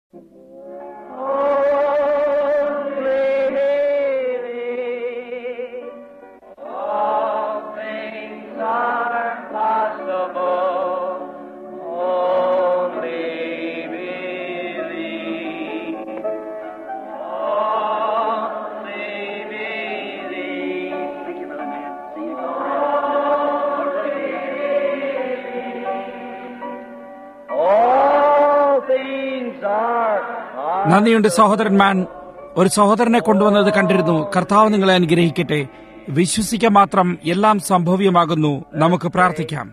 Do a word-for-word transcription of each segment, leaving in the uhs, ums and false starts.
നന്ദിയുണ്ട് സഹോദരന്മാൻ. ഒരു സഹോദരനെ കൊണ്ടുവന്നത് കണ്ടിരുന്നു. കർത്താവ് നിങ്ങളെ അനുഗ്രഹിക്കട്ടെ. വിശ്വസിക്കാൻ മാത്രം എല്ലാം സംഭവ്യമാകുന്നു. നമുക്ക് പ്രാർത്ഥിക്കാം.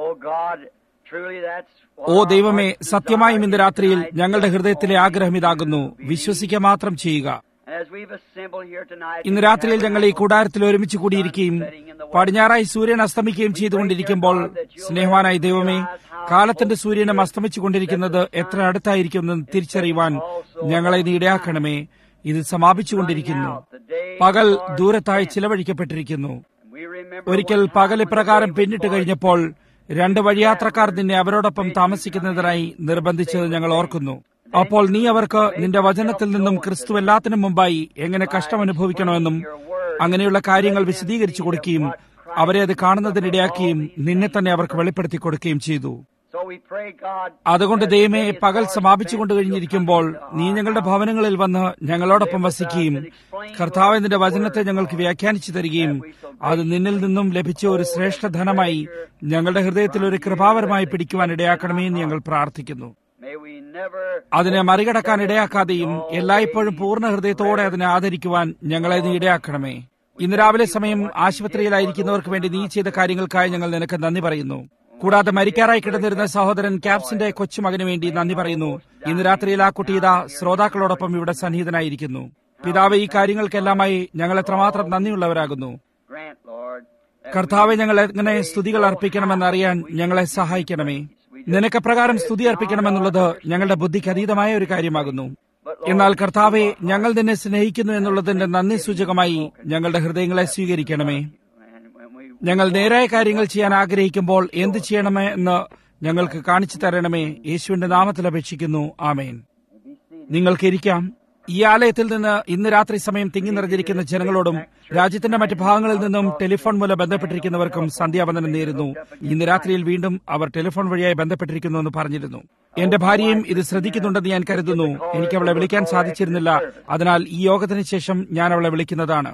ഓ ദൈവമേ, സത്യമായും ഇന്ന് രാത്രിയിൽ ഞങ്ങളുടെ ഹൃദയത്തിലെ ആഗ്രഹം ഇതാകുന്നു. വിശ്വസിക്കുക മാത്രം ചെയ്യുക. ഇന്ന് രാത്രിയിൽ ഞങ്ങൾ ഈ കൂടാരത്തിൽ ഒരുമിച്ച് കൂടിയിരിക്കുകയും പടിഞ്ഞാറായി സൂര്യൻ അസ്തമിക്കുകയും ചെയ്തുകൊണ്ടിരിക്കുമ്പോൾ, സ്നേഹവാനായ ദൈവമേ, കാലത്തിന്റെ സൂര്യനും അസ്തമിച്ചുകൊണ്ടിരിക്കുന്നത് എത്ര അടുത്തായിരിക്കുമെന്ന് തിരിച്ചറിയുവാൻ ഞങ്ങളെ നീ ഇടയാക്കണമേ. ഇത് സമാപിച്ചുകൊണ്ടിരിക്കുന്നു. പകൽ ദൂരത്തായി ചിലവഴിക്കപ്പെട്ടിരിക്കുന്നു. ഒരിക്കൽ പകൽ ഇപ്രകാരം പിന്നിട്ട് കഴിഞ്ഞപ്പോൾ രണ്ട് വഴിയാത്രക്കാർ നിന്നെ അവരോടൊപ്പം താമസിക്കുന്നതിനായി നിർബന്ധിച്ചത് ഞങ്ങൾ ഓർക്കുന്നു. അപ്പോൾ നീ അവർക്ക് നിന്റെ വചനത്തിൽ നിന്നും ക്രിസ്തു എല്ലാത്തിനും മുമ്പായി എങ്ങനെ കഷ്ടം അനുഭവിക്കണമെന്നും അങ്ങനെയുള്ള കാര്യങ്ങൾ വിശദീകരിച്ചു കൊടുക്കുകയും അവരെ അത് കാണുന്നതിനിടയാക്കുകയും നിന്നെ തന്നെ അവർക്ക് വെളിപ്പെടുത്തി കൊടുക്കുകയും ചെയ്തു. അതുകൊണ്ട് ദൈവമേ, പകൽ സമാപിച്ചുകൊണ്ട് കഴിഞ്ഞിരിക്കുമ്പോൾ നീ ഞങ്ങളുടെ ഭവനങ്ങളിൽ വന്ന് ഞങ്ങളോടൊപ്പം വസിക്കുകയും കർത്താവ് നിന്റെ വചനത്തെ ഞങ്ങൾക്ക് വ്യാഖ്യാനിച്ചു തരികയും അത് നിന്നിൽ നിന്നും ലഭിച്ച ഒരു ശ്രേഷ്ഠധനമായി ഞങ്ങളുടെ ഹൃദയത്തിൽ ഒരു കൃപാവരമായി പിടിക്കുവാൻ ഇടയാക്കണമേ എന്ന് ഞങ്ങൾ പ്രാർത്ഥിക്കുന്നു. അതിനെ മറികടക്കാൻ ഇടയാക്കാതെയും എല്ലായ്പ്പോഴും പൂർണ്ണ ഹൃദയത്തോടെ അതിനെ ആദരിക്കുവാൻ ഞങ്ങളെ നീ ഇടയാക്കണമേ. ഇന്ന് രാവിലെ സമയം ആശുപത്രിയിലായിരിക്കുന്നവർക്ക് വേണ്ടി നീ ചെയ്ത കാര്യങ്ങൾക്കായി ഞങ്ങൾ നിനക്ക് നന്ദി പറയുന്നു. കൂടാതെ മരിക്കാറായി കിടന്നിരുന്ന സഹോദരൻ ക്യാപ്സിന്റെ കൊച്ചുമകന് വേണ്ടി നന്ദി പറയുന്നു. ഇന്ന് രാത്രിയിൽ ആ കുട്ടി ഇതാ ശ്രോതാക്കളോടൊപ്പം ഇവിടെ സന്നിഹിതനായിരിക്കുന്നു. പിതാവ്, ഈ കാര്യങ്ങൾക്കെല്ലാമായി ഞങ്ങൾ എത്രമാത്രം നന്ദിയുള്ളവരാകുന്നു. കർത്താവെ, ഞങ്ങൾ എങ്ങനെ സ്തുതികൾ അർപ്പിക്കണമെന്നറിയാൻ ഞങ്ങളെ സഹായിക്കണമേ. നിനക്കപ്രകാരം സ്തുതി അർപ്പിക്കണമെന്നുള്ളത് ഞങ്ങളുടെ ബുദ്ധിക്ക് അതീതമായ ഒരു കാര്യമാകുന്നു. എന്നാൽ കർത്താവെ, ഞങ്ങൾ നിന്നെ സ്നേഹിക്കുന്നു എന്നുള്ളതിന്റെ നന്ദി സൂചകമായി ഞങ്ങളുടെ ഹൃദയങ്ങളെ സ്വീകരിക്കണമേ. ഞങ്ങൾ നേരായ കാര്യങ്ങൾ ചെയ്യാൻ ആഗ്രഹിക്കുമ്പോൾ എന്ത് ചെയ്യണമേ എന്ന് ഞങ്ങൾക്ക് കാണിച്ചു തരണമേ. യേശുവിന്റെ നാമത്തിൽ അപേക്ഷിക്കുന്നു. ആമേൻ. നിങ്ങൾക്ക് ഇരിക്കാം. ഈ ആലയത്തിൽ നിന്ന് ഇന്ന് രാത്രി സമയം തിങ്ങി നിറഞ്ഞിരിക്കുന്ന ജനങ്ങളോടും രാജ്യത്തിന്റെ മറ്റ് ഭാഗങ്ങളിൽ നിന്നും ടെലിഫോൺ മൂലം ബന്ധപ്പെട്ടിരിക്കുന്നവർക്കും സന്ധ്യാവന്ദനം നേരുന്നു. ഇന്ന് രാത്രിയിൽ വീണ്ടും അവർ ടെലിഫോൺ വഴിയായി ബന്ധപ്പെട്ടിരിക്കുന്നു എന്ന് പറഞ്ഞിരുന്നു. എന്റെ ഭാര്യയും ഇത് ശ്രദ്ധിക്കുന്നുണ്ടെന്ന് ഞാൻ കരുതുന്നു. എനിക്ക് അവളെ വിളിക്കാൻ സാധിച്ചിരുന്നില്ല. അതിനാൽ ഈ യോഗത്തിന് ശേഷം ഞാൻ അവളെ വിളിക്കുന്നതാണ്.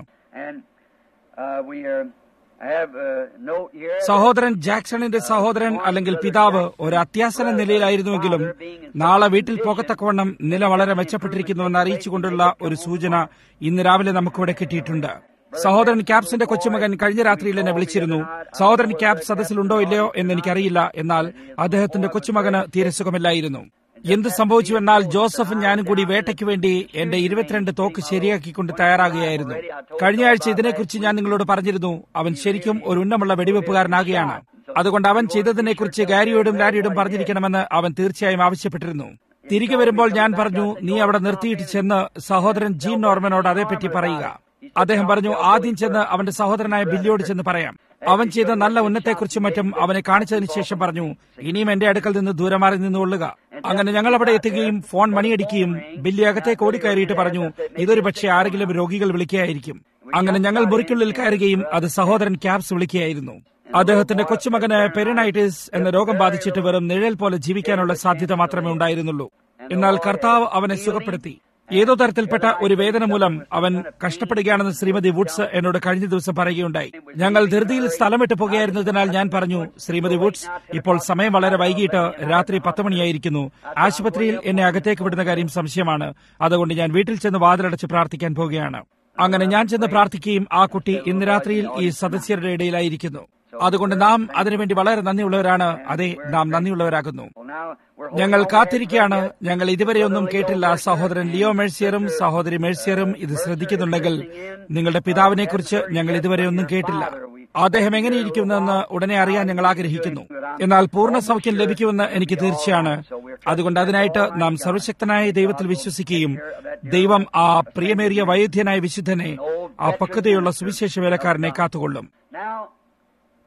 സഹോദരൻ ജാക്സണിന്റെ സഹോദരൻ അല്ലെങ്കിൽ പിതാവ് ഒരു അത്യാസന നിലയിലായിരുന്നുവെങ്കിലും നാളെ വീട്ടിൽ പോകത്തക്കവണ്ണം നില വളരെ മെച്ചപ്പെട്ടിരിക്കുന്നുവെന്ന് അറിയിച്ചുകൊണ്ടുള്ള ഒരു സൂചന ഇന്ന് രാവിലെ നമുക്കിവിടെ കിട്ടിയിട്ടുണ്ട്. സഹോദരൻ ക്യാപ്സിന്റെ കൊച്ചുമകൻ കഴിഞ്ഞ രാത്രിയിൽ എന്നെ വിളിച്ചിരുന്നു. സഹോദരൻ ക്യാപ്സ് സദസ്സിലുണ്ടോ ഇല്ലയോ എന്ന് എനിക്കറിയില്ല. എന്നാൽ അദ്ദേഹത്തിന്റെ കൊച്ചുമകന് തീരെ സുഖമില്ലായിരുന്നു. എന്ത് സംഭവിച്ചുവെന്നാൽ ജോസഫും ഞാനും കൂടി വേട്ടയ്ക്ക് വേണ്ടി എന്റെ ഇരുപത്തിരണ്ട് തോക്ക് ശരിയാക്കിക്കൊണ്ട് തയ്യാറാകുകയായിരുന്നു. കഴിഞ്ഞ ആഴ്ച ഇതിനെക്കുറിച്ച് ഞാൻ നിങ്ങളോട് പറഞ്ഞിരുന്നു. അവൻ ശരിക്കും ഒരു ഉന്നമുള്ള വെടിവെപ്പുകാരനാകുകയാണ്. അതുകൊണ്ട് അവൻ ചെയ്തതിനെക്കുറിച്ച് ഗാരിയോടും ലാരിയോടും പറഞ്ഞിരിക്കണമെന്ന് അവൻ തീർച്ചയായും ആവശ്യപ്പെട്ടിരുന്നു. തിരികെ വരുമ്പോൾ ഞാൻ പറഞ്ഞു, നീ അവിടെ നിർത്തിയിട്ട് ചെന്ന് സഹോദരൻ ജീൻ നോർമനോട് അതേപ്പറ്റി പറയുക. അദ്ദേഹം പറഞ്ഞു, ആദ്യം ചെന്ന് അവന്റെ സഹോദരനായ ബില്ലിയോട് ചെന്ന് പറയാം. അവൻ ചെയ്ത നല്ല ഉന്നത്തെക്കുറിച്ചും മറ്റും അവനെ കാണിച്ചതിന് ശേഷം പറഞ്ഞു, ഇനിയും എന്റെ അടുക്കൽ നിന്ന് ദൂരെ മാറി നിന്നുകൊള്ളുക. അങ്ങനെ ഞങ്ങൾ അവിടെ എത്തുകയും ഫോൺ മണിയടിക്കുകയും ബില്ലി അകത്തേക്ക് ഓടിക്കയറിയിട്ട് പറഞ്ഞു, ഇതൊരു പക്ഷേ ആരെങ്കിലും രോഗികൾ വിളിക്കുകയായിരിക്കും. അങ്ങനെ ഞങ്ങൾ മുറിക്കുള്ളിൽ കയറുകയും അത് സഹോദരൻ ക്യാപ്സ് വിളിക്കുകയായിരുന്നു. അദ്ദേഹത്തിന്റെ കൊച്ചുമകന് പെരിനൈറ്റിസ് എന്ന രോഗം ബാധിച്ചിട്ട് വെറും നിഴൽ പോലെ ജീവിക്കാനുള്ള സാധ്യത മാത്രമേ ഉണ്ടായിരുന്നുള്ളൂ. എന്നാൽ കർത്താവ് അവനെ സുഖപ്പെടുത്തി. ഏതോ തരത്തിൽപ്പെട്ട ഒരു വേദന മൂലം അവൻ കഷ്ടപ്പെടുകയാണെന്ന് ശ്രീമതി വുഡ്സ് എന്നോട് കഴിഞ്ഞ ദിവസം പറയുകയുണ്ടായി. ഞങ്ങൾ ധൃതിയിൽ സ്ഥലം വിട്ടു പോകുകയായിരുന്നതിനാൽ ഞാൻ പറഞ്ഞു, ശ്രീമതി വുഡ്സ്, ഇപ്പോൾ സമയം വളരെ വൈകിട്ട് രാത്രി പത്ത് മണിയായിരിക്കുന്നു. ആശുപത്രിയിൽ എന്നെ അകത്തേക്ക് വിടുന്ന കാര്യം സംശയമാണ്. അതുകൊണ്ട് ഞാൻ വീട്ടിൽ ചെന്ന് വാതിലടച്ച് പ്രാർത്ഥിക്കാൻ പോകുകയാണ്. അങ്ങനെ ഞാൻ ചെന്ന് പ്രാർത്ഥിക്കുകയും ആ കുട്ടി ഇന്ന് രാത്രിയിൽ ഈ സദസ്യരുടെ ഇടയിലായിരിക്കുന്നു. അതുകൊണ്ട് നാം അതിനുവേണ്ടി വളരെ നന്ദിയുള്ളവരാണ്. അതെ, നാം നന്ദിയുള്ളവരാകുന്നു. ഞങ്ങൾ കാത്തിരിക്കുകയാണ്. ഞങ്ങൾ ഇതുവരെയൊന്നും കേട്ടില്ല. സഹോദരൻ ലിയോ മേഴ്സിയറും സഹോദരി മേഴ്സിയറും ഇത് ശ്രദ്ധിക്കുന്നുണ്ടെങ്കിൽ നിങ്ങളുടെ പിതാവിനെ കുറിച്ച് ഞങ്ങൾ ഇതുവരെയൊന്നും കേട്ടില്ല. അദ്ദേഹം എങ്ങനെയിരിക്കുമെന്ന് ഉടനെ അറിയാൻ ഞങ്ങൾ ആഗ്രഹിക്കുന്നു. എന്നാൽ പൂർണ്ണ സൗഖ്യം ലഭിക്കുമെന്ന് എനിക്ക് തീർച്ചയാണ്. അതുകൊണ്ട് അതിനായിട്ട് നാം സർവശക്തനായ ദൈവത്തിൽ വിശ്വസിക്കുകയും ദൈവം ആ പ്രിയമേറിയ വൈദ്യനായ വിശുദ്ധനെ, ആ പക്വതയുള്ള സുവിശേഷ വേലക്കാരനെ കാത്തുകൊള്ളും.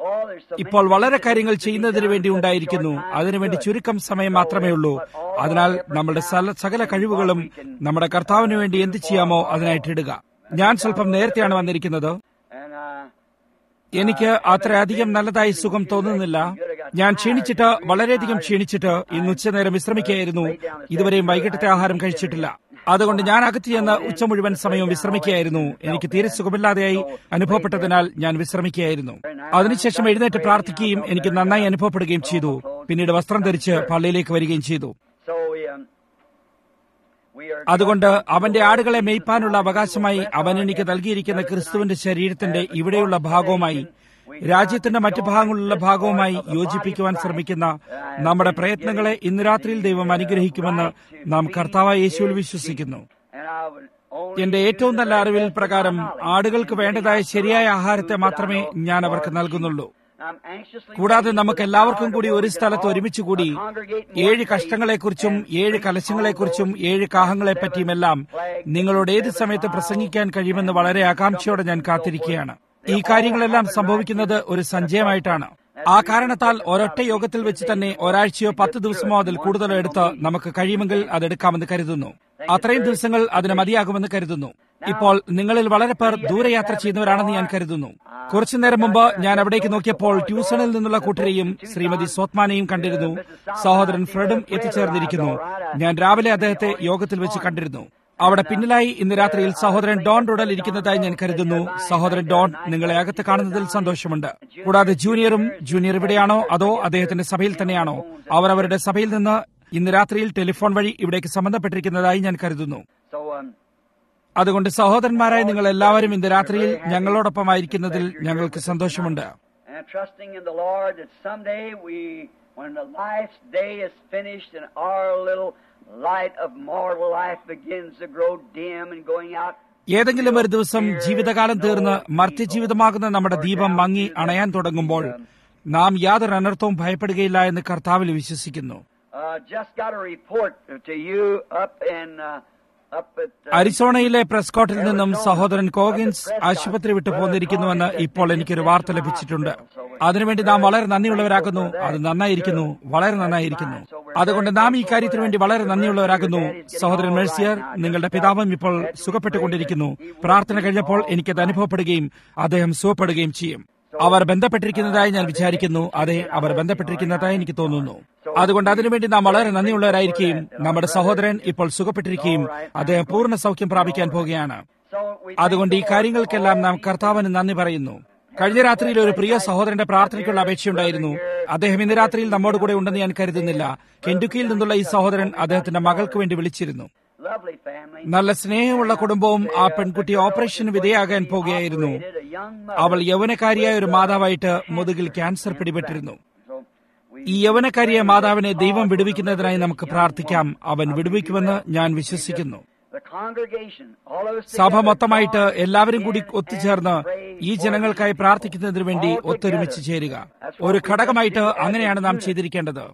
ഇപ്പോൾ വളരെ കാര്യങ്ങൾ ചെയ്യുന്നതിന് വേണ്ടി ഉണ്ടായിരിക്കുന്നു. അതിനുവേണ്ടി ചുരുക്കം സമയം മാത്രമേ ഉള്ളൂ. അതിനാൽ നമ്മുടെ സകല കഴിവുകളും നമ്മുടെ കർത്താവിന് വേണ്ടി എന്ത് ചെയ്യാമോ അതിനായിട്ടിടുക. ഞാൻ സ്വല്പം നേരത്തെയാണ് വന്നിരിക്കുന്നത്. എനിക്ക് അത്രയധികം നല്ലതായി സുഖം തോന്നുന്നില്ല. ഞാൻ ക്ഷീണിച്ചിട്ട് വളരെയധികം ക്ഷീണിച്ചിട്ട് ഇന്ന് ഉച്ചനേരം വിശ്രമിക്കുകയായിരുന്നു. ഇതുവരെയും വൈകിട്ടത്തെ ആഹാരം കഴിച്ചിട്ടില്ല. അതുകൊണ്ട് ഞാൻ അകത്ത് ചെന്ന് ഉച്ച മുഴുവൻ സമയവും വിശ്രമിക്കുകയായിരുന്നു. എനിക്ക് തീരെ സുഖമില്ലാതെയായി അനുഭവപ്പെട്ടതിനാൽ ഞാൻ വിശ്രമിക്കുകയായിരുന്നു. അതിനുശേഷം എഴുന്നേറ്റ് പ്രാർത്ഥിക്കുകയും എനിക്ക് നന്നായി അനുഭവപ്പെടുകയും ചെയ്തു. പിന്നീട് വസ്ത്രം ധരിച്ച് പള്ളിയിലേക്ക് വരികയും ചെയ്തു. അതുകൊണ്ട് അവന്റെ ആടുകളെ മേയ്പ്പാനുള്ള അവകാശമായി അവൻ എനിക്ക് നൽകിയിരിക്കുന്ന ക്രിസ്തുവിന്റെ ശരീരത്തിന്റെ ഇവിടെയുള്ള ഭാഗവുമായി രാജ്യത്തിന്റെ മറ്റു ഭാഗങ്ങളിലുള്ള ഭാഗവുമായി യോജിപ്പിക്കുവാൻ ശ്രമിക്കുന്ന നമ്മുടെ പ്രയത്നങ്ങളെ ഇന്ന് രാത്രിയിൽ ദൈവം അനുഗ്രഹിക്കുമെന്ന് നാം കർത്താവായ യേശുവിൽ വിശ്വസിക്കുന്നു. എന്റെ ഏറ്റവും നല്ല അറിവിൽ പ്രകാരം ആടുകൾക്ക് വേണ്ടതായ ശരിയായ ആഹാരത്തെ മാത്രമേ ഞാൻ അവർക്ക് നൽകുന്നുള്ളൂ. കൂടാതെ നമുക്ക് എല്ലാവർക്കും കൂടി ഒരു സ്ഥലത്ത് ഒരുമിച്ച് കൂടി ഏഴ് കഷ്ടങ്ങളെക്കുറിച്ചും ഏഴ് കലശങ്ങളെക്കുറിച്ചും ഏഴ് കാഹങ്ങളെപ്പറ്റിയുമെല്ലാം നിങ്ങളോട് ഏത് സമയത്ത് പ്രസംഗിക്കാൻ കഴിയുമെന്ന് വളരെ ആകാംക്ഷയോടെ ഞാൻ കാത്തിരിക്കുകയാണ്. ഈ കാര്യങ്ങളെല്ലാം സംഭവിക്കുന്നത് ഒരു സഞ്ചയമായിട്ടാണ്. ആ കാരണത്താൽ ഒരൊറ്റ യോഗത്തിൽ വെച്ച് തന്നെ ഒരാഴ്ചയോ പത്ത് ദിവസമോ അതിൽ കൂടുതലോ എടുത്ത് നമുക്ക് കഴിയുമെങ്കിൽ അതെടുക്കാമെന്ന് കരുതുന്നു. അത്രയും ദിവസങ്ങൾ അതിന് മതിയാകുമെന്ന് കരുതുന്നു. ഇപ്പോൾ നിങ്ങളിൽ വളരെ പേർ ദൂരയാത്ര ചെയ്യുന്നവരാണെന്ന് ഞാൻ കരുതുന്നു. കുറച്ചു നേരം മുമ്പ് ഞാൻ അവിടേക്ക് നോക്കിയപ്പോൾ ട്യൂസണിൽ നിന്നുള്ള കൂട്ടരെയും ശ്രീമതി സോത്മാനെയും കണ്ടിരുന്നു. സഹോദരൻ ഫ്രെഡും എത്തിച്ചേർന്നിരിക്കുന്നു. ഞാൻ രാവിലെ അദ്ദേഹത്തെ യോഗത്തിൽ വെച്ച് കണ്ടിരുന്നു. അവിടെ പിന്നിലായി ഇന്ന് രാത്രിയിൽ സഹോദരൻ ഡോൺ റോഡൽ ഇരിക്കുന്നതായി ഞാൻ കരുതുന്നു. സഹോദരൻ ഡോൺ, നിങ്ങളെ അകത്ത് കാണുന്നതിൽ സന്തോഷമുണ്ട്. കൂടാതെ ജൂനിയറും ജൂനിയർ ഇവിടെയാണോ അതോ അദ്ദേഹത്തിന്റെ സഭയിൽ തന്നെയാണോ? അവർ അവരുടെ സഭയിൽ നിന്ന് ഇന്ന് രാത്രിയിൽ ടെലിഫോൺ വഴി ഇവിടേക്ക് സംബന്ധപ്പെട്ടിരിക്കുന്നതായി ഞാൻ കരുതുന്നു. അതുകൊണ്ട് സഹോദരന്മാരായ നിങ്ങൾ എല്ലാവരും ഇന്ന് രാത്രിയിൽ ഞങ്ങളോടൊപ്പമായിരിക്കുന്നതിൽ ഞങ്ങൾക്ക് സന്തോഷമുണ്ട്. ഏതെങ്കിലും ഒരു ദിവസം ജീവിതകാലം തീർന്ന് മർത്യജീവിതമാകുന്ന നമ്മുടെ ദീപം മങ്ങി അണയാൻ തുടങ്ങുമ്പോൾ നാം യാതൊരു അനർത്ഥവും ഭയപ്പെടുകയില്ല എന്ന് കർത്താവിൽ വിശ്വസിക്കുന്നു. അരിസോണയിലെ പ്രസ്കോട്ടിൽ നിന്നും സഹോദരൻ കോഗിൻസ് ആശുപത്രി വിട്ടു പോന്നിരിക്കുന്നുവെന്ന് ഇപ്പോൾ എനിക്കൊരു വാർത്ത ലഭിച്ചിട്ടുണ്ട്. അതിനുവേണ്ടി നാം വളരെ നന്ദിയുള്ളവരാകുന്നു. അത് നന്നായിരിക്കുന്നു, വളരെ നന്നായിരിക്കുന്നു. അതുകൊണ്ട് നാം ഈ കാര്യത്തിനു വേണ്ടി വളരെ നന്ദിയുള്ളവരാകുന്നു. സഹോദരൻ മേഴ്സിയർ, നിങ്ങളുടെ പിതാവും ഇപ്പോൾ സുഖപ്പെട്ടുകൊണ്ടിരിക്കുന്നു. പ്രാർത്ഥന കഴിഞ്ഞപ്പോൾ എനിക്കത് അനുഭവപ്പെടുകയും അദ്ദേഹം സുഖപ്പെടുകയും ചെയ്യും. അവർ ബന്ധപ്പെട്ടിരിക്കുന്നതായി ഞാൻ വിചാരിക്കുന്നു. അതെ, അവർ ബന്ധപ്പെട്ടിരിക്കുന്നതായി എനിക്ക് തോന്നുന്നു. അതുകൊണ്ട് അതിനുവേണ്ടി നാം വളരെ നന്ദിയുള്ളവരായിരിക്കുകയും നമ്മുടെ സഹോദരൻ ഇപ്പോൾ സുഖപ്പെട്ടിരിക്കുകയും അദ്ദേഹം പൂർണ്ണ സൗഖ്യം പ്രാപിക്കാൻ പോകുകയാണ്. അതുകൊണ്ട് ഈ കാര്യങ്ങൾക്കെല്ലാം നാം കർത്താവിന് നന്ദി പറയുന്നു. കഴിഞ്ഞ രാത്രിയിൽ ഒരു പ്രിയ സഹോദരന്റെ പ്രാർത്ഥനയ്ക്കുള്ള അപേക്ഷയുണ്ടായിരുന്നു. അദ്ദേഹം ഇന്ന് രാത്രിയിൽ നമ്മോട് കൂടെ ഉണ്ടെന്ന് ഞാൻ കരുതുന്നില്ല. കെന്റുക്കിയിൽ നിന്നുള്ള ഈ സഹോദരൻ അദ്ദേഹത്തിന്റെ മകൾക്ക് വേണ്ടി വിളിച്ചിരുന്നു. നല്ല സ്നേഹമുള്ള കുടുംബവും ആ പെൺകുട്ടി ഓപ്പറേഷന് വിധേയാകാൻ പോകുകയായിരുന്നു. അവൾ യൗവനക്കാരിയായ ഒരു മാതാവായിട്ട് മുതുകിൽ ക്യാൻസർ പിടിപെട്ടിരുന്നു. ഈ യൗവനക്കാരിയ മാതാവിനെ ദൈവം വിടുവിക്കുന്നതിനായി നമുക്ക് പ്രാർത്ഥിക്കാം. അവൻ വിടുവിക്കുമെന്ന് ഞാൻ വിശ്വസിക്കുന്നു. സഭ മൊത്തമായിട്ട് എല്ലാവരും കൂടി ഒത്തുചേർന്ന് ഈ ജനങ്ങൾക്കായി പ്രാർത്ഥിക്കുന്നതിനു വേണ്ടി ഒത്തൊരുമിച്ച് ചേരുക. ഒരു ഘടകമായിട്ട് അങ്ങനെയാണ് നാം ചെയ്തിരിക്കേണ്ടത്.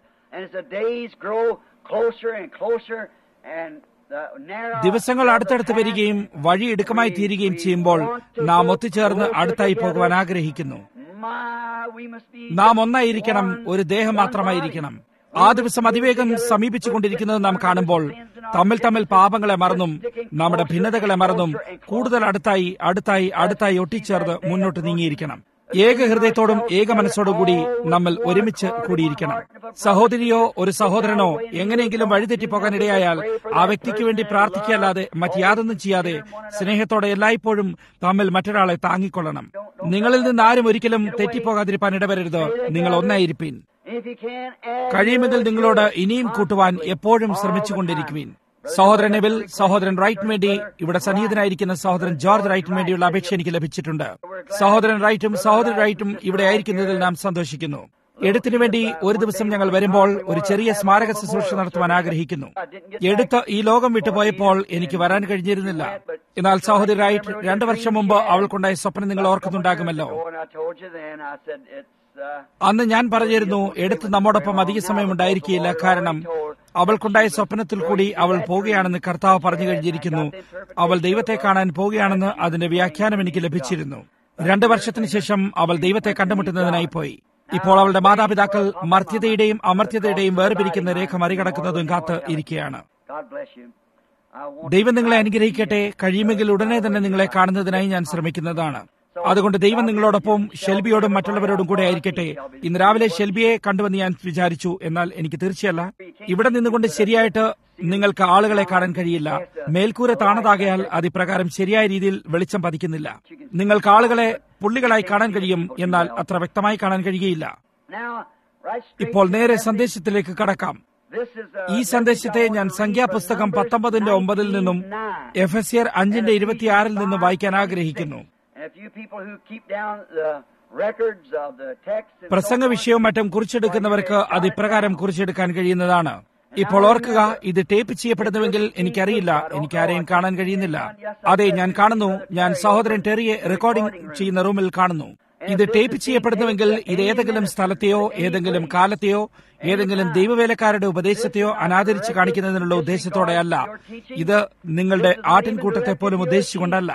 ദിവസങ്ങൾ അടുത്തടുത്ത് വരികയും വഴി ഇടുക്കമായി തീരുകയും ചെയ്യുമ്പോൾ നാം ഒത്തുചേർന്ന് അടുത്തായി പോകുവാൻ ആഗ്രഹിക്കുന്നു. നാം ഒന്നായിരിക്കണം, ഒരു ദേഹം മാത്രമായിരിക്കണം. ആ ദിവസം അതിവേഗം സമീപിച്ചുകൊണ്ടിരിക്കുന്നത് നാം കാണുമ്പോൾ തമ്മിൽ തമ്മിൽ പാപങ്ങളെ മറന്നും നമ്മുടെ ഭിന്നതകളെ മറന്നും കൂടുതൽ അടുത്തായി അടുത്തായി അടുത്തായി ഒട്ടിച്ചേർന്ന് മുന്നോട്ട് നീങ്ങിയിരിക്കണം. ഏക ഹൃദയത്തോടും ഏക മനസ്സോടും കൂടി നമ്മൾ ഒരുമിച്ച് കൂടിയിരിക്കണം. സഹോദരിയോ ഒരു സഹോദരനോ എങ്ങനെയെങ്കിലും വഴിതെറ്റിപ്പോകാൻ ഇടയായാൽ ആ വ്യക്തിക്ക് വേണ്ടി പ്രാർത്ഥിക്കല്ലാതെ മറ്റ് യാതൊന്നും ചെയ്യാതെ സ്നേഹത്തോടെ എല്ലായ്പ്പോഴും തമ്മിൽ മറ്റൊരാളെ താങ്ങിക്കൊള്ളണം. നിങ്ങളിൽ നിന്ന് ആരും ഒരിക്കലും തെറ്റിപ്പോകാതിരിക്കാൻ ഇടവരരുത്. നിങ്ങൾ ഒന്നായിരിപ്പീൻ. കഴിയുമെങ്കിൽ നിങ്ങളോട് ഇനിയും കൂട്ടുവാൻ എപ്പോഴും ശ്രമിച്ചുകൊണ്ടിരിക്കുവിൻ. സഹോദരൻ എബിൽ, സഹോദരൻ റൈറ്റിന് വേണ്ടി ഇവിടെ സന്നിഹിതനായിരിക്കുന്ന സഹോദരൻ ജോർജ് റൈറ്റിന് വേണ്ടിയുള്ള അപേക്ഷ എനിക്ക് ലഭിച്ചിട്ടുണ്ട്. സഹോദരൻ റൈറ്റും സഹോദരൻ റൈറ്റും ഇവിടെ ആയിരിക്കുന്നതിൽ നാം സന്തോഷിക്കുന്നു. എഴുത്തിനു വേണ്ടി ഒരു ദിവസം ഞങ്ങൾ വരുമ്പോൾ ഒരു ചെറിയ സ്മാരക ശുശ്രൂഷ നടത്തുവാൻ ആഗ്രഹിക്കുന്നു. എടുത്ത് ഈ ലോകം വിട്ടുപോയപ്പോൾ എനിക്ക് വരാൻ കഴിഞ്ഞിരുന്നില്ല. എന്നാൽ സഹോദരി റൈറ്റ് രണ്ടു വർഷം മുമ്പ് അവൾക്കുണ്ടായ സ്വപ്നം നിങ്ങൾ ഓർക്കുന്നുണ്ടാകുമല്ലോ. അന്ന് ഞാൻ പറഞ്ഞിരുന്നു, എടുത്ത് നമ്മോടൊപ്പം അധിക സമയം ഉണ്ടായിരിക്കില്ല. കാരണം അവൾക്കുണ്ടായ സ്വപ്നത്തിൽ കൂടി അവൾ പോവുകയാണെന്ന് കർത്താവ് പറഞ്ഞു കഴിഞ്ഞിരിക്കുന്നു. അവൾ ദൈവത്തെ കാണാൻ പോവുകയാണെന്ന് അതിന്റെ വ്യാഖ്യാനം എനിക്ക് ലഭിച്ചിരുന്നു. രണ്ടു വർഷത്തിനു ശേഷം അവൾ ദൈവത്തെ കണ്ടുമുട്ടുന്നതിനായി പോയി. ഇപ്പോൾ അവളുടെ മാതാപിതാക്കൾ മർത്യതയുടെയും അമർത്യതയുടെയും വേർപിരിക്കുന്ന രേഖ മറികടക്കുന്നതും കാത്ത് ഇരിക്കുകയാണ്. ദൈവം നിങ്ങളെ അനുഗ്രഹിക്കട്ടെ. കഴിയുമെങ്കിൽ ഉടനെ തന്നെ നിങ്ങളെ കാണുന്നതിനായി ഞാൻ ശ്രമിക്കുന്നതാണ്. അതുകൊണ്ട് ദൈവം നിങ്ങളോടൊപ്പം ഷെൽബിയോടും മറ്റുള്ളവരോടും കൂടെ ആയിരിക്കട്ടെ. ഇന്ന് രാവിലെ ഷെൽബിയെ കണ്ടുവന്ന് ഞാൻ വിചാരിച്ചു, എന്നാൽ എനിക്ക് തീർച്ചയല്ല. ഇവിടെ നിന്നുകൊണ്ട് ശരിയായിട്ട് നിങ്ങൾക്ക് ആളുകളെ കാണാൻ കഴിയില്ല. മേൽക്കൂര താണതാകയാൽ അത് ഇപ്രകാരം ശരിയായ രീതിയിൽ വെളിച്ചം പതിക്കുന്നില്ല. നിങ്ങൾക്ക് ആളുകളെ പുള്ളികളായി കാണാൻ കഴിയും, എന്നാൽ അത്ര വ്യക്തമായി കാണാൻ കഴിയുകയില്ല. ഇപ്പോൾ നേരെ സന്ദേശത്തിലേക്ക് കടക്കാം. ഈ സന്ദേശത്തെ ഞാൻ സംഖ്യാപുസ്തകം പത്തൊമ്പതിന്റെ ഒമ്പതിൽ നിന്നും എഫെസ്യർ അഞ്ചിന്റെ ഇരുപത്തിയാറിൽ നിന്നും വായിക്കാൻ ആഗ്രഹിക്കുന്നു. പ്രസംഗ വിഷയവും മറ്റും കുറിച്ചെടുക്കുന്നവർക്ക് അത് ഇപ്രകാരം കുറിച്ചെടുക്കാൻ കഴിയുന്നതാണ്. ഇപ്പോൾ ഓർക്കുക, ഇത് ടേപ്പ് ചെയ്യപ്പെടുന്നുവെങ്കിൽ എനിക്കറിയില്ല, എനിക്കാരെയും കാണാൻ കഴിയുന്നില്ല. അതെ, ഞാൻ കാണുന്നു. ഞാൻ സഹോദരൻ ടെറിയെ റെക്കോർഡിംഗ് ചെയ്യുന്ന റൂമിൽ കാണുന്നു. ഇത് ടേപ്പ് ചെയ്യപ്പെടുന്നുവെങ്കിൽ ഇത് ഏതെങ്കിലും സ്ഥലത്തെയോ ഏതെങ്കിലും കാലത്തെയോ ഏതെങ്കിലും ദൈവവേലക്കാരുടെ ഉപദേശത്തെയോ അനാദരിച്ച് കാണിക്കുന്നതിനുള്ള ഉദ്ദേശത്തോടെയല്ല. ഇത് നിങ്ങളുടെ ആട്ടിൻകൂട്ടത്തെ പോലും ഉദ്ദേശിച്ചുകൊണ്ടല്ല.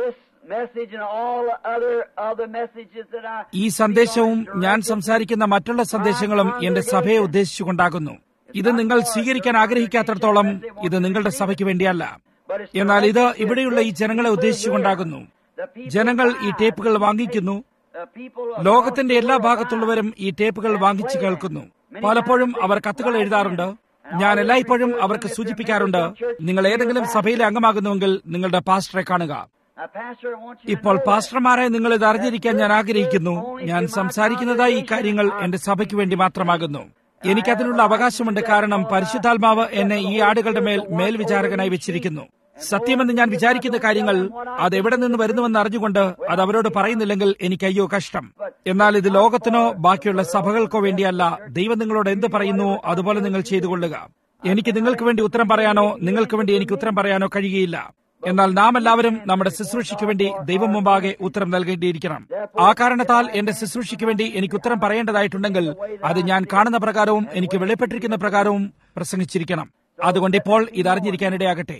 ഈ സന്ദേശവും ഞാൻ സംസാരിക്കുന്ന മറ്റുള്ള സന്ദേശങ്ങളും എന്റെ സഭയെ ഉദ്ദേശിച്ചുകൊണ്ടാകുന്നു. ഇത് നിങ്ങൾ സ്വീകരിക്കാൻ ആഗ്രഹിക്കാത്തിടത്തോളം ഇത് നിങ്ങളുടെ സഭയ്ക്ക് വേണ്ടിയല്ല. എന്നാൽ ഇത് ഇവിടെയുള്ള ഈ ജനങ്ങളെ ഉദ്ദേശിച്ചുകൊണ്ടാകുന്നു. ജനങ്ങൾ ഈ ടേപ്പുകൾ വാങ്ങിക്കുന്നു. ലോകത്തിന്റെ എല്ലാ ഭാഗത്തുള്ളവരും ഈ ടേപ്പുകൾ വാങ്ങിച്ചു കേൾക്കുന്നു. പലപ്പോഴും അവർ കത്തുകൾ എഴുതാറുണ്ട്. ഞാൻ എല്ലായ്പ്പോഴും അവർക്ക് സൂചിപ്പിക്കാറുണ്ട്, നിങ്ങൾ ഏതെങ്കിലും സഭയിലെ അംഗമാകുന്നുവെങ്കിൽ നിങ്ങളുടെ പാസ്റ്ററെ കാണുക. ഇപ്പോൾ പാസ്റ്റർമാരെ നിങ്ങൾ ഇത് അറിഞ്ഞിരിക്കാൻ ഞാൻ ആഗ്രഹിക്കുന്നു. ഞാൻ സംസാരിക്കുന്നതായി ഈ കാര്യങ്ങൾ എന്റെ സഭയ്ക്ക് വേണ്ടി മാത്രമാകുന്നു. എനിക്കതിനുള്ള അവകാശമുണ്ട്. കാരണം പരിശുദ്ധാത്മാവ് എന്നെ ഈ ആടുകളുടെ മേൽ മേൽവിചാരകനായി വെച്ചിരിക്കുന്നു. സത്യമെന്ന് ഞാൻ വിചാരിക്കുന്ന കാര്യങ്ങൾ അത് എവിടെ നിന്ന് വരുന്നുവെന്ന് അറിഞ്ഞുകൊണ്ട് അത് അവരോട് പറയുന്നില്ലെങ്കിൽ എനിക്ക് അയ്യോ കഷ്ടം. എന്നാൽ ഇത് ലോകത്തിനോ ബാക്കിയുള്ള സഭകൾക്കോ വേണ്ടിയല്ല. ദൈവം നിങ്ങളോട് എന്ത് പറയുന്നു അതുപോലെ നിങ്ങൾ ചെയ്തുകൊള്ളുക. എനിക്ക് നിങ്ങൾക്ക് വേണ്ടി ഉത്തരം പറയാനോ നിങ്ങൾക്ക് വേണ്ടി എനിക്ക് ഉത്തരം പറയാനോ കഴിയുകയില്ല. എന്നാൽ നാം എല്ലാവരും നമ്മുടെ ശുശ്രൂഷയ്ക്ക് വേണ്ടി ദൈവം മുമ്പാകെ ഉത്തരം നൽകേണ്ടിയിരിക്കണം. ആ കാരണത്താൽ എന്റെ ശുശ്രൂഷയ്ക്ക് വേണ്ടി എനിക്ക് ഉത്തരം പറയേണ്ടതായിട്ടുണ്ടെങ്കിൽ അത് ഞാൻ കാണുന്ന പ്രകാരവും എനിക്ക് വെളിപ്പെട്ടിരിക്കുന്ന പ്രകാരവും പ്രസംഗിച്ചിരിക്കണം. അതുകൊണ്ട് ഇപ്പോൾ ഇത് അറിഞ്ഞിരിക്കാനിടയാകട്ടെ.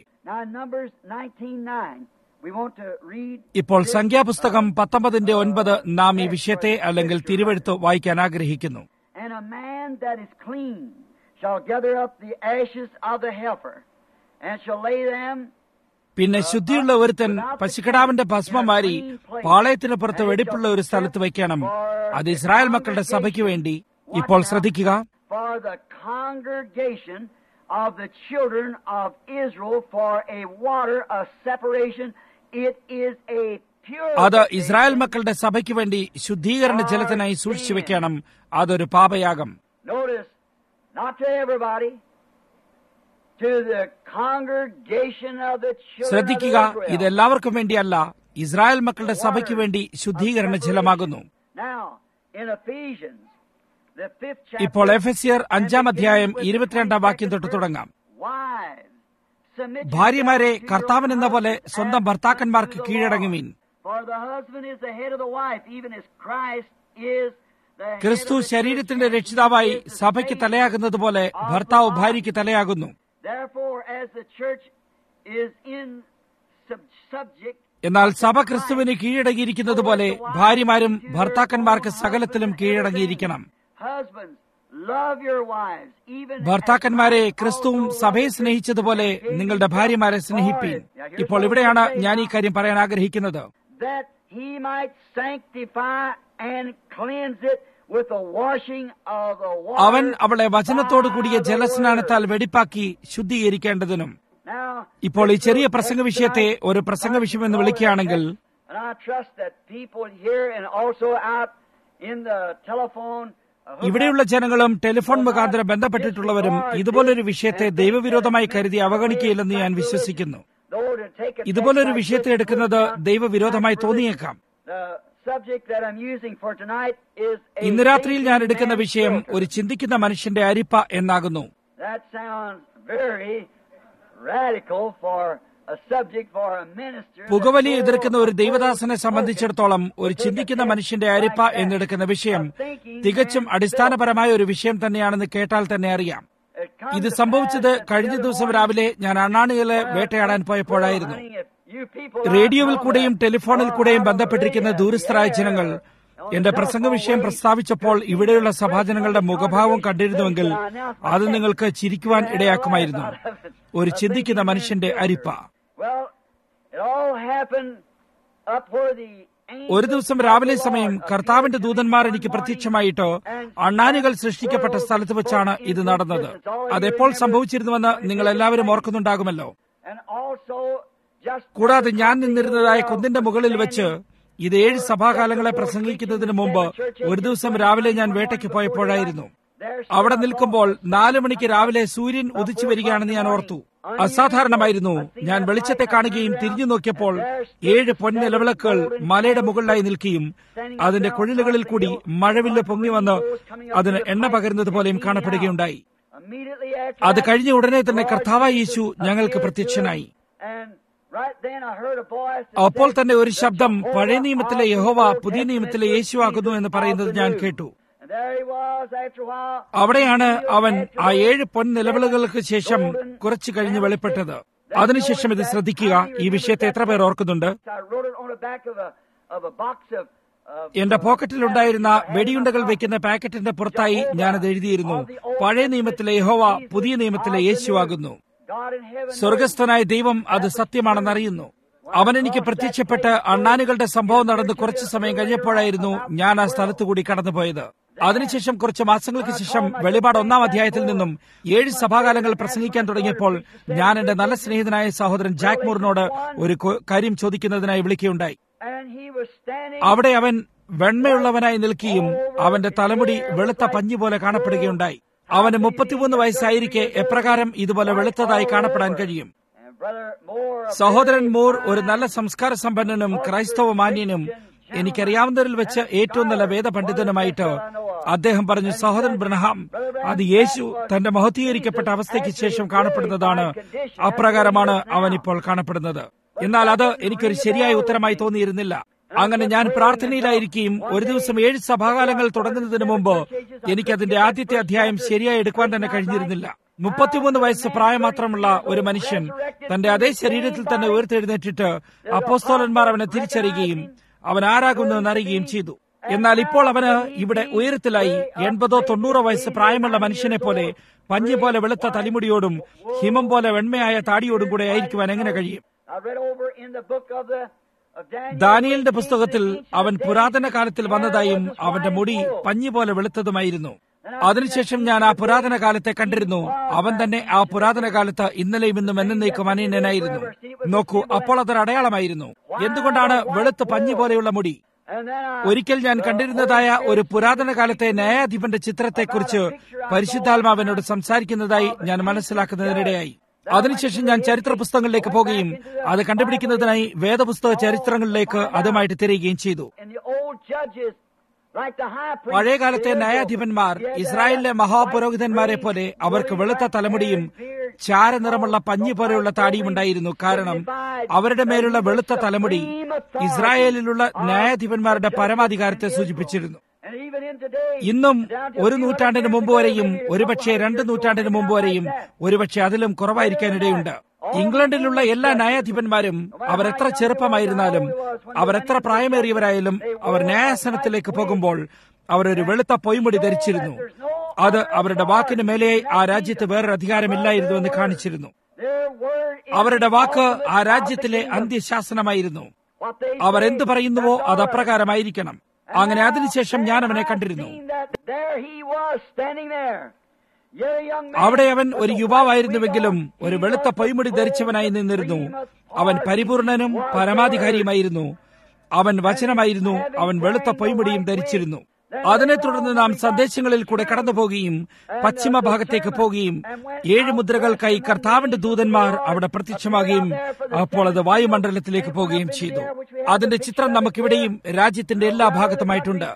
ഇപ്പോൾ സംഖ്യാപുസ്തകം പത്തൊമ്പതിന്റെ ഒൻപത് നാം ഈ വിഷയത്തെ അല്ലെങ്കിൽ തിരുവെഴുത്ത് വായിക്കാൻ ആഗ്രഹിക്കുന്നു. പിന്നെ ശുദ്ധിയുള്ള ഒരുത്തൻ പശുക്കിടാവിന്റെ ഭസ്മം വാരി പാളയത്തിന് പുറത്ത് വെടിപ്പുള്ള ഒരു സ്ഥലത്ത് വയ്ക്കണം. അത് ഇസ്രായേൽ മക്കളുടെ സഭയ്ക്ക് വേണ്ടി. ഇപ്പോൾ ശ്രദ്ധിക്കുക, of the children of Israel for a water of separation. It is a pure. അത് ഇസ്രായേൽ മക്കളുടെ സഭയ്ക്ക് വേണ്ടി ശുദ്ധീകരണ ജലത്തിനായി സൂക്ഷിച്ചു വെക്കണം. അതൊരു പാപയാഗം. Notice, not to everybody, to the congregation of the children. ശ്രദ്ധിക്കുക, ഇത് എല്ലാവർക്കും വേണ്ടിയല്ല, ഇസ്രായേൽ മക്കളുടെ സഭയ്ക്ക് വേണ്ടി ശുദ്ധീകരണ ജലമാകുന്നു. Now in Ephesians, ഇപ്പോൾ എഫെസ്യർ അഞ്ചാം അധ്യായം ഇരുപത്തിരണ്ടാം വാക്യം തൊട്ട് തുടങ്ങാം. ഭാര്യമാരെ കർത്താവിനെന്ന പോലെ സ്വന്തം ഭർത്താക്കന്മാർക്ക് കീഴടങ്ങുവീൻ. ക്രിസ്തു ശരീരത്തിന്റെ രക്ഷിതാവായി സഭയ്ക്ക് തലയാകുന്നത് പോലെ ഭർത്താവ് ഭാര്യയ്ക്ക് തലയാകുന്നു. എന്നാൽ സഭ ക്രിസ്തുവിന് കീഴടങ്ങിയിരിക്കുന്നത് പോലെ ഭാര്യമാരും ഭർത്താക്കന്മാർക്ക് സകലത്തിലും കീഴടങ്ങിയിരിക്കണം. ഭർത്താക്കന്മാരെ ക്രിസ്തുവും സഭയെ സ്നേഹിച്ചതുപോലെ നിങ്ങളുടെ ഭാര്യമാരെ സ്നേഹിപ്പീൻ. ഇപ്പോൾ ഇവിടെയാണ് ഞാൻ ഈ കാര്യം പറയാൻ ആഗ്രഹിക്കുന്നത്. അവൻ അവളെ വചനത്തോടു കൂടിയ ജലസ്നാനത്താൽ വെടിപ്പാക്കി ശുദ്ധീകരിക്കേണ്ടതിനും. ഇപ്പോൾ ഈ ചെറിയ പ്രസംഗ വിഷയത്തെ ഒരു പ്രസംഗ വിഷയമെന്ന് വിളിക്കുകയാണെങ്കിൽ ഇവിടെയുള്ള ജനങ്ങളും ടെലിഫോൺ മുഖാന്തരം ബന്ധപ്പെട്ടിട്ടുള്ളവരും ഇതുപോലൊരു വിഷയത്തെ ദൈവവിരോധമായി കരുതി അവഗണിക്കുകയില്ലെന്ന് ഞാൻ വിശ്വസിക്കുന്നു. ഇതുപോലൊരു വിഷയത്തെ എടുക്കുന്നത് ദൈവവിരോധമായി തോന്നിയേക്കാം. ഇന്ന് രാത്രിയിൽ ഞാൻ എടുക്കുന്ന വിഷയം ഒരു ചിന്തിക്കുന്ന മനുഷ്യന്റെ അരിപ്പ എന്നാകുന്നു. പുകവലി എതിർക്കുന്ന ഒരു ദൈവദാസനെ സംബന്ധിച്ചിടത്തോളം ഒരു ചിന്തിക്കുന്ന മനുഷ്യന്റെ അരിപ്പ എന്നെടുക്കുന്ന വിഷയം തികച്ചും അടിസ്ഥാനപരമായ ഒരു വിഷയം തന്നെയാണെന്ന് കേട്ടാൽ തന്നെ അറിയാം. ഇത് സംഭവിച്ചത് കഴിഞ്ഞ ദിവസം രാവിലെ ഞാൻ അണ്ണാണികളെ വേട്ടയാടാൻ പോയപ്പോഴായിരുന്നു. റേഡിയോയിൽ കൂടെയും ടെലിഫോണിൽ കൂടെയും ബന്ധപ്പെട്ടിരിക്കുന്ന ദൂരസ്ഥരായ ജനങ്ങൾ എന്റെ പ്രസംഗ വിഷയം പ്രസ്താവിച്ചപ്പോൾ ഇവിടെയുള്ള സഭാജനങ്ങളുടെ മുഖഭാവം കണ്ടിരുന്നുവെങ്കിൽ അത് നിങ്ങൾക്ക് ചിരിക്കുവാൻ ഇടയാക്കുമായിരുന്നു. ഒരു ചിന്തിക്കുന്ന മനുഷ്യന്റെ അരിപ്പ. ഒരു ദിവസം രാവിലെ സമയം കർത്താവിന്റെ ദൂതന്മാർ എനിക്ക് പ്രത്യക്ഷമായിട്ട് അണ്ണാനുകൾ സൃഷ്ടിക്കപ്പെട്ട സ്ഥലത്ത് വെച്ചാണ് ഇത് നടന്നത്. അതെപ്പോൾ സംഭവിച്ചിരുന്നുവെന്ന് നിങ്ങൾ എല്ലാവരും ഓർക്കുന്നുണ്ടാകുമല്ലോ. കൂടാതെ ഞാൻ നിന്നിരുന്നതായ കുന്നിന്റെ മുകളിൽ വെച്ച് ഇത് ഏഴ് സഭാകാലങ്ങളെ പ്രസംഗിക്കുന്നതിന് മുമ്പ് ഒരു ദിവസം രാവിലെ ഞാൻ വേട്ടയ്ക്ക് പോയപ്പോഴായിരുന്നു. അവിടെ നിൽക്കുമ്പോൾ നാലു മണിക്ക് രാവിലെ സൂര്യൻ ഉദിച്ചു വരികയാണെന്ന് ഞാൻ ഓർത്തു. അസാധാരണമായിരുന്നു. ഞാൻ വെളിച്ചത്തെ കാണുകയും തിരിഞ്ഞു നോക്കിയപ്പോൾ ഏഴ് പൊൻനിലവിളക്കുകൾ മലയുടെ മുകളിലായി നിൽക്കുകയും അതിന്റെ കുഴലുകളിൽ കൂടി മഴവില്ല് പൊങ്ങി വന്ന് അതിന് എണ്ണ പകരുന്നത് പോലെയും കാണപ്പെടുകയുണ്ടായി. അത് കഴിഞ്ഞ ഉടനെ തന്നെ കർത്താവായ യേശു ഞങ്ങൾക്ക് പ്രത്യക്ഷനായി. അപ്പോൾ തന്നെ ഒരു ശബ്ദം പഴയ നിയമത്തിലെ യഹോവ പുതിയ നിയമത്തിലെ യേശു ആകുന്നു എന്ന് പറയുന്നത് ഞാൻ കേട്ടു. അവിടെയാണ് അവൻ ആ ഏഴ് പൊൻ നിലവിളകൾക്ക് ശേഷം കുറച്ചു കഴിഞ്ഞ് വെളിപ്പെട്ടത്. അതിനുശേഷം ഇത് ശ്രദ്ധിക്കുക. ഈ വിഷയത്തെ എത്ര പേർ ഓർക്കുന്നുണ്ട്? എന്റെ പോക്കറ്റിലുണ്ടായിരുന്ന വെടിയുണ്ടകൾ വെക്കുന്ന പാക്കറ്റിന്റെ പുറത്തായി ഞാനത് എഴുതിയിരുന്നു. പഴയ നിയമത്തിലെ യഹോവ പുതിയ നിയമത്തിലെ യേശു ആകുന്നു. സ്വർഗസ്ഥനായ ദൈവം അത് സത്യമാണെന്നറിയുന്നു. അവൻ എനിക്ക് പ്രത്യക്ഷപ്പെട്ട് അണ്ണാനുകളുടെ സംഭവം നടന്ന് കുറച്ചു സമയം കഴിഞ്ഞപ്പോഴായിരുന്നു ഞാൻ ആ സ്ഥലത്തുകൂടി കടന്നുപോയത്. അതിനുശേഷം കുറച്ച് മാസങ്ങൾക്ക് ശേഷം വെളിപാട് ഒന്നാം അധ്യായത്തിൽ നിന്നും ഏഴ് സഭാകാലങ്ങൾ പ്രസംഗിക്കാൻ തുടങ്ങിയപ്പോൾ ഞാൻ എന്റെ നല്ല സ്നേഹിതനായ സഹോദരൻ ജാക്ക് മൂറിനോട് ഒരു കാര്യം ചോദിക്കുന്നതിനായി വിളിക്കുകയുണ്ടായി. അവിടെ അവൻ വെണ്മയുള്ളവനായി നിൽക്കുകയും അവന്റെ തലമുടി വെളുത്ത പഞ്ഞി പോലെ കാണപ്പെടുകയുണ്ടായി. അവന് മുപ്പത്തിമൂന്ന് വയസ്സായിരിക്കെ എപ്രകാരം ഇതുപോലെ വെളുത്തതായി കാണപ്പെടാൻ കഴിയും? സഹോദരൻ മൂർ ഒരു നല്ല സംസ്കാര സമ്പന്നനും ക്രൈസ്തവ മാന്യനും എനിക്കറിയാവുന്നതിൽ വെച്ച് ഏറ്റവും നല്ല വേദപണ്ഡിതനുമായിട്ട് അദ്ദേഹം പറഞ്ഞു, സഹോദരൻ ബ്രഹ്ഹാം, അത് യേശു തന്റെ മഹത്വീകരിക്കപ്പെട്ട അവസ്ഥയ്ക്ക് ശേഷം കാണപ്പെടുന്നതാണ്. അപ്രകാരമാണ് അവൻ ഇപ്പോൾ കാണപ്പെടുന്നത്. എന്നാൽ അത് എനിക്കൊരു ശരിയായ ഉത്തരമായി തോന്നിയിരുന്നില്ല. അങ്ങനെ ഞാൻ പ്രാർത്ഥനയിലായിരിക്കുകയും ഒരു ദിവസം ഏഴ് സഭാകാലങ്ങൾ തുടങ്ങുന്നതിന് മുമ്പ് എനിക്കതിന്റെ ആദ്യത്തെ അധ്യായം ശരിയായി എടുക്കുവാൻ തന്നെ കഴിഞ്ഞിരുന്നില്ല. മുപ്പത്തിമൂന്ന് വയസ്സ് പ്രായം മാത്രമുള്ള ഒരു മനുഷ്യൻ തന്റെ അതേ ശരീരത്തിൽ തന്നെ ഉയർത്തെഴുന്നേറ്റിട്ട് അപ്പോസ്തലന്മാർ അവനെ തിരിച്ചറിയുകയും അവൻ ആരാകുന്നു എന്നറിയുകയും ചെയ്തു. എന്നാൽ ഇപ്പോൾ അവന് ഇവിടെ ഉയരത്തിലായി എൺപതോ തൊണ്ണൂറോ വയസ്സ് പ്രായമുള്ള മനുഷ്യനെ പോലെ പഞ്ഞി പോലെ വെളുത്ത തലിമുടിയോടും ഹിമം പോലെ വെണ്മയായ താടിയോടും കൂടെ ആയിരിക്കുവാൻ എങ്ങനെ കഴിയും? ദാനിയേലിന്റെ പുസ്തകത്തിൽ അവൻ പുരാതന കാലത്തിൽ വന്നതായും അവന്റെ മുടി പഞ്ഞി പോലെ വെളുത്തതുമായിരുന്നു. അതിനുശേഷം ഞാൻ ആ പുരാതന കാലത്തെ കണ്ടിരുന്നു. അവൻ തന്നെ ആ പുരാതന കാലത്ത് ഇന്നലെയും ഇന്നും എന്നേക്കും അനന്യനായിരുന്നു. നോക്കൂ, അപ്പോൾ അതൊരു അടയാളമായിരുന്നു. എന്തുകൊണ്ടാണ് വെളുത്ത് പഞ്ഞി പോലെയുള്ള മുടി? ഒരിക്കൽ ഞാൻ കണ്ടിരുന്നതായ ഒരു പുരാതന കാലത്തെ ന്യായാധിപന്റെ ചിത്രത്തെക്കുറിച്ച് പരിശുദ്ധാത്മാവിനോട് സംസാരിക്കുന്നതായി ഞാൻ മനസ്സിലാക്കുന്നതിനിടയായി. അതിനുശേഷം ഞാൻ ചരിത്ര പുസ്തകങ്ങളിലേക്ക് പോകുകയും അത് കണ്ടുപിടിക്കുന്നതിനായി വേദപുസ്തക ചരിത്രങ്ങളിലേക്ക് അതുമായിട്ട് തിരയുകയും ചെയ്തു. പഴയകാലത്തെ ന്യായാധിപന്മാർ ഇസ്രായേലിലെ മഹാപുരോഹിതന്മാരെ പോലെ അവർക്ക് വെളുത്ത തലമുടിയും ചാരനിറമുള്ള പഞ്ഞി പോലെയുള്ള താടിയും ഉണ്ടായിരുന്നു. കാരണം അവരുടെ മേലുള്ള വെളുത്ത തലമുടി ഇസ്രായേലിലുള്ള ന്യായാധിപന്മാരുടെ പരമാധികാരത്തെ സൂചിപ്പിച്ചിരുന്നു. ഇന്നും ഒരു നൂറ്റാണ്ടിന് മുമ്പ് വരെയും ഒരുപക്ഷെ രണ്ട് നൂറ്റാണ്ടിന് മുമ്പ് വരെയും ഒരുപക്ഷെ അതിലും കുറവായിരിക്കാനിടയുണ്ട്. ഇംഗ്ലണ്ടിലുള്ള എല്ലാ ന്യായാധിപന്മാരും അവർ എത്ര ചെറുപ്പമായിരുന്നാലും അവർ എത്ര പ്രായമേറിയവരായാലും അവർ ന്യായാസനത്തിലേക്ക് പോകുമ്പോൾ അവർ ഒരു വെളുത്ത പൊയ്മുടി ധരിച്ചിരുന്നു. അത് അവരുടെ വാക്കിന് മേലെ ആ രാജ്യത്ത് വേറൊരു അധികാരമില്ലായിരുന്നു എന്ന് കാണിച്ചിരുന്നു. അവരുടെ വാക്ക് ആ രാജ്യത്തിലെ അന്ത്യശാസനമായിരുന്നു. അവർ എന്തു പറയുന്നുവോ അത് അപ്രകാരമായിരിക്കണം. അങ്ങനെ അതിനുശേഷം ഞാൻ അവനെ കണ്ടിരുന്നു. അവിടെ അവൻ ഒരു യുവാവായിരുന്നുവെങ്കിലും ഒരു വെളുത്ത പൊയ്മുടി ധരിച്ചവനായി നിന്നിരുന്നു. അവൻ പരിപൂർണനും പരമാധികാരിയുമായിരുന്നു. അവൻ വചനമായിരുന്നു. അവൻ വെളുത്ത പൊയ്മുടിയും ധരിച്ചിരുന്നു. അതിനെ തുടർന്ന് നാം സന്ദേശങ്ങളിൽ കൂടെ കടന്നുപോകുകയും പശ്ചിമ ഭാഗത്തേക്ക് പോകുകയും ഏഴ് മുദ്രകൾക്കായി കർത്താവിന്റെ ദൂതന്മാർ അവിടെ പ്രത്യക്ഷമാകുകയും അപ്പോൾ അത് വായുമണ്ഡലത്തിലേക്ക് പോവുകയും ചെയ്തു. അതിന്റെ ചിത്രം നമുക്കിവിടെയും രാജ്യത്തിന്റെ എല്ലാ ഭാഗത്തുമായിട്ടുണ്ട്.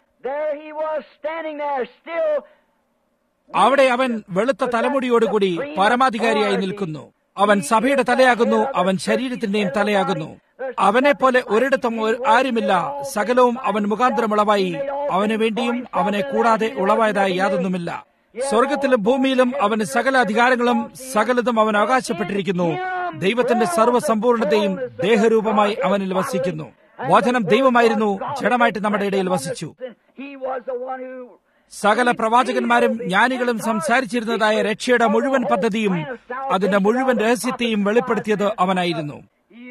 അവിടെ അവൻ വെളുത്ത തലമുടിയോടുകൂടി പരമാധികാരിയായി നിൽക്കുന്നു. അവൻ സഭയുടെ തലയാകുന്നു. അവൻ ശരീരത്തിന്റെയും തലയാകുന്നു. അവനെ പോലെ ഒരിടത്തും ആരുമില്ല. സകലവും അവൻ മുഖാന്തരം ഉളവായി. അവന് വേണ്ടിയും അവനെ കൂടാതെ ഉളവായതായി യാതൊന്നുമില്ല. സ്വർഗത്തിലും ഭൂമിയിലും അവന് സകല അധികാരങ്ങളും സകലതും അവൻ അവകാശപ്പെട്ടിരിക്കുന്നു. ദൈവത്തിന്റെ സർവ്വസമ്പൂർണതയും ദേഹരൂപമായി അവനിൽ വസിക്കുന്നു. വചനം ദൈവമായിരുന്നു, ജഡമായിട്ട് നമ്മുടെ ഇടയിൽ വസിച്ചു. സകല പ്രവാചകന്മാരും ജ്ഞാനികളും സംസാരിച്ചിരുന്നതായ രക്ഷയുടെ മുഴുവൻ പദ്ധതിയും അതിന്റെ മുഴുവൻ രഹസ്യത്തെയും വെളിപ്പെടുത്തിയത് അവനായിരുന്നു.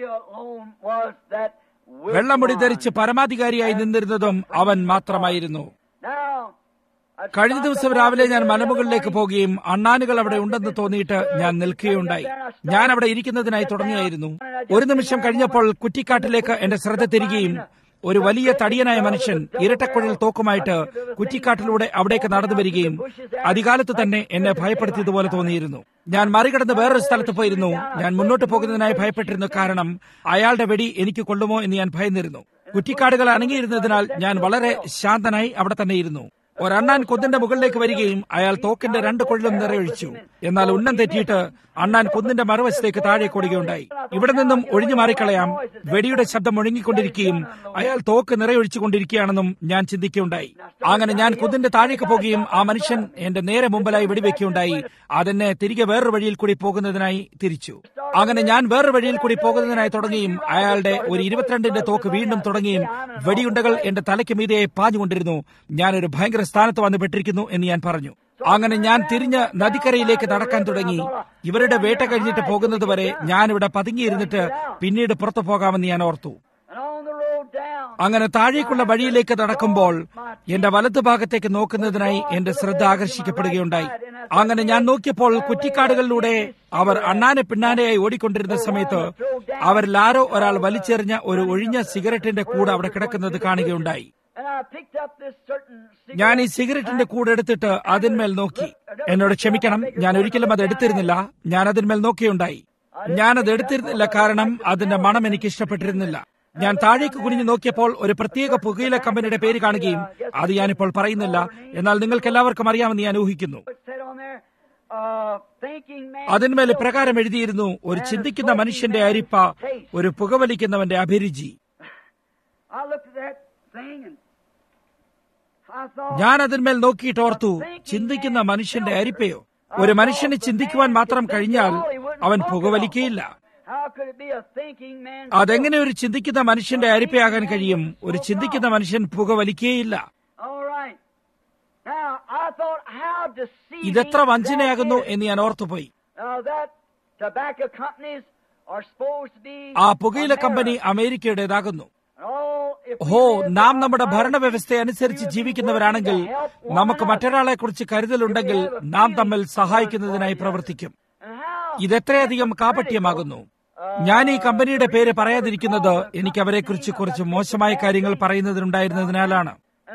വെള്ളമുടി ധരിച്ച് പരമാധികാരിയായി നിന്നിരുന്നതും അവൻ മാത്രമായിരുന്നു. കഴിഞ്ഞ ദിവസം രാവിലെ ഞാൻ മലമുകളിലേക്ക് പോകുകയും അണ്ണാനുകൾ അവിടെ ഉണ്ടെന്ന് തോന്നിയിട്ട് ഞാൻ നിൽക്കുകയുണ്ടായി. ഞാൻ അവിടെ ഇരിക്കുന്നതിനായി തുടങ്ങിയായിരുന്നു. ഒരു നിമിഷം കഴിഞ്ഞപ്പോൾ കുറ്റിക്കാട്ടിലേക്ക് എന്റെ ശ്രദ്ധ തിരികെയും ഒരു വലിയ തടിയനായ മനുഷ്യൻ ഇരട്ടക്കുഴൽ തോക്കുമായിട്ട് കുറ്റിക്കാട്ടിലൂടെ അവിടേക്ക് നടന്നു വരികയും അധികാലത്ത് തന്നെ എന്നെ ഭയപ്പെടുത്തിയതുപോലെ തോന്നിയിരുന്നു. ഞാൻ മറികടന്ന് വേറൊരു സ്ഥലത്ത് പോയിരുന്നു. ഞാൻ മുന്നോട്ട് പോകുന്നതിനായി ഭയപ്പെട്ടിരുന്നു. കാരണം അയാളുടെ വെടി എനിക്ക് കൊള്ളുമോ എന്ന് ഞാൻ ഭയന്നിരുന്നു. കുറ്റിക്കാടുകൾ അണങ്ങിയിരുന്നതിനാൽ ഞാൻ വളരെ ശാന്തനായി അവിടെ തന്നെ ഇരുന്നു. ഒരണ്ണാൻ കുന്നിന്റെ മുകളിലേക്ക് വരികയും അയാൾ തോക്കിന്റെ രണ്ട് കൊള്ളും നിറയൊഴിച്ചു. എന്നാൽ ഉന്നം തെറ്റിയിട്ട് അണ്ണാൻ കുന്നിന്റെ മറുവശത്തേക്ക് താഴെ കൊടുകയുണ്ടായി. ഇവിടെ നിന്നും ഒഴിഞ്ഞു മാറിക്കളയാം, വെടിയുടെ ശബ്ദം മുഴങ്ങിക്കൊണ്ടിരിക്കുകയും അയാൾ തോക്ക് നിറയൊഴിച്ചുകൊണ്ടിരിക്കുകയാണെന്നും ഞാൻ ചിന്തിക്കുകയുണ്ടായി. അങ്ങനെ ഞാൻ കുന്നിന്റെ താഴേക്ക് പോകുകയും ആ മനുഷ്യൻ എന്റെ നേരെ മുമ്പിലായി വെടിവെക്കുകയുണ്ടായി. അതെന്നെ തിരികെ വേറൊരു വഴിയിൽ കൂടി പോകുന്നതിനായി തിരിച്ചു. അങ്ങനെ ഞാൻ വേറൊരു വഴിയിൽ കൂടി പോകുന്നതിനായി തുടങ്ങിയും അയാളുടെ ഒരു ഇരുപത്തിരണ്ടിന്റെ തോക്ക് വീണ്ടും തുടങ്ങിയും വെടിയുണ്ടകൾ എന്റെ തലയ്ക്ക് മീതെയായി പാഞ്ഞുകൊണ്ടിരുന്നു. ഞാനൊരു ഭയങ്കര സ്ഥാനത്ത് വന്ന് പെട്ടിരിക്കുന്നു എന്ന് ഞാൻ പറഞ്ഞു. അങ്ങനെ ഞാൻ തിരിഞ്ഞ് നദിക്കരയിലേക്ക് നടക്കാൻ തുടങ്ങി. ഇവരുടെ വേട്ട കഴിഞ്ഞിട്ട് പോകുന്നത് വരെ ഞാനിവിടെ പതുങ്ങിയിരുന്നിട്ട് പിന്നീട് പുറത്തു പോകാമെന്ന് ഞാൻ ഓർത്തു. അങ്ങനെ താഴേക്കുള്ള വഴിയിലേക്ക് നടക്കുമ്പോൾ എന്റെ വലതുഭാഗത്തേക്ക് നോക്കുന്നതിനായി എന്റെ ശ്രദ്ധ ആകർഷിക്കപ്പെടുകയുണ്ടായി. അങ്ങനെ ഞാൻ നോക്കിയപ്പോൾ കുറ്റിക്കാടുകളിലൂടെ അവർ അണ്ണാനെ പിന്നാനെയായി ഓടിക്കൊണ്ടിരുന്ന സമയത്ത് അവരിൽ ആരോ ഒരാൾ വലിച്ചെറിഞ്ഞ ഒരു ഒഴിഞ്ഞ സിഗരറ്റിന്റെ കൂട് അവിടെ കിടക്കുന്നത് കാണുകയുണ്ടായി. ഞാൻ ഈ സിഗരറ്റിന്റെ കൂടെ എടുത്തിട്ട് അതിന്മേൽ നോക്കി. എന്നോട് ക്ഷമിക്കണം, ഞാൻ ഒരിക്കലും അത് എടുത്തിരുന്നില്ല. ഞാൻ അതിന്മേൽ നോക്കിയുണ്ടായി. ഞാനത് എടുത്തിരുന്നില്ല കാരണം അതിന്റെ മണം എനിക്ക് ഇഷ്ടപ്പെട്ടിരുന്നില്ല. ഞാൻ താഴേക്ക് കുനിഞ്ഞു നോക്കിയപ്പോൾ ഒരു പ്രത്യേക പുകയില കമ്പനിയുടെ പേര് കാണുകയും അത് ഞാനിപ്പോൾ പറയുന്നില്ല, എന്നാൽ നിങ്ങൾക്ക് എല്ലാവർക്കും അറിയാമെന്ന് ഞാൻ ഊഹിക്കുന്നു. അതിന്മേൽ ഇപ്രകാരം എഴുതിയിരുന്നു: ഒരു ചിന്തിക്കുന്ന മനുഷ്യന്റെ അരിപ്പ, ഒരു പുകവലിക്കുന്നവന്റെ അഭിരുചി. ഞാൻ അതിന്മേൽ നോക്കിയിട്ട് ഓർത്തു, ചിന്തിക്കുന്ന മനുഷ്യന്റെ അരിപ്പയോ? ഒരു മനുഷ്യന് ചിന്തിക്കുവാൻ മാത്രം കഴിഞ്ഞാൽ അവൻ പുകവലിക്കയില്ല. അതെങ്ങനെ ഒരു ചിന്തിക്കുന്ന മനുഷ്യന്റെ അരിപ്പയാകാൻ കഴിയും? ഒരു ചിന്തിക്കുന്ന മനുഷ്യൻ പുകവലിക്കേയില്ല. ഇതെത്ര വഞ്ചനയാകുന്നു എന്ന് ഞാൻ ഓർത്തുപോയി. ആ പുകയില കമ്പനി അമേരിക്കയുടേതാകുന്നു. ഹോ, നാം നമ്മുടെ ഭരണവ്യവസ്ഥ അനുസരിച്ച് ജീവിക്കുന്നവരാണെങ്കിൽ, നമുക്ക് മറ്റൊരാളെ കുറിച്ച് കരുതലുണ്ടെങ്കിൽ നാം തമ്മിൽ സഹായിക്കുന്നതിനായി പ്രവർത്തിക്കും. ഇതെത്രയധികം കാപട്യമാകുന്നു. ഞാൻ ഈ കമ്പനിയുടെ പേര് പറയാതിരിക്കുന്നത് എനിക്ക് അവരെക്കുറിച്ച് കുറച്ച് മോശമായ കാര്യങ്ങൾ പറയുന്നതിനുണ്ടായിരുന്നതിനാലാണ്.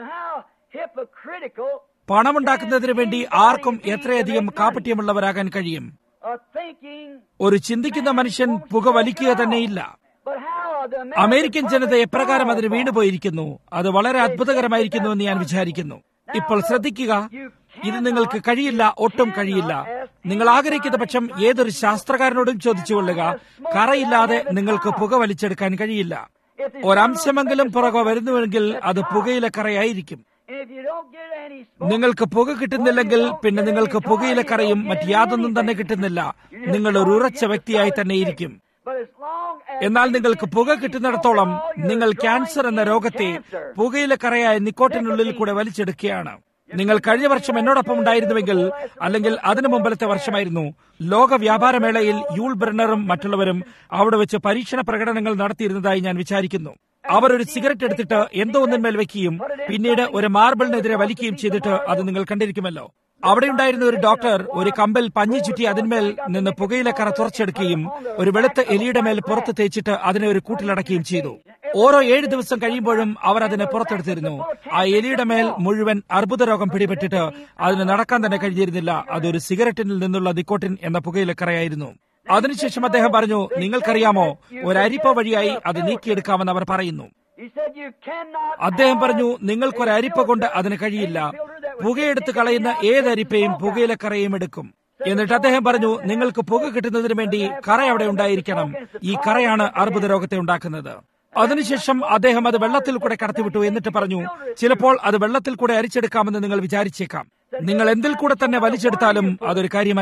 പണമുണ്ടാക്കുന്നതിന് വേണ്ടി ആർക്കും എത്രയധികം കാപട്യമുള്ളവരാകാൻ കഴിയും. ഒരു ചിന്തിക്കുന്ന മനുഷ്യൻ പുക വലിക്കുക തന്നെയില്ല. അമേരിക്കൻ ജനത എപ്രകാരം അതിന് വീണുപോയിരിക്കുന്നു, അത് വളരെ അത്ഭുതകരമായിരിക്കുന്നു എന്ന് ഞാൻ വിചാരിക്കുന്നു. ഇപ്പോൾ ശ്രദ്ധിക്കുക, ഇത് നിങ്ങൾക്ക് കഴിയില്ല, ഒട്ടും കഴിയില്ല. നിങ്ങൾ ആഗ്രഹിക്കുന്ന പക്ഷം ഏതൊരു ശാസ്ത്രകാരനോടും ചോദിച്ചുകൊള്ളുക, കറയില്ലാതെ നിങ്ങൾക്ക് പുക വലിച്ചെടുക്കാൻ കഴിയില്ല. ഒരംശമെങ്കിലും പുറകെ വരുന്നുവെങ്കിൽ അത് പുകയില കറയായിരിക്കും. നിങ്ങൾക്ക് പുക കിട്ടുന്നില്ലെങ്കിൽ പിന്നെ നിങ്ങൾക്ക് പുകയില കറയും മറ്റ് യാതൊന്നും തന്നെ കിട്ടുന്നില്ല. നിങ്ങൾ ഒരു ഉറച്ച വ്യക്തിയായി തന്നെ ഇരിക്കും. എന്നാൽ നിങ്ങൾക്ക് പുക കിട്ടുന്നിടത്തോളം നിങ്ങൾ ക്യാൻസർ എന്ന രോഗത്തെ പുകയില കറയായ നിക്കോട്ടിനുള്ളിൽ കൂടെ വലിച്ചെടുക്കുകയാണ്. നിങ്ങൾ കഴിഞ്ഞ വർഷം എന്നോടൊപ്പം ഉണ്ടായിരുന്നുവെങ്കിൽ, അല്ലെങ്കിൽ അതിനു മുമ്പലത്തെ വർഷമായിരുന്നു, ലോക വ്യാപാരമേളയിൽ യൂൾ ബ്രെന്നറും മറ്റുള്ളവരും അവിടെ വെച്ച് പരീക്ഷണ പ്രകടനങ്ങൾ നടത്തിയിരുന്നതായി ഞാൻ വിചാരിക്കുന്നു. അവർ ഒരു സിഗരറ്റ് എടുത്തിട്ട് എന്തോ ഒന്നിന്മേൽ വെക്കുകയും പിന്നീട് ഒരു മാർബിളിനെതിരെ വലിക്കുകയും ചെയ്തിട്ട് അത് നിങ്ങൾ കണ്ടിരിക്കുമല്ലോ. അവിടെ ഉണ്ടായിരുന്ന ഒരു ഡോക്ടർ ഒരു കമ്പിൽ പഞ്ഞി ചുറ്റി അതിന്മേൽ നിന്ന് പുകയിലക്കറ തുറച്ചെടുക്കുകയും ഒരു വെളുത്ത എലിയുടെ മേൽ പുറത്ത് തേച്ചിട്ട് അതിനെ ഒരു കൂട്ടിലടക്കുകയും ചെയ്തു. ഓരോ ഏഴ് ദിവസം കഴിയുമ്പോഴും അവർ അതിനെ പുറത്തെടുത്തിരുന്നു. ആ എലിയുടെ മേൽ മുഴുവൻ അർബുദ രോഗം പിടിപെട്ടിട്ട് അതിന് നടക്കാൻ തന്നെ കഴിഞ്ഞിരുന്നില്ല. അതൊരു സിഗരറ്റിൽ നിന്നുള്ള നിക്കോട്ടിൻ എന്ന പുകയിലക്കറയായിരുന്നു. അതിനുശേഷം അദ്ദേഹം പറഞ്ഞു, നിങ്ങൾക്കറിയാമോ, ഒരു അരിപ്പ വഴിയായി അത് നീക്കിയെടുക്കാമെന്ന് അവർ പറയുന്നു. അദ്ദേഹം പറഞ്ഞു, നിങ്ങൾക്കൊരു അരിപ്പ കൊണ്ട് അതിന് കഴിയില്ല. പുകയെടുത്ത് കളയുന്ന ഏതരിപ്പയും പുകയിലക്കറയും എടുക്കും. എന്നിട്ട് അദ്ദേഹം പറഞ്ഞു, നിങ്ങൾക്ക് പുക കിട്ടുന്നതിന് വേണ്ടി കറ അവിടെ ഉണ്ടായിരിക്കണം. ഈ കറയാണ് അർബുദ രോഗത്തെ ഉണ്ടാക്കുന്നത്. അതിനുശേഷം അദ്ദേഹം അത് വെള്ളത്തിൽ കൂടെ കടത്തിവിട്ടു. എന്നിട്ട് പറഞ്ഞു, ചിലപ്പോൾ അത് വെള്ളത്തിൽ കൂടെ അരിച്ചെടുക്കാമെന്ന് നിങ്ങൾ വിചാരിച്ചേക്കാം. നിങ്ങൾ എന്തിൽ കൂടെ തന്നെ വലിച്ചെടുത്താലും അതൊരു കാര്യമല്ല.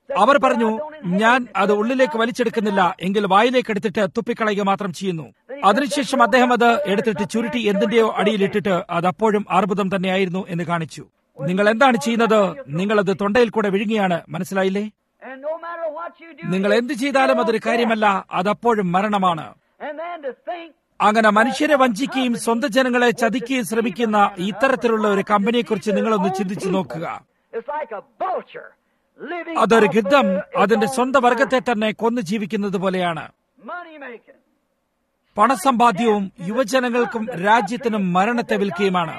അവർ പറഞ്ഞു, ഞാൻ അത് ഉള്ളിലേക്ക് വലിച്ചെടുക്കുന്നില്ല, എങ്കിൽ വായിലേക്ക് എടുത്തിട്ട് തുപ്പിക്കളയുക മാത്രം ചെയ്യുന്നു. അതിനുശേഷം അദ്ദേഹം അത് എടുത്തിട്ട് ചുരുട്ടി എന്തിന്റെയോ അടിയിലിട്ടിട്ട് അത് അപ്പോഴും അർബുദം തന്നെയായിരുന്നു എന്ന് കാണിച്ചു. നിങ്ങൾ എന്താണ് ചെയ്യുന്നത്? നിങ്ങളത് തൊണ്ടയിൽ കൂടെ വിഴുങ്ങിയാണ്. മനസ്സിലായില്ലേ? നിങ്ങൾ എന്ത് ചെയ്താലും അതൊരു കാര്യമല്ല, അതപ്പോഴും മരണമാണ്. അങ്ങനെ മനുഷ്യരെ വഞ്ചിക്കുകയും സ്വന്തം ജനങ്ങളെ ചതിക്കുകയും ശ്രമിക്കുന്ന ഇത്തരത്തിലുള്ള ഒരു കമ്പനിയെക്കുറിച്ച് നിങ്ങളൊന്ന് ചിന്തിച്ചു നോക്കുക. അതൊരു ഗിദ്ധം അതിന്റെ സ്വന്തം വർഗത്തെ തന്നെ കൊന്നു ജീവിക്കുന്നത് പോലെയാണ്. പണസമ്പാദ്യവും യുവജനങ്ങൾക്കും രാജ്യത്തിനും മരണത്തെ വിൽക്കുകയുമാണ്.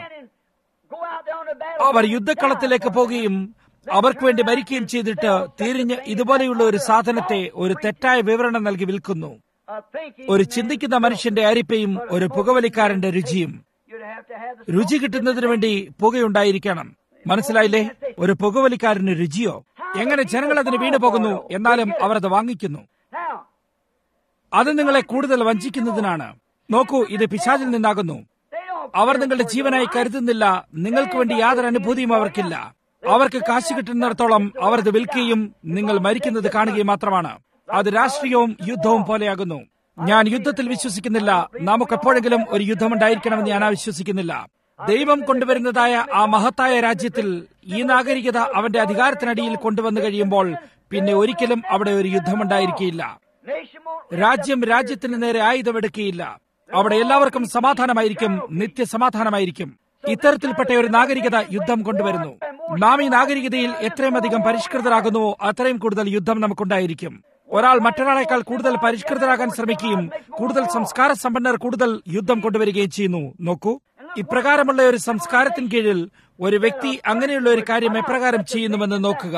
അവർ യുദ്ധക്കളത്തിലേക്ക് പോകുകയും അവർക്ക് വേണ്ടി മരിക്കുകയും ചെയ്തിട്ട് തിരിഞ്ഞ് ഇതുപോലെയുള്ള ഒരു സാധനത്തെ ഒരു തെറ്റായ വിവരണം നൽകി വിൽക്കുന്നു. ഒരു ചിന്തിക്കുന്ന മനുഷ്യന്റെ അരിപ്പയും ഒരു പുകവലിക്കാരന്റെ രുചിയും. രുചി കിട്ടുന്നതിന് വേണ്ടി പുകയുണ്ടായിരിക്കണം. മനസ്സിലായില്ലേ? ഒരു പുകവലിക്കാരന് രുചിയോ? എങ്ങനെ ജനങ്ങൾ അതിന് വീണു പോകുന്നു, എന്നാലും അവർ അത് വാങ്ങിക്കുന്നു. അത് നിങ്ങളെ കൂടുതൽ വഞ്ചിക്കുന്നതിനാണ്. നോക്കൂ, ഇത് പിശാചിൽ നിന്നാകുന്നു. അവർ നിങ്ങളുടെ ജീവനായി കരുതുന്നില്ല. നിങ്ങൾക്ക് വേണ്ടി യാതൊരു അനുഭൂതിയും അവർക്കില്ല. അവർക്ക് കാശ് കിട്ടുന്നിടത്തോളം അവർ ഇത് വിൽക്കുകയും നിങ്ങൾ മരിക്കുന്നത് കാണുകയും മാത്രമാണ്. അത് രാഷ്ട്രീയവും യുദ്ധവും പോലെയാകുന്നു. ഞാൻ യുദ്ധത്തിൽ വിശ്വസിക്കുന്നില്ല. നമുക്ക് എപ്പോഴെങ്കിലും ഒരു യുദ്ധമുണ്ടായിരിക്കണമെന്ന് ഞാൻ വിശ്വസിക്കുന്നില്ല. ദൈവം കൊണ്ടുവരുന്നതായ ആ മഹത്തായ രാജ്യത്തിൽ ഈ നാഗരികത അവന്റെ അധികാരത്തിനടിയിൽ കൊണ്ടുവന്നു കഴിയുമ്പോൾ പിന്നെ ഒരിക്കലും അവിടെ ഒരു യുദ്ധമുണ്ടായിരിക്കില്ല. രാജ്യം രാജ്യത്തിന് നേരെ ആയുധമെടുക്കുകയില്ല. അവിടെ എല്ലാവർക്കും സമാധാനമായിരിക്കും, നിത്യസമാധാനമായിരിക്കും. ഇത്തരത്തിൽപ്പെട്ട ഒരു നാഗരികത യുദ്ധം കൊണ്ടുവരുന്നു. നാം ഈ നാഗരികതയിൽ എത്രയും അധികം പരിഷ്കൃതരാകുന്നുവോ അത്രയും കൂടുതൽ യുദ്ധം നമുക്കുണ്ടായിരിക്കും. ഒരാൾ മറ്റൊരാളെക്കാൾ കൂടുതൽ പരിഷ്കൃതരാകാൻ ശ്രമിക്കുകയും കൂടുതൽ സംസ്കാര സമ്പന്നർ കൂടുതൽ യുദ്ധം കൊണ്ടുവരികയും ചെയ്യുന്നു. നോക്കൂ, ഇപ്രകാരമുള്ള ഒരു സംസ്കാരത്തിന് കീഴിൽ ഒരു വ്യക്തി അങ്ങനെയുള്ള ഒരു കാര്യം എപ്രകാരം ചെയ്യുന്നുവെന്ന് നോക്കുക.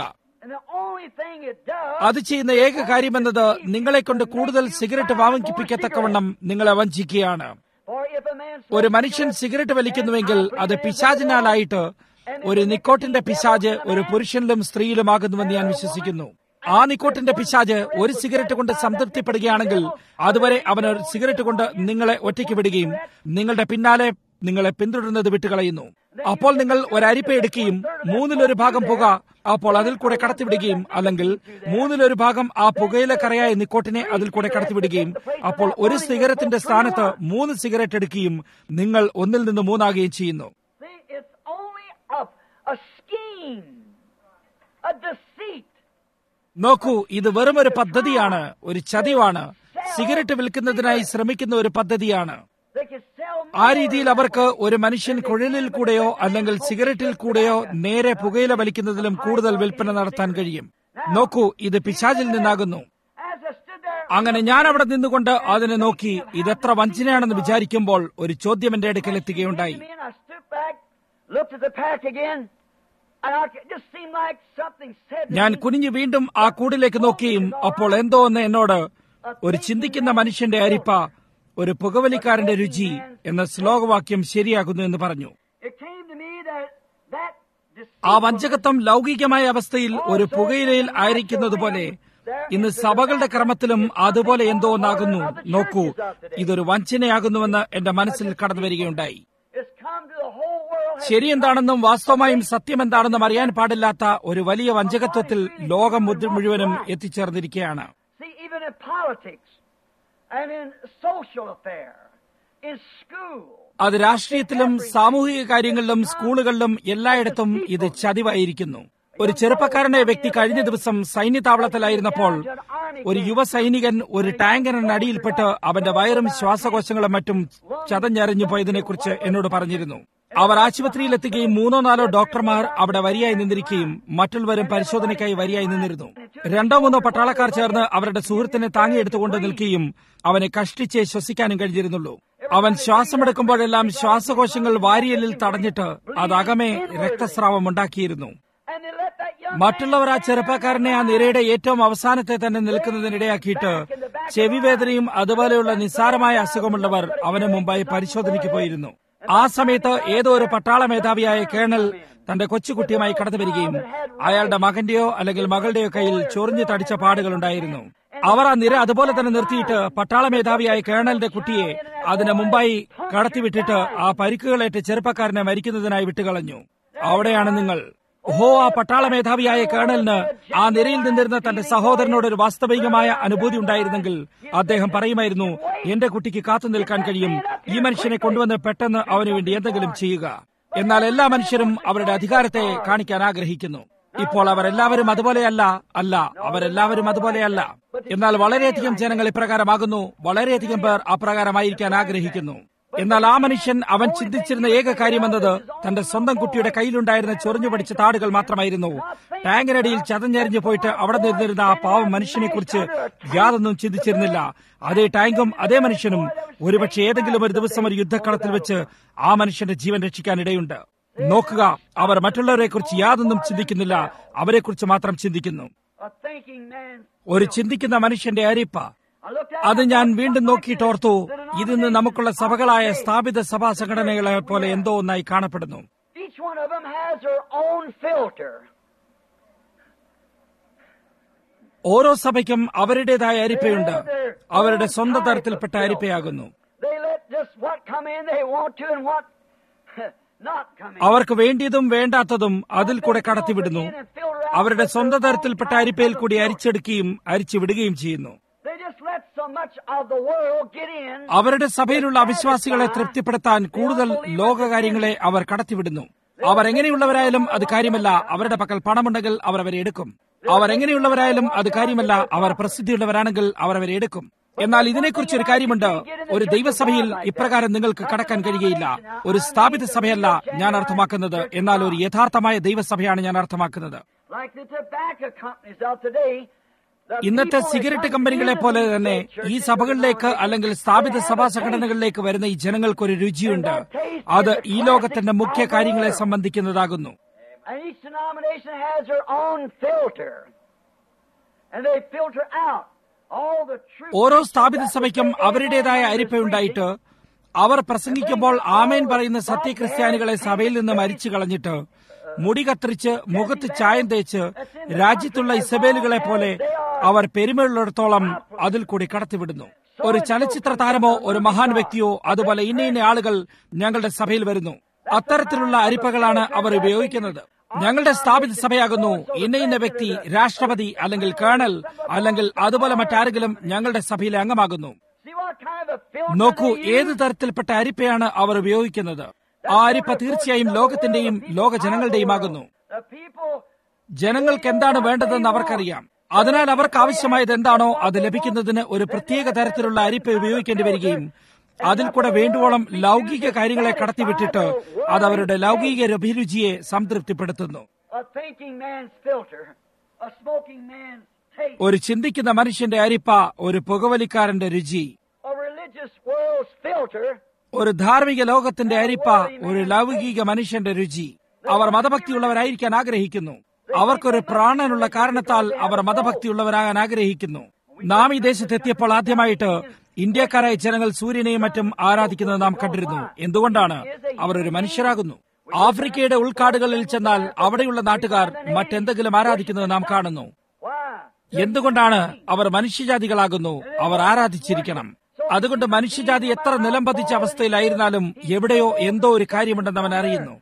അത് ചെയ്യുന്ന ഏക കാര്യമെന്നത് നിങ്ങളെ കൊണ്ട് കൂടുതൽ സിഗരറ്റ് വാങ്ങിപ്പിക്കത്തക്കവണ്ണം നിങ്ങളെ വഞ്ചിക്കുകയാണ്. ഒരു മനുഷ്യൻ സിഗരറ്റ് വലിക്കുന്നുവെങ്കിൽ അത് പിശാചിനാലായിട്ട് ഒരു നിക്കോട്ടിന്റെ പിശാച് ഒരു പുരുഷനിലും സ്ത്രീയിലുമാകുന്നുവെന്ന് ഞാൻ വിശ്വസിക്കുന്നു. ആ നിക്കോട്ടിന്റെ പിശാച് ഒരു സിഗരറ്റ് കൊണ്ട് സംതൃപ്തിപ്പെടുകയാണെങ്കിൽ അതുവരെ അവൻ ഒരു സിഗരറ്റ് കൊണ്ട് നിങ്ങളെ ഒറ്റയ്ക്ക് വിടുകയും നിങ്ങളുടെ പിന്നാലെ നിങ്ങളെ പിന്തുടരുന്നത് വിട്ടുകളയുന്നു. അപ്പോൾ നിങ്ങൾ ഒരരിപ്പ എടുക്കുകയും മൂന്നിലൊരു ഭാഗം പുക അപ്പോൾ അതിൽ കൂടെ കടത്തിവിടുകയും അല്ലെങ്കിൽ മൂന്നിലൊരു ഭാഗം ആ പുകയിലെ കറയായ നിക്കോട്ടിനെ അതിൽ കൂടെ കടത്തിവിടുകയും അപ്പോൾ ഒരു സിഗരറ്റിന്റെ സ്ഥാനത്ത് മൂന്ന് സിഗരറ്റ് എടുക്കുകയും നിങ്ങൾ ഒന്നിൽ നിന്ന് മൂന്നാകുകയും ചെയ്യുന്നു. നോക്കൂ, ഇത് വെറും ഒരു പദ്ധതിയാണ്, ഒരു ചതിവാണ്. സിഗരറ്റ് വിൽക്കുന്നതിനായി ശ്രമിക്കുന്ന ഒരു പദ്ധതിയാണ്. ആ രീതിയിൽ അവർക്ക് ഒരു മനുഷ്യൻ കുഴലിൽ കൂടെയോ അല്ലെങ്കിൽ സിഗരറ്റിൽ കൂടെയോ നേരെ പുകയില വലിക്കുന്നതിലും കൂടുതൽ വിൽപ്പന നടത്താൻ കഴിയും. നോക്കൂ, ഇത് പിശാചിൽ നിന്നാകുന്നു. അങ്ങനെ ഞാൻ അവിടെ നിന്നുകൊണ്ട് അതിനെ നോക്കി ഇതെത്ര വഞ്ചനയാണെന്ന് വിചാരിക്കുമ്പോൾ ഒരു ചോദ്യം എന്റെ അടുക്കൽ എത്തുകയുണ്ടായി. ഞാൻ കുനിഞ്ഞു വീണ്ടും ആ കൂടിലേക്ക് നോക്കിയും അപ്പോൾ എന്തോ ഒന്ന് എന്നോട് ഒരു ചിന്തിക്കുന്ന മനുഷ്യന്റെ അരിപ്പ, ഒരു പുകവലിക്കാരന്റെ രുചി എന്ന ശ്ലോകവാക്യം ശരിയാകുന്നു എന്ന് പറഞ്ഞു. ആ വഞ്ചകത്വം ലൗകികമായ അവസ്ഥയിൽ ഒരു പുകയിലയിൽ ആയിരിക്കുന്നത് പോലെ ഇന്ന് സഭകളുടെ ക്രമത്തിലും അതുപോലെ എന്തോ ഒന്നാകുന്നു. നോക്കൂ, ഇതൊരു വഞ്ചനയാകുന്നുവെന്ന് എന്റെ മനസ്സിൽ കടന്നു വരികയുണ്ടായി. ശരിയെന്താണെന്നും വാസ്തവമായും സത്യം എന്താണെന്നും അറിയാൻ പാടില്ലാത്ത ഒരു വലിയ വഞ്ചകത്വത്തിൽ ലോകം മുഴുവനും എത്തിച്ചേർന്നിരിക്കുകയാണ്. അത് രാഷ്ട്രീയത്തിലും സാമൂഹിക കാര്യങ്ങളിലും സ്കൂളുകളിലും എല്ലായിടത്തും ഇത് ചതിവായിരിക്കുന്നു. ഒരു ചെറുപ്പക്കാരനായ വ്യക്തി കഴിഞ്ഞ ദിവസം സൈന്യതാവളത്തിലായിരുന്നപ്പോൾ ഒരു യുവ സൈനികൻ ഒരു ടാങ്കിനടിയിൽപ്പെട്ട് അവന്റെ വയറും ശ്വാസകോശങ്ങളും മറ്റും ചതഞ്ഞറിഞ്ഞു പോയതിനെക്കുറിച്ച് എന്നോട് പറഞ്ഞിരുന്നു. അവർ ആശുപത്രിയിലെത്തുകയും മൂന്നോ നാലോ ഡോക്ടർമാർ അവിടെ വരിയായി നിന്നിരിക്കുകയും മറ്റുള്ളവരും പരിശോധനയ്ക്കായി വരിയായി നിന്നിരുന്നു. രണ്ടോ മൂന്നോ പട്ടാളക്കാർ ചേർന്ന് അവരുടെ സുഹൃത്തിനെ താങ്ങിയെടുത്തുകൊണ്ട് നിൽക്കുകയും അവനെ കഷ്ടിച്ച് ശ്വസിക്കാനും കഴിഞ്ഞിരുന്നുള്ളൂ. അവൻ ശ്വാസമെടുക്കുമ്പോഴെല്ലാം ശ്വാസകോശങ്ങൾ വാരിയലിൽ തടഞ്ഞിട്ട് അത് അകമേ രക്തസ്രാവം ഉണ്ടാക്കിയിരുന്നു. മറ്റുള്ളവർ ആ ചെറുപ്പക്കാരനെ ആ നിരയുടെ ഏറ്റവും അവസാനത്തെ തന്നെ നിൽക്കുന്നതിനിടയാക്കിയിട്ട് ചെവിവേദനയും അതുപോലെയുള്ള നിസ്സാരമായ അസുഖമുള്ളവർ അവന് മുമ്പായി പരിശോധനയ്ക്ക് പോയിരുന്നു. ആ സമയത്ത് ഏതോ ഒരു പട്ടാള മേധാവിയായ കേണൽ തന്റെ കൊച്ചുകുട്ടിയുമായി കടന്നു വരികയും അയാളുടെ മകന്റെയോ അല്ലെങ്കിൽ മകളുടെയോ കയ്യിൽ ചൊറിഞ്ഞു തടിച്ച പാടുകൾ ഉണ്ടായിരുന്നു. അവർ ആ നിര അതുപോലെ തന്നെ നിർത്തിയിട്ട് പട്ടാള മേധാവിയായ കേണലിന്റെ കുട്ടിയെ അതിന് മുമ്പായി കടത്തിവിട്ടിട്ട് ആ പരിക്കുകളേറ്റ് ചെറുപ്പക്കാരനെ മരിക്കുന്നതിനായി വിട്ടുകളഞ്ഞു. അവിടെയാണ് നിങ്ങൾ ഓഹോ, ആ പട്ടാള മേധാവിയായ കേണലിന് ആ നിരയിൽ നിന്നിരുന്ന തന്റെ സഹോദരനോട് ഒരു വാസ്തവികമായ അനുഭൂതി ഉണ്ടായിരുന്നെങ്കിൽ അദ്ദേഹം പറയുമായിരുന്നു, എന്റെ കുട്ടിക്ക് കാത്തു നിൽക്കാൻ കഴിയും, ഈ മനുഷ്യനെ കൊണ്ടുവന്ന് പെട്ടെന്ന് അവന് വേണ്ടി എന്തെങ്കിലും ചെയ്യുക. എന്നാൽ എല്ലാ മനുഷ്യരും അവരുടെ അധികാരത്തെ കാണിക്കാൻ ആഗ്രഹിക്കുന്നു. ഇപ്പോൾ അവരെല്ലാവരും അതുപോലെയല്ല. അല്ല, അവരെല്ലാവരും അതുപോലെയല്ല. എന്നാൽ വളരെയധികം ജനങ്ങൾ ഇപ്രകാരമാകുന്നു. വളരെയധികം പേർ അപ്രകാരമായിരിക്കാൻ ആഗ്രഹിക്കുന്നു. എന്നാൽ ആ മനുഷ്യൻ അവൻ ചിന്തിച്ചിരുന്ന ഏക കാര്യമെന്നത് തന്റെ സ്വന്തം കുട്ടിയുടെ കയ്യിലുണ്ടായിരുന്ന ചൊറിഞ്ഞു പഠിച്ച താടുകൾ മാത്രമായിരുന്നു. ടാങ്കിനടിയിൽ ചതഞ്ഞരിഞ്ഞു പോയിട്ട് അവിടെ നിന്നിരുന്ന ആ പാവം മനുഷ്യനെ കുറിച്ച് യാതൊന്നും ചിന്തിച്ചിരുന്നില്ല. അതേ ടാങ്കും അതേ മനുഷ്യനും ഒരുപക്ഷെ ഏതെങ്കിലും ഒരു ദിവസം ഒരു യുദ്ധക്കളത്തിൽ വെച്ച് ആ മനുഷ്യന്റെ ജീവൻ രക്ഷിക്കാനിടയുണ്ട്. നോക്കുക, അവർ മറ്റുള്ളവരെ കുറിച്ച് യാതൊന്നും ചിന്തിക്കുന്നില്ല, അവരെക്കുറിച്ച് മാത്രം ചിന്തിക്കുന്നു. ഒരു ചിന്തിക്കുന്ന മനുഷ്യന്റെ അരിപ്പ. അത് ഞാൻ വീണ്ടും നോക്കിയിട്ടോർത്തു, ഇതിന്ന് നമുക്കുള്ള സഭകളായ സ്ഥാപിത സഭാ സംഘടനകളെ പോലെ എന്തോ ഒന്നായി കാണപ്പെടുന്നു. ഓരോ സഭയ്ക്കും അവരുടേതായ അരിപ്പയുണ്ട്. അവരുടെ സ്വന്തം തരത്തിൽപ്പെട്ട അരിപ്പയാകുന്നു. അവർക്ക് വേണ്ടിയതും വേണ്ടാത്തതും അതിൽ കൂടെ കടത്തിവിടുന്നു. അവരുടെ സ്വന്തം തരത്തിൽപ്പെട്ട അരിപ്പയിൽ കൂടി അരിച്ചെടുക്കുകയും അരിച്ചുവിടുകയും ചെയ്യുന്നു. അവരുടെ സഭയിലുള്ള അവിശ്വാസികളെ തൃപ്തിപ്പെടുത്താൻ കൂടുതൽ ലോകകാര്യങ്ങളെ അവർ കടത്തിവിടുന്നു. അവർ എങ്ങനെയുള്ളവരായാലും അത് കാര്യമല്ല. അവരുടെ പക്കൽ പണമുണ്ടെങ്കിൽ അവർ അവരെ എടുക്കും. അവർ എങ്ങനെയുള്ളവരായാലും അത് കാര്യമല്ല. അവർ പ്രസിദ്ധിയുള്ളവരാണെങ്കിൽ അവർ അവരെ എടുക്കും. എന്നാൽ ഇതിനെക്കുറിച്ചൊരു കാര്യമുണ്ട്. ഒരു ദൈവസഭയിൽ ഇപ്രകാരം നിങ്ങൾക്ക് കടക്കാൻ കഴിയുകയില്ല. ഒരു സ്ഥാപിത സഭയല്ല ഞാൻ അർത്ഥമാക്കുന്നത്, എന്നാൽ ഒരു യഥാർത്ഥമായ ദൈവസഭയാണ് ഞാൻ അർത്ഥമാക്കുന്നത്. ഇന്നത്തെ സിഗരറ്റ് കമ്പനികളെ പോലെ തന്നെ ഈ സഭകളിലേക്ക് അല്ലെങ്കിൽ സ്ഥാപിത സഭാ സംഘടനകളിലേക്ക് വരുന്ന ഈ ജനങ്ങൾക്കൊരു രുചിയുണ്ട്. അത് ഈ ലോകത്തിന്റെ മുഖ്യ കാര്യങ്ങളെ സംബന്ധിക്കുന്നതാകുന്നു. ഓരോ സ്ഥാപിത സഭയ്ക്കും അവരുടേതായ അരിപ്പയുണ്ടായിട്ട് അവർ പ്രസംഗിക്കുമ്പോൾ ആമേൻ പറയുന്ന സത്യക്രിസ്ത്യാനികളെ സഭയിൽ നിന്ന് മരിച്ചു കളഞ്ഞിട്ട് മുടി കത്തിരിച്ച് മുഖത്ത് ചായം തേച്ച് രാജ്യത്തുള്ള ഇസബേലുകളെ പോലെ അവർ പെരുമയുള്ളിടത്തോളം അതിൽ കൂടി കടത്തിവിടുന്നു. ഒരു ചലച്ചിത്ര താരമോ ഒരു മഹാൻ വ്യക്തിയോ അതുപോലെ ഇന്ന ഇന്ന ആളുകൾ ഞങ്ങളുടെ സഭയിൽ വരുന്നു. അത്തരത്തിലുള്ള അരിപ്പകളാണ് അവർ ഉപയോഗിക്കുന്നത്. ഞങ്ങളുടെ സ്ഥാപിത സഭയാകുന്നു. ഇന്ന ഇന്ന വ്യക്തി രാഷ്ട്രപതി അല്ലെങ്കിൽ കേണൽ അല്ലെങ്കിൽ അതുപോലെ മറ്റാരെങ്കിലും ഞങ്ങളുടെ സഭയിലെ അംഗമാകുന്നു. നോക്കൂ, ഏത് തരത്തിൽപ്പെട്ട അരിപ്പയാണ് അവർ ഉപയോഗിക്കുന്നത്. ആ അരിപ്പ തീർച്ചയായും ലോകത്തിന്റെയും ലോക ജനങ്ങളുടെയുമാകുന്നു. ജനങ്ങൾക്ക് എന്താണ് വേണ്ടതെന്ന് അവർക്കറിയാം. അതിനാൽ അവർക്ക് ആവശ്യമായത് എന്താണോ അത് ലഭിക്കുന്നതിന് ഒരു പ്രത്യേക തരത്തിലുള്ള അരിപ്പ ഉപയോഗിക്കേണ്ടി വരികയും അതിൽ കൂടെ വേണ്ടുവോളം ലൗകിക കാര്യങ്ങളെ കടത്തിവിട്ടിട്ട് അത് അവരുടെ ലൗകിക അഭിരുചിയെ സംതൃപ്തിപ്പെടുത്തുന്നു. ഒരു ചിന്തിക്കുന്ന മനുഷ്യന്റെ അരിപ്പ ഒരു പുകവലിക്കാരന്റെ രുചി. ഒരു ധാർമ്മിക ലോകത്തിന്റെ അരിപ്പ ഒരു ലൗകിക മനുഷ്യന്റെ രുചി. അവർ മതഭക്തിയുള്ളവരായിരിക്കാൻ ആഗ്രഹിക്കുന്നു. അവർക്കൊരു പ്രാണനുള്ള കാരണത്താൽ അവർ മതഭക്തിയുള്ളവരാകാൻ ആഗ്രഹിക്കുന്നു. നാം ഈ ദേശത്തെത്തിയപ്പോൾ ആദ്യമായിട്ട് ഇന്ത്യക്കാരായ ജനങ്ങൾ സൂര്യനെയും മറ്റും ആരാധിക്കുന്നത് നാം കണ്ടിരുന്നു. എന്തുകൊണ്ടാണ്? അവർ ഒരു മനുഷ്യരാകുന്നു. ആഫ്രിക്കയുടെ ഉൾക്കാടുകളിൽ ചെന്നാൽ അവിടെയുള്ള നാട്ടുകാർ മറ്റെന്തെങ്കിലും ആരാധിക്കുന്നത് നാം കാണുന്നു. എന്തുകൊണ്ടാണ്? അവർ മനുഷ്യജാതികളാകുന്നു. അവർ ആരാധിച്ചിരിക്കണം. അതുകൊണ്ട് മനുഷ്യജാതി എത്ര നിലംപതിച്ച അവസ്ഥയിലായിരുന്നാലും എവിടെയോ എന്തോ ഒരു കാര്യമുണ്ടെന്ന് അവൻ അറിയുന്നു.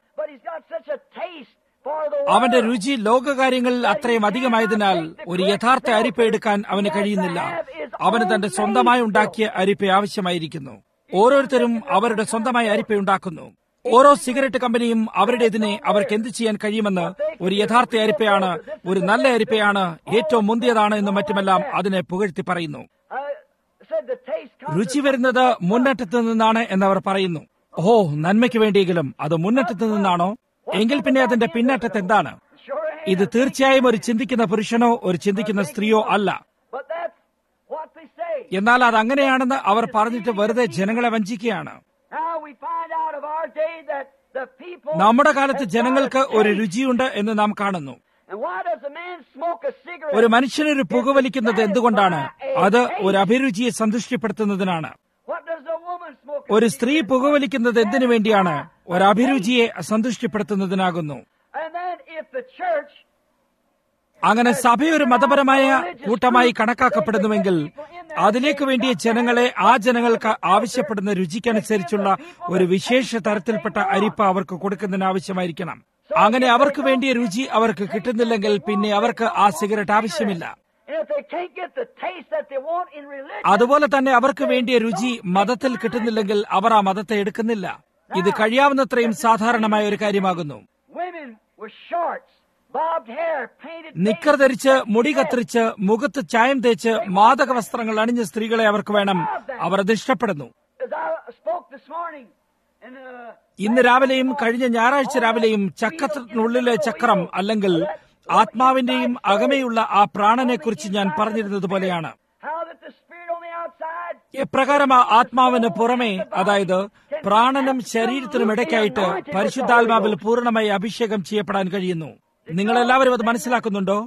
അവന്റെ രുചി ലോകകാര്യങ്ങളിൽ അത്രയും അധികമായതിനാൽ ഒരു യഥാർത്ഥ അരിപ്പ എടുക്കാൻ അവന് കഴിയുന്നില്ല. അവന് തന്റെ സ്വന്തമായി ഉണ്ടാക്കിയ അരിപ്പ ആവശ്യമായിരിക്കുന്നു. ഓരോരുത്തരും അവരുടെ സ്വന്തമായ അരിപ്പയുണ്ടാക്കുന്നു. ഓരോ സിഗരറ്റ് കമ്പനിയും അവരുടേതിനെ അവർക്ക് എന്ത് ചെയ്യാൻ കഴിയുമെന്ന് ഒരു യഥാർത്ഥ അരിപ്പയാണ്, ഒരു നല്ല അരിപ്പയാണ്, ഏറ്റവും മുന്തിയതാണ് എന്നും മറ്റുമെല്ലാം അതിനെ പുകഴ്ത്തി പറയുന്നു. രുചി വരുന്നത് മുന്നറ്റത്ത് നിന്നാണ് എന്നവർ പറയുന്നു. ഓഹോ, നന്മയ്ക്ക് വേണ്ടിയെങ്കിലും അത് മുന്നറ്റത്ത് നിന്നാണോ? എങ്കിൽ പിന്നെ അതിന്റെ പിന്നറ്റത്ത് എന്താണ്? ഇത് തീർച്ചയായും ഒരു ചിന്തിക്കുന്ന പുരുഷനോ ഒരു ചിന്തിക്കുന്ന സ്ത്രീയോ അല്ല. എന്നാൽ അത് അങ്ങനെയാണെന്ന് അവർ പറഞ്ഞിട്ട് വെറുതെ ജനങ്ങളെ വഞ്ചിക്കുകയാണ്. നമ്മുടെ കാലത്ത് ജനങ്ങൾക്ക് ഒരു രുചിയുണ്ട് എന്ന് നാം കാണുന്നു. ഒരു മനുഷ്യനൊരു പുകവലിക്കുന്നത് എന്തുകൊണ്ടാണ്? അത് ഒരു അഭിരുചിയെ സന്തുഷ്ടിപ്പെടുത്തുന്നതിനാണ്. ഒരു സ്ത്രീ പുകവലിക്കുന്നത് എന്തിനു വേണ്ടിയാണ്? ഒരു അഭിരുചിയെ സന്തുഷ്ടിപ്പെടുത്തുന്നതിനാകുന്നു. അങ്ങനെ സഭയൊരു മതപരമായ കൂട്ടമായി കണക്കാക്കപ്പെടുന്നുവെങ്കിൽ അതിലേക്ക് വേണ്ടിയ ജനങ്ങളെ ആ ജനങ്ങൾക്ക് ആവശ്യപ്പെടുന്ന രുചിക്കനുസരിച്ചുള്ള ഒരു വിശേഷ തരത്തിൽപ്പെട്ട അരിപ്പ അവർക്ക് കൊടുക്കുന്നതിന് ആവശ്യമായിരിക്കണം. അങ്ങനെ അവർക്ക് വേണ്ടിയ രുചി അവർക്ക് കിട്ടുന്നില്ലെങ്കിൽ പിന്നെ അവർക്ക് ആ സിഗരറ്റ് ആവശ്യമില്ല. അതുപോലെ തന്നെ അവർക്ക് വേണ്ടിയ രുചി മതത്തിൽ കിട്ടുന്നില്ലെങ്കിൽ അവർ ആ മതത്തെ എടുക്കുന്നില്ല. ഇത് കഴിയാവുന്നത്രയും സാധാരണമായ ഒരു കാര്യമാകുന്നു. നിക്കർ ധരിച്ച് മുടി കത്തിരിച്ച് മുഖത്ത് ചായം തേച്ച് മാദക വസ്ത്രങ്ങൾ അണിഞ്ഞ സ്ത്രീകളെ അവർക്ക് വേണം. അവർ അത് ഇഷ്ടപ്പെടുന്നു. ഇന്ന് രാവിലെയും കഴിഞ്ഞ ഞായറാഴ്ച രാവിലെയും ചക്രത്തിനുള്ളിലെ ചക്രം അല്ലെങ്കിൽ ആത്മാവിന്റെയും അകമയുള്ള ആ പ്രാണനെ കുറിച്ച് ഞാൻ പറഞ്ഞിരുന്നത് പോലെയാണ്. എപ്രകാരം ആ ആത്മാവിന് പുറമെ, അതായത് പ്രാണനും ശരീരത്തിനും ഇടയ്ക്കായിട്ട് പരിശുദ്ധാത്മാവിൽ പൂർണ്ണമായി അഭിഷേകം ചെയ്യപ്പെടാൻ കഴിയുന്നു. നിങ്ങളെല്ലാവരും അത് മനസ്സിലാക്കുന്നുണ്ടോ?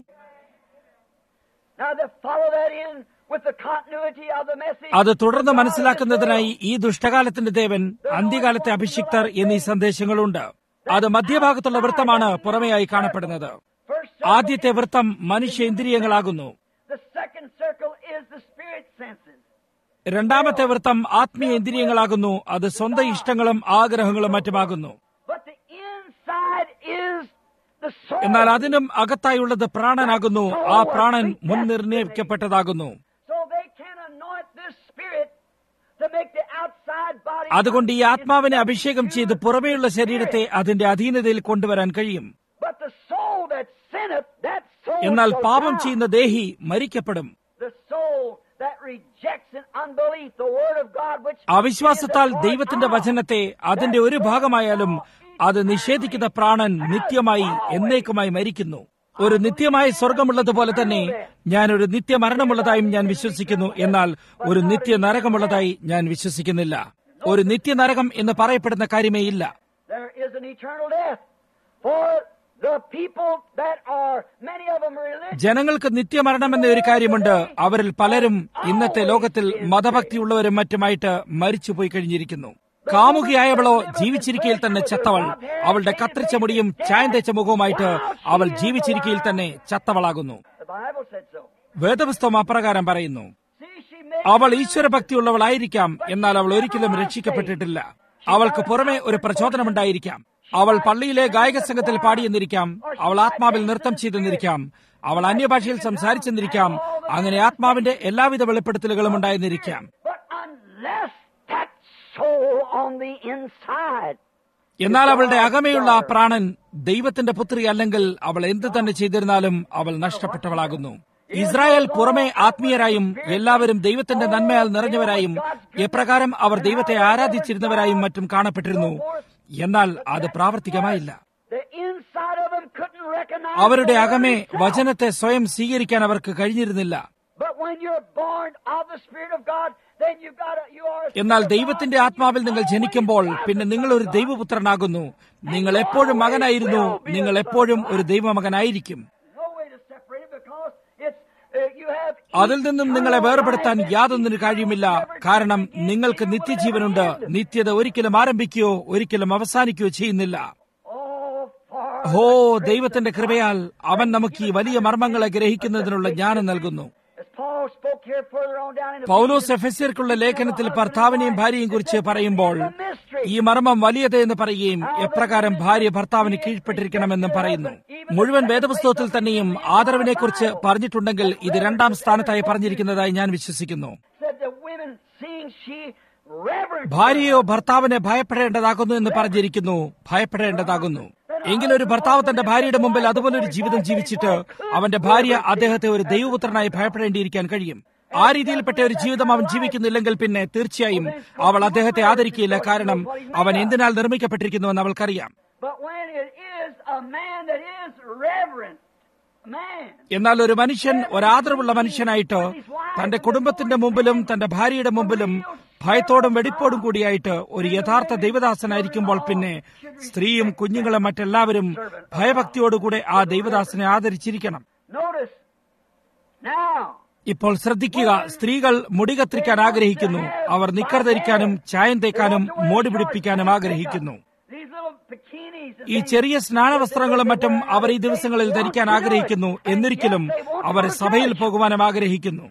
അത് തുടർന്ന് മനസ്സിലാക്കുന്നതിനായി ഈ ദുഷ്ടകാലത്തിന്റെ ദേവൻ, അന്ത്യകാലത്തെ അഭിഷിക്തർ എന്നീ സന്ദേശങ്ങളുണ്ട്. അത് മധ്യഭാഗത്തുള്ള വൃത്തമാണ് പുറമെയായി കാണപ്പെടുന്നത്. ആദ്യത്തെ വൃത്തം മനുഷ്യ ഇന്ദ്രിയങ്ങളാകുന്നു. രണ്ടാമത്തെ വൃത്തം ആത്മീയ ഇന്ദ്രിയങ്ങളാകുന്നു. അത് സ്വന്തം ഇഷ്ടങ്ങളും ആഗ്രഹങ്ങളും മറ്റുമാകുന്നു. എന്നാൽ അതിനും അകത്തായുള്ളത് പ്രാണനാകുന്നു. ആ പ്രാണൻ മുൻനിർണയിക്കപ്പെട്ടതാകുന്നു. അതുകൊണ്ട് ഈ ആത്മാവിനെ അഭിഷേകം ചെയ്ത് പുറമേയുള്ള ശരീരത്തെ അതിന്റെ അധീനതയിൽ കൊണ്ടുവരാൻ കഴിയും. എന്നാൽ പാപം ചെയ്യുന്ന ദേഹി മരിക്കപ്പെടും. അവിശ്വാസത്താൽ ദൈവത്തിന്റെ വചനത്തെ അതിന്റെ ഒരു ഭാഗമായാലും അത് നിഷേധിക്കുന്ന പ്രാണൻ നിത്യമായി എന്നേക്കുമായി മരിക്കുന്നു. ഒരു നിത്യമായ സ്വർഗമുള്ളതുപോലെ തന്നെ ഞാൻ ഒരു നിത്യമരണമുള്ളതായും ഞാൻ വിശ്വസിക്കുന്നു. എന്നാൽ ഒരു നിത്യ നരകമുള്ളതായി ഞാൻ വിശ്വസിക്കുന്നില്ല. ഒരു നിത്യനരകം എന്ന് പറയപ്പെടുന്ന കാര്യമേ ഇല്ല. ജനങ്ങൾക്ക് നിത്യമരണമെന്ന ഒരു കാര്യമുണ്ട്. അവരിൽ പലരും ഇന്നത്തെ ലോകത്തിൽ മതഭക്തിയുള്ളവരും മറ്റുമായിട്ട് മരിച്ചുപോയി കഴിഞ്ഞിരിക്കുന്നു. കാമുകിയായവളോ ജീവിച്ചിരിക്കയിൽ തന്നെ ചത്തവൾ. അവളുടെ കത്തിരിച്ച മുടിയും ചായം തേച്ച മുഖവുമായിട്ട് അവൾ ജീവിച്ചിരിക്കയിൽ തന്നെ ചത്തവളാകുന്നു. വേദപുസ്തകം അപ്രകാരം പറയുന്നു. അവൾ ഈശ്വരഭക്തിയുള്ളവളായിരിക്കാം, എന്നാൽ അവൾ ഒരിക്കലും രക്ഷിക്കപ്പെട്ടിട്ടില്ല. അവൾക്ക് പുറമെ ഒരു പ്രചോദനമുണ്ടായിരിക്കാം. അവൾ പള്ളിയിലെ ഗായക സംഘത്തിൽ പാടിയെന്നിരിക്കാം. അവൾ ആത്മാവിൽ നൃത്തം ചെയ്തെന്നിരിക്കാം. അവൾ അന്യഭാഷയിൽ സംസാരിച്ചെന്നിരിക്കാം. അങ്ങനെ ആത്മാവിന്റെ എല്ലാവിധ വെളിപ്പെടുത്തലുകളും ഉണ്ടായെന്നിരിക്കാം. എന്നാൽ അവളുടെ അകമയുള്ള ആ പ്രാണൻ ദൈവത്തിന്റെ പുത്രി അല്ലെങ്കിൽ അവൾ എന്ത് തന്നെ ചെയ്തിരുന്നാലും അവൾ നഷ്ടപ്പെട്ടവളാകുന്നു. ഇസ്രായേൽ പുറമെ ആത്മീയരായും എല്ലാവരും ദൈവത്തിന്റെ നന്മയാൽ നിറഞ്ഞവരായും എപ്രകാരം അവർ ദൈവത്തെ ആരാധിച്ചിരുന്നവരായും മറ്റും കാണപ്പെട്ടിരുന്നു. എന്നാൽ അത് പ്രാവർത്തികമായില്ല. അവരുടെ അകമേ വചനത്തെ സ്വയം സ്വീകരിക്കാൻ അവർക്ക് കഴിഞ്ഞിരുന്നില്ല. എന്നാൽ ദൈവത്തിന്റെ ആത്മാവിൽ നിങ്ങൾ ജനിക്കുമ്പോൾ പിന്നെ നിങ്ങൾ ഒരു ദൈവപുത്രനാകുന്നു. നിങ്ങൾ എപ്പോഴും മകനായിരുന്നു. നിങ്ങൾ എപ്പോഴും ഒരു ദൈവമകനായിരിക്കും. അതിൽ നിന്നും നിങ്ങളെ വേർപെടുത്താൻ യാതൊന്നിന് കഴിയുമില്ല. കാരണം നിങ്ങൾക്ക് നിത്യജീവനുണ്ട്. നിത്യത ഒരിക്കലും ആരംഭിക്കുകയോ ഒരിക്കലും അവസാനിക്കുകയോ ചെയ്യുന്നില്ല. ഹോ, ദൈവത്തിന്റെ കൃപയാൽ അവൻ നമുക്ക് ഈ വലിയ മർമ്മങ്ങളെ ഗ്രഹിക്കുന്നതിനുള്ള ജ്ഞാനം നൽകുന്നു. പൗലോസ് എഫെസ്യർക്കുള്ള ലേഖനത്തിൽ ഭർത്താവിനെയും ഭാര്യയെയും കുറിച്ച് പറയുമ്പോൾ ഈ മർമ്മം വലിയത് എന്ന് പറയുകയും എപ്രകാരം ഭാര്യ ഭർത്താവിന് കീഴ്പ്പെട്ടിരിക്കണമെന്നും പറയുന്നു. മുഴുവൻ വേദപുസ്തകത്തിൽ തന്നെയും ആദരവിനെ കുറിച്ച് പറഞ്ഞിട്ടുണ്ടെങ്കിൽ ഇത് രണ്ടാം സ്ഥാനത്തായി പറഞ്ഞിരിക്കുന്നതായി ഞാൻ വിശ്വസിക്കുന്നു. ഭാര്യയോ ഭർത്താവിനെ ഭയപ്പെടേണ്ടതാകുന്നു എന്ന് പറഞ്ഞിരിക്കുന്നു. ഭയപ്പെടേണ്ടതാകുന്നു. എങ്കിലൊരു ഭർത്താവ് തന്റെ ഭാര്യയുടെ മുമ്പിൽ അതുപോലൊരു ജീവിതം ജീവിച്ചിട്ട് അവന്റെ ഭാര്യ അദ്ദേഹത്തെ ഒരു ദൈവപുത്രനായി ഭയപ്പെടേണ്ടിയിരിക്കാൻ കഴിയും. ആ രീതിയിൽപ്പെട്ട ഒരു ജീവിതം അവൻ ജീവിക്കുന്നില്ലെങ്കിൽ പിന്നെ തീർച്ചയായും അവൾ അദ്ദേഹത്തെ ആദരിക്കുകയില്ല. കാരണം അവൻ എന്തിനാൽ നിർമ്മിക്കപ്പെട്ടിരിക്കുന്നുവെന്ന് അവൾക്കറിയാം. എന്നാൽ ഒരു മനുഷ്യൻ ഒരാദരവുള്ള മനുഷ്യനായിട്ട് തന്റെ കുടുംബത്തിന്റെ മുമ്പിലും തന്റെ ഭാര്യയുടെ മുമ്പിലും ഭയത്തോടും വെടിപ്പോടും കൂടിയായിട്ട് ഒരു യഥാർത്ഥ ദൈവദാസനായിരിക്കുമ്പോൾ പിന്നെ സ്ത്രീയും കുഞ്ഞുങ്ങളും മറ്റെല്ലാവരും ഭയഭക്തിയോടുകൂടെ ആ ദൈവദാസനെ ആദരിച്ചിരിക്കണം. ഇപ്പോൾ ശ്രദ്ധിക്കുക, സ്ത്രീകൾ മുടി കത്തിരിക്കാൻ ആഗ്രഹിക്കുന്നു. അവർ നിക്കർ ധരിക്കാനും ചായം തേക്കാനും മോടി പിടിപ്പിക്കാനും ആഗ്രഹിക്കുന്നു. ഈ ചെറിയ സ്നാനവസ്ത്രങ്ങളും മറ്റും അവർ ഈ ദിവസങ്ങളിൽ ധരിക്കാൻ ആഗ്രഹിക്കുന്നു. എന്നിരിക്കലും അവർ സഭയിൽ പോകുവാനും ആഗ്രഹിക്കുന്നു.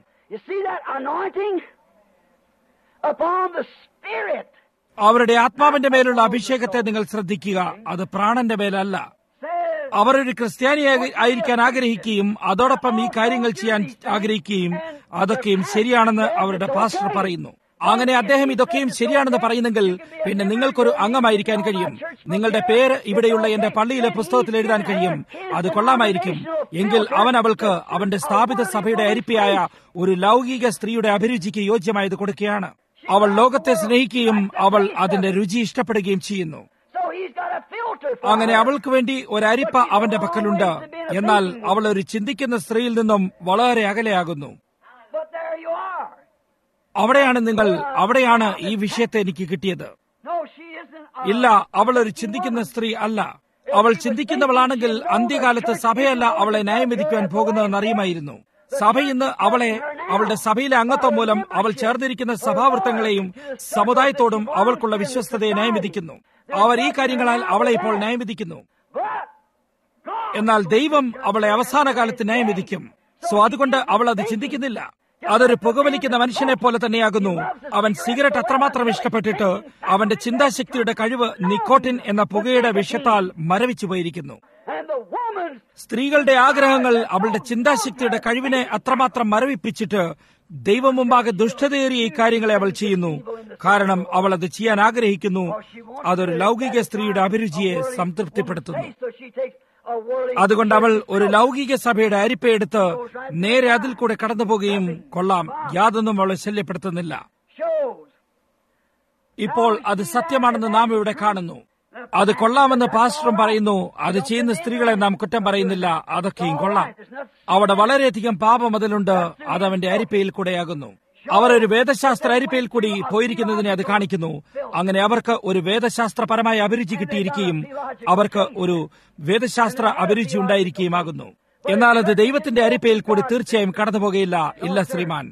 അവരുടെ ആത്മാവിന്റെ മേലുള്ള അഭിഷേകത്തെ നിങ്ങൾ ശ്രദ്ധിക്കുക. അത് പ്രാണന്റെ മേലല്ല. അവർ ഒരു ക്രിസ്ത്യാനി ആയിരിക്കാൻ ആഗ്രഹിക്കുകയും അതോടൊപ്പം ഈ കാര്യങ്ങൾ ചെയ്യാൻ ആഗ്രഹിക്കുകയും അതൊക്കെയും ശരിയാണെന്ന് അവരുടെ പാസ്റ്റർ പറയുന്നു. അങ്ങനെ അദ്ദേഹം ഇതൊക്കെയും ശരിയാണെന്ന് പറയുന്നെങ്കിൽ പിന്നെ നിങ്ങൾക്കൊരു അംഗമായിരിക്കാൻ കഴിയും. നിങ്ങളുടെ പേര് ഇവിടെയുള്ള എന്റെ പള്ളിയിലെ പുസ്തകത്തിൽ എഴുതാൻ കഴിയും. അത് കൊള്ളാമായിരിക്കും. എങ്കിൽ അവൻ അവൾക്ക് അവന്റെ സ്ഥാപിത സഭയുടെ അരിപ്പയായ ഒരു ലൗകിക സ്ത്രീയുടെ അഭിരുചിക്ക് യോജ്യമായത് കൊടുക്കുകയാണ്. അവൾ ലോകത്തെ സ്നേഹിക്കുകയും അവൾ അതിന്റെ രുചി ഇഷ്ടപ്പെടുകയും ചെയ്യുന്നു. അങ്ങനെ അവൾക്ക് വേണ്ടി ഒരരിപ്പ അവന്റെ പക്കലുണ്ട്. എന്നാൽ അവൾ ഒരു ചിന്തിക്കുന്ന സ്ത്രീയിൽ നിന്നും വളരെ അകലെയാകുന്നു. അവിടെയാണ് നിങ്ങൾ അവിടെയാണ് ഈ വിഷയത്തെ എനിക്ക് കിട്ടിയത്. ഇല്ല, അവൾ ഒരു ചിന്തിക്കുന്ന സ്ത്രീ അല്ല. അവൾ ചിന്തിക്കുന്നവളാണെങ്കിൽ അന്ത്യകാലത്ത് സഭയല്ല അവളെ ന്യായം വിധിക്കുവാൻ പോകുന്നതെന്ന് അറിയുമായിരുന്നു. സഭ ഇന്ന് അവളെ അവളുടെ സഭയിലെ അംഗത്വം മൂലം അവൾ ചേർന്നിരിക്കുന്ന സഭാവൃത്തങ്ങളെയും സമുദായത്തോടും അവൾക്കുള്ള വിശ്വസ്തതയെ ന്യായം വിധിക്കുന്നു. അവർ ഈ കാര്യങ്ങളാൽ അവളെ ഇപ്പോൾ ന്യായം വിധിക്കുന്നു. എന്നാൽ ദൈവം അവളെ അവസാന കാലത്ത് ന്യായം വിധിക്കും. സോ അതുകൊണ്ട് അവൾ അത് ചിന്തിക്കുന്നില്ല. അതൊരു പുകവലിക്കുന്ന മനുഷ്യനെ പോലെ തന്നെയാകുന്നു. അവൻ സിഗരറ്റ് അത്രമാത്രം ഇഷ്ടപ്പെട്ടിട്ട് അവന്റെ ചിന്താശക്തിയുടെ കഴിവ് നിക്കോട്ടിൻ എന്ന പുകയുടെ വിഷത്താൽ മരവിച്ചു പോയിരിക്കുന്നു. സ്ത്രീകളുടെ ആഗ്രഹങ്ങൾ അവളുടെ ചിന്താശക്തിയുടെ കഴിവിനെ അത്രമാത്രം മരവിപ്പിച്ചിട്ട് ദൈവം മുമ്പാകെ ദുഷ്ടതയേറിയ ഈ കാര്യങ്ങളെ അവൾ ചെയ്യുന്നു. കാരണം അവൾ അത് ചെയ്യാൻ ആഗ്രഹിക്കുന്നു. അതൊരു ലൗകിക സ്ത്രീയുടെ അഭിരുചിയെ സംതൃപ്തിപ്പെടുത്തുന്നു. അതുകൊണ്ട് അവൾ ഒരു ലൗകിക സഭയുടെ അരിപ്പയെടുത്ത് നേരെ അതിൽ കൂടെ കടന്നുപോകുകയും കൊള്ളാം, യാതൊന്നും അവളെ ശല്യപ്പെടുത്തുന്നില്ല. ഇപ്പോൾ അത് സത്യമാണെന്ന് നാം ഇവിടെ കാണുന്നു. അത് കൊള്ളാമെന്ന് പാസ്റ്ററും പറയുന്നു. അത് ചെയ്യുന്ന സ്ത്രീകളെ നാം കുറ്റം പറയുന്നില്ല. അതൊക്കെയും കൊള്ളാം. അവിടെ വളരെയധികം പാപം അതിലുണ്ട്. അത് അവന്റെ അരിപ്പയിൽ കൂടെയാകുന്നു. അവർ ഒരു വേദശാസ്ത്ര അരിപ്പയിൽ കൂടി പോയിരിക്കുന്നതിനെ അത് കാണിക്കുന്നു. അങ്ങനെ അവർക്ക് ഒരു വേദശാസ്ത്രപരമായ അഭിരുചി കിട്ടിയിരിക്കുകയും അവർക്ക് ഒരു വേദശാസ്ത്ര അഭിരുചി ഉണ്ടായിരിക്കുകയുമാകുന്നു. എന്നാൽ അത് ദൈവത്തിന്റെ അരിപ്പയിൽ കൂടി തീർച്ചയായും കടന്നുപോകുകയില്ല. ഇല്ല ശ്രീമാൻ.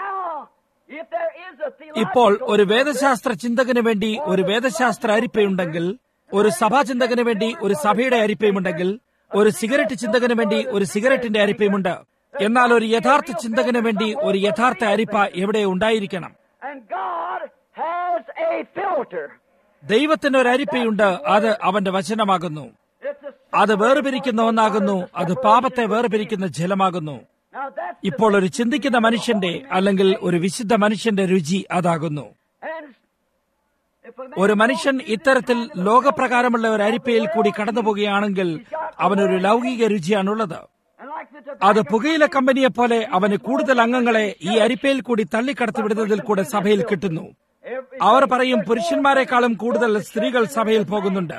ഇപ്പോൾ ഒരു വേദശാസ്ത്ര ചിന്തകന് വേണ്ടി ഒരു വേദശാസ്ത്ര അരിപ്പയുണ്ടെങ്കിൽ, ഒരു സഭാചിന്തകന് വേണ്ടി ഒരു സഭയുടെ അരിപ്പയുമുണ്ടെങ്കിൽ, ഒരു സിഗരറ്റ് ചിന്തകന് വേണ്ടി ഒരു സിഗരറ്റിന്റെ അരിപ്പയുമുണ്ട്. എന്നാൽ ഒരു യഥാർത്ഥ ചിന്തകന് വേണ്ടി ഒരു യഥാർത്ഥ അരിപ്പ എവിടെ ഉണ്ടായിരിക്കണം. ദൈവത്തിന് ഒരു അരിപ്പയുണ്ട്. അത് അവന്റെ വചനമാകുന്നു. അത് വേർപിരിക്കുന്ന ഒന്നാകുന്നു. അത് പാപത്തെ വേർപിരിക്കുന്ന ജലമാകുന്നു. ഇപ്പോൾ ഒരു ചിന്തിക്കുന്ന മനുഷ്യന്റെ അല്ലെങ്കിൽ ഒരു വിശുദ്ധ മനുഷ്യന്റെ രുചി അതാകുന്നു. ഒരു മനുഷ്യൻ ഇത്തരത്തിൽ ലോകപ്രകാരമുള്ള ഒരു അരിപ്പയിൽ കൂടി കടന്നുപോകുകയാണെങ്കിൽ അവനൊരു ലൗകിക രുചിയാണുള്ളത്. അത് പുകയില കമ്പനിയെ പോലെ അവന് കൂടുതൽ അംഗങ്ങളെ ഈ അരിപ്പയിൽ കൂടി തള്ളിക്കടത്തി വിടുന്നതിൽ കൂടെ സഭയിൽ കിട്ടുന്നു. അവർ പറയും പുരുഷന്മാരെക്കാളും കൂടുതൽ സ്ത്രീകൾ സഭയിൽ പോകുന്നുണ്ട്.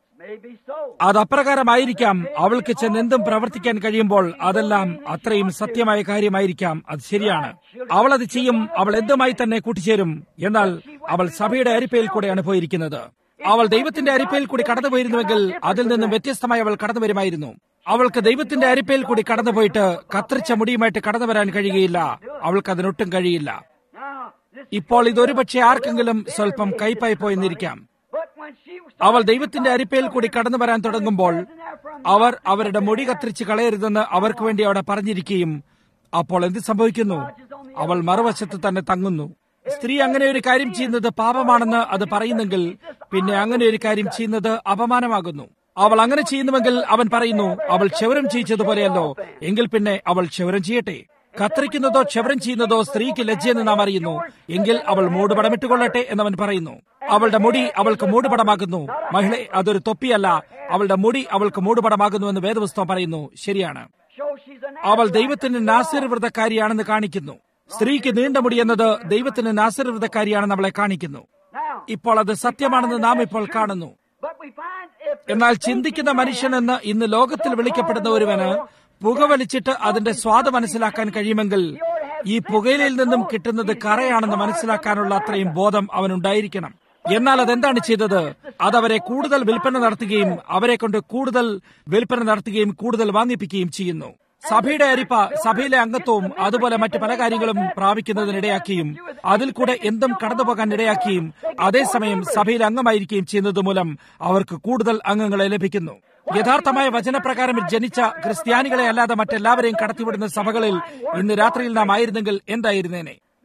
അത് അപ്രകാരമായിരിക്കാം. അവൾക്ക് ചെന്ന് എന്തും പ്രവർത്തിക്കാൻ കഴിയുമ്പോൾ അതെല്ലാം അത്രയും സത്യമായ കാര്യമായിരിക്കാം. അത് ശരിയാണ്. അവൾ അത് ചെയ്യും. അവൾ എന്തുമായി തന്നെ കൂട്ടിച്ചേരും. എന്നാൽ അവൾ സഭയുടെ അരിപ്പയിൽ കൂടെയാണ് പോയിരിക്കുന്നത്. അവൾ ദൈവത്തിന്റെ അരിപ്പയിൽ കൂടി കടന്നുപോയിരുന്നുവെങ്കിൽ അതിൽ നിന്നും വ്യത്യസ്തമായി അവൾ കടന്നു വരുമായിരുന്നു. അവൾക്ക് ദൈവത്തിന്റെ അരിപ്പയിൽ കൂടി കടന്നുപോയിട്ട് കത്രിച്ച മുടിയുമായിട്ട് കടന്നു വരാൻ കഴിയുകയില്ല. അവൾക്ക് അതിനൊട്ടും കഴിയില്ല. ഇപ്പോൾ ഇതൊരുപക്ഷെ ആർക്കെങ്കിലും സ്വല്പം കൈപ്പായി പോയെന്നിരിക്കാം. അവൾ ദൈവത്തിന്റെ അരിപ്പയിൽ കൂടി കടന്നു വരാൻ തുടങ്ങുമ്പോൾ അവർ അവരുടെ മുടി കത്തിരിച്ച് കളയരുതെന്ന് അവർക്ക് വേണ്ടി അവിടെ പറഞ്ഞിരിക്കുകയും അപ്പോൾ എന്ത് സംഭവിക്കുന്നു? അവൾ മറുവശത്ത് തന്നെ തങ്ങുന്നു. സ്ത്രീ അങ്ങനെ ഒരു കാര്യം ചെയ്യുന്നത് പാപമാണെന്ന് അത് പറയുന്നെങ്കിൽ പിന്നെ അങ്ങനെ ഒരു കാര്യം ചെയ്യുന്നത് അപമാനമാകുന്നു. അവൾ അങ്ങനെ ചെയ്യുന്നുവെങ്കിൽ അവൻ പറയുന്നു അവൾ ക്ഷൗരം ചെയ്യിച്ചതുപോലെയല്ലോ, എങ്കിൽ പിന്നെ അവൾ ക്ഷൗരം ചെയ്യട്ടെ. കത്തിരിക്കുന്നതോ ക്ഷൗരം ചെയ്യുന്നതോ സ്ത്രീക്ക് ലജ്ജയെന്ന് നാം അറിയുന്നു. എങ്കിൽ അവൾ മൂടുപടമിട്ടുകൊള്ളട്ടെ എന്നവൻ പറയുന്നു. അവളുടെ മുടി അവൾക്ക് മൂടുപടമാകുന്നു. മഹിളെ, അതൊരു തൊപ്പിയല്ല. അവളുടെ മുടി അവൾക്ക് മൂടുപടമാകുന്നുവെന്ന് വേദപുസ്തകം പറയുന്നു. ശരിയാണ്. അവൾ ദൈവത്തിന് നാസിർവ്രതക്കാരിയാണെന്ന് കാണിക്കുന്നു. സ്ത്രീക്ക് നീണ്ട മുടി എന്നത് ദൈവത്തിന് നാസിർവ്രതക്കാരിയാണെന്ന് അവളെ കാണിക്കുന്നു. ഇപ്പോൾ അത് സത്യമാണെന്ന് നാം ഇപ്പോൾ കാണുന്നു. എന്നാൽ ചിന്തിക്കുന്ന മനുഷ്യനെന്ന് ഇന്ന് ലോകത്തിൽ വിളിക്കപ്പെടുന്ന ഒരുവന് പുകവലിച്ചിട്ട് അതിന്റെ സ്വാദ് മനസ്സിലാക്കാൻ കഴിയുമെങ്കിൽ ഈ പുകയിലയിൽ നിന്നും കിട്ടുന്നത് കറയാണെന്ന് മനസ്സിലാക്കാനുള്ള അത്രയും ബോധം അവനുണ്ടായിരിക്കണം. എന്നാൽ അതെന്താണ് ചെയ്തത്? അതവരെ കൂടുതൽ വിൽപ്പന നടത്തുകയും അവരെ കൊണ്ട് കൂടുതൽ വിൽപ്പന നടത്തുകയും കൂടുതൽ വാങ്ങിപ്പിക്കുകയും ചെയ്യുന്നു. സഭയുടെ അരിപ്പ സഭയിലെ അംഗത്വവും അതുപോലെ മറ്റു പല കാര്യങ്ങളും പ്രാപിക്കുന്നതിനിടയാക്കിയും അതിൽ കൂടെ എന്തും കടന്നുപോകാൻ ഇടയാക്കിയും അതേസമയം സഭയിൽ അംഗമായിരിക്കുകയും ചെയ്യുന്നത് മൂലം അവർക്ക് കൂടുതൽ അംഗങ്ങളെ ലഭിക്കുന്നു. യഥാർത്ഥമായ വചനപ്രകാരം ജനിച്ച ക്രിസ്ത്യാനികളെ അല്ലാതെ മറ്റെല്ലാവരെയും കടത്തിവിടുന്ന സഭകളിൽ ഇന്ന് രാത്രിയിൽ നാം ആയിരുന്നെങ്കിൽ എന്തായിരുന്നേനെ?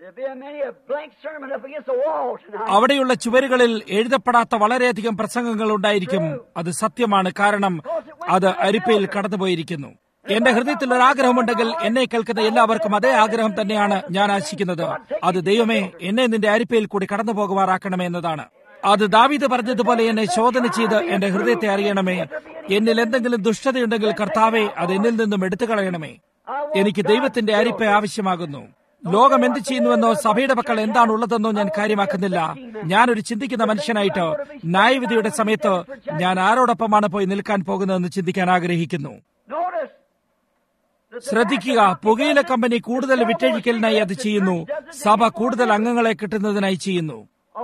There'll be a many a blank sermon up against the wall tonight. അവിടെയുള്ള ചുവരുകളിൽ എഴുതപ്പെടാത്ത വളരെയധികം പ്രസംഗങ്ങൾ ഉണ്ടായിരിക്കും. അത് സത്യമാണ്, കാരണം അത് അരിപ്പയിൽ കടന്നുപോയിരിക്കുന്നു. എന്റെ ഹൃദയത്തിൽ ഒരു ആഗ്രഹമുണ്ടെങ്കിൽ എന്നെ കേൾക്കുന്ന എല്ലാവർക്കും അതേ ആഗ്രഹം തന്നെയാണ് ഞാൻ ആശിക്കുന്നത്. അത് ദൈവമേ, എന്നെ നിന്റെ അരിപ്പയിൽ കൂടി കടന്നു പോകുവാറാക്കണമേ എന്നതാണ്. അത് ദാവീദ് പറഞ്ഞതുപോലെ എന്നെ ശോധന ചെയ്ത് എന്റെ ഹൃദയത്തെ അറിയണമേ. എന്നിൽ എന്തെങ്കിലും ദുഷ്ടതയുണ്ടെങ്കിൽ കർത്താവേ, അത് എന്നിൽ നിന്നും എടുത്തു കളയണമേ. എനിക്ക് ദൈവത്തിന്റെ അരിപ്പ ആവശ്യമാകുന്നു. ലോകം എന്ത് ചെയ്യുന്നുവെന്നോ സഭയുടെ പക്കൽ എന്താണുള്ളതെന്നോ ഞാൻ കാര്യമാക്കുന്നില്ല. ഞാനൊരു ചിന്തിക്കുന്ന മനുഷ്യനായിട്ട് ന്യായവിധിയുടെ സമയത്ത് ഞാൻ ആരോടൊപ്പമാണ് പോയി നിൽക്കാൻ പോകുന്നതെന്ന് ചിന്തിക്കാൻ ആഗ്രഹിക്കുന്നു. ശ്രദ്ധിക്കുക, പുകയില കമ്പനി കൂടുതൽ വിറ്റഴിക്കലിനായി അത് ചെയ്യുന്നു. സഭ കൂടുതൽ അംഗങ്ങളെ കിട്ടുന്നതിനായി ചെയ്യുന്നു.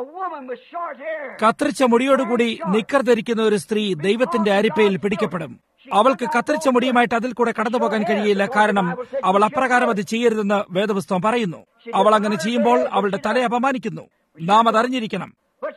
കത്രിച്ച മുടിയോടുകൂടി നിക്കർ ധരിക്കുന്ന ഒരു സ്ത്രീ ദൈവത്തിന്റെ അരിപ്പയിൽ പിടിക്കപ്പെടും. അവൾക്ക് കത്രിച്ച മുടിയുമായിട്ട് അതിൽ കൂടെ കടന്നു പോകാൻ കഴിയില്ല, കാരണം അവൾ അപ്രകാരം അത് ചെയ്യരുതെന്ന് വേദപുസ്തകം പറയുന്നു. അവൾ അങ്ങനെ ചെയ്യുമ്പോൾ അവളുടെ തലയെ അപമാനിക്കുന്നു. നാം അതറിഞ്ഞിരിക്കണം.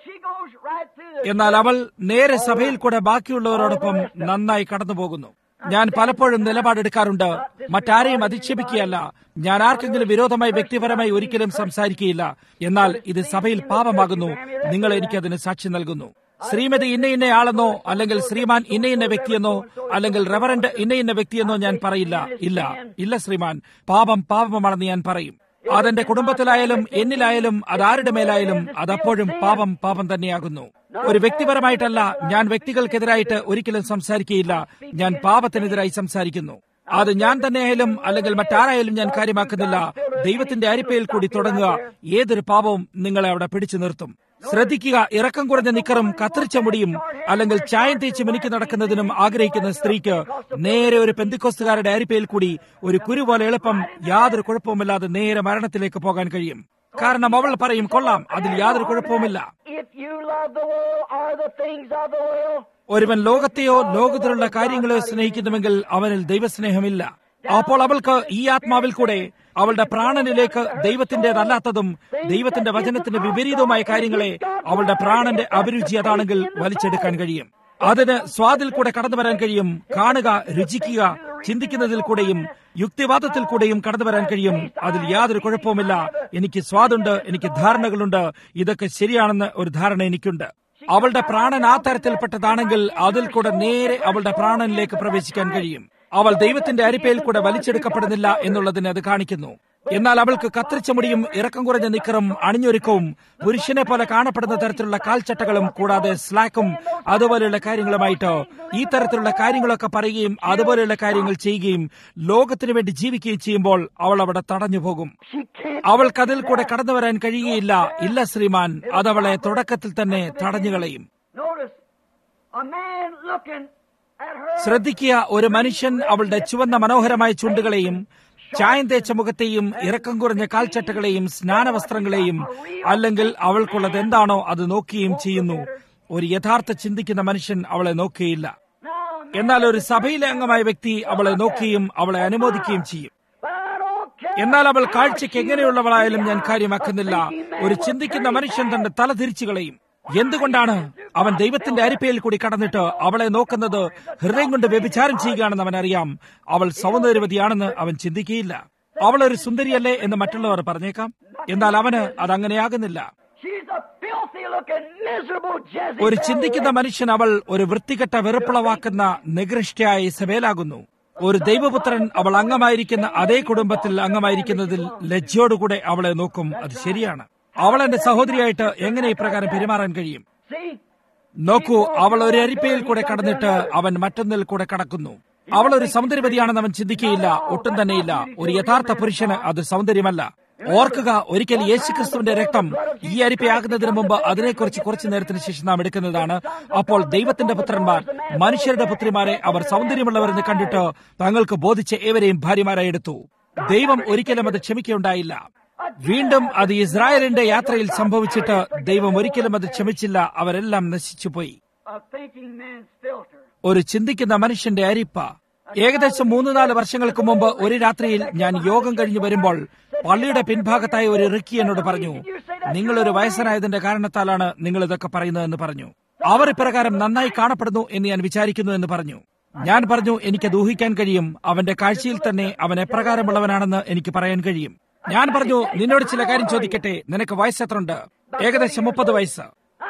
എന്നാൽ അവൾ നേരെ സഭയിൽ കൂടെ ബാക്കിയുള്ളവരോടൊപ്പം നന്നായി കടന്നു പോകുന്നു. ഞാൻ പലപ്പോഴും നിലപാടെടുക്കാറുണ്ട്. മറ്റാരെയും അധിക്ഷേപിക്കുകയല്ല. ഞാൻ ആർക്കെങ്കിലും വിരോധമായി വ്യക്തിപരമായി ഒരിക്കലും സംസാരിക്കുകയില്ല. എന്നാൽ ഇത് സഭയിൽ പാപമാകുന്നു. നിങ്ങൾ എനിക്കതിന് സാക്ഷി നൽകുന്നു. ശ്രീമതി ഇന്ന ഇന്ന ആളെന്നോ അല്ലെങ്കിൽ ശ്രീമാൻ ഇന്ന ഇന്ന വ്യക്തിയെന്നോ അല്ലെങ്കിൽ റവറന്റ് ഇന്ന ഇന്ന വ്യക്തിയെന്നോ ഞാൻ പറയില്ല. ഇല്ല ഇല്ല ശ്രീമാൻ, പാപം പാപമാണെന്ന് ഞാൻ പറയും. അതെന്റെ കുടുംബത്തിലായാലും എന്നിലായാലും അതാരുടെ മേലായാലും അതപ്പോഴും പാപം പാപം തന്നെയാകുന്നു. ഒരു വ്യക്തിപരമായിട്ടല്ല, ഞാൻ വ്യക്തികൾക്കെതിരായിട്ട് ഒരിക്കലും സംസാരിക്കുകയില്ല. ഞാൻ പാപത്തിനെതിരായി സംസാരിക്കുന്നു. അത് ഞാൻ തന്നെയായാലും അല്ലെങ്കിൽ മറ്റാരായാലും ഞാൻ കാര്യമാക്കുന്നില്ല. ദൈവത്തിന്റെ അരിപ്പയിൽ കൂടി തുടങ്ങുക. ഏതൊരു പാപവും നിങ്ങളെ അവിടെ പിടിച്ചു നിർത്തും. ശ്രദ്ധിക്കുക, ഇറക്കം കുറഞ്ഞ നിക്കറും കത്രിച്ച മുടിയും അല്ലെങ്കിൽ ചായം തേച്ച് മിനുക്കി നടക്കുന്നതിനും ആഗ്രഹിക്കുന്ന സ്ത്രീക്ക് നേരെ ഒരു പെന്തിക്കോസ്തുകാരുടെ അരിപ്പയിൽ കൂടി ഒരു കുരു പോലെ എളുപ്പം യാതൊരു കുഴപ്പവുമില്ലാതെ നേരെ മരണത്തിലേക്ക് പോകാൻ കഴിയും. കാരണം അവൾ പറയും, കൊള്ളാം, അതിൽ യാതൊരു കുഴപ്പവുമില്ല. ഒരുവൻ ലോകത്തെയോ ലോകത്തിലുള്ള കാര്യങ്ങളെയോ സ്നേഹിക്കുന്നുവെങ്കിൽ അവനിൽ ദൈവസ്നേഹമില്ല. അപ്പോൾ അവൾക്ക് ഈ ആത്മാവിൽ കൂടെ അവളുടെ പ്രാണനിലേക്ക് ദൈവത്തിന്റേതല്ലാത്തതും ദൈവത്തിന്റെ വചനത്തിന്റെ വിപരീതവുമായ കാര്യങ്ങളെ അവളുടെ പ്രാണന്റെ അഭിരുചി അതാണെങ്കിൽ വലിച്ചെടുക്കാൻ കഴിയും. അതിന് സ്വാദിൽ കൂടെ കടന്നു വരാൻ കഴിയും. കാണുക, രുചിക്കുക, ചിന്തിക്കുന്നതിൽ കൂടെയും യുക്തിവാദത്തിൽ കൂടെയും കടന്നു വരാൻ കഴിയും. അതിൽ യാതൊരു കുഴപ്പവുമില്ല. എനിക്ക് സ്വാദുണ്ട്, എനിക്ക് ധാരണകളുണ്ട്, ഇതൊക്കെ ശരിയാണെന്ന് ഒരു ധാരണ എനിക്കുണ്ട്. അവളുടെ പ്രാണൻ ആ തരത്തിൽപ്പെട്ടതാണെങ്കിൽ അതിൽ കൂടെ നേരെ അവളുടെ പ്രാണനിലേക്ക് പ്രവേശിക്കാൻ കഴിയും. അവൾ ദൈവത്തിന്റെ അരിപ്പയിൽ കൂടെ വലിച്ചെടുക്കപ്പെടുന്നില്ല എന്നുള്ളതിന് അത് കാണിക്കുന്നു. എന്നാൽ അവൾക്ക് കത്രിച്ച മുടിയും ഇറക്കം കുറഞ്ഞ നിക്കറും അണിഞ്ഞൊരുക്കവും പുരുഷനെ പോലെ കാണപ്പെടുന്ന തരത്തിലുള്ള കാൽച്ചട്ടകളും കൂടാതെ സ്ലാക്കും അതുപോലെയുള്ള കാര്യങ്ങളുമായിട്ട് ഈ തരത്തിലുള്ള കാര്യങ്ങളൊക്കെ പറയുകയും അതുപോലെയുള്ള കാര്യങ്ങൾ ചെയ്യുകയും ലോകത്തിനു വേണ്ടി ജീവിക്കുകയും ചെയ്യുമ്പോൾ അവൾ അവിടെ തടഞ്ഞു പോകും. അവൾക്കതിൽ കൂടെ കടന്നു വരാൻ കഴിയുകയില്ല. ഇല്ല ശ്രീമാൻ, അതവളെ തുടക്കത്തിൽ തന്നെ തടഞ്ഞുകളയും. ശ്രദ്ധിക്കുക, ഒരു മനുഷ്യൻ അവളുടെ ചുവന്ന മനോഹരമായ ചുണ്ടുകളെയും ചായം തേച്ച മുഖത്തെയും ഇറക്കം കുറഞ്ഞ കാൽച്ചട്ടകളെയും സ്നാനവസ്ത്രങ്ങളെയും അല്ലെങ്കിൽ അവൾക്കുള്ളത് എന്താണോ അത് നോക്കുകയും ചെയ്യുന്നു. ഒരു യഥാർത്ഥ ചിന്തിക്കുന്ന മനുഷ്യൻ അവളെ നോക്കുകയില്ല. എന്നാൽ ഒരു സഭയിലെ അംഗമായ വ്യക്തി അവളെ നോക്കുകയും അവളെ അനുമോദിക്കുകയും ചെയ്യും. എന്നാൽ അവൾ കാഴ്ചയ്ക്ക് എങ്ങനെയുള്ളവളായാലും ഞാൻ കാര്യമാക്കുന്നില്ല. ഒരു ചിന്തിക്കുന്ന മനുഷ്യൻ തന്റെ തല തിരിച്ചു കളയും. എന്തുകൊണ്ടാണ്? അവൻ ദൈവത്തിന്റെ അരിപ്പയിൽ കൂടി കടന്നിട്ട് അവളെ നോക്കുന്നത് ഹൃദയം കൊണ്ട് വ്യഭിചാരം ചെയ്യുകയാണെന്ന് അവൻ അറിയാം. അവൾ സൗന്ദര്യവതിയാണെന്ന് അവൻ ചിന്തിക്കുകയില്ല. അവൾ ഒരു സുന്ദരിയല്ലേ എന്ന് മറ്റുള്ളവർ പറഞ്ഞേക്കാം. എന്നാൽ അവന് അതങ്ങനെയാകുന്നില്ല. ഒരു ചിന്തിക്കുന്ന മനുഷ്യൻ അവൾ ഒരു വൃത്തികെട്ട വെറുപ്പുളവാക്കുന്ന നികൃഷ്ടയായ ഇസബേലാകുന്നു. ഒരു ദൈവപുത്രൻ അവൾ അംഗമായിരിക്കുന്ന അതേ കുടുംബത്തിൽ അംഗമായിരിക്കുന്നതിൽ ലജ്ജയോടുകൂടെ അവളെ നോക്കും. അത് ശരിയാണ്. അവൾ എന്റെ സഹോദരിയായിട്ട് എങ്ങനെ ഇപ്രകാരം പെരുമാറാൻ കഴിയും? നോക്കൂ, അവൾ ഒരു അരിപ്പയിൽ കൂടെ കടന്നിട്ട് അവൻ മറ്റൊന്നിൽ കൂടെ കടക്കുന്നു. അവൾ ഒരു സൗന്ദര്യവതിയാണെന്ന് അവൻ ചിന്തിക്കുകയില്ല, ഒട്ടും തന്നെയില്ല. ഒരു യഥാർത്ഥ പുരുഷന് അത് സൗന്ദര്യമല്ല. ഓർക്കുക, ഒരിക്കൽ യേശുക്രിസ്തുവിന്റെ രക്തം ഈ അരിപ്പയാകുന്നതിന് മുമ്പ് അതിനെക്കുറിച്ച് കുറച്ചു നേരത്തിന് ശേഷം നാം എടുക്കുന്നതാണ്. അപ്പോൾ ദൈവത്തിന്റെ പുത്രന്മാർ മനുഷ്യരുടെ പുത്രിമാരെ അവർ സൗന്ദര്യമുള്ളവരെന്ന് കണ്ടിട്ട് തങ്ങൾക്ക് ബോധിച്ച ഏവരെയും ഭാര്യമാരായി എടുത്ു. ദൈവം ഒരിക്കലും അത് ക്ഷമിക്കുകയുണ്ടായില്ല. വീണ്ടും അത് ഇസ്രായേലിന്റെ യാത്രയിൽ സംഭവിച്ചിട്ട് ദൈവം ഒരിക്കലും അത് ക്ഷമിച്ചില്ല. അവരെല്ലാം നശിച്ചുപോയി. ഒരു ചിന്തിക്കുന്ന മനുഷ്യന്റെ അരിപ്പ. ഏകദേശം മൂന്ന് നാല് വർഷങ്ങൾക്ക് മുമ്പ് ഒരു രാത്രിയിൽ ഞാൻ യോഗം കഴിഞ്ഞു വരുമ്പോൾ പള്ളിയുടെ പിൻഭാഗത്തായി ഒരു റിക്കി എന്നോട് പറഞ്ഞു, നിങ്ങളൊരു വയസ്സനായതിന്റെ കാരണത്താലാണ് നിങ്ങൾ ഇതൊക്കെ പറയുന്നതെന്ന് പറഞ്ഞു. അവർ ഇപ്രകാരം നന്നായി കാണപ്പെടുന്നു എന്ന് ഞാൻ വിചാരിക്കുന്നു എന്ന് പറഞ്ഞു. ഞാൻ പറഞ്ഞു, എനിക്കത് ഊഹിക്കാൻ കഴിയും. അവന്റെ കാഴ്ചയിൽ തന്നെ അവൻ എപ്രകാരമുള്ളവനാണെന്ന് എനിക്ക് പറയാൻ കഴിയും. ഞാൻ പറഞ്ഞു, നിന്നോട് ചില കാര്യം ചോദിക്കട്ടെ, നിനക്ക് വയസ്സെത്രണ്ട്? ഏകദേശം മുപ്പത് വയസ്സ്.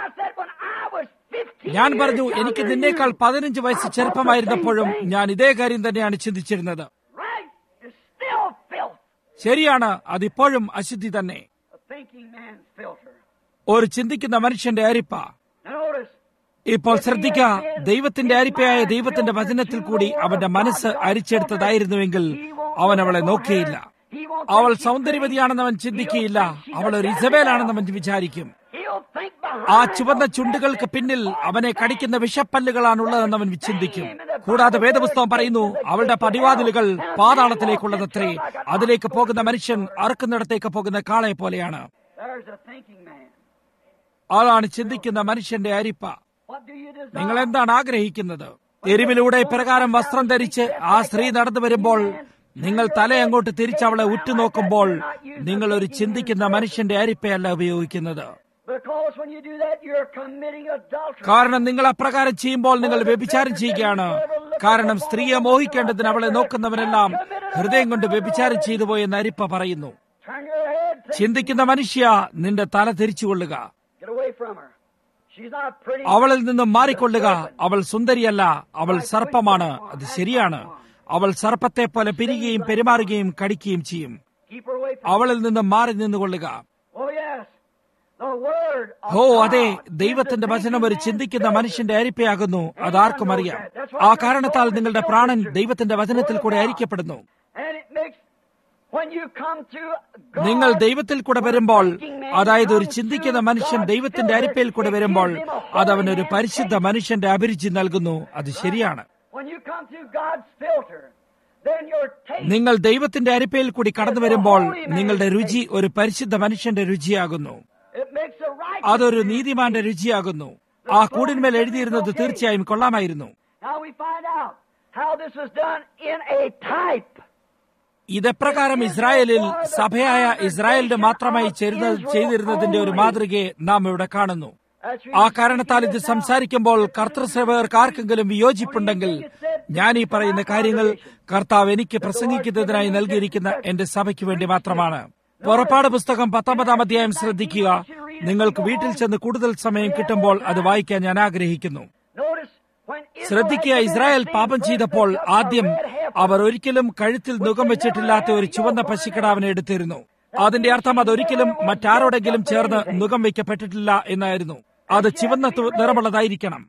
ഞാൻ പറഞ്ഞു, എനിക്ക് നിന്നേക്കാൾ പതിനഞ്ച് വയസ്സ് ചെറുപ്പമായിരുന്നപ്പോഴും ഞാൻ ഇതേ കാര്യം തന്നെയാണ് ചിന്തിച്ചിരുന്നത്. ശരിയാണ്, അതിപ്പോഴും അശുദ്ധി തന്നെ. ഒരു ചിന്തിക്കുന്ന മനുഷ്യന്റെ അരിപ്പ. ഇപ്പോൾ ശ്രദ്ധിക്ക, ദൈവത്തിന്റെ അരിപ്പയായ ദൈവത്തിന്റെ വചനത്തിൽ കൂടി അവന്റെ മനസ്സ് അരിച്ചെടുത്തതായിരുന്നുവെങ്കിൽ അവൻ അവളെ നോക്കിയില്ല. അവൾ സൗന്ദര്യവതിയാണെന്ന് അവൻ ചിന്തിക്കുകയില്ല. അവൾ ഒരു ഇസബേലാണെന്ന് അവൻ വിചാരിക്കും. ആ ചുവന്ന ചുണ്ടുകൾക്ക് പിന്നിൽ അവനെ കടിക്കുന്ന വിഷപ്പല്ലുകളാണുള്ളതെന്ന് അവൻ ചിന്തിക്കും. കൂടാതെ വേദപുസ്തകം പറയുന്നു, അവളുടെ പടിവാതിലുകൾ പാതാളത്തിലേക്കുള്ളതത്രേ. അതിലേക്ക് പോകുന്ന മനുഷ്യൻ അറുക്കുന്നിടത്തേക്ക് പോകുന്ന കാളയെ പോലെയാണ്. അതാണ് ചിന്തിക്കുന്ന മനുഷ്യന്റെ അരിപ്പ. നിങ്ങൾ എന്താണ് ആഗ്രഹിക്കുന്നത്? തെരുവിലൂടെ പ്രകാരം വസ്ത്രം ധരിച്ച് ആ സ്ത്രീ നടന്നു വരുമ്പോൾ നിങ്ങൾ തല അങ്ങോട്ട് തിരിച്ച് അവളെ ഉറ്റുനോക്കുമ്പോൾ നിങ്ങൾ ഒരു ചിന്തിക്കുന്ന മനുഷ്യന്റെ അരിപ്പയല്ല ഉപയോഗിക്കുന്നത്. കാരണം നിങ്ങൾ അപ്രകാരം ചെയ്യുമ്പോൾ നിങ്ങൾ വ്യഭിചാരം ചെയ്യുകയാണ്. കാരണം സ്ത്രീയെ മോഹിക്കേണ്ടതിന് അവളെ നോക്കുന്നവരെല്ലാം ഹൃദയം കൊണ്ട് വ്യഭിചാരം ചെയ്തു പോയെന്ന് അരിപ്പ പറയുന്നു. ചിന്തിക്കുന്ന മനുഷ്യ, നിന്റെ തല തിരിച്ചുകൊള്ളുക. അവളിൽ നിന്നും മാറിക്കൊള്ളുക. അവൾ സുന്ദരിയല്ല, അവൾ സർപ്പമാണ്. അത് ശരിയാണ്. അവൾ സർപ്പത്തെ പോലെ പിരിയുകയും പെരുമാറുകയും കടിക്കുകയും ചെയ്യും. അവളിൽ നിന്നും മാറി നിന്നുകൊള്ളുക. ഓ അതെ, ദൈവത്തിന്റെ വചനം ഒരു ചിന്തിക്കുന്ന മനുഷ്യന്റെ അരിപ്പയാകുന്നു. അതാർക്കും അറിയാം. ആ കാരണത്താൽ നിങ്ങളുടെ പ്രാണൻ ദൈവത്തിന്റെ വചനത്തിൽ കൂടെ അരിക്കപ്പെടുന്നു. നിങ്ങൾ ദൈവത്തിൽ കൂടെ വരുമ്പോൾ, അതായത് ഒരു ചിന്തിക്കുന്ന മനുഷ്യൻ ദൈവത്തിന്റെ അരിപ്പയിൽ കൂടെ വരുമ്പോൾ, അത് അവനൊരു പരിശുദ്ധ മനുഷ്യന്റെ അഭിരുചി നൽകുന്നു. അത് ശരിയാണ്. നിങ്ങൾ ദൈവത്തിന്റെ അരിപ്പയിൽ കൂടി കടന്നു വരുമ്പോൾ നിങ്ങളുടെ രുചി ഒരു പരിശുദ്ധ മനുഷ്യന്റെ രുചിയാകുന്നു. അതൊരു നീതിമാന്റെ രുചിയാകുന്നു. ആ കൂടിന്മേൽ എഴുതിയിരുന്നത് തീർച്ചയായും കൊള്ളാമായിരുന്നു. ഇതെപ്രകാരം ഇസ്രായേലിൽ സഭയായ ഇസ്രായേലിന്റെ മാത്രമായി ചെയ്തിരുന്നതിന്റെ ഒരു മാതൃകയെ നാം ഇവിടെ കാണുന്നു. ആ കാരണത്താൽ ഇത് സംസാരിക്കുമ്പോൾ കർത്തൃസേവകർക്ക് ആർക്കെങ്കിലും വിയോജിപ്പുണ്ടെങ്കിൽ ഞാൻ ഈ പറയുന്ന കാര്യങ്ങൾ കർത്താവ് എനിക്ക് പ്രസംഗിക്കുന്നതിനായി നൽകിയിരിക്കുന്ന എന്റെ സഭയ്ക്ക് വേണ്ടി മാത്രമാണ്. പുറപ്പാട് പുസ്തകം പത്തൊമ്പതാം അധ്യായം ശ്രദ്ധിക്കുക. നിങ്ങൾക്ക് വീട്ടിൽ ചെന്ന് കൂടുതൽ സമയം കിട്ടുമ്പോൾ അത് വായിക്കാൻ ഞാൻ ആഗ്രഹിക്കുന്നു. ശ്രദ്ധിക്കുക, ഇസ്രായേൽ പാപം ചെയ്തപ്പോൾ ആദ്യം അവർ ഒരിക്കലും കഴുത്തിൽ നുകം വെച്ചിട്ടില്ലാത്ത ഒരു ചുവന്ന പശുക്കിടാവിനെ എടുത്തിരുന്നു. അതിന്റെ അർത്ഥം അതൊരിക്കലും മറ്റാരോടെങ്കിലും ചേർന്ന് നുകം വയ്ക്കപ്പെട്ടിട്ടില്ല എന്നായിരുന്നു. അത് ചുവന്ന നിറമുള്ളതായിരിക്കണം.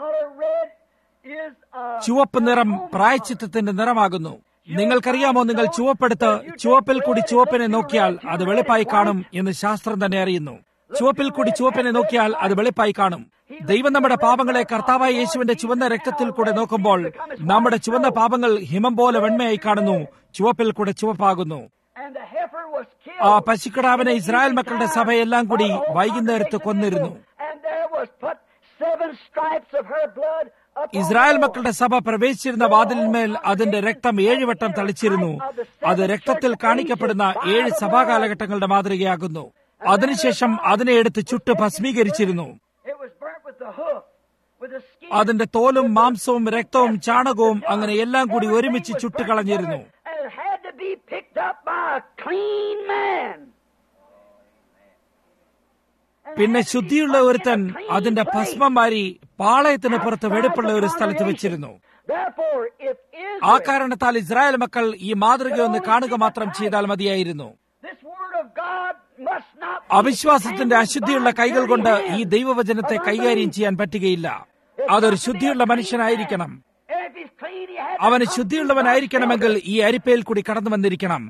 ചുവപ്പ് നിറം പ്രായശ്ചിത്തത്തിന്റെ നിറമാകുന്നു. നിങ്ങൾക്കറിയാമോ, നിങ്ങൾ ചുവപ്പെടുത്ത് ചുവപ്പിൽ കൂടി ചുവപ്പിനെ നോക്കിയാൽ അത് വെളുപ്പായി കാണും എന്ന് ശാസ്ത്രം തന്നെ അറിയുന്നു. ചുവപ്പിൽ കൂടി ചുവപ്പിനെ നോക്കിയാൽ അത് വെളുപ്പായി കാണും. ദൈവം നമ്മുടെ പാപങ്ങളെ കർത്താവായ യേശുവിന്റെ ചുവന്ന രക്തത്തിൽ കൂടെ നോക്കുമ്പോൾ നമ്മുടെ ചുവന്ന പാപങ്ങൾ ഹിമം പോലെ വെണ്മയായി കാണുന്നു. ചുവപ്പിൽ കൂടെ ചുവപ്പാകുന്നു. ആ പശുക്കിടാവിനെ ഇസ്രായേൽ മക്കളുടെ സഭയെല്ലാം കൂടി വൈകുന്നേരത്ത് കൊന്നിരുന്നു. ഇസ്രായേൽ മക്കളുടെ സഭ പ്രവേശിച്ചിരുന്ന വാതിലിന്മേൽ അതിന്റെ രക്തം ഏഴുവട്ടം തളിച്ചിരുന്നു. അത് രക്തത്തിൽ കാണിക്കപ്പെടുന്ന ഏഴ് സഭാകാലഘട്ടങ്ങളുടെ മാതൃകയാകുന്നു. അതിനുശേഷം അതിനെ എടുത്ത് ചുട്ട് ഭസ്മീകരിച്ചിരുന്നു. അതിന്റെ തോലും മാംസവും രക്തവും ചാണകവും അങ്ങനെ എല്ലാം കൂടി ഒരുമിച്ച് ചുട്ടുകളഞ്ഞിരുന്നു. പിന്നെ ശുദ്ധിയുള്ള ഒരുത്തൻ അതിന്റെ ഭസ്മം വാരി പാളയത്തിന് പുറത്ത് വെടുപ്പുള്ള ഒരു സ്ഥലത്ത് വെച്ചിരുന്നു. ആ കാരണത്താൽ ഇസ്രായേൽ മക്കൾ ഈ മാതൃക ഒന്ന് കാണുക മാത്രം ചെയ്താൽ മതിയായിരുന്നു. അവിശ്വാസത്തിന്റെ അശുദ്ധിയുള്ള കൈകൾ കൊണ്ട് ഈ ദൈവവചനത്തെ കൈകാര്യം ചെയ്യാൻ പറ്റുകയില്ല. അതൊരു ശുദ്ധിയുള്ള മനുഷ്യനായിരിക്കണം. അവന് ശുദ്ധിയുള്ളവനായിരിക്കണമെങ്കിൽ ഈ അരിപ്പയിൽ കൂടി കടന്നു വന്നിരിക്കണം.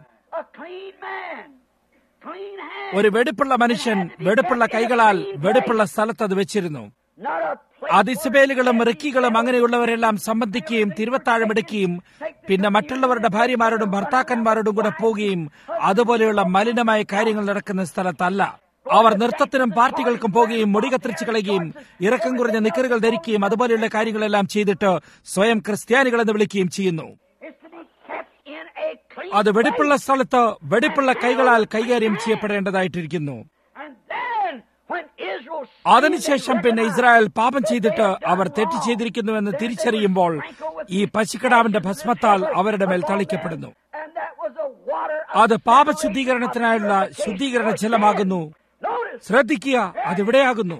ഒരു വെടുപ്പുള്ള മനുഷ്യൻ വെടുപ്പുള്ള കൈകളാൽ വെടുപ്പുള്ള സ്ഥലത്ത് അത് വെച്ചിരുന്നു. അതിസബേലുകളും റിക്കികളും അങ്ങനെയുള്ളവരെല്ലാം സംബന്ധിക്കുകയും തിരുവത്താഴമെടുക്കുകയും പിന്നെ മറ്റുള്ളവരുടെ ഭാര്യമാരോടും ഭർത്താക്കന്മാരോടും കൂടെ പോവുകയും അതുപോലെയുള്ള മലിനമായ കാര്യങ്ങൾ നടക്കുന്ന സ്ഥലത്തല്ല. അവർ നൃത്തത്തിനും പാർട്ടികൾക്കും പോകുകയും മുടി കത്തിരിച്ചു കളയുകയും ഇറക്കം കുറഞ്ഞ നിക്കറുകൾ ധരിക്കുകയും അതുപോലെയുള്ള കാര്യങ്ങളെല്ലാം ചെയ്തിട്ട് സ്വയം ക്രിസ്ത്യാനികളെന്ന് വിളിക്കുകയും ചെയ്യുന്നു. അത് വെടിപ്പുള്ള സ്ഥലത്ത് വെടിപ്പുള്ള കൈകളാൽ കൈകാര്യം ചെയ്യപ്പെടേണ്ടതായിട്ടിരിക്കുന്നു. അതിനുശേഷം പിന്നെ ഇസ്രായേൽ പാപം ചെയ്തിട്ട് അവർ തെറ്റ് ചെയ്തിരിക്കുന്നുവെന്ന് തിരിച്ചറിയുമ്പോൾ ഈ പശുക്കിടാവിന്റെ ഭസ്മത്താൽ അവരുടെ മേൽ തളിക്കപ്പെടുന്നു. അത് പാപശുദ്ധീകരണത്തിനായുള്ള ശുദ്ധീകരണ ജലമാകുന്നു. ശ്രദ്ധിക്കുക, അതെവിടെയാകുന്നു?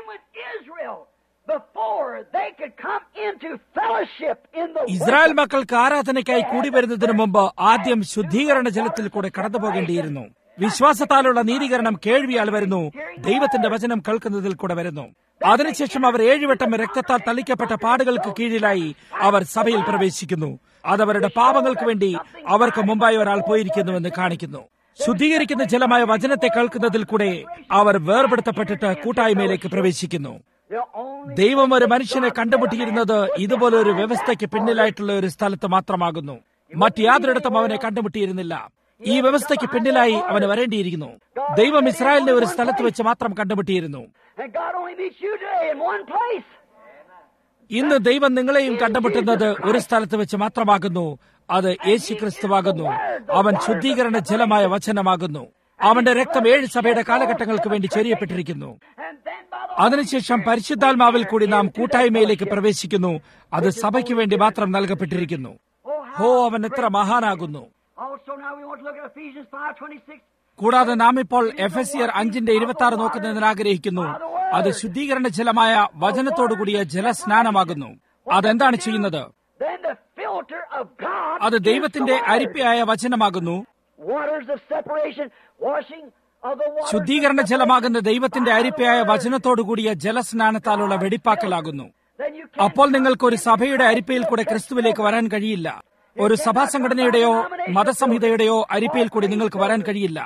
ഇസ്രായേൽ മക്കൾക്ക് ആരാധനയ്ക്കായി കൂടി വരുന്നതിന് മുമ്പ് ആദ്യം ശുദ്ധീകരണ ജലത്തിൽ കൂടെ കടന്നു പോകേണ്ടിയിരുന്നു. വിശ്വാസത്താലുള്ള നീതീകരണം കേൾവിയാൽ വരുന്നു, ദൈവത്തിന്റെ വചനം കേൾക്കുന്നതിൽ കൂടെ വരുന്നു. അതിനുശേഷം അവർ ഏഴുവട്ടം രക്തത്താൽ തളിക്കപ്പെട്ട പാടുകൾക്ക് കീഴിലായി അവർ സഭയിൽ പ്രവേശിക്കുന്നു. അതവരുടെ പാപങ്ങൾക്ക് വേണ്ടി അവർക്ക് മുമ്പായി ഒരാൾ പോയിരിക്കുന്നുവെന്ന് കാണിക്കുന്നു. ശുദ്ധീകരിക്കുന്ന ജലമായ വചനത്തെ കേൾക്കുന്നതിൽ കൂടെ അവർ വേർപെടുത്തപ്പെട്ടിട്ട് കൂട്ടായ്മയിലേക്ക് പ്രവേശിക്കുന്നു. ദൈവം ഒരു മനുഷ്യനെ കണ്ടുമുട്ടിയിരുന്നത് ഇതുപോലെ ഒരു വ്യവസ്ഥയ്ക്ക് പിന്നിലായിട്ടുള്ള ഒരു സ്ഥലത്ത് മാത്രമാകുന്നു. മറ്റ് യാതൊരിടത്തും അവനെ കണ്ടുമുട്ടിയിരുന്നില്ല. ഈ വ്യവസ്ഥയ്ക്ക് പിന്നിലായി അവന് വരേണ്ടിയിരിക്കുന്നു. ദൈവം ഇസ്രായേലിനെ ഒരു സ്ഥലത്ത് വെച്ച് മാത്രം കണ്ടുമുട്ടിയിരുന്നു. ഇന്ന് ദൈവം നിങ്ങളെയും കണ്ടുമുട്ടുന്നത് ഒരു സ്ഥലത്ത് വെച്ച് മാത്രമാകുന്നു. അത് യേശുക്രിസ്തുവാകുന്നു. അവൻ ശുദ്ധീകരണ ജലമായ വചനമാകുന്നു. അവന്റെ രക്തം ഏഴ് സഭയുടെ കാലഘട്ടങ്ങൾക്ക് വേണ്ടി ചൊരിയപ്പെട്ടിരിക്കുന്നു. അതിനുശേഷം പരിശുദ്ധാത്മാവിൽ കൂടി നാം കൂട്ടായ്മയിലേക്ക് പ്രവേശിക്കുന്നു. അത് സഭയ്ക്ക് വേണ്ടി മാത്രം നൽകപ്പെട്ടിരിക്കുന്നു. ഹോ, അവൻ എത്ര മഹാനാകുന്നു! കൂടാതെ നാം ഇപ്പോൾ എഫെസ്യർ അഞ്ചിന്റെ ഇരുപത്തി ആറ് നോക്കുന്നതിന് ആഗ്രഹിക്കുന്നു. അത് ശുദ്ധീകരണ ജലമായ വചനത്തോടുകൂടിയ ജലസ്നാനമാകുന്നു. അതെന്താണ് ചെയ്യുന്നത്? അത് ദൈവത്തിന്റെ അരിപ്പയായ വചനമാകുന്നു. ശുദ്ധീകരണ ജലമാകുന്ന ദൈവത്തിന്റെ അരിപ്പയായ വചനത്തോടുകൂടിയ ജലസ്നാനത്താലുള്ള വെടിപ്പാക്കലാകുന്നു. അപ്പോൾ നിങ്ങൾക്ക് ഒരു സഭയുടെ അരിപ്പയിൽ കൂടെ ക്രിസ്തുവിലേക്ക് വരാൻ കഴിയില്ല. ഒരു സഭാ സംഘടനയുടെയോ മതസംഹിതയുടെയോ അരിപ്പയിൽ കൂടി നിങ്ങൾക്ക് വരാൻ കഴിയില്ല.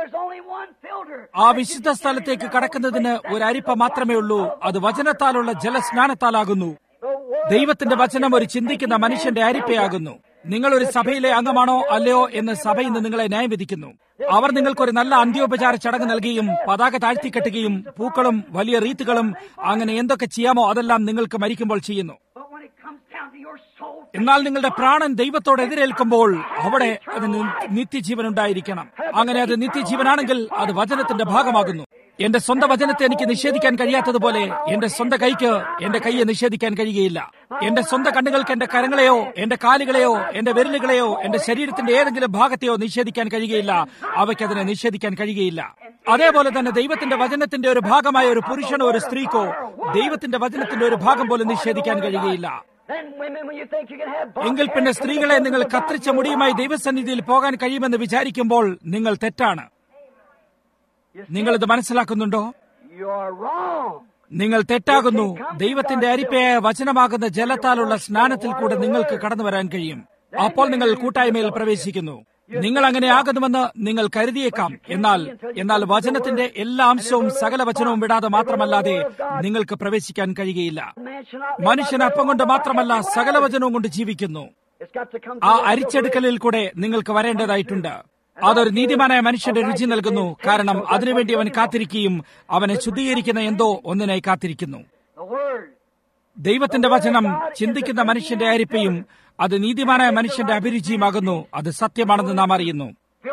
ആ വിശുദ്ധ സ്ഥലത്തേക്ക് കടക്കുന്നതിന് ഒരു അരിപ്പ മാത്രമേ ഉള്ളൂ. അത് വചനത്താലുള്ള ജലസ്നാനത്താലാകുന്നു. ദൈവത്തിന്റെ വചനം ഒരു ചിന്തിക്കുന്ന മനുഷ്യന്റെ അരിപ്പയാകുന്നു. നിങ്ങൾ ഒരു സഭയിലെ അംഗമാണോ അല്ലയോ എന്ന് സഭ ഇന്ന് നിങ്ങളെ ന്യായം വിധിക്കുന്നു. അവർ നിങ്ങൾക്കൊരു നല്ല അന്ത്യോപചാര ചടങ്ങ് നൽകുകയും പതാക താഴ്ത്തിക്കെട്ടുകയും പൂക്കളും വലിയ റീത്തുകളും അങ്ങനെ എന്തൊക്കെ ചെയ്യാമോ അതെല്ലാം നിങ്ങൾക്ക് മരിക്കുമ്പോൾ ചെയ്യുന്നു. എന്നാൽ നിങ്ങളുടെ പ്രാണൻ ദൈവത്തോട് എതിരേൽക്കുമ്പോൾ അവിടെ അതിന് നിത്യജീവൻ ഉണ്ടായിരിക്കണം. അങ്ങനെ അത് നിത്യജീവനാണെങ്കിൽ അത് വചനത്തിന്റെ ഭാഗമാകുന്നു. എന്റെ സ്വന്തം വചനത്തെ എനിക്ക് നിഷേധിക്കാൻ കഴിയാത്തതുപോലെ എന്റെ സ്വന്തം കൈക്ക് എന്റെ കൈയെ നിഷേധിക്കാൻ കഴിയുകയില്ല. എന്റെ സ്വന്തം കണ്ണുകൾക്ക് എന്റെ കരങ്ങളെയോ എന്റെ കാലുകളെയോ എന്റെ വിരലുകളെയോ എന്റെ ശരീരത്തിന്റെ ഏതെങ്കിലും ഭാഗത്തെയോ നിഷേധിക്കാൻ കഴിയുകയില്ല. അവയ്ക്ക് അതിനെ നിഷേധിക്കാൻ കഴിയുകയില്ല. അതേപോലെ തന്നെ ദൈവത്തിന്റെ വചനത്തിന്റെ ഒരു ഭാഗമായ ഒരു പുരുഷനോ ഒരു സ്ത്രീക്കോ ദൈവത്തിന്റെ വചനത്തിന്റെ ഒരു ഭാഗം പോലും നിഷേധിക്കാൻ കഴിയുകയില്ല. എങ്കിൽ പിന്നെ സ്ത്രീകളെ നിങ്ങൾ കത്തിരിച്ച മുടിയുമായി ദൈവസന്നിധിയിൽ പോകാൻ കഴിയുമെന്ന് വിചാരിക്കുമ്പോൾ നിങ്ങൾ തെറ്റാണ്. നിങ്ങളിത് മനസ്സിലാക്കുന്നുണ്ടോ? നിങ്ങൾ തെറ്റാകുന്നു. ദൈവത്തിന്റെ അരിപ്പയായ വചനമാകുന്ന ജലത്താലുള്ള സ്നാനത്തിൽ കൂടെ നിങ്ങൾക്ക് കടന്നു വരാൻ കഴിയും. അപ്പോൾ നിങ്ങൾ കൂട്ടായ്മയിൽ പ്രവേശിക്കുന്നു. നിങ്ങൾ അങ്ങനെ ആകുന്നുവെന്ന് നിങ്ങൾ കരുതിയേക്കാം. എന്നാൽ എന്നാൽ വചനത്തിന്റെ എല്ലാ അംശവും സകല വചനവും വിടാതെ മാത്രമല്ലാതെ നിങ്ങൾക്ക് പ്രവേശിക്കാൻ കഴിയുകയില്ല. മനുഷ്യൻ അപ്പം കൊണ്ട് മാത്രമല്ല സകല വചനവും കൊണ്ട് ജീവിക്കുന്നു. ആ അരിച്ചെടുക്കലിൽ കൂടെ നിങ്ങൾക്ക് വരേണ്ടതായിട്ടുണ്ട്. അതൊരു നീതിമാനായ മനുഷ്യന്റെ രുചി നൽകുന്നു. കാരണം അതിനുവേണ്ടി അവൻ കാത്തിരിക്കുകയും അവനെ ശുദ്ധീകരിക്കുന്ന എന്തോ ഒന്നിനായി കാത്തിരിക്കുന്നു. ദൈവത്തിന്റെ വചനം ചിന്തിക്കുന്ന മനുഷ്യന്റെ അരിപ്പയും അത് നീതിമാനായ മനുഷ്യന്റെ അഭിരുചിയുമാകുന്നു. അത് സത്യമാണെന്ന് നാം അറിയുന്നു.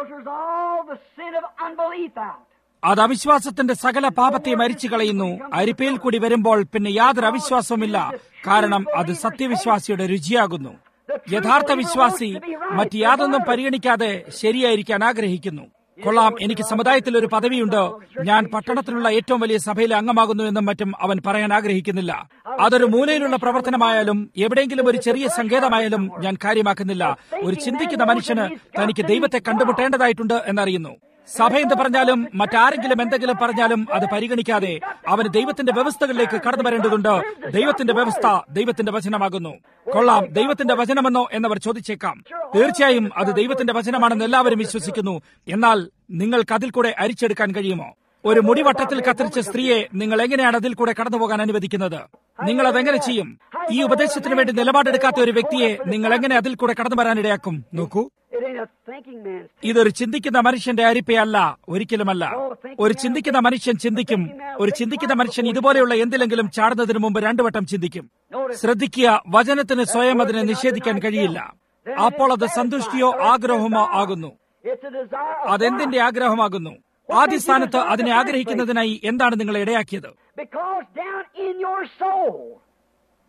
അത് അവിശ്വാസത്തിന്റെ സകല പാപത്തെ മരിച്ചു കളയുന്നു. അരിപ്പയിൽ കൂടി വരുമ്പോൾ പിന്നെ യാതൊരു അവിശ്വാസവുമില്ല. കാരണം അത് സത്യവിശ്വാസിയുടെ രുചിയാകുന്നു. യഥാർത്ഥ വിശ്വാസി മറ്റ് യാതൊന്നും പരിഗണിക്കാതെ ശരിയായിരിക്കാൻ ആഗ്രഹിക്കുന്നു. കൊള്ളാം, എനിക്ക് സമുദായത്തിൽ ഒരു പദവിയുണ്ട്, ഞാൻ പട്ടണത്തിലുള്ള ഏറ്റവും വലിയ സഭയിലെ അംഗമാകുന്നു എന്നും മറ്റും അവൻ പറയാൻ ആഗ്രഹിക്കുന്നില്ല. അതൊരു മൂലയിലുള്ള പ്രവർത്തനമായാലും എവിടെയെങ്കിലും ഒരു ചെറിയ സങ്കേതമായാലും ഞാൻ കാര്യമാക്കുന്നില്ല. ഒരു ചിന്തിക്കുന്ന മനുഷ്യന് തനിക്ക് ദൈവത്തെ കണ്ടുമുട്ടേണ്ടതായിട്ടുണ്ട് എന്നറിയുന്നു. സഭ എന്ന് പറഞ്ഞാലും മറ്റാരെങ്കിലും എന്തെങ്കിലും പറഞ്ഞാലും അത് പരിഗണിക്കാതെ അവന് ദൈവത്തിന്റെ വ്യവസ്ഥകളിലേക്ക് കടന്നു വരേണ്ടതുണ്ട്. ദൈവത്തിന്റെ വ്യവസ്ഥ ദൈവത്തിന്റെ വചനമാകുന്നു. കൊള്ളാം, ദൈവത്തിന്റെ വചനമെന്നോ എന്നവർ ചോദിച്ചേക്കാം. തീർച്ചയായും അത് ദൈവത്തിന്റെ വചനമാണെന്ന് എല്ലാവരും വിശ്വസിക്കുന്നു. എന്നാൽ നിങ്ങൾക്ക് അതിൽ കൂടെ അരിച്ചെടുക്കാൻ കഴിയുമോ? ഒരു മുടിവട്ടത്തിൽ കത്തിരിച്ച സ്ത്രീയെ നിങ്ങൾ എങ്ങനെയാണ് അതിൽ കൂടെ കടന്നുപോകാൻ അനുവദിക്കുന്നത്? നിങ്ങൾ അതെങ്ങനെ ചെയ്യും? ഈ ഉപദേശത്തിന് വേണ്ടി നിലപാടെടുക്കാത്ത ഒരു വ്യക്തിയെ നിങ്ങൾ എങ്ങനെ അതിൽ കൂടെ കടന്നു വരാനിടയാക്കും? നോക്കൂ, ഇതൊരു ചിന്തിക്കുന്ന മനുഷ്യന്റെ അരിപ്പയല്ല, ഒരിക്കലുമല്ല. ഒരു ചിന്തിക്കുന്ന മനുഷ്യൻ ചിന്തിക്കും. ഒരു ചിന്തിക്കുന്ന മനുഷ്യൻ ഇതുപോലെയുള്ള എന്തിലെങ്കിലും ചാടുന്നതിന് മുമ്പ് രണ്ടു വട്ടം ചിന്തിക്കും. ശ്രദ്ധിക്കുക, വചനത്തിന് സ്വയം അതിനെ നിഷേധിക്കാൻ കഴിയില്ല. അപ്പോൾ അത് സന്തുഷ്ടിയോ ആഗ്രഹമോ ആകുന്നു. അതെന്തിന്റെ ആഗ്രഹമാകുന്നു? ആദ്യ സ്ഥാനത്ത് അതിനെ ആഗ്രഹിക്കുന്നതിനായി എന്താണ് നിങ്ങളെ ഇടയാക്കിയത്?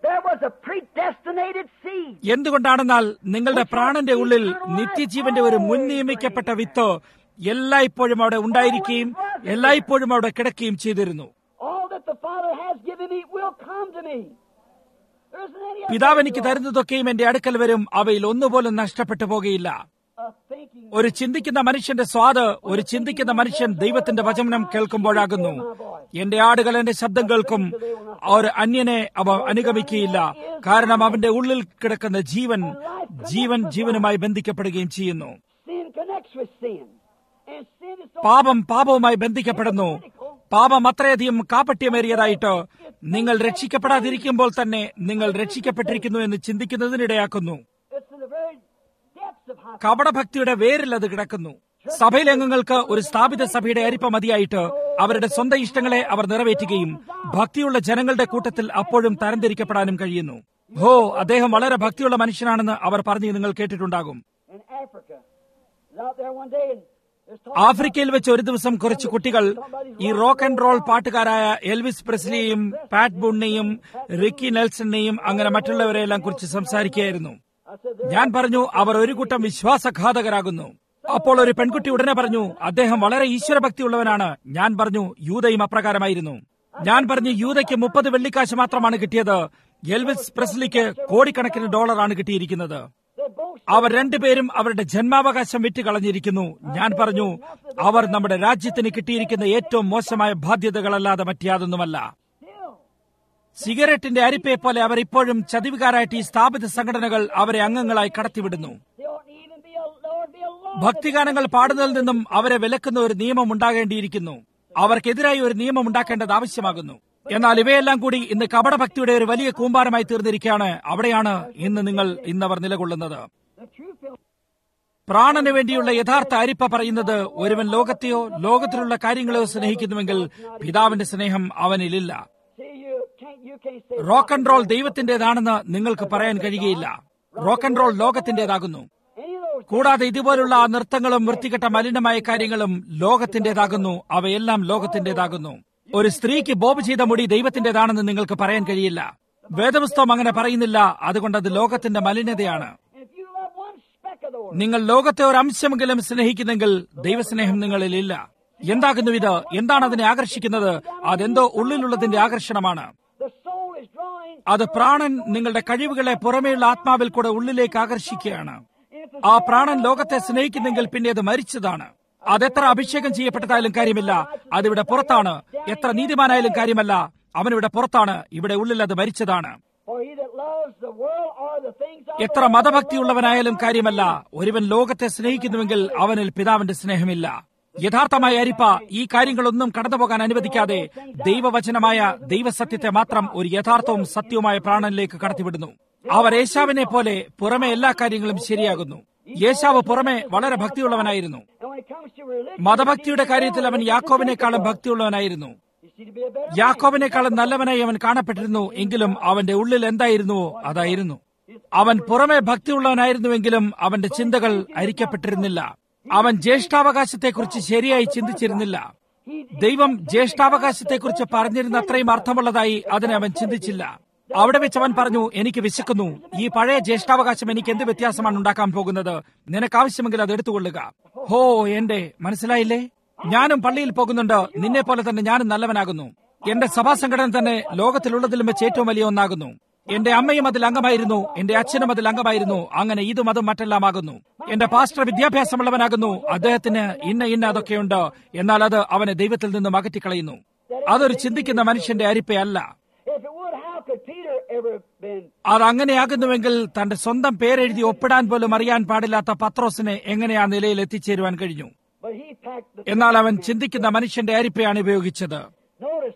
There was a predestinated seed. എന്തുകൊണ്ടാണെന്നാൽ നിങ്ങളുടെ പ്രാണന്റെ ഉള്ളിൽ നിത്യജീവന്റെ ഒരു മുൻ നിയമിക്കപ്പെട്ട വിത്ത് എല്ലായ്പ്പോഴും അവിടെ ഉണ്ടായിരിക്കുകയും എല്ലായ്പ്പോഴും അവിടെ കിടക്കുകയും ചെയ്തിരുന്നു. All that the Father has given me will come to me. There isn't any പിതാവ് എനിക്ക് തരുന്നതൊക്കെയും എന്റെ അടുക്കൽ വരും, അവയിൽ ഒന്നുപോലും നഷ്ടപ്പെട്ടു പോകുകയില്ല. a thinking. ഒരു ചിന്തിക്കുന്ന മനുഷ്യന്റെ സ്വാദ് ഒരു ചിന്തിക്കുന്ന മനുഷ്യൻ ദൈവത്തിന്റെ വചനം കേൾക്കുമ്പോഴാകുന്നു. എന്റെ ആടുകൾ എന്റെ ശബ്ദം കേൾക്കും, ഒരു അന്യനെ അവ അനുഗമിക്കുകയില്ല, കാരണം അവന്റെ ഉള്ളിൽ കിടക്കുന്ന ജീവൻ ജീവൻ ജീവനുമായി ബന്ധിക്കപ്പെടുകയും ചെയ്യുന്നു. Sin connects with sin. And sin is so പാപം പാപവുമായി ബന്ധിക്കപ്പെടുന്നു. പാപം അത്രയധികം കാപട്യമേറിയതായിട്ട് നിങ്ങൾ രക്ഷിക്കപ്പെടാതിരിക്കുമ്പോൾ തന്നെ നിങ്ങൾ രക്ഷിക്കപ്പെട്ടിരിക്കുന്നു എന്ന് ചിന്തിക്കുന്നതിനിടയാക്കുന്നു. it's in the very depths of how കപടഭക്തിയുടെ വേരിൽ അത് കിടക്കുന്നു. സഭയിലെ അംഗങ്ങൾക്ക് ഒരു സ്ഥാപിത സഭയുടെ അരിപ്പ മതിയായിട്ട് അവരുടെ സ്വന്തം ഇഷ്ടങ്ങളെ അവർ നിറവേറ്റുകയും ഭക്തിയുള്ള ജനങ്ങളുടെ കൂട്ടത്തിൽ അപ്പോഴും തരംതിരിക്കപ്പെടാനും കഴിയുന്നു. ഹോ, അദ്ദേഹം വളരെ ഭക്തിയുള്ള മനുഷ്യനാണെന്ന് അവർ പറഞ്ഞു നിങ്ങൾ കേട്ടിട്ടുണ്ടാകും. in Africa. I was out there one day and there's talk ആഫ്രിക്കയിൽ വെച്ച് ഒരു ദിവസം കുറച്ച് കുട്ടികൾ ഈ റോക്ക് ആൻഡ് റോൾ പാട്ടുകാരായ എൽവിസ് പ്രെസ്ലിയെയും പാറ്റ് ബുണ്ണിയും റിക്കി നെൽസണിനെയും അങ്ങനെ മറ്റുള്ളവരെയെല്ലാം കുറിച്ച് സംസാരിക്കുകയായിരുന്നു. I said there ഞാൻ പറഞ്ഞു, അവർ ഒരു കൂട്ടം വിശ്വാസഘാതകരാകുന്നു. അപ്പോൾ ഒരു പെൺകുട്ടി ഉടനെ പറഞ്ഞു, അദ്ദേഹം വളരെ ഈശ്വരഭക്തിയുള്ളവനാണ്. ഞാൻ പറഞ്ഞു, യൂതയും അപ്രകാരമായിരുന്നു. ഞാൻ പറഞ്ഞു, യൂതയ്ക്ക് മുപ്പത് വെള്ളിക്കാശ് മാത്രമാണ് കിട്ടിയത്, എൽവിസ് പ്രെസ്ലിക്ക് കോടിക്കണക്കിന് ഡോളറാണ് കിട്ടിയിരിക്കുന്നത്. they both അവർ രണ്ടുപേരും അവരുടെ ജന്മാവകാശം വിറ്റുകളഞ്ഞിരിക്കുന്നു. ഞാൻ പറഞ്ഞു, അവർ നമ്മുടെ രാജ്യത്തിന് കിട്ടിയിരിക്കുന്ന ഏറ്റവും മോശമായ ബാധ്യതകളല്ലാതെ മറ്റേതൊന്നുമല്ല. still സിഗരറ്റിന്റെ അരിപ്പയെ പോലെ അവർ ഇപ്പോഴും ചതിവുകാരായിട്ട് ഈ സ്ഥാപിത സംഘടനകൾ അവരെ അംഗങ്ങളായി കടത്തിവിടുന്നു. there ought to even be a Lord be a law. ഭക്തിഗാനങ്ങൾ പാടുന്നതിൽ നിന്നും അവരെ വിലക്കുന്ന ഒരു നിയമം ഉണ്ടാകേണ്ടിയിരിക്കുന്നു. അവർക്കെതിരായി ഒരു നിയമം ഉണ്ടാക്കേണ്ടത് ആവശ്യമാകുന്നു. എന്നാൽ ഇവയെല്ലാം കൂടി ഇന്ന് കപടഭക്തിയുടെ ഒരു വലിയ കൂമ്പാരമായി തീർന്നിരിക്കുകയാണ്. അവിടെയാണ് ഇന്ന് നിങ്ങൾ ഇന്നവർ നിലകൊള്ളുന്നത്. The true film. പ്രാണന് വേണ്ടിയുള്ള യഥാർത്ഥ അരിപ്പ പറയുന്നത്, ഒരുവൻ ലോകത്തെയോ ലോകത്തിലുള്ള കാര്യങ്ങളെയോ സ്നേഹിക്കുന്നുവെങ്കിൽ പിതാവിന്റെ സ്നേഹം അവനിലില്ല. See, you can't you can't say rock and roll ദൈവത്തിന്റേതാണെന്ന് നിങ്ങൾക്ക് പറയാൻ കഴിയുകയില്ല. റോക്ക് ആൻഡ് റോൾ ലോകത്തിന്റേതാകുന്നു. any of those കൂടാതെ ഇതുപോലുള്ള ആ നൃത്തങ്ങളും വൃത്തികെട്ട മലിനമായ കാര്യങ്ങളും ലോകത്തിന്റേതാകുന്നു. അവയെല്ലാം ലോകത്തിന്റേതാകുന്നു. ഒരു സ്ത്രീക്ക് ബോബ് ചെയ്ത മുടി ദൈവത്തിന്റേതാണെന്ന് നിങ്ങൾക്ക് പറയാൻ കഴിയില്ല. വേദപുസ്തകം അങ്ങനെ പറയുന്നില്ല. അതുകൊണ്ട് അത് ലോകത്തിന്റെ മലിനതയാണ്. if you love one speck of the world. നിങ്ങൾ ലോകത്തെ ഒരു അംശമെങ്കിലും സ്നേഹിക്കുന്നെങ്കിൽ ദൈവസ്നേഹം നിങ്ങളിലില്ല. എന്താകുന്നു ഇത്? എന്താണ് അതിനെ ആകർഷിക്കുന്നത്? അതെന്തോ ഉള്ളിലുള്ളതിന്റെ ആകർഷണമാണ്. The soul is drawing. അത് പ്രാണൻ നിങ്ങളുടെ കഴിവുകളെ പുറമേയുള്ള ആത്മാവിൽ കൂടെ ഉള്ളിലേക്ക് ആകർഷിക്കുകയാണ്. If the ആ പ്രാണൻ ലോകത്തെ സ്നേഹിക്കുന്നെങ്കിൽ പിന്നെ അത് മരിച്ചതാണ്. അതെത്ര അഭിഷേകം ചെയ്യപ്പെട്ടതായാലും കാര്യമില്ല, അതിവിടെ പുറത്താണ്. എത്ര നീതിമാനായാലും കാര്യമല്ല, അവനിവിടെ പുറത്താണ്. ഇവിടെ ഉള്ളിൽ അത് മരിച്ചതാണ്. for he that loves the world or the things of എത്ര മതഭക്തിയുള്ളവനായാലും കാര്യമല്ല, ഒരുവൻ ലോകത്തെ സ്നേഹിക്കുന്നുവെങ്കിൽ അവനിൽ പിതാവിന്റെ സ്നേഹമില്ല. യഥാർത്ഥമായ അരിപ്പ ഈ കാര്യങ്ങളൊന്നും കടന്നുപോകാൻ അനുവദിക്കാതെ ദൈവവചനമായ ദൈവസത്യത്തെ മാത്രം ഒരു യഥാർത്ഥവും സത്യവുമായ പ്രാണനിലേക്ക് കടത്തിവിടുന്നു. അവർ ഏശാവിനെ പോലെ പുറമെ എല്ലാ കാര്യങ്ങളും ശരിയാകുന്നു. യേശാവ് പുറമെ വളരെ ഭക്തിയുള്ളവനായിരുന്നു. and when it comes to religion, മതഭക്തിയുടെ കാര്യത്തിൽ അവൻ യാക്കോബിനേക്കാളും ഭക്തിയുള്ളവനായിരുന്നു. you see to be a better യാക്കോബിനേക്കാളും നല്ലവനായി അവൻ കാണപ്പെട്ടിരുന്നു. എങ്കിലും അവന്റെ ഉള്ളിൽ എന്തായിരുന്നുവോ അതായിരുന്നു. അവൻ പുറമെ ഭക്തിയുള്ളവനായിരുന്നുവെങ്കിലും അവന്റെ ചിന്തകൾ അരിക്കപ്പെട്ടിരുന്നില്ല. അവൻ ജ്യേഷ്ഠാവകാശത്തെക്കുറിച്ച് ശരിയായി ചിന്തിച്ചിരുന്നില്ല. ദൈവം ജ്യേഷ്ഠാവകാശത്തെക്കുറിച്ച് പറഞ്ഞിരുന്ന അത്രയും അർത്ഥമുള്ളതായി അതിനെ അവൻ ചിന്തിച്ചില്ല. അവിടെ വെച്ച് അവൻ പറഞ്ഞു, എനിക്ക് വിശക്കുന്നു. ഈ പഴയ ജ്യേഷ്ഠാവകാശം എനിക്ക് എന്ത് വ്യത്യാസമാണ് ഉണ്ടാക്കാൻ പോകുന്നത്? നിനക്കാവശ്യമെങ്കിൽ അത് എടുത്തുകൊള്ളുക. ഹോ, എന്റെ മനസ്സിലായില്ലേ? ഞാനും പള്ളിയിൽ പോകുന്നുണ്ട്. നിന്നെ പോലെ തന്നെ ഞാനും നല്ലവനാകുന്നു. എന്റെ സഭാ സംഘടന തന്നെ ലോകത്തിലുള്ളതിലും വെച്ച് ഏറ്റവും വലിയ ഒന്നാകുന്നു. എന്റെ അമ്മയും അതിൽ അംഗമായിരുന്നു, എന്റെ അച്ഛനും അതിൽ അംഗമായിരുന്നു. അങ്ങനെ ഇതും അതും മറ്റെല്ലാമാകുന്നു. എന്റെ പാസ്റ്റർ വിദ്യാഭ്യാസമുള്ളവനാകുന്നു. അദ്ദേഹത്തിന് ഇന്ന ഇന്ന അതൊക്കെയുണ്ട്. എന്നാൽ അത് അവനെ ദൈവത്തിൽ നിന്നും അകറ്റിക്കളയുന്നു. അതൊരു ചിന്തിക്കുന്ന മനുഷ്യന്റെ അരിപ്പയല്ല. if it would, how could Peter ever been അത് അങ്ങനെയാകുന്നുവെങ്കിൽ തന്റെ സ്വന്തം പേരെഴുതി ഒപ്പിടാൻ പോലും അറിയാൻ പാടില്ലാത്ത പത്രോസിനെ എങ്ങനെ ആ നിലയിൽ എത്തിച്ചേരുവാൻ കഴിഞ്ഞു? but he packed the എന്നാൽ അവൻ ചിന്തിക്കുന്ന മനുഷ്യന്റെ അരിപ്പയാണ് ഉപയോഗിച്ചത്. notice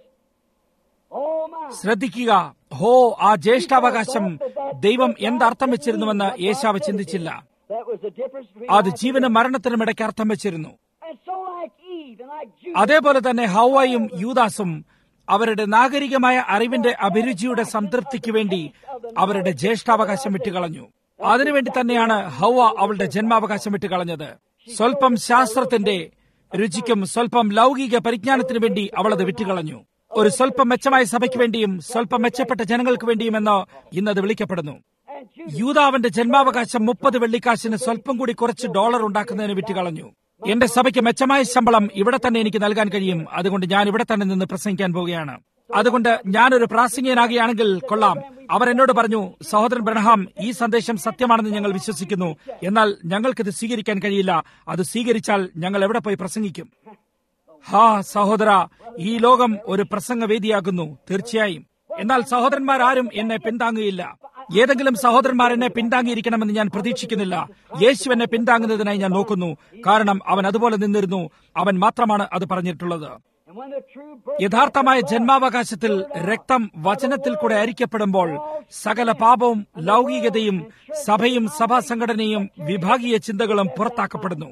oh my ശ്രദ്ധിക്കുക. ഹോ, ആ ജ്യേഷ്ഠാവകാശം ദൈവം എന്തർത്ഥം വെച്ചിരുന്നുവെന്ന് യേശാവ് ചിന്തിച്ചില്ല. that was the difference between അത് life ജീവനും മരണത്തിനും ഇടയ്ക്ക് അർത്ഥം വെച്ചിരുന്നു. and so like Eve and like Judas അതേപോലെ തന്നെ ഹൗവയും യൂദാസും അവരുടെ നാഗരികമായ അറിവിന്റെ അഭിരുചിയുടെ സംതൃപ്തിക്ക് വേണ്ടി അവരുടെ ജ്യേഷ്ഠാവകാശം വിട്ടുകളഞ്ഞു. അതിനുവേണ്ടി തന്നെയാണ് ഹൗവ അവളുടെ ജന്മാവകാശം വിട്ടുകളഞ്ഞത്. സ്വൽപ്പം ശാസ്ത്രത്തിന്റെ രുചിക്കും സ്വൽപ്പം ലൗകിക പരിജ്ഞാനത്തിനു വേണ്ടി അവൾ അത് വിട്ടുകളഞ്ഞു. ഒരു സ്വല്പം മെച്ചമായ സഭയ്ക്ക് വേണ്ടിയും സ്വല്പം മെച്ചപ്പെട്ട ജനങ്ങൾക്ക് വേണ്ടിയുമെന്ന് ഇന്നത് വിളിക്കപ്പെടുന്നു. യൂദാവിന്റെ ജന്മാവകാശം മുപ്പത് വെള്ളിക്കാശിന് സ്വല്പം കൂടി കുറച്ച് ഡോളർ ഉണ്ടാക്കുന്നതിന് വിറ്റുകളഞ്ഞു. എന്റെ സഭയ്ക്ക് മെച്ചമായ ശമ്പളം ഇവിടെ തന്നെ എനിക്ക് നൽകാൻ കഴിയും. അതുകൊണ്ട് ഞാൻ ഇവിടെ തന്നെ നിന്ന് പ്രസംഗിക്കാൻ പോവുകയാണ്. അതുകൊണ്ട് ഞാനൊരു പ്രാസംഗികനാകുകയാണെങ്കിൽ കൊള്ളാം. അവർ എന്നോട് പറഞ്ഞു, സഹോദരൻ ബ്രഹ്നാം, ഈ സന്ദേശം സത്യമാണെന്ന് ഞങ്ങൾ വിശ്വസിക്കുന്നു. എന്നാൽ ഞങ്ങൾക്കിത് സ്വീകരിക്കാൻ കഴിയില്ല. അത് സ്വീകരിച്ചാൽ ഞങ്ങൾ എവിടെ പോയി പ്രസംഗിക്കും? ഹാ സഹോദര, ഈ ലോകം ഒരു പ്രസംഗവേദിയാകുന്നു. തീർച്ചയായും. എന്നാൽ സഹോദരന്മാരാരും എന്നെ പിന്താങ്ങുകയില്ല. ഏതെങ്കിലും സഹോദരന്മാർ എന്നെ പിന്താങ്ങിയിരിക്കണമെന്ന് ഞാൻ പ്രതീക്ഷിക്കുന്നില്ല. യേശു എന്നെ പിന്താങ്ങുന്നതിനായി ഞാൻ നോക്കുന്നു. കാരണം അവൻ അതുപോലെ നിന്നിരുന്നു. അവൻ മാത്രമാണ് അത് പറഞ്ഞിട്ടുള്ളത്. യഥാർത്ഥമായ ജന്മാവകാശത്തിൽ രക്തം വചനത്തിൽ കൂടെ അരിക്കപ്പെടുമ്പോൾ സകല പാപവും ലൗകികതയും സഭയും സഭാ സംഘടനയും വിഭാഗീയ ചിന്തകളും പുറത്താക്കപ്പെടുന്നു.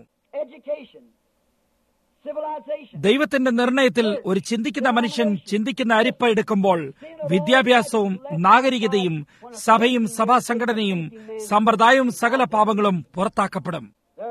ദൈവത്തിന്റെ നിർണയത്തിൽ ഒരു ചിന്തിക്കുന്ന മനുഷ്യൻ ചിന്തിക്കുന്ന അരിപ്പ എടുക്കുമ്പോൾ വിദ്യാഭ്യാസവും നാഗരികതയും സഭയും സഭാ സംഘടനയും സമ്പ്രദായവും സകല പാപങ്ങളും പുറത്താക്കപ്പെടും.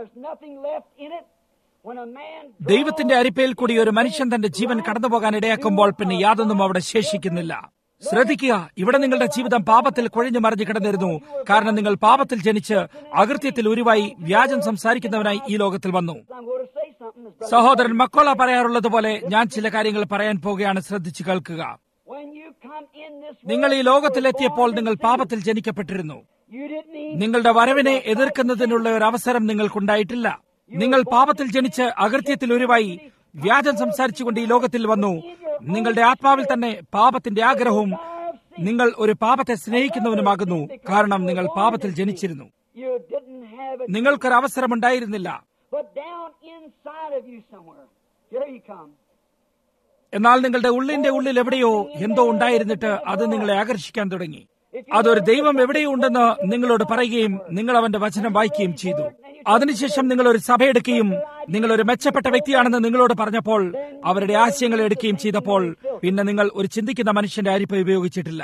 ദൈവത്തിന്റെ അരിപ്പയിൽ കൂടി ഒരു മനുഷ്യൻ തന്റെ ജീവൻ കടന്നുപോകാൻ ഇടയാക്കുമ്പോൾ പിന്നെ യാതൊന്നും അവിടെ ശേഷിക്കുന്നില്ല. ശ്രദ്ധിക്കുക, ഇവിടെ നിങ്ങളുടെ ജീവിതം പാപത്തിൽ കുഴഞ്ഞു മറിഞ്ഞു കിടന്നിരുന്നു. കാരണം നിങ്ങൾ പാപത്തിൽ ജനിച്ച് അകൃത്യത്തിൽ ഉരുവായി വ്യാജം സംസാരിക്കുന്നവനായി ഈ ലോകത്തിൽ വന്നു. സഹോദരൻ മക്കോള പറയാറുള്ളത് പോലെ ഞാൻ ചില കാര്യങ്ങൾ പറയാൻ പോവുകയാണ്. ശ്രദ്ധിച്ചു കേൾക്കുക. നിങ്ങൾ ഈ ലോകത്തിലെത്തിയപ്പോൾ നിങ്ങൾ പാപത്തിൽ ജനിക്കപ്പെട്ടിരുന്നു. നിങ്ങളുടെ വരവിനെ എതിർക്കുന്നതിനുള്ള ഒരു അവസരം നിങ്ങൾക്കുണ്ടായിട്ടില്ല. നിങ്ങൾ പാപത്തിൽ ജനിച്ച് അകൃത്യത്തിൽ ഉരുവായി വ്യാജം സംസാരിച്ചുകൊണ്ട് ഈ ലോകത്തിൽ വന്നു. നിങ്ങളുടെ ആത്മാവിൽ തന്നെ പാപത്തിന്റെ ആഗ്രഹവും നിങ്ങൾ ഒരു പാപത്തെ സ്നേഹിക്കുന്നവനുമാകുന്നു. കാരണം നിങ്ങൾ പാപത്തിൽ ജനിച്ചിരുന്നു. നിങ്ങൾക്കൊരു അവസരമുണ്ടായിരുന്നില്ല. എന്നാൽ നിങ്ങളുടെ ഉള്ളിന്റെ ഉള്ളിൽ എവിടെയോ എന്തോ ഉണ്ടായിരുന്നിട്ട് അത് നിങ്ങളെ ആകർഷിക്കാൻ തുടങ്ങി. അതൊരു ദൈവം എവിടെയോ ഉണ്ടെന്ന് നിങ്ങളോട് പറയുകയും നിങ്ങൾ അവന്റെ വചനം വായിക്കുകയും ചെയ്തു. അതിനുശേഷം നിങ്ങൾ ഒരു സഭയെടുക്കുകയും നിങ്ങൾ ഒരു മെച്ചപ്പെട്ട വ്യക്തിയാണെന്ന് നിങ്ങളോട് പറഞ്ഞപ്പോൾ അവരുടെ ആശയങ്ങൾ എടുക്കുകയും ചെയ്തപ്പോൾ പിന്നെ നിങ്ങൾ ഒരു ചിന്തിക്കുന്ന മനുഷ്യന്റെ അരിപ്പ ഉപയോഗിച്ചിട്ടില്ല.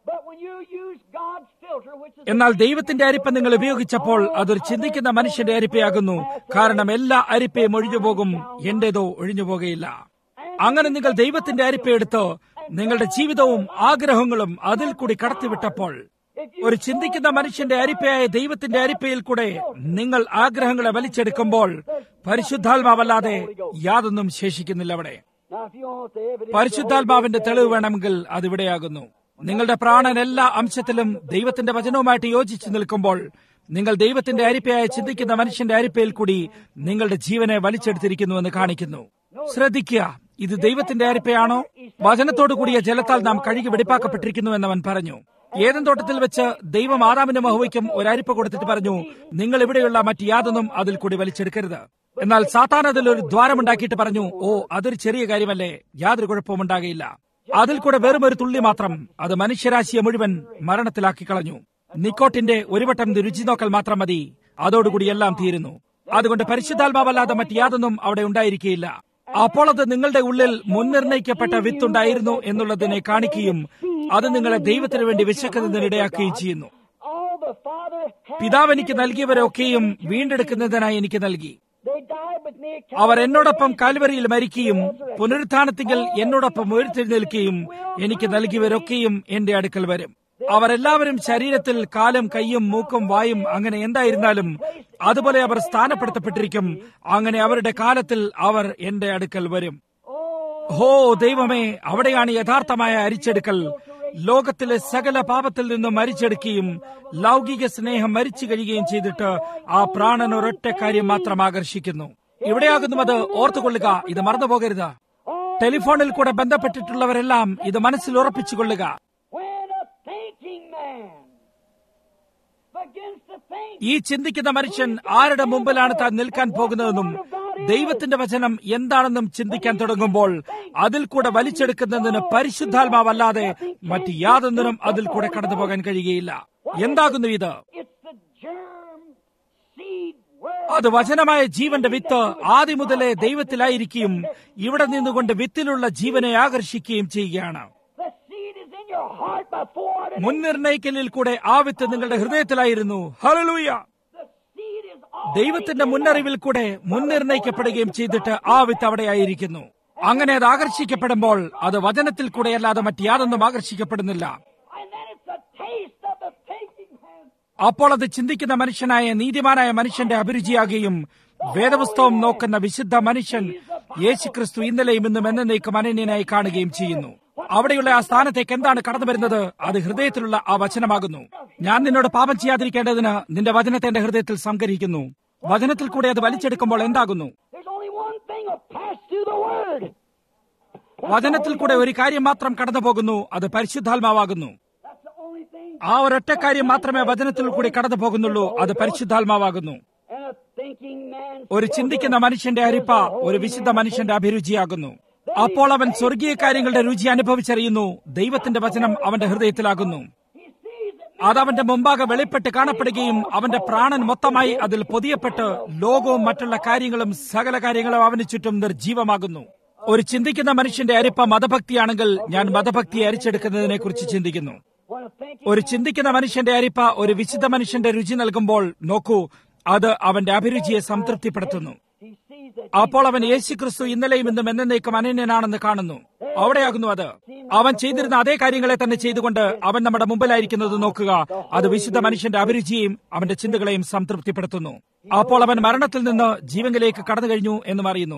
എന്നാൽ ദൈവത്തിന്റെ അരിപ്പ നിങ്ങൾ ഉപയോഗിച്ചപ്പോൾ അതൊരു ചിന്തിക്കുന്ന മനുഷ്യന്റെ അരിപ്പയാകുന്നു. കാരണം എല്ലാ അരിപ്പയും ഒഴിഞ്ഞുപോകും, എന്റേതോ ഒഴിഞ്ഞുപോകുകയില്ല. അങ്ങനെ നിങ്ങൾ ദൈവത്തിന്റെ അരിപ്പയെടുത്ത് നിങ്ങളുടെ ജീവിതവും ആഗ്രഹങ്ങളും അതിൽ കൂടി കടത്തിവിട്ടപ്പോൾ ഒരു ചിന്തിക്കുന്ന മനുഷ്യന്റെ അരിപ്പയായ ദൈവത്തിന്റെ അരിപ്പയിൽ കൂടെ നിങ്ങൾ ആഗ്രഹങ്ങളെ വലിച്ചെടുക്കുമ്പോൾ പരിശുദ്ധാത്മാവല്ലാതെ യാതൊന്നും ശേഷിക്കുന്നില്ല. അവിടെ പരിശുദ്ധാത്മാവിന്റെ തെളിവ് വേണമെങ്കിൽ അതിവിടെയാകുന്നു. നിങ്ങളുടെ പ്രാണൻ എല്ലാ അംശത്തിലും ദൈവത്തിന്റെ വചനവുമായിട്ട് യോജിച്ചു നിൽക്കുമ്പോൾ നിങ്ങൾ ദൈവത്തിന്റെ അരിപ്പയായ ചിന്തിക്കുന്ന മനുഷ്യന്റെ അരിപ്പയിൽ കൂടി നിങ്ങളുടെ ജീവനെ വലിച്ചെടുത്തിരിക്കുന്നുവെന്ന് കാണിക്കുന്നു. ശ്രദ്ധിക്കുക, ഇത് ദൈവത്തിന്റെ അരിപ്പയാണോ? വചനത്തോടു കൂടിയ ജലത്താൽ നാം കഴുകി വെടിപ്പാക്കപ്പെട്ടിരിക്കുന്നു എന്നവൻ പറഞ്ഞു. ഏദൻ തോട്ടത്തിൽ വെച്ച് ദൈവം ആദാമിനും ഹവ്വയ്ക്കും ഒരു അരിപ്പ കൊടുത്തിട്ട് പറഞ്ഞു, നിങ്ങൾ ഇവിടെയുള്ള മറ്റ് യാതൊന്നും അതിൽ കൂടി വലിച്ചെടുക്കരുത്. എന്നാൽ സാത്താൻ അതിൽ ഒരു ദ്വാരമുണ്ടാക്കിയിട്ട് പറഞ്ഞു, ഓ അതൊരു ചെറിയ കാര്യമല്ലേ, യാതൊരു കുഴപ്പവും ഉണ്ടാകുകയില്ല. അതിൽ കൂടെ വെറും ഒരു തുള്ളി മാത്രം അത് മനുഷ്യരാശിയെ മുഴുവൻ മരണത്തിലാക്കി കളഞ്ഞു. നിക്കോട്ടിന്റെ ഒരു വട്ടം രുചി നോക്കൽ മാത്രം മതി, അതോടുകൂടി എല്ലാം തീരുന്നു. അതുകൊണ്ട് പരിശുദ്ധാത്മാവല്ലാതെ മറ്റ് യാതൊന്നും അവിടെ ഉണ്ടായിരിക്കുകയില്ല. അപ്പോൾ അത് നിങ്ങളുടെ ഉള്ളിൽ മുൻനിർണയിക്കപ്പെട്ട വിത്തുണ്ടായിരുന്നു എന്നുള്ളതിനെ കാണിക്കുകയും അത് നിങ്ങളെ ദൈവത്തിന് വേണ്ടി വിശക്കുന്നതിനിടയാക്കുകയും ചെയ്യുന്നു. പിതാവ് എനിക്ക് നൽകിയവരൊക്കെയും വീണ്ടെടുക്കുന്നതിനായി എനിക്ക് നൽകി. അവർ എന്നോടൊപ്പം കാൽവരിയിൽ മരിക്കുകയും പുനരുത്ഥാനത്തിങ്കൽ എന്നോടൊപ്പം ഉയർത്തെഴുന്നേൽക്കുകയും എനിക്ക് നൽകിയവരൊക്കെയും എന്റെ അടുക്കൽ വരും. അവർ എല്ലാവരും ശരീരത്തിൽ കാലും കൈയും മൂക്കും വായും അങ്ങനെ എന്തായിരുന്നാലും അതുപോലെ അവർ സ്ഥാനപ്പെടുത്തപ്പെട്ടിരിക്കും. അങ്ങനെ അവരുടെ കാലത്തിൽ അവർ എന്റെ അടുക്കൽ വരും. ഹോ ദൈവമേ, അവിടെയാണ് യഥാർത്ഥമായ അരിച്ചെടുക്കൽ. ലോകത്തിലെ സകല പാപത്തിൽ നിന്നും മരിച്ചെടുക്കുകയും ലൗകിക സ്നേഹം മരിച്ചു കഴിയുകയും ചെയ്തിട്ട് ആ പ്രാണൻ ഒരൊറ്റ കാര്യം മാത്രം ആകർഷിക്കുന്നു. ഇവിടെയാകുന്നു അത്. ഓർത്തുകൊള്ളുക, ഇത് മറന്നുപോകരുത്. ടെലിഫോണിൽ കൂടെ ബന്ധപ്പെട്ടിട്ടുള്ളവരെല്ലാം ഇത് മനസ്സിൽ ഉറപ്പിച്ചുകൊള്ളുക. ഈ ചിന്തിക്കുന്ന മനുഷ്യൻ ആരുടെ മുമ്പിലാണ് താൻ നിൽക്കാൻ പോകുന്നതെന്നും ദൈവത്തിന്റെ വചനം എന്താണെന്നും ചിന്തിക്കാൻ തുടങ്ങുമ്പോൾ അതിൽ കൂടെ വലിച്ചെടുക്കുന്നതിന് പരിശുദ്ധാത്മാവല്ലാതെ മറ്റ് യാതൊന്നിനും അതിൽ കൂടെ കടന്നു പോകാൻ കഴിയുകയില്ല. എന്താകുന്നു ഇത്? അത് വചനമായ ജീവന്റെ വിത്ത് ആദ്യം മുതലേ ദൈവത്തിലായിരിക്കുകയും ഇവിടെ നിന്നുകൊണ്ട് വിത്തിലുള്ള ജീവനെ ആകർഷിക്കുകയും ചെയ്യുകയാണ്. മുൻനിർണയിക്കലിൽ കൂടെ ആ വിത്ത് നിങ്ങളുടെ ഹൃദയത്തിലായിരുന്നു. ഹല്ലേലൂയ! ദൈവത്തിന്റെ മുന്നറിവിൽ കൂടെ മുൻനിർണയിക്കപ്പെടുകയും ചെയ്തിട്ട് ആ വിത്ത് അവിടെ ആയിരിക്കുന്നു. അങ്ങനെ അത് ആകർഷിക്കപ്പെടുമ്പോൾ അത് വചനത്തിൽ കൂടെയല്ലാതെ മറ്റാതൊന്നും ആകർഷിക്കപ്പെടുന്നില്ല. അപ്പോൾ അത് ചിന്തിക്കുന്ന മനുഷ്യനായ നീതിമാനായ മനുഷ്യന്റെ അഭിരുചിയാകുകയും വേദപുസ്തകം നോക്കുന്ന വിശുദ്ധ മനുഷ്യൻ യേശുക്രിസ്തു ഇന്നലെയും ഇന്നും എന്നേക്കും അനന്യനായി കാണുകയും ചെയ്യുന്നു. അവിടെയുള്ള ആ സ്ഥാനത്തേക്ക് എന്താണ് കടന്നു വരുന്നത്? അത് ഹൃദയത്തിലുള്ള ആ വചനമാകുന്നു. ഞാൻ നിന്നോട് പാപം ചെയ്യാതിരിക്കേണ്ടതിന് നിന്റെ വചനത്തെ എന്റെ ഹൃദയത്തിൽ സംഗ്രഹിക്കുന്നു. വചനത്തിൽ കൂടെ അത് വലിച്ചെടുക്കുമ്പോൾ എന്താകുന്നു? വചനത്തിൽ കൂടെ ഒരു കാര്യം മാത്രം കടന്നു പോകുന്നു, അത് പരിശുദ്ധാത്മാവാകുന്നു. ആ ഒരൊറ്റ കാര്യം മാത്രമേ വചനത്തിൽ കൂടി കടന്നു പോകുന്നുള്ളൂ, അത് പരിശുദ്ധാത്മാവാകുന്നു. ഒരു ചിന്തിക്കുന്ന മനുഷ്യന്റെ അരിപ്പ ഒരു വിശുദ്ധ മനുഷ്യന്റെ അഭിരുചിയാകുന്നു. അപ്പോൾ അവൻ സ്വർഗീയ കാര്യങ്ങളുടെ രുചി അനുഭവിച്ചറിയുന്നു. ദൈവത്തിന്റെ വചനം അവന്റെ ഹൃദയത്തിലാകുന്നു. അതവന്റെ മുമ്പാകെ വെളിപ്പെട്ട് കാണപ്പെടുകയും അവന്റെ പ്രാണൻ മൊത്തമായി അതിൽ പൊതിയപ്പെട്ട് ലോകവും മറ്റുള്ള കാര്യങ്ങളും സകല കാര്യങ്ങളും അവന് ചുറ്റും നിർജീവമാകുന്നു. ഒരു ചിന്തിക്കുന്ന മനുഷ്യന്റെ അരിപ്പ മതഭക്തിയാണെങ്കിൽ ഞാൻ മതഭക്തിയെ അരിച്ചെടുക്കുന്നതിനെ കുറിച്ച് ചിന്തിക്കുന്നു. ഒരു ചിന്തിക്കുന്ന മനുഷ്യന്റെ അരിപ്പ ഒരു വിശുദ്ധ മനുഷ്യന്റെ രുചി നൽകുമ്പോൾ നോക്കൂ, അത് അവന്റെ അഭിരുചിയെ സംതൃപ്തിപ്പെടുത്തുന്നു. അപ്പോൾ അവൻ യേശുക്രിസ്തു ഇന്നലെയും ഇന്നും എന്നേക്കും അനന്യനാണെന്ന് കാണുന്നു. അവിടെയാകുന്നു അത്. അവൻ ചെയ്തിരുന്ന അതേ കാര്യങ്ങളെ തന്നെ ചെയ്തുകൊണ്ട് അവൻ നമ്മുടെ മുമ്പിലായിരിക്കുന്നത് നോക്കുക. അത് വിശുദ്ധ മനുഷ്യന്റെ അഭിരുചിയെയും അവന്റെ ചിന്തകളെയും സംതൃപ്തിപ്പെടുത്തുന്നു. അപ്പോൾ അവൻ മരണത്തിൽ നിന്ന് ജീവനിലേക്ക് കടന്നു കഴിഞ്ഞു എന്നും അറിയുന്നു.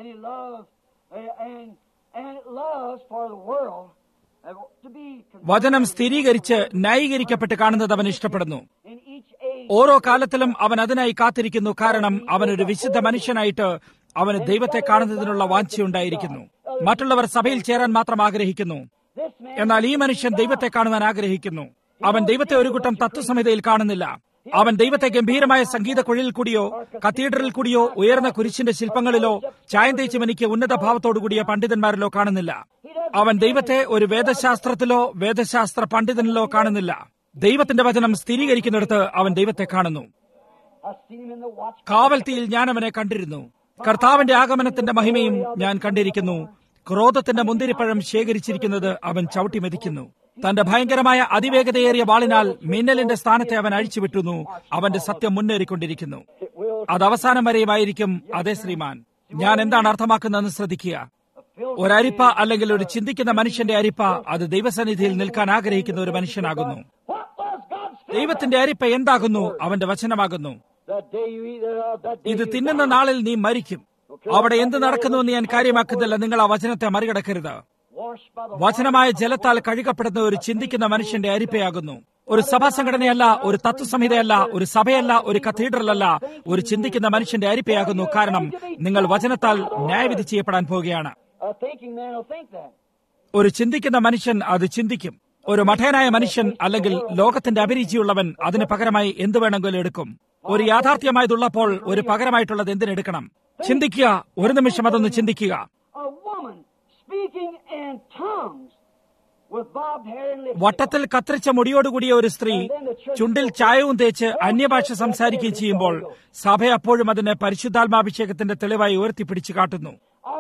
വചനം സ്ഥിരീകരിച്ച് ന്യായീകരിക്കപ്പെട്ട് കാണുന്നത് അവൻ ഇഷ്ടപ്പെടുന്നു. ഓരോ കാലത്തിലും അവൻ അതിനായി കാത്തിരിക്കുന്നു. കാരണം അവനൊരു വിശുദ്ധ മനുഷ്യനായിട്ട് അവന് ദൈവത്തെ കാണുന്നതിനുള്ള വാഞ്ചയുണ്ടായിരിക്കുന്നു. മറ്റുള്ളവർ സഭയിൽ ചേരാൻ മാത്രം ആഗ്രഹിക്കുന്നു. എന്നാൽ ഈ മനുഷ്യൻ ദൈവത്തെ കാണുവാൻ ആഗ്രഹിക്കുന്നു. അവൻ ദൈവത്തെ ഒരു കൂട്ടം തത്വസംഹിതയിൽ കാണുന്നില്ല. അവൻ ദൈവത്തെ ഗംഭീരമായ സംഗീത കുഴലിൽ കൂടിയോ കത്തീഡ്രലിൽ കൂടിയോ ഉയർന്ന കുരിശിന്റെ ശില്പങ്ങളിലോ ചായം തേച്ച് എനിക്ക് ഉന്നത ഭാവത്തോടുകൂടിയ പണ്ഡിതന്മാരിലോ കാണുന്നില്ല. അവൻ ദൈവത്തെ ഒരു വേദശാസ്ത്രത്തിലോ വേദശാസ്ത്ര പണ്ഡിതനിലോ കാണുന്നില്ല. ദൈവത്തിന്റെ വചനം സ്ഥിരീകരിക്കുന്നിടത്ത് അവൻ ദൈവത്തെ കാണുന്നു. കാവൽത്തിയിൽ ഞാൻ അവനെ കണ്ടിരുന്നു. കർത്താവിന്റെ ആഗമനത്തിന്റെ മഹിമയും ഞാൻ കണ്ടിരിക്കുന്നു. ക്രോധത്തിന്റെ മുന്തിരിപ്പഴം ശേഖരിച്ചിരിക്കുന്നത് അവൻ ചവിട്ടി മെതിക്കുന്നു. തന്റെ ഭയങ്കരമായ അതിവേഗതയേറിയ വാളിനാൽ മിന്നലിന്റെ സ്ഥാനത്തെ അവൻ അഴിച്ചുവിട്ടുന്നു. അവന്റെ സത്യം മുന്നേറിക്കൊണ്ടിരിക്കുന്നു. അത് അവസാനം വരെയുമായിരിക്കും. അതേ ശ്രീമാൻ, ഞാൻ എന്താണ് അർത്ഥമാക്കുന്നതെന്ന് ശ്രദ്ധിക്കുക. ഒരരിപ്പ അല്ലെങ്കിൽ ഒരു ചിന്തിക്കുന്ന മനുഷ്യന്റെ അരിപ്പ അത് ദൈവസന്നിധിയിൽ നിൽക്കാൻ ആഗ്രഹിക്കുന്ന ഒരു മനുഷ്യനാകുന്നു. ദൈവത്തിന്റെ അരിപ്പ എന്താകുന്നു? അവന്റെ വചനമാകുന്നു. ഇത് തിന്നുന്ന നാളിൽ നീ മരിക്കും. അവിടെ എന്ത് നടക്കുന്നുവെന്ന് ഞാൻ കാര്യമാക്കുന്നില്ല. നിങ്ങൾ ആ വചനത്തെ മറികടക്കരുത്. വചനമായ ജലത്താൽ കഴുകപ്പെടുന്ന ഒരു ചിന്തിക്കുന്ന മനുഷ്യന്റെ അരിപ്പയാകുന്നു. ഒരു സഭാ സംഘടനയല്ല, ഒരു തത്വസംഹിതയല്ല, ഒരു സഭയല്ല, ഒരു കത്തീഡ്രലല്ല, ഒരു ചിന്തിക്കുന്ന മനുഷ്യന്റെ അരിപ്പയാകുന്നു. കാരണം നിങ്ങൾ വചനത്താൽ ന്യായവിധി ചെയ്യപ്പെടാൻ പോവുകയാണ്. ഒരു ചിന്തിക്കുന്ന മനുഷ്യൻ അത് ചിന്തിക്കും. ഒരു മഠേനായ മനുഷ്യൻ അല്ലെങ്കിൽ ലോകത്തിന്റെ അഭിരുചിയുള്ളവൻ അതിന് പകരമായി എന്ത് വേണമെങ്കിലും എടുക്കും. ഒരു യാഥാർത്ഥ്യമായതുള്ളപ്പോൾ ഒരു പകരമായിട്ടുള്ളത് എന്തിനെടുക്കണം? ചിന്തിക്കുക. ഒരു നിമിഷം അതൊന്ന് ചിന്തിക്കുക. വട്ടത്തിൽ കത്തിരിച്ച മുടിയോടുകൂടിയ ഒരു സ്ത്രീ ചുണ്ടിൽ ചായവും തേച്ച് അന്യഭാഷ സംസാരിക്കുകയും ചെയ്യുമ്പോൾ സഭ അപ്പോഴും അതിനെ പരിശുദ്ധാത്മാഭിഷേകത്തിന്റെ തെളിവായി ഉയർത്തിപ്പിടിച്ചു കാട്ടുന്നു.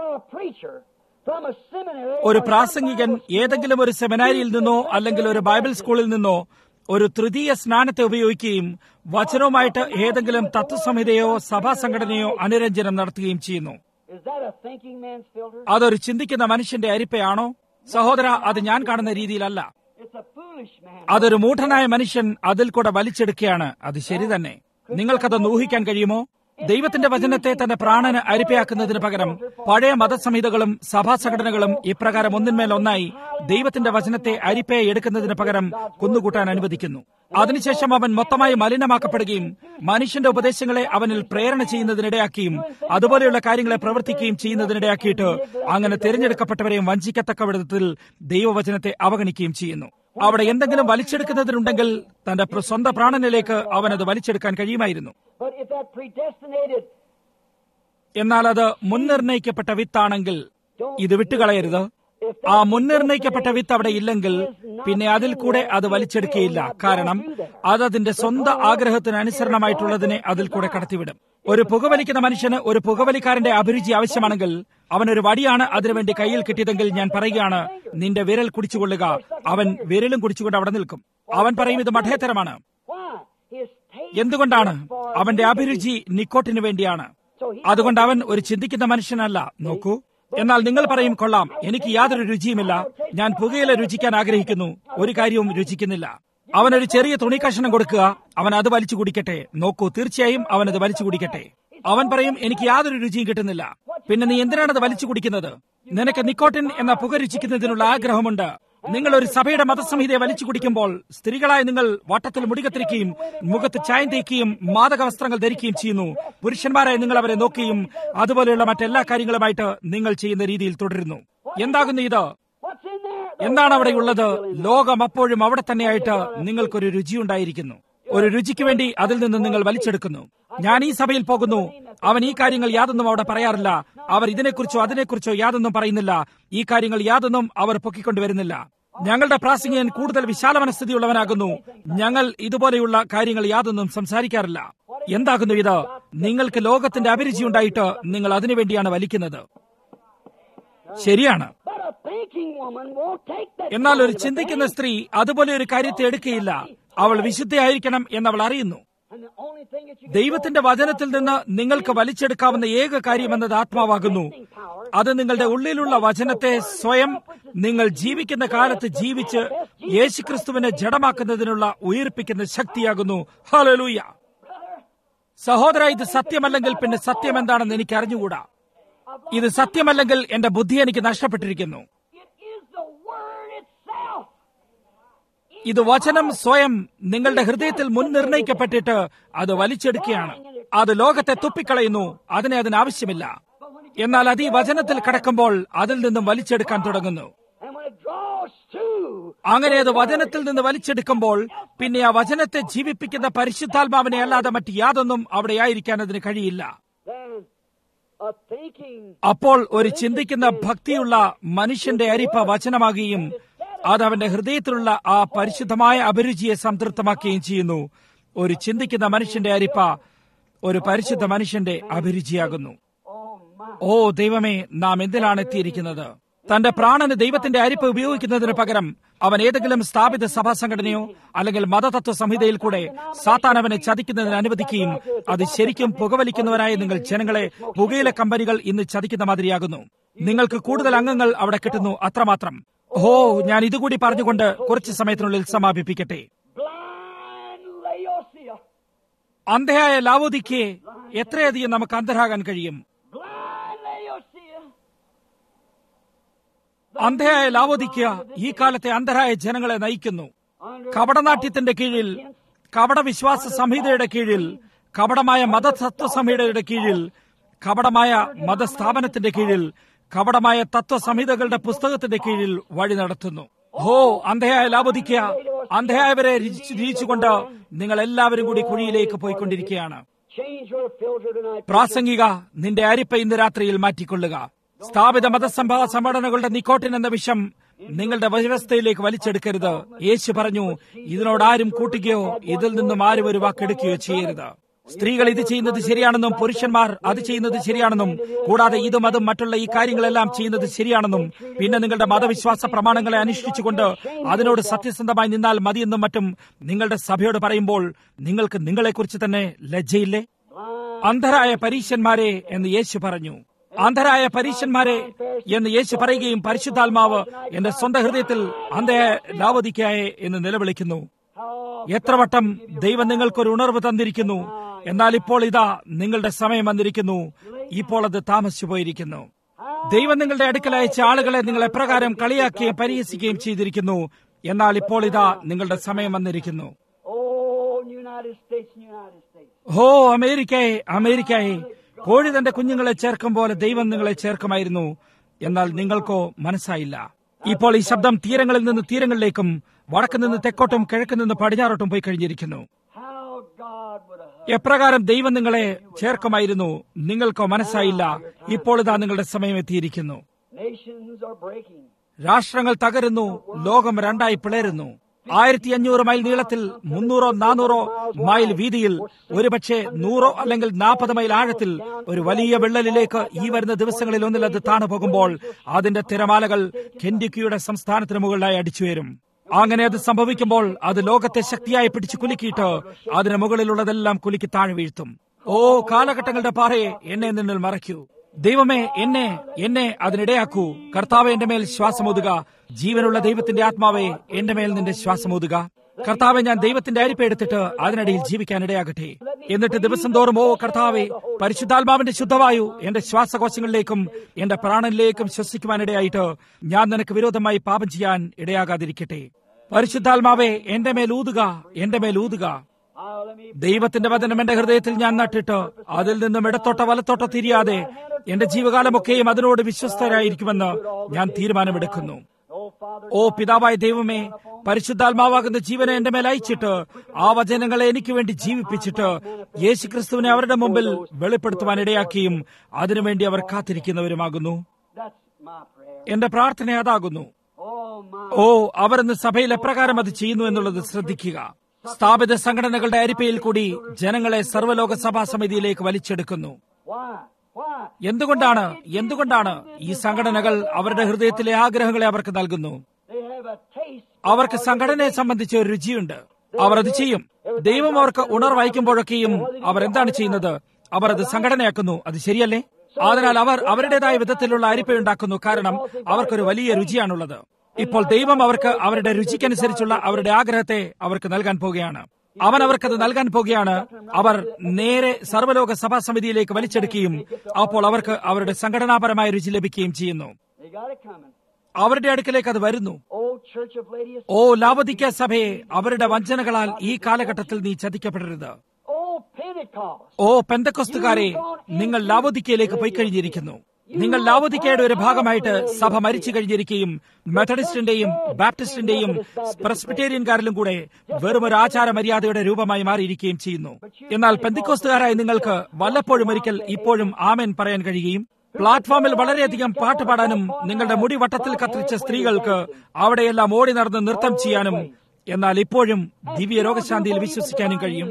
ഒരു പ്രാസംഗികൻ ഏതെങ്കിലും ഒരു സെമിനാരിയിൽ നിന്നോ അല്ലെങ്കിൽ ഒരു ബൈബിൾ സ്കൂളിൽ നിന്നോ ഒരു തൃതീയ സ്നാനത്തെ ഉപയോഗിക്കുകയും വചനവുമായിട്ട് ഏതെങ്കിലും തത്വസംഹിതയോ സഭാ സംഘടനയോ അനുരഞ്ജനം നടത്തുകയും ചെയ്യുന്നു. അതൊരു ചിന്തിക്കുന്ന മനുഷ്യന്റെ അരിപ്പയാണോ? സഹോദര, അത് ഞാൻ കാണുന്ന രീതിയിലല്ല. അതൊരു മൂഢനായ മനുഷ്യൻ അതിൽ കൂടെ വലിച്ചെടുക്കുകയാണ്. അത് ശരി തന്നെ. നിങ്ങൾക്കതൊന്ന് ഊഹിക്കാൻ കഴിയുമോ? ദൈവത്തിന്റെ വചനത്തെ തന്റെ പ്രാണന് അരിപ്പയാക്കുന്നതിന് പകരം പഴയ മതസംഹിതകളും സഭാ സംഘടനകളും ഇപ്രകാരം ഒന്നിന്മേൽ ഒന്നായി ദൈവത്തിന്റെ വചനത്തെ അരിപ്പയെ എടുക്കുന്നതിന് പകരം കുന്നുകൂട്ടാൻ അനുവദിക്കുന്നു. അതിനുശേഷം അവൻ മൊത്തമായി മലിനമാക്കപ്പെടുകയും മനുഷ്യന്റെ ഉപദേശങ്ങളെ അവനിൽ പ്രേരണ ചെയ്യുന്നതിനിടയാക്കിയും അതുപോലെയുള്ള കാര്യങ്ങളെ പ്രവർത്തിക്കുകയും ചെയ്യുന്നതിനിടയാക്കിയിട്ട് അങ്ങനെ തിരഞ്ഞെടുക്കപ്പെട്ടവരെയും വഞ്ചിക്കത്തക്ക വിധത്തിൽ ദൈവവചനത്തെ അവഗണിക്കുകയും ചെയ്യുന്നു. അവിടെ എന്തെങ്കിലും വലിച്ചെടുക്കുന്നതിനുണ്ടെങ്കിൽ തന്റെ സ്വന്തം പ്രാണനിലേക്ക് അവനത് വലിച്ചെടുക്കാൻ കഴിയുമായിരുന്നു. എന്നാൽ അത് മുൻനിർണയിക്കപ്പെട്ട വിത്താണെങ്കിൽ ഇത് വിട്ടുകളയരുത്. ആ മുൻനിർണയിക്കപ്പെട്ട വിത്ത് അവിടെ ഇല്ലെങ്കിൽ പിന്നെ അതിൽ കൂടെ അത് വലിച്ചെടുക്കുകയില്ല. കാരണം അത് അതിന്റെ സ്വന്തം ആഗ്രഹത്തിന് അനുസരണമായിട്ടുള്ളതിനെ അതിൽ കൂടെ കടത്തിവിടും. ഒരു പുകവലിക്കുന്ന മനുഷ്യന് ഒരു പുകവലിക്കാരന്റെ അഭിരുചി ആവശ്യമാണെങ്കിൽ അവനൊരു വടിയാണ് അതിനുവേണ്ടി കയ്യിൽ കിട്ടിയതെങ്കിൽ ഞാൻ പറയുകയാണ്, നിന്റെ വിരൽ കുടിച്ചുകൊള്ളുക. അവൻ വിരലും കുടിച്ചുകൊണ്ട് അവിടെ നിൽക്കും. അവൻ പറയും, ഇത് മഠേത്തരമാണ്. എന്തുകൊണ്ടാണ്? അവന്റെ അഭിരുചി നിക്കോട്ടിന് വേണ്ടിയാണ്. അതുകൊണ്ട് അവൻ ഒരു ചിന്തിക്കുന്ന മനുഷ്യനല്ല. നോക്കൂ, എന്നാൽ നിങ്ങൾ പറയും, കൊള്ളാം, എനിക്ക് യാതൊരു രുചിയുമില്ല, ഞാൻ പുകയില രുചിക്കാൻ ആഗ്രഹിക്കുന്നു, ഒരു കാര്യവും രുചിക്കുന്നില്ല. അവനൊരു ചെറിയ തുണിക്കഷണം കൊടുക്കുക, അവൻ അത് വലിച്ചു കുടിക്കട്ടെ. നോക്കൂ, തീർച്ചയായും അവനത് വലിച്ചു കുടിക്കട്ടെ. അവൻ പറയും, എനിക്ക് യാതൊരു രുചിയും കിട്ടുന്നില്ല. പിന്നെ നീ എന്തിനാണത് വലിച്ചു കുടിക്കുന്നത്? നിനക്ക് നിക്കോട്ടിൻ എന്ന പുക രുചിക്കുന്നതിനുള്ള ആഗ്രഹമുണ്ട്. നിങ്ങൾ ഒരു സഭയുടെ മതസംഹിതയെ വലിച്ചു കുടിക്കുമ്പോൾ സ്ത്രീകളായ നിങ്ങൾ വട്ടത്തിൽ മുടികത്തിരിക്കുകയും മുഖത്ത് ചായം തേക്കുകയും മാദക വസ്ത്രങ്ങൾ ധരിക്കുകയും ചെയ്യുന്നു. പുരുഷന്മാരായ നിങ്ങൾ അവരെ നോക്കുകയും അതുപോലെയുള്ള മറ്റെല്ലാ കാര്യങ്ങളുമായിട്ട് നിങ്ങൾ ചെയ്യുന്ന രീതിയിൽ തുടരുന്നു. എന്താകുന്നു ഇത്? എന്താണ് അവിടെയുള്ളത്? ലോകം അപ്പോഴും അവിടെ തന്നെയായിട്ട് നിങ്ങൾക്കൊരു രുചിയുണ്ടായിരിക്കുന്നു. ഒരു രുചിക്ക് വേണ്ടി അതിൽ നിന്ന് നിങ്ങൾ വലിച്ചെടുക്കുന്നു. ഞാൻ ഈ സഭയിൽ പോകുന്നു, അവൻ ഈ കാര്യങ്ങൾ യാതൊന്നും അവിടെ പറയാറില്ല, അവർ ഇതിനെക്കുറിച്ചോ അതിനെക്കുറിച്ചോ യാതൊന്നും പറയുന്നില്ല, ഈ കാര്യങ്ങൾ യാതൊന്നും അവർ പൊക്കിക്കൊണ്ടുവരുന്നില്ല. ഞങ്ങളുടെ പ്രാസംഗികൻ കൂടുതൽ വിശാല മനസ്ഥിതിയുള്ളവനാകുന്നു, ഞങ്ങൾ ഇതുപോലെയുള്ള കാര്യങ്ങൾ യാതൊന്നും സംസാരിക്കാറില്ല. എന്താകുന്നു ഇത്? നിങ്ങൾക്ക് ലോകത്തിന്റെ അഭിരുചി ഉണ്ടായിട്ട് നിങ്ങൾ അതിനുവേണ്ടിയാണ് വലിക്കുന്നത്. ശരിയാണ്. എന്നാൽ ഒരു ചിന്തിക്കുന്ന സ്ത്രീ അതുപോലെ ഒരു കാര്യത്തെ എടുക്കുകയില്ല. അവൾ വിശുദ്ധയായിരിക്കണം എന്നവൾ അറിയുന്നു. ദൈവത്തിന്റെ വചനത്തിൽ നിന്ന് നിങ്ങൾക്ക് വലിച്ചെടുക്കാവുന്ന ഏക കാര്യമെന്നത് ആത്മാവാകുന്നു. അത് നിങ്ങളുടെ ഉള്ളിലുള്ള വചനത്തെ സ്വയം നിങ്ങൾ ജീവിക്കുന്ന കാലത്ത് ജീവിച്ച് യേശുക്രിസ്തുവിനെ ജഡമാക്കുന്നതിനുള്ള ഉയർപ്പിക്കുന്ന ശക്തിയാകുന്നു. ഹല്ലേലൂയ. സഹോദര, ഇത് സത്യമല്ലെങ്കിൽ പിന്നെ സത്യം എന്താണെന്ന് എനിക്ക് അറിഞ്ഞുകൂടാ. ഇത് സത്യമല്ലെങ്കിൽ എന്റെ ബുദ്ധി എനിക്ക് നഷ്ടപ്പെട്ടിരിക്കുന്നു. ഇത് വചനം സ്വയം നിങ്ങളുടെ ഹൃദയത്തിൽ മുൻനിർണയിക്കപ്പെട്ടിട്ട് അത് വലിച്ചെടുക്കുകയാണ്. അത് ലോകത്തെ തുപ്പിക്കളയുന്നു, അതിനെ അതിനാവശ്യമില്ല. എന്നാൽ അത് ഈ വചനത്തിൽ കടക്കുമ്പോൾ അതിൽ നിന്നും വലിച്ചെടുക്കാൻ തുടങ്ങുന്നു. അങ്ങനെ അത് വചനത്തിൽ നിന്ന് വലിച്ചെടുക്കുമ്പോൾ പിന്നെ ആ വചനത്തെ ജീവിപ്പിക്കുന്ന പരിശുദ്ധാത്മാവിനെ അല്ലാതെ മറ്റ് യാതൊന്നും അവിടെ ആയിരിക്കാൻ അതിന് കഴിയില്ല. അപ്പോൾ ഒരു ചിന്തിക്കുന്ന ഭക്തിയുള്ള മനുഷ്യന്റെ അരിപ്പ വചനമാകുകയും അത് അവന്റെ ഹൃദയത്തിലുള്ള ആ പരിശുദ്ധമായ അഭിരുചിയെ സംതൃപ്തമാക്കുകയും ചെയ്യുന്നു. ഒരു ചിന്തിക്കുന്ന മനുഷ്യന്റെ അരിപ്പ ഒരു പരിശുദ്ധ മനുഷ്യന്റെ അഭിരുചിയാകുന്നു. ഓ ദൈവമേ, നാം എന്തിനാണ് എത്തിയിരിക്കുന്നത്? തന്റെ പ്രാണന് ദൈവത്തിന്റെ അരിപ്പ് ഉപയോഗിക്കുന്നതിന് പകരം അവൻ ഏതെങ്കിലും സ്ഥാപിത സഭാ സംഘടനയോ അല്ലെങ്കിൽ മതതത്വ സംഹിതയിൽ കൂടെ സാത്താൻ അവനെ ചതിക്കുന്നതിന് അനുവദിക്കുകയും അത് ശരിക്കും പുകവലിക്കുന്നവരായ നിങ്ങൾ ജനങ്ങളെ പുകയില കമ്പനികൾ ഇന്ന് ചതിക്കുന്ന മാതിരിയാകുന്നു. നിങ്ങൾക്ക് കൂടുതൽ അംഗങ്ങൾ അവിടെ കിട്ടുന്നു, അത്രമാത്രം. ഓ, ഞാൻ ഇതുകൂടി പറഞ്ഞുകൊണ്ട് കുറച്ചു സമയത്തിനുള്ളിൽ സമാപിപ്പിക്കട്ടെ. അന്ധയായ ലാവോദിക്കയെ എത്രയധികം നമുക്ക് അന്ധരാകാൻ കഴിയും? അന്ധയായ ലാവോദിക്ക ഈ കാലത്തെ അന്ധരായ ജനങ്ങളെ നയിക്കുന്നു. കപടനാട്യത്തിന്റെ കീഴിൽ, കപടവിശ്വാസ സംഹിതയുടെ കീഴിൽ, കപടമായ മതതത്വസംഹിതയുടെ കീഴിൽ, കപടമായ മതസ്ഥാപനത്തിന്റെ കീഴിൽ, കപടമായ തത്വസംഹിതകളുടെ പുസ്തകത്തിന്റെ കീഴിൽ വഴി നടത്തുന്നു. ഹോ, അന്ധയായ ലാവോദിക്ക, അന്ധയായവരെ രിച്ചുകൊണ്ട് നിങ്ങൾ എല്ലാവരും കൂടി കുഴിയിലേക്ക് പോയിക്കൊണ്ടിരിക്കുകയാണ്. പ്രാസംഗിക, നിന്റെ അരിപ്പ ഇന്ന് രാത്രിയിൽ മാറ്റിക്കൊള്ളുക. സ്ഥാപിത മതസംഭാ സംഘടനകളുടെ നിക്കോട്ടിൻ എന്ന വിഷം നിങ്ങളുടെ വ്യവസ്ഥയിലേക്ക് വലിച്ചെടുക്കരുത്. യേശു പറഞ്ഞു, ഇതിനോടാരും കൂട്ടുകയോ ഇതിൽ നിന്നും ആരും ഒരു വാക്കെടുക്കുകയോ ചെയ്യരുത്. സ്ത്രീകൾ ഇത് ചെയ്യുന്നത് ശരിയാണെന്നും പുരുഷന്മാർ അത് ചെയ്യുന്നത് ശരിയാണെന്നും കൂടാതെ ഇതും അതും മറ്റുള്ള ഈ കാര്യങ്ങളെല്ലാം ചെയ്യുന്നത് ശരിയാണെന്നും പിന്നെ നിങ്ങളുടെ മതവിശ്വാസ പ്രമാണങ്ങളെ അനുഷ്ഠിച്ചുകൊണ്ട് അതിനോട് സത്യസന്ധമായി നിന്നാൽ മതിയെന്നും മറ്റും നിങ്ങളുടെ സഭയോട് പറയുമ്പോൾ നിങ്ങൾക്ക് നിങ്ങളെക്കുറിച്ച് തന്നെ ലജ്ജയില്ലേ? അന്ധരായ പരീശന്മാരെ എന്ന് യേശു പറഞ്ഞു. അന്ധരായ പരീശന്മാരെ എന്ന് യേശു പറയുകയും പരിശുദ്ധാത്മാവ് എന്റെ സ്വന്തം ഹൃദയത്തിൽ അന്ധയായ ലാവോദിക്കയെ എന്ന് നിലവിളിക്കുന്നു. എത്ര വട്ടം ദൈവം നിങ്ങൾക്കൊരു ഉണർവ് തന്നിരിക്കുന്നു, എന്നാൽ ഇപ്പോൾ ഇതാ നിങ്ങളുടെ സമയം വന്നിരിക്കുന്നു. ഇപ്പോൾ അത് താമസിച്ചു പോയിരിക്കുന്നു. ദൈവം നിങ്ങളുടെ അടുക്കൽ അയച്ച ആളുകളെ നിങ്ങൾ എപ്രകാരം കളിയാക്കുകയും പരിഹസിക്കുകയും ചെയ്തിരിക്കുന്നു, എന്നാൽ ഇപ്പോൾ ഇതാ നിങ്ങളുടെ സമയം വന്നിരിക്കുന്നു. ഹോ അമേരിക്കയെ, അമേരിക്കയെ, കോഴി തന്റെ കുഞ്ഞുങ്ങളെ ചേർക്കും പോലെ ദൈവം നിങ്ങളെ ചേർക്കുമായിരുന്നു, എന്നാൽ നിങ്ങൾക്കോ മനസ്സായില്ല. ഇപ്പോൾ ഈ ശബ്ദം തീരങ്ങളിൽ നിന്ന് തീരങ്ങളിലേക്കും വടക്ക് നിന്ന് തെക്കോട്ടും കിഴക്ക് നിന്ന് പടിഞ്ഞാറോട്ടും പോയി കഴിഞ്ഞിരിക്കുന്നു. എപ്രകാരം ദൈവം നിങ്ങളെ ചേർക്കുമായിരുന്നു, നിങ്ങൾക്കോ മനസ്സായില്ല. ഇപ്പോൾ ഇതാ നിങ്ങളുടെ സമയം എത്തിയിരിക്കുന്നു. രാഷ്ട്രങ്ങൾ തകരുന്നു, ലോകം രണ്ടായി പിളരുന്നു. ആയിരത്തി അഞ്ഞൂറ് മൈൽ നീളത്തിൽ, മുന്നൂറോ നാനൂറോ മൈൽ വീതിയിൽ, ഒരുപക്ഷെ നൂറോ അല്ലെങ്കിൽ നാൽപ്പത് മൈൽ ആഴത്തിൽ ഒരു വലിയ വിള്ളലിലേക്ക് ഈ വരുന്ന ദിവസങ്ങളിൽ ഒന്നിൽ അത് താണു പോകുമ്പോൾ അതിന്റെ തിരമാലകൾ കെന്റിക്കിയുടെ സംസ്ഥാനത്തിന് മുകളിലായി അടിച്ചുവരും. അങ്ങനെ അത് സംഭവിക്കുമ്പോൾ അത് ലോകത്തെ ശക്തിയായി പിടിച്ചു കുലുക്കിയിട്ട് അതിന് മുകളിലുള്ളതെല്ലാം കുലുക്കി താഴെ വീഴ്ത്തും. ഓ കാലഘട്ടങ്ങളുടെ പാറയെ, എന്നെ നിന്നിൽ മറയ്ക്കൂ. ദൈവമേ, എന്നെ എന്നെ അതിനിടയാക്കൂ. കർത്താവെ, എന്റെ മേൽ ശ്വാസമോതുക. ജീവനുള്ള ദൈവത്തിന്റെ ആത്മാവെ, എന്റെ മേൽ നിന്റെ ശ്വാസമോതുക. കർത്താവെ, ഞാൻ ദൈവത്തിന്റെ അരിപ്പ് എടുത്തിട്ട് അതിനിടയിൽ ജീവിക്കാനിടയാകട്ടെ. എന്നിട്ട് ദിവസം തോറും, ഓ കർത്താവെ, പരിശുദ്ധാത്മാവിന്റെ ശുദ്ധവായു എന്റെ ശ്വാസകോശങ്ങളിലേക്കും എന്റെ പ്രാണനിലേക്കും ശ്വസിക്കുവാനിടയായിട്ട് ഞാൻ നിനക്ക് വിരോധമായി പാപം ചെയ്യാൻ ഇടയാകാതിരിക്കട്ടെ. പരിശുദ്ധാത്മാവെ, എന്റെ മേൽ ഊതുക, എന്റെ മേൽ ഊതുക. ദൈവത്തിന്റെ വചനം എന്റെ ഹൃദയത്തിൽ ഞാൻ നട്ടിട്ട് അതിൽ നിന്നും ഇടത്തോട്ടോ വലത്തോട്ടോ തിരിയാതെ എന്റെ ജീവകാലമൊക്കെയും അതിനോട് വിശ്വസ്തരായിരിക്കുമെന്ന് ഞാൻ തീരുമാനമെടുക്കുന്നു. ഓ പിതാവായ ദൈവമേ, പരിശുദ്ധാത്മാവാകുന്ന ജീവനെ എന്റെ മേൽ അയച്ചിട്ട് ആ വചനങ്ങളെ എനിക്ക് വേണ്ടി ജീവിപ്പിച്ചിട്ട് യേശുക്രിസ്തുവിനെ അവരുടെ മുമ്പിൽ വെളിപ്പെടുത്തുവാൻ ഇടയാക്കിയും അതിനുവേണ്ടി അവർ കാത്തിരിക്കുന്നവരുമാകുന്നു. എന്റെ പ്രാർത്ഥന അതാകുന്നു. ഓ, അവർ ഇന്ന് സഭയിൽ എപ്രകാരം അത് ചെയ്യുന്നു എന്നുള്ളത് ശ്രദ്ധിക്കുക. സ്ഥാപിത സംഘടനകളുടെ അരിപ്പയിൽ കൂടി ജനങ്ങളെ സർവ്വലോക സഭാ സമിതിയിലേക്ക് വലിച്ചെടുക്കുന്നു. എന്തുകൊണ്ടാണ് എന്തുകൊണ്ടാണ് ഈ സംഘടനകൾ അവരുടെ ഹൃദയത്തിലെ ആഗ്രഹങ്ങളെ അവർക്ക് നൽകുന്നു? അവർക്ക് സംഘടനയെ സംബന്ധിച്ച് ഒരു രുചിയുണ്ട്. അവർ അത് ചെയ്യും. ദൈവം അവർക്ക് ഉണർവയ്ക്കുമ്പോഴൊക്കെയും അവർ എന്താണ് ചെയ്യുന്നത്? അവർ അത് സംഘടനയാക്കുന്നു. അത് ശരിയല്ലേ? അതിനാൽ അവർ അവരുടേതായ വിധത്തിലുള്ള അരിപ്പയുണ്ടാക്കുന്നു. കാരണം അവർക്കൊരു വലിയ രുചിയാണുള്ളത്. ഇപ്പോൾ ദൈവം അവർക്ക് അവരുടെ രുചിക്കനുസരിച്ചുള്ള അവരുടെ ആഗ്രഹത്തെ അവർക്ക് നൽകാൻ പോകുകയാണ്. അവൻ അവർക്കത് നൽകാൻ പോകുകയാണ്. അവർ നേരെ സർവ്വലോക സഭാ സമിതിയിലേക്ക് വലിച്ചെടുക്കുകയും അപ്പോൾ അവർക്ക് അവരുടെ സംഘടനാപരമായ രുചി ലഭിക്കുകയും ചെയ്യുന്നു. അവരുടെ അടുക്കലേക്ക് അത് വരുന്നു. ഓ ലാവോദിക്യ സഭയെ, അവരുടെ വഞ്ചനകളാൽ ഈ കാലഘട്ടത്തിൽ നീ ചതിക്കപ്പെടരുത്. ഓ പെന്തക്കോസ്തുകാരെ, നിങ്ങൾ ലാവോദിക്കയിലേക്ക് പോയി കഴിഞ്ഞിരിക്കുന്നു. നിങ്ങൾ ലാവോദിക്കയുടെ ഒരു ഭാഗമായിട്ട് സഭ മരിച്ചു കഴിഞ്ഞിരിക്കുകയും മെത്തഡിസ്റ്റിന്റെയും ബാപ്റ്റിസ്റ്റിന്റെയും പ്രസ്ബിറ്റേറിയൻകാരിലും കൂടെ വെറും ഒരു ആചാര മര്യാദയുടെ രൂപമായി മാറിയിരിക്കുകയും ചെയ്യുന്നു. എന്നാൽ പെന്തക്കോസ്തുകാരായ നിങ്ങൾക്ക് വല്ലപ്പോഴും ഒരിക്കൽ ഇപ്പോഴും ആമേൻ പറയാൻ കഴിയുകയും പ്ലാറ്റ്ഫോമിൽ വളരെയധികം പാട്ട് പാടാനും നിങ്ങളുടെ മുടി വട്ടത്തിൽ കത്തിരിച്ച സ്ത്രീകൾക്ക് അവിടെയെല്ലാം ഓടി നടന്ന് നൃത്തം ചെയ്യാനും എന്നാൽ ഇപ്പോഴും ദിവ്യ രോഗശാന്തിയിൽ വിശ്വസിക്കാനും കഴിയും.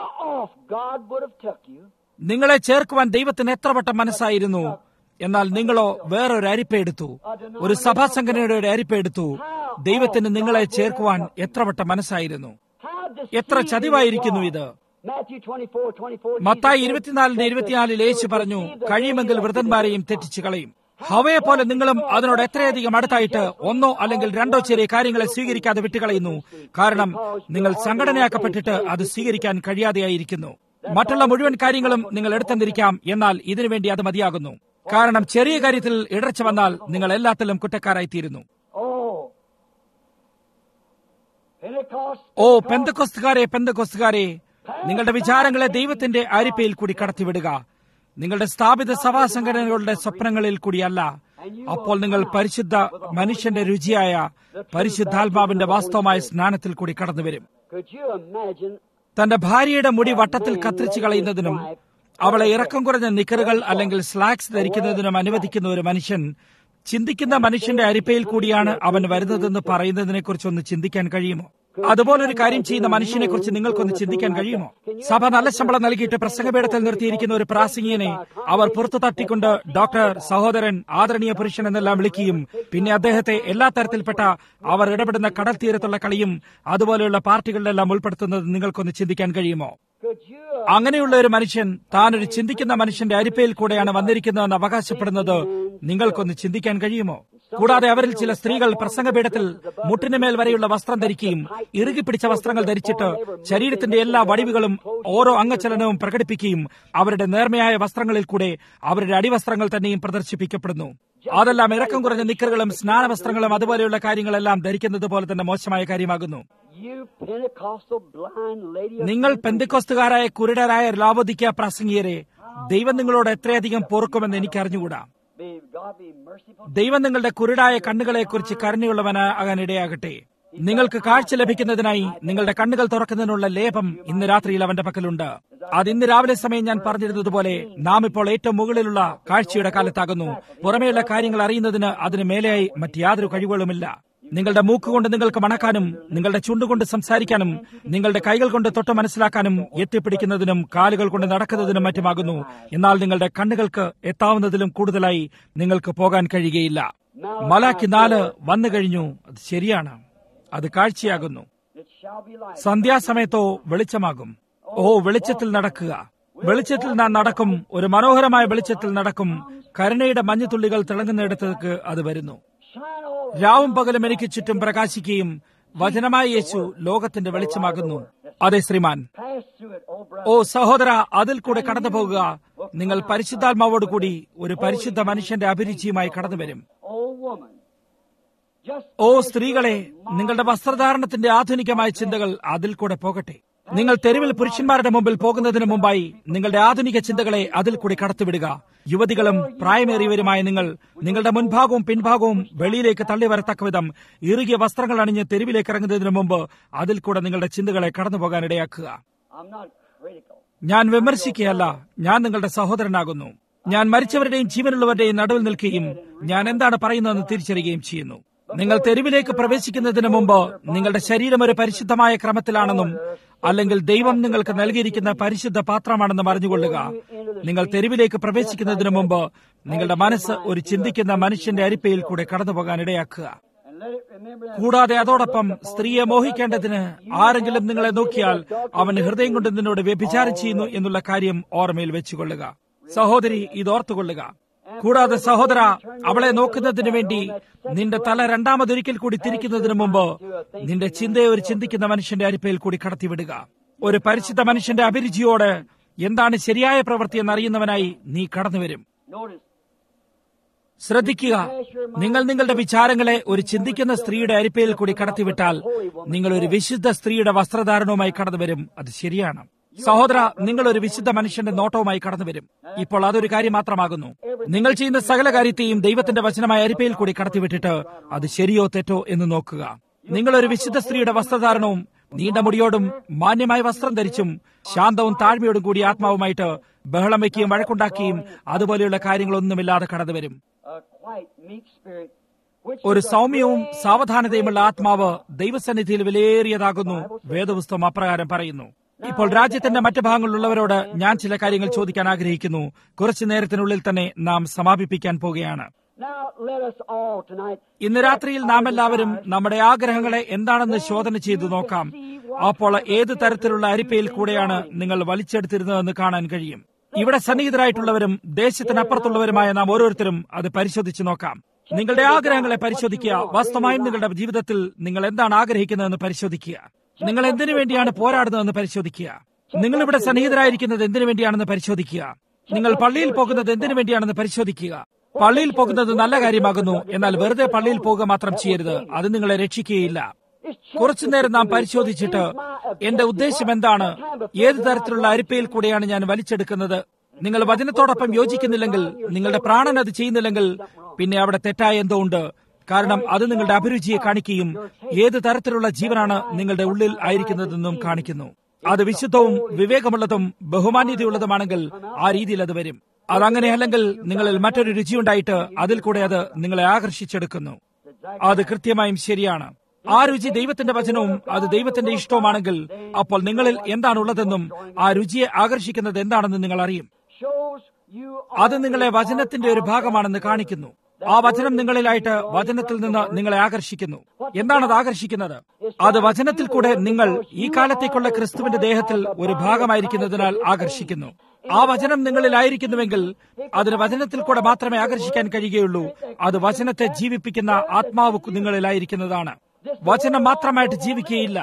നിങ്ങളെ ചേർക്കുവാൻ ദൈവത്തിന് എത്ര വട്ടം മനസ്സായിരുന്നു. എന്നാൽ നിങ്ങളോ വേറൊരു അരിപ്പ എടുത്തു, ഒരു സഭാ സംഘടനയുടെ ഒരു അരിപ്പ എടുത്തു. ദൈവത്തിന് നിങ്ങളെ ചേർക്കുവാൻ എത്ര വട്ടം മനസ്സായിരുന്നു. എത്ര ചതിവായിരിക്കുന്നു ഇത്. മത്തായി ഇരുപത്തിനാലിന്റെ ഇരുപത്തിനാലിൽ യേശു പറഞ്ഞു, കഴിയുമെങ്കിൽ വൃതന്മാരെയും തെറ്റിച്ചു കളയും. ഹവയെ പോലെ നിങ്ങളും അതിനോട് എത്രയധികം അടുത്തായിട്ട് ഒന്നോ അല്ലെങ്കിൽ രണ്ടോ ചെറിയ കാര്യങ്ങളെ സ്വീകരിക്കാതെ വിട്ടുകളയുന്നു. കാരണം നിങ്ങൾ സംഘടനയാക്കപ്പെട്ടിട്ട് അത് സ്വീകരിക്കാൻ കഴിയാതെയായിരിക്കുന്നു. മറ്റുള്ള മുഴുവൻ കാര്യങ്ങളും നിങ്ങൾ എടുത്തെന്നിരിക്കാം, എന്നാൽ ഇതിനുവേണ്ടി അത് മതിയാകുന്നു. കാരണം ചെറിയ കാര്യത്തിൽ ഇടർച്ച വന്നാൽ നിങ്ങൾ എല്ലാത്തിലും കുറ്റക്കാരായിത്തീരുന്നു. ഓ പെന്തക്കോസ്തുകാരെ, പെന്തക്കോസ്തുകാരെ, നിങ്ങളുടെ വിചാരങ്ങളെ ദൈവത്തിന്റെ അരിപ്പയിൽ കൂടി കടത്തിവിടുക. നിങ്ങളുടെ സ്ഥാപിത സഭാ സംഘടനകളുടെ സ്വപ്നങ്ങളിൽ കൂടിയല്ല. അപ്പോൾ നിങ്ങൾ പരിശുദ്ധ മനുഷ്യന്റെ രുചിയായ പരിശുദ്ധാത്മാവിന്റെ വാസ്തവമായ സ്നാനത്തിൽ കൂടി കടന്നുവരും. തന്റെ ഭാര്യയുടെ മുടി വട്ടത്തിൽ കത്തിരിച്ചു കളയുന്നതിനും അവളെ ഇറക്കം കുറഞ്ഞ നിക്കറുകൾ അല്ലെങ്കിൽ സ്ലാക്സ് ധരിക്കുന്നതിനും അനുവദിക്കുന്ന ഒരു മനുഷ്യൻ ചിന്തിക്കുന്ന മനുഷ്യന്റെ അരിപ്പയിൽ കൂടിയാണ് അവൻ വരുന്നതെന്ന് പറയുന്നതിനെ കുറിച്ച് ഒന്ന് ചിന്തിക്കാൻ കഴിയുമോ? അതുപോലൊരു കാര്യം ചെയ്യുന്ന മനുഷ്യനെ കുറിച്ച് നിങ്ങൾക്കൊന്ന് ചിന്തിക്കാൻ കഴിയുമോ? സഭ നല്ല ശമ്പളം നൽകിയിട്ട് പ്രസംഗപീഠത്തിൽ നിർത്തിയിരിക്കുന്ന ഒരു പ്രാസംഗികനെ അവർ പുറത്തു തട്ടിക്കൊണ്ട് ഡോക്ടർ, സഹോദരൻ, ആദരണീയ പുരുഷൻ എന്നെല്ലാം വിളിക്കുകയും പിന്നെ അദ്ദേഹത്തെ എല്ലാ തരത്തിൽപ്പെട്ട അവർ ഇടപെടുന്ന കടൽ തീരത്തുള്ള കളിയും അതുപോലെയുള്ള പാർട്ടികളിലെല്ലാം ഉൾപ്പെടുത്തുന്നത് നിങ്ങൾക്കൊന്ന് ചിന്തിക്കാൻ കഴിയുമോ? അങ്ങനെയുള്ള ഒരു മനുഷ്യൻ താനൊരു ചിന്തിക്കുന്ന മനുഷ്യന്റെ അരിപ്പയിൽ കൂടെയാണ് വന്നിരിക്കുന്നതെന്ന് അവകാശപ്പെടുന്നത് നിങ്ങൾക്കൊന്ന് ചിന്തിക്കാൻ കഴിയുമോ? കൂടാതെ അവരിൽ ചില സ്ത്രീകൾ പ്രസംഗപീഠത്തിൽ മുട്ടിനുമേൽ വരെയുള്ള വസ്ത്രം ധരിക്കുകയും ഇറുകിപ്പിടിച്ച വസ്ത്രങ്ങൾ ധരിച്ചിട്ട് ശരീരത്തിന്റെ എല്ലാ വടിവുകളും ഓരോ അംഗചലനവും പ്രകടിപ്പിക്കുകയും അവരുടെ നേർമയായ വസ്ത്രങ്ങളിൽ കൂടെ അവരുടെ അടിവസ്ത്രങ്ങൾ തന്നെയും പ്രദർശിപ്പിക്കപ്പെടുന്നു. അതെല്ലാം ഇറക്കം കുറഞ്ഞ നിക്കറുകളും സ്നാനവസ്ത്രങ്ങളും അതുപോലെയുള്ള കാര്യങ്ങളെല്ലാം ധരിക്കുന്നത് പോലെ തന്നെ മോശമായ കാര്യമാകുന്നു. നിങ്ങൾ പെന്തക്കോസ്തുകാരായ കുരുടരായ ലാവോദിക്യ പ്രാസംഗികരെ, ദൈവം നിങ്ങളോട് എത്രയധികം പൊറുക്കുമെന്ന് എനിക്ക് അറിഞ്ഞുകൂടാ. ദൈവം നിങ്ങളുടെ കുരുടായ കണ്ണുകളെക്കുറിച്ച് കരുണയുള്ളവനാകാൻ ഇടയാകട്ടെ. നിങ്ങൾക്ക് കാഴ്ച ലഭിക്കുന്നതിനായി നിങ്ങളുടെ കണ്ണുകൾ തുറക്കുന്നതിനുള്ള ലേപം ഇന്ന് രാത്രിയിൽ അവന്റെ പക്കലുണ്ട്. അത് ഇന്ന് രാവിലെ സമയം ഞാൻ പറഞ്ഞിരുന്നതുപോലെ നാം ഇപ്പോൾ ഏറ്റവും മുകളിലുള്ള കാഴ്ചയുടെ കാലത്താകുന്നു. പുറമേയുള്ള കാര്യങ്ങൾ അറിയുന്നതിന് അതിന് മേലെയായി മറ്റ് യാതൊരു കഴിവുകളുമില്ല. നിങ്ങളുടെ മൂക്കുകൊണ്ട് നിങ്ങൾക്ക് മണക്കാനും നിങ്ങളുടെ ചുണ്ടുകൊണ്ട് സംസാരിക്കാനും നിങ്ങളുടെ കൈകൾ കൊണ്ട് തൊട്ട് മനസ്സിലാക്കാനും എത്തിപ്പിടിക്കുന്നതിനും കാലുകൾ കൊണ്ട് നടക്കുന്നതിനും മറ്റുമാകുന്നു. എന്നാൽ നിങ്ങളുടെ കണ്ണുകൾക്ക് എത്താവുന്നതിലും കൂടുതലായി നിങ്ങൾക്ക് പോകാൻ കഴിയുകയില്ല. മലാക്കി നാല് വന്നു കഴിഞ്ഞു. അത് ശരിയാണ്, അത് കാഴ്ചയാകുന്നു. സന്ധ്യാസമയത്തോ വെളിച്ചമാകും. ഓ വെളിച്ചത്തിൽ നടക്കുക. വെളിച്ചത്തിൽ നാം നടക്കും, ഒരു മനോഹരമായ വെളിച്ചത്തിൽ നടക്കും. കരുണയുടെ മഞ്ഞുതുള്ളികൾ തിളങ്ങുന്നിടത്തേക്ക് അത് വരുന്നു. രാവും പകലും എനിക്ക് ചുറ്റും പ്രകാശിക്കുകയും വചനമായ യേശു ലോകത്തിന്റെ വെളിച്ചമാകുന്നു. അതെ ശ്രീമാൻ. ഓ സഹോദര, അതിൽ കൂടെ കടന്നു പോകുക. നിങ്ങൾ പരിശുദ്ധാത്മാവോടുകൂടി ഒരു പരിശുദ്ധ മനുഷ്യന്റെ അഭിരുചിയുമായി കടന്നു വരും. ഓ സ്ത്രീകളെ, നിങ്ങളുടെ വസ്ത്രധാരണത്തിന്റെ ആധുനികമായ ചിന്തകൾ അതിൽ കൂടെ പോകട്ടെ. നിങ്ങൾ തെരുവിൽ പുരുഷന്മാരുടെ മുമ്പിൽ പോകുന്നതിന് മുമ്പായി നിങ്ങളുടെ ആധുനിക ചിന്തകളെ അതിൽ കൂടി കടത്തിവിടുക. യുവതികളും പ്രായമേറിയവരുമായ നിങ്ങൾ നിങ്ങളുടെ മുൻഭാഗവും പിൻഭാഗവും വെളിയിലേക്ക് തള്ളി വരത്തക്ക വിധം ഇറുകിയ വസ്ത്രങ്ങൾ അണിഞ്ഞ് തെരുവിലേക്ക് ഇറങ്ങുന്നതിന് മുമ്പ് അതിൽ കൂടെ നിങ്ങളുടെ ചിന്തകളെ കടന്നു പോകാനിടയാക്കുക. ഞാൻ വിമർശിക്കുകയല്ല, ഞാൻ നിങ്ങളുടെ സഹോദരനാകുന്നു. ഞാൻ മരിച്ചവരുടെയും ജീവനുള്ളവരുടെയും നടുവിൽ നിൽക്കുകയും ഞാൻ എന്താണ് പറയുന്നതെന്ന് തിരിച്ചറിയുകയും ചെയ്യുന്നു. നിങ്ങൾ തെരുവിലേക്ക് പ്രവേശിക്കുന്നതിന് മുമ്പ് നിങ്ങളുടെ ശരീരം ഒരു പരിശുദ്ധമായ ക്രമത്തിലാണെന്നും അല്ലെങ്കിൽ ദൈവം നിങ്ങൾക്ക് നൽകിയിരിക്കുന്ന പരിശുദ്ധ പാത്രമാണെന്നും അറിഞ്ഞുകൊള്ളുക. നിങ്ങൾ തെരുവിലേക്ക് പ്രവേശിക്കുന്നതിന് മുമ്പ് നിങ്ങളുടെ മനസ്സ് ഒരു ചിന്തിക്കുന്ന മനുഷ്യന്റെ അരിപ്പയിൽ കൂടെ കടന്നുപോകാൻ ഇടയാക്കുക. കൂടാതെ അതോടൊപ്പം സ്ത്രീയെ മോഹിക്കേണ്ടതിന് ആരെങ്കിലും നിങ്ങളെ നോക്കിയാൽ അവൻ ഹൃദയം കൊണ്ട് നിന്നോട് വ്യഭിചാരം ചെയ്യുന്നു എന്നുള്ള കാര്യം ഓർമ്മയിൽ വെച്ചുകൊള്ളുക. സഹോദരി, ഇതോർത്തുകൊള്ളുക. കൂടാതെ സഹോദര, അവളെ നോക്കുന്നതിന് വേണ്ടി നിന്റെ തല രണ്ടാമതൊരിക്കൽ കൂടി തിരിക്കുന്നതിന് മുമ്പ് നിന്റെ ചിന്തയെ ഒരു ചിന്തിക്കുന്ന മനുഷ്യന്റെ അരിപ്പയിൽ കൂടി കടത്തിവിടുക. ഒരു പരിശുദ്ധ മനുഷ്യന്റെ അഭിരുചിയോട് എന്താണ് ശരിയായ പ്രവൃത്തി എന്നറിയുന്നവനായി നീ കടന്നുവരും. ശ്രദ്ധിക്കുക, നിങ്ങൾ നിങ്ങളുടെ വിചാരങ്ങളെ ഒരു ചിന്തിക്കുന്ന സ്ത്രീയുടെ അരിപ്പയിൽ കൂടി കടത്തിവിട്ടാൽ നിങ്ങൾ ഒരു വിശുദ്ധ സ്ത്രീയുടെ വസ്ത്രധാരണവുമായി കടന്നുവരും. അത് ശരിയാണ് സഹോദര, നിങ്ങൾ ഒരു വിശുദ്ധ മനുഷ്യന്റെ നോട്ടവുമായി കടന്നുവരും. ഇപ്പോൾ അതൊരു കാര്യം മാത്രമാകുന്നു. നിങ്ങൾ ചെയ്യുന്ന സകല കാര്യത്തെയും ദൈവത്തിന്റെ വചനമായ അരിപ്പയിൽ കൂടി കടത്തിവിട്ടിട്ട് അത് ശരിയോ തെറ്റോ എന്ന് നോക്കുക. നിങ്ങൾ ഒരു വിശുദ്ധ സ്ത്രീയുടെ വസ്ത്രധാരണവും നീണ്ട മുടിയോടും മാന്യമായ വസ്ത്രം ധരിച്ചും ശാന്തവും താഴ്മയോടും കൂടി ആത്മാവുമായിട്ട് ബഹളം വയ്ക്കുകയും വഴക്കുണ്ടാക്കുകയും അതുപോലെയുള്ള കാര്യങ്ങളൊന്നുമില്ലാതെ കടന്നുവരും. ഒരു സൗമ്യവും സാവധാനതയുമുള്ള ആത്മാവ് ദൈവസന്നിധിയിൽ വിലയേറിയതാകുന്നു. വേദപുസ്തകം അപ്രകാരം പറയുന്നു. ഇപ്പോൾ രാജ്യത്തിന്റെ മറ്റു ഭാഗങ്ങളിലുള്ളവരോട് ഞാൻ ചില കാര്യങ്ങൾ ചോദിക്കാൻ ആഗ്രഹിക്കുന്നു. കുറച്ചു നേരത്തിനുള്ളിൽ തന്നെ നാം സമാപിപ്പിക്കാൻ പോകുകയാണ്. ഇന്ന് രാത്രിയിൽ നാം എല്ലാവരും നമ്മുടെ ആഗ്രഹങ്ങളെ എന്താണെന്ന് ശോധന ചെയ്തു നോക്കാം. അപ്പോൾ ഏത് തരത്തിലുള്ള അരിപ്പയിൽ കൂടെയാണ് നിങ്ങൾ വലിച്ചെടുത്തിരുന്നതെന്ന് കാണാൻ കഴിയും. ഇവിടെ സന്നിഹിതരായിട്ടുള്ളവരും ദേശത്തിനപ്പുറത്തുള്ളവരുമായ നാം ഓരോരുത്തരും അത് പരിശോധിച്ചു നോക്കാം. നിങ്ങളുടെ ആഗ്രഹങ്ങളെ പരിശോധിക്കുക. വാസ്തവമായും നിങ്ങളുടെ ജീവിതത്തിൽ നിങ്ങൾ എന്താണ് ആഗ്രഹിക്കുന്നതെന്ന് പരിശോധിക്കുക. നിങ്ങൾ എന്തിനു വേണ്ടിയാണ് പോരാടുന്നതെന്ന് പരിശോധിക്കുക. നിങ്ങൾ ഇവിടെ സന്നിഹിതരായിരിക്കുന്നത് എന്തിനു വേണ്ടിയാണെന്ന് പരിശോധിക്കുക. നിങ്ങൾ പള്ളിയിൽ പോകുന്നത് എന്തിനു വേണ്ടിയാണെന്ന് പരിശോധിക്കുക. പള്ളിയിൽ പോകുന്നത് നല്ല കാര്യമാകുന്നു, എന്നാൽ വെറുതെ പള്ളിയിൽ പോകുക മാത്രം ചെയ്യരുത്. അത് നിങ്ങളെ രക്ഷിക്കുകയില്ല. കുറച്ചുനേരം നാം പരിശോധിച്ചിട്ട് എന്റെ ഉദ്ദേശം എന്താണ്, ഏത് തരത്തിലുള്ള അരിപ്പയിൽ കൂടെയാണ് ഞാൻ വലിച്ചെടുക്കുന്നത്. നിങ്ങൾ വചനത്തോടൊപ്പം യോജിക്കുന്നില്ലെങ്കിൽ, നിങ്ങളുടെ പ്രാണൻ അത് ചെയ്യുന്നില്ലെങ്കിൽ, പിന്നെ അവിടെ തെറ്റായ എന്തോ ഉണ്ട്. കാരണം അത് നിങ്ങളുടെ അഭിരുചിയെ കാണിക്കുകയും ഏത് തരത്തിലുള്ള ജീവനാണ് നിങ്ങളുടെ ഉള്ളിൽ ആയിരിക്കുന്നതെന്നും കാണിക്കുന്നു. അത് വിശുദ്ധവും വിവേകമുള്ളതും ബഹുമാന്യതയുള്ളതുമാണെങ്കിൽ ആ രീതിയിൽ അത് വരും. അതങ്ങനെയല്ലെങ്കിൽ നിങ്ങളിൽ മറ്റൊരു രുചിയുണ്ടായിട്ട് അതിൽ കൂടെ അത് നിങ്ങളെ ആകർഷിച്ചെടുക്കുന്നു. അത് കൃത്യമായും ശരിയാണ്. ആ രുചി ദൈവത്തിന്റെ വചനവും അത് ദൈവത്തിന്റെ ഇഷ്ടവുമാണെങ്കിൽ അപ്പോൾ നിങ്ങളിൽ എന്താണുള്ളതെന്നും ആ രുചിയെ ആകർഷിക്കുന്നത് എന്താണെന്നും നിങ്ങൾ അറിയും. അത് നിങ്ങളെ വചനത്തിന്റെ ഒരു ഭാഗമാണെന്ന് കാണിക്കുന്നു. ആ വചനം നിങ്ങളിലായിട്ട് വചനത്തിൽ നിന്ന് നിങ്ങളെ ആകർഷിക്കുന്നു. എന്താണത് ആകർഷിക്കുന്നത്? അത് വചനത്തിൽ കൂടെ നിങ്ങൾ ഈ കാലത്തേക്കുള്ള ക്രിസ്തുവിന്റെ ദേഹത്തിൽ ഒരു ഭാഗമായിരിക്കുന്നതിനാൽ ആകർഷിക്കുന്നു. ആ വചനം നിങ്ങളിലായിരിക്കുന്നുവെങ്കിൽ അതിന് വചനത്തിൽ കൂടെ മാത്രമേ ആകർഷിക്കാൻ കഴിയുകയുള്ളൂ. അത് വചനത്തെ ജീവിപ്പിക്കുന്ന ആത്മാവ് നിങ്ങളിലായിരിക്കുന്നതാണ്. വചനം മാത്രമായിട്ട് ജീവിക്കുകയില്ല.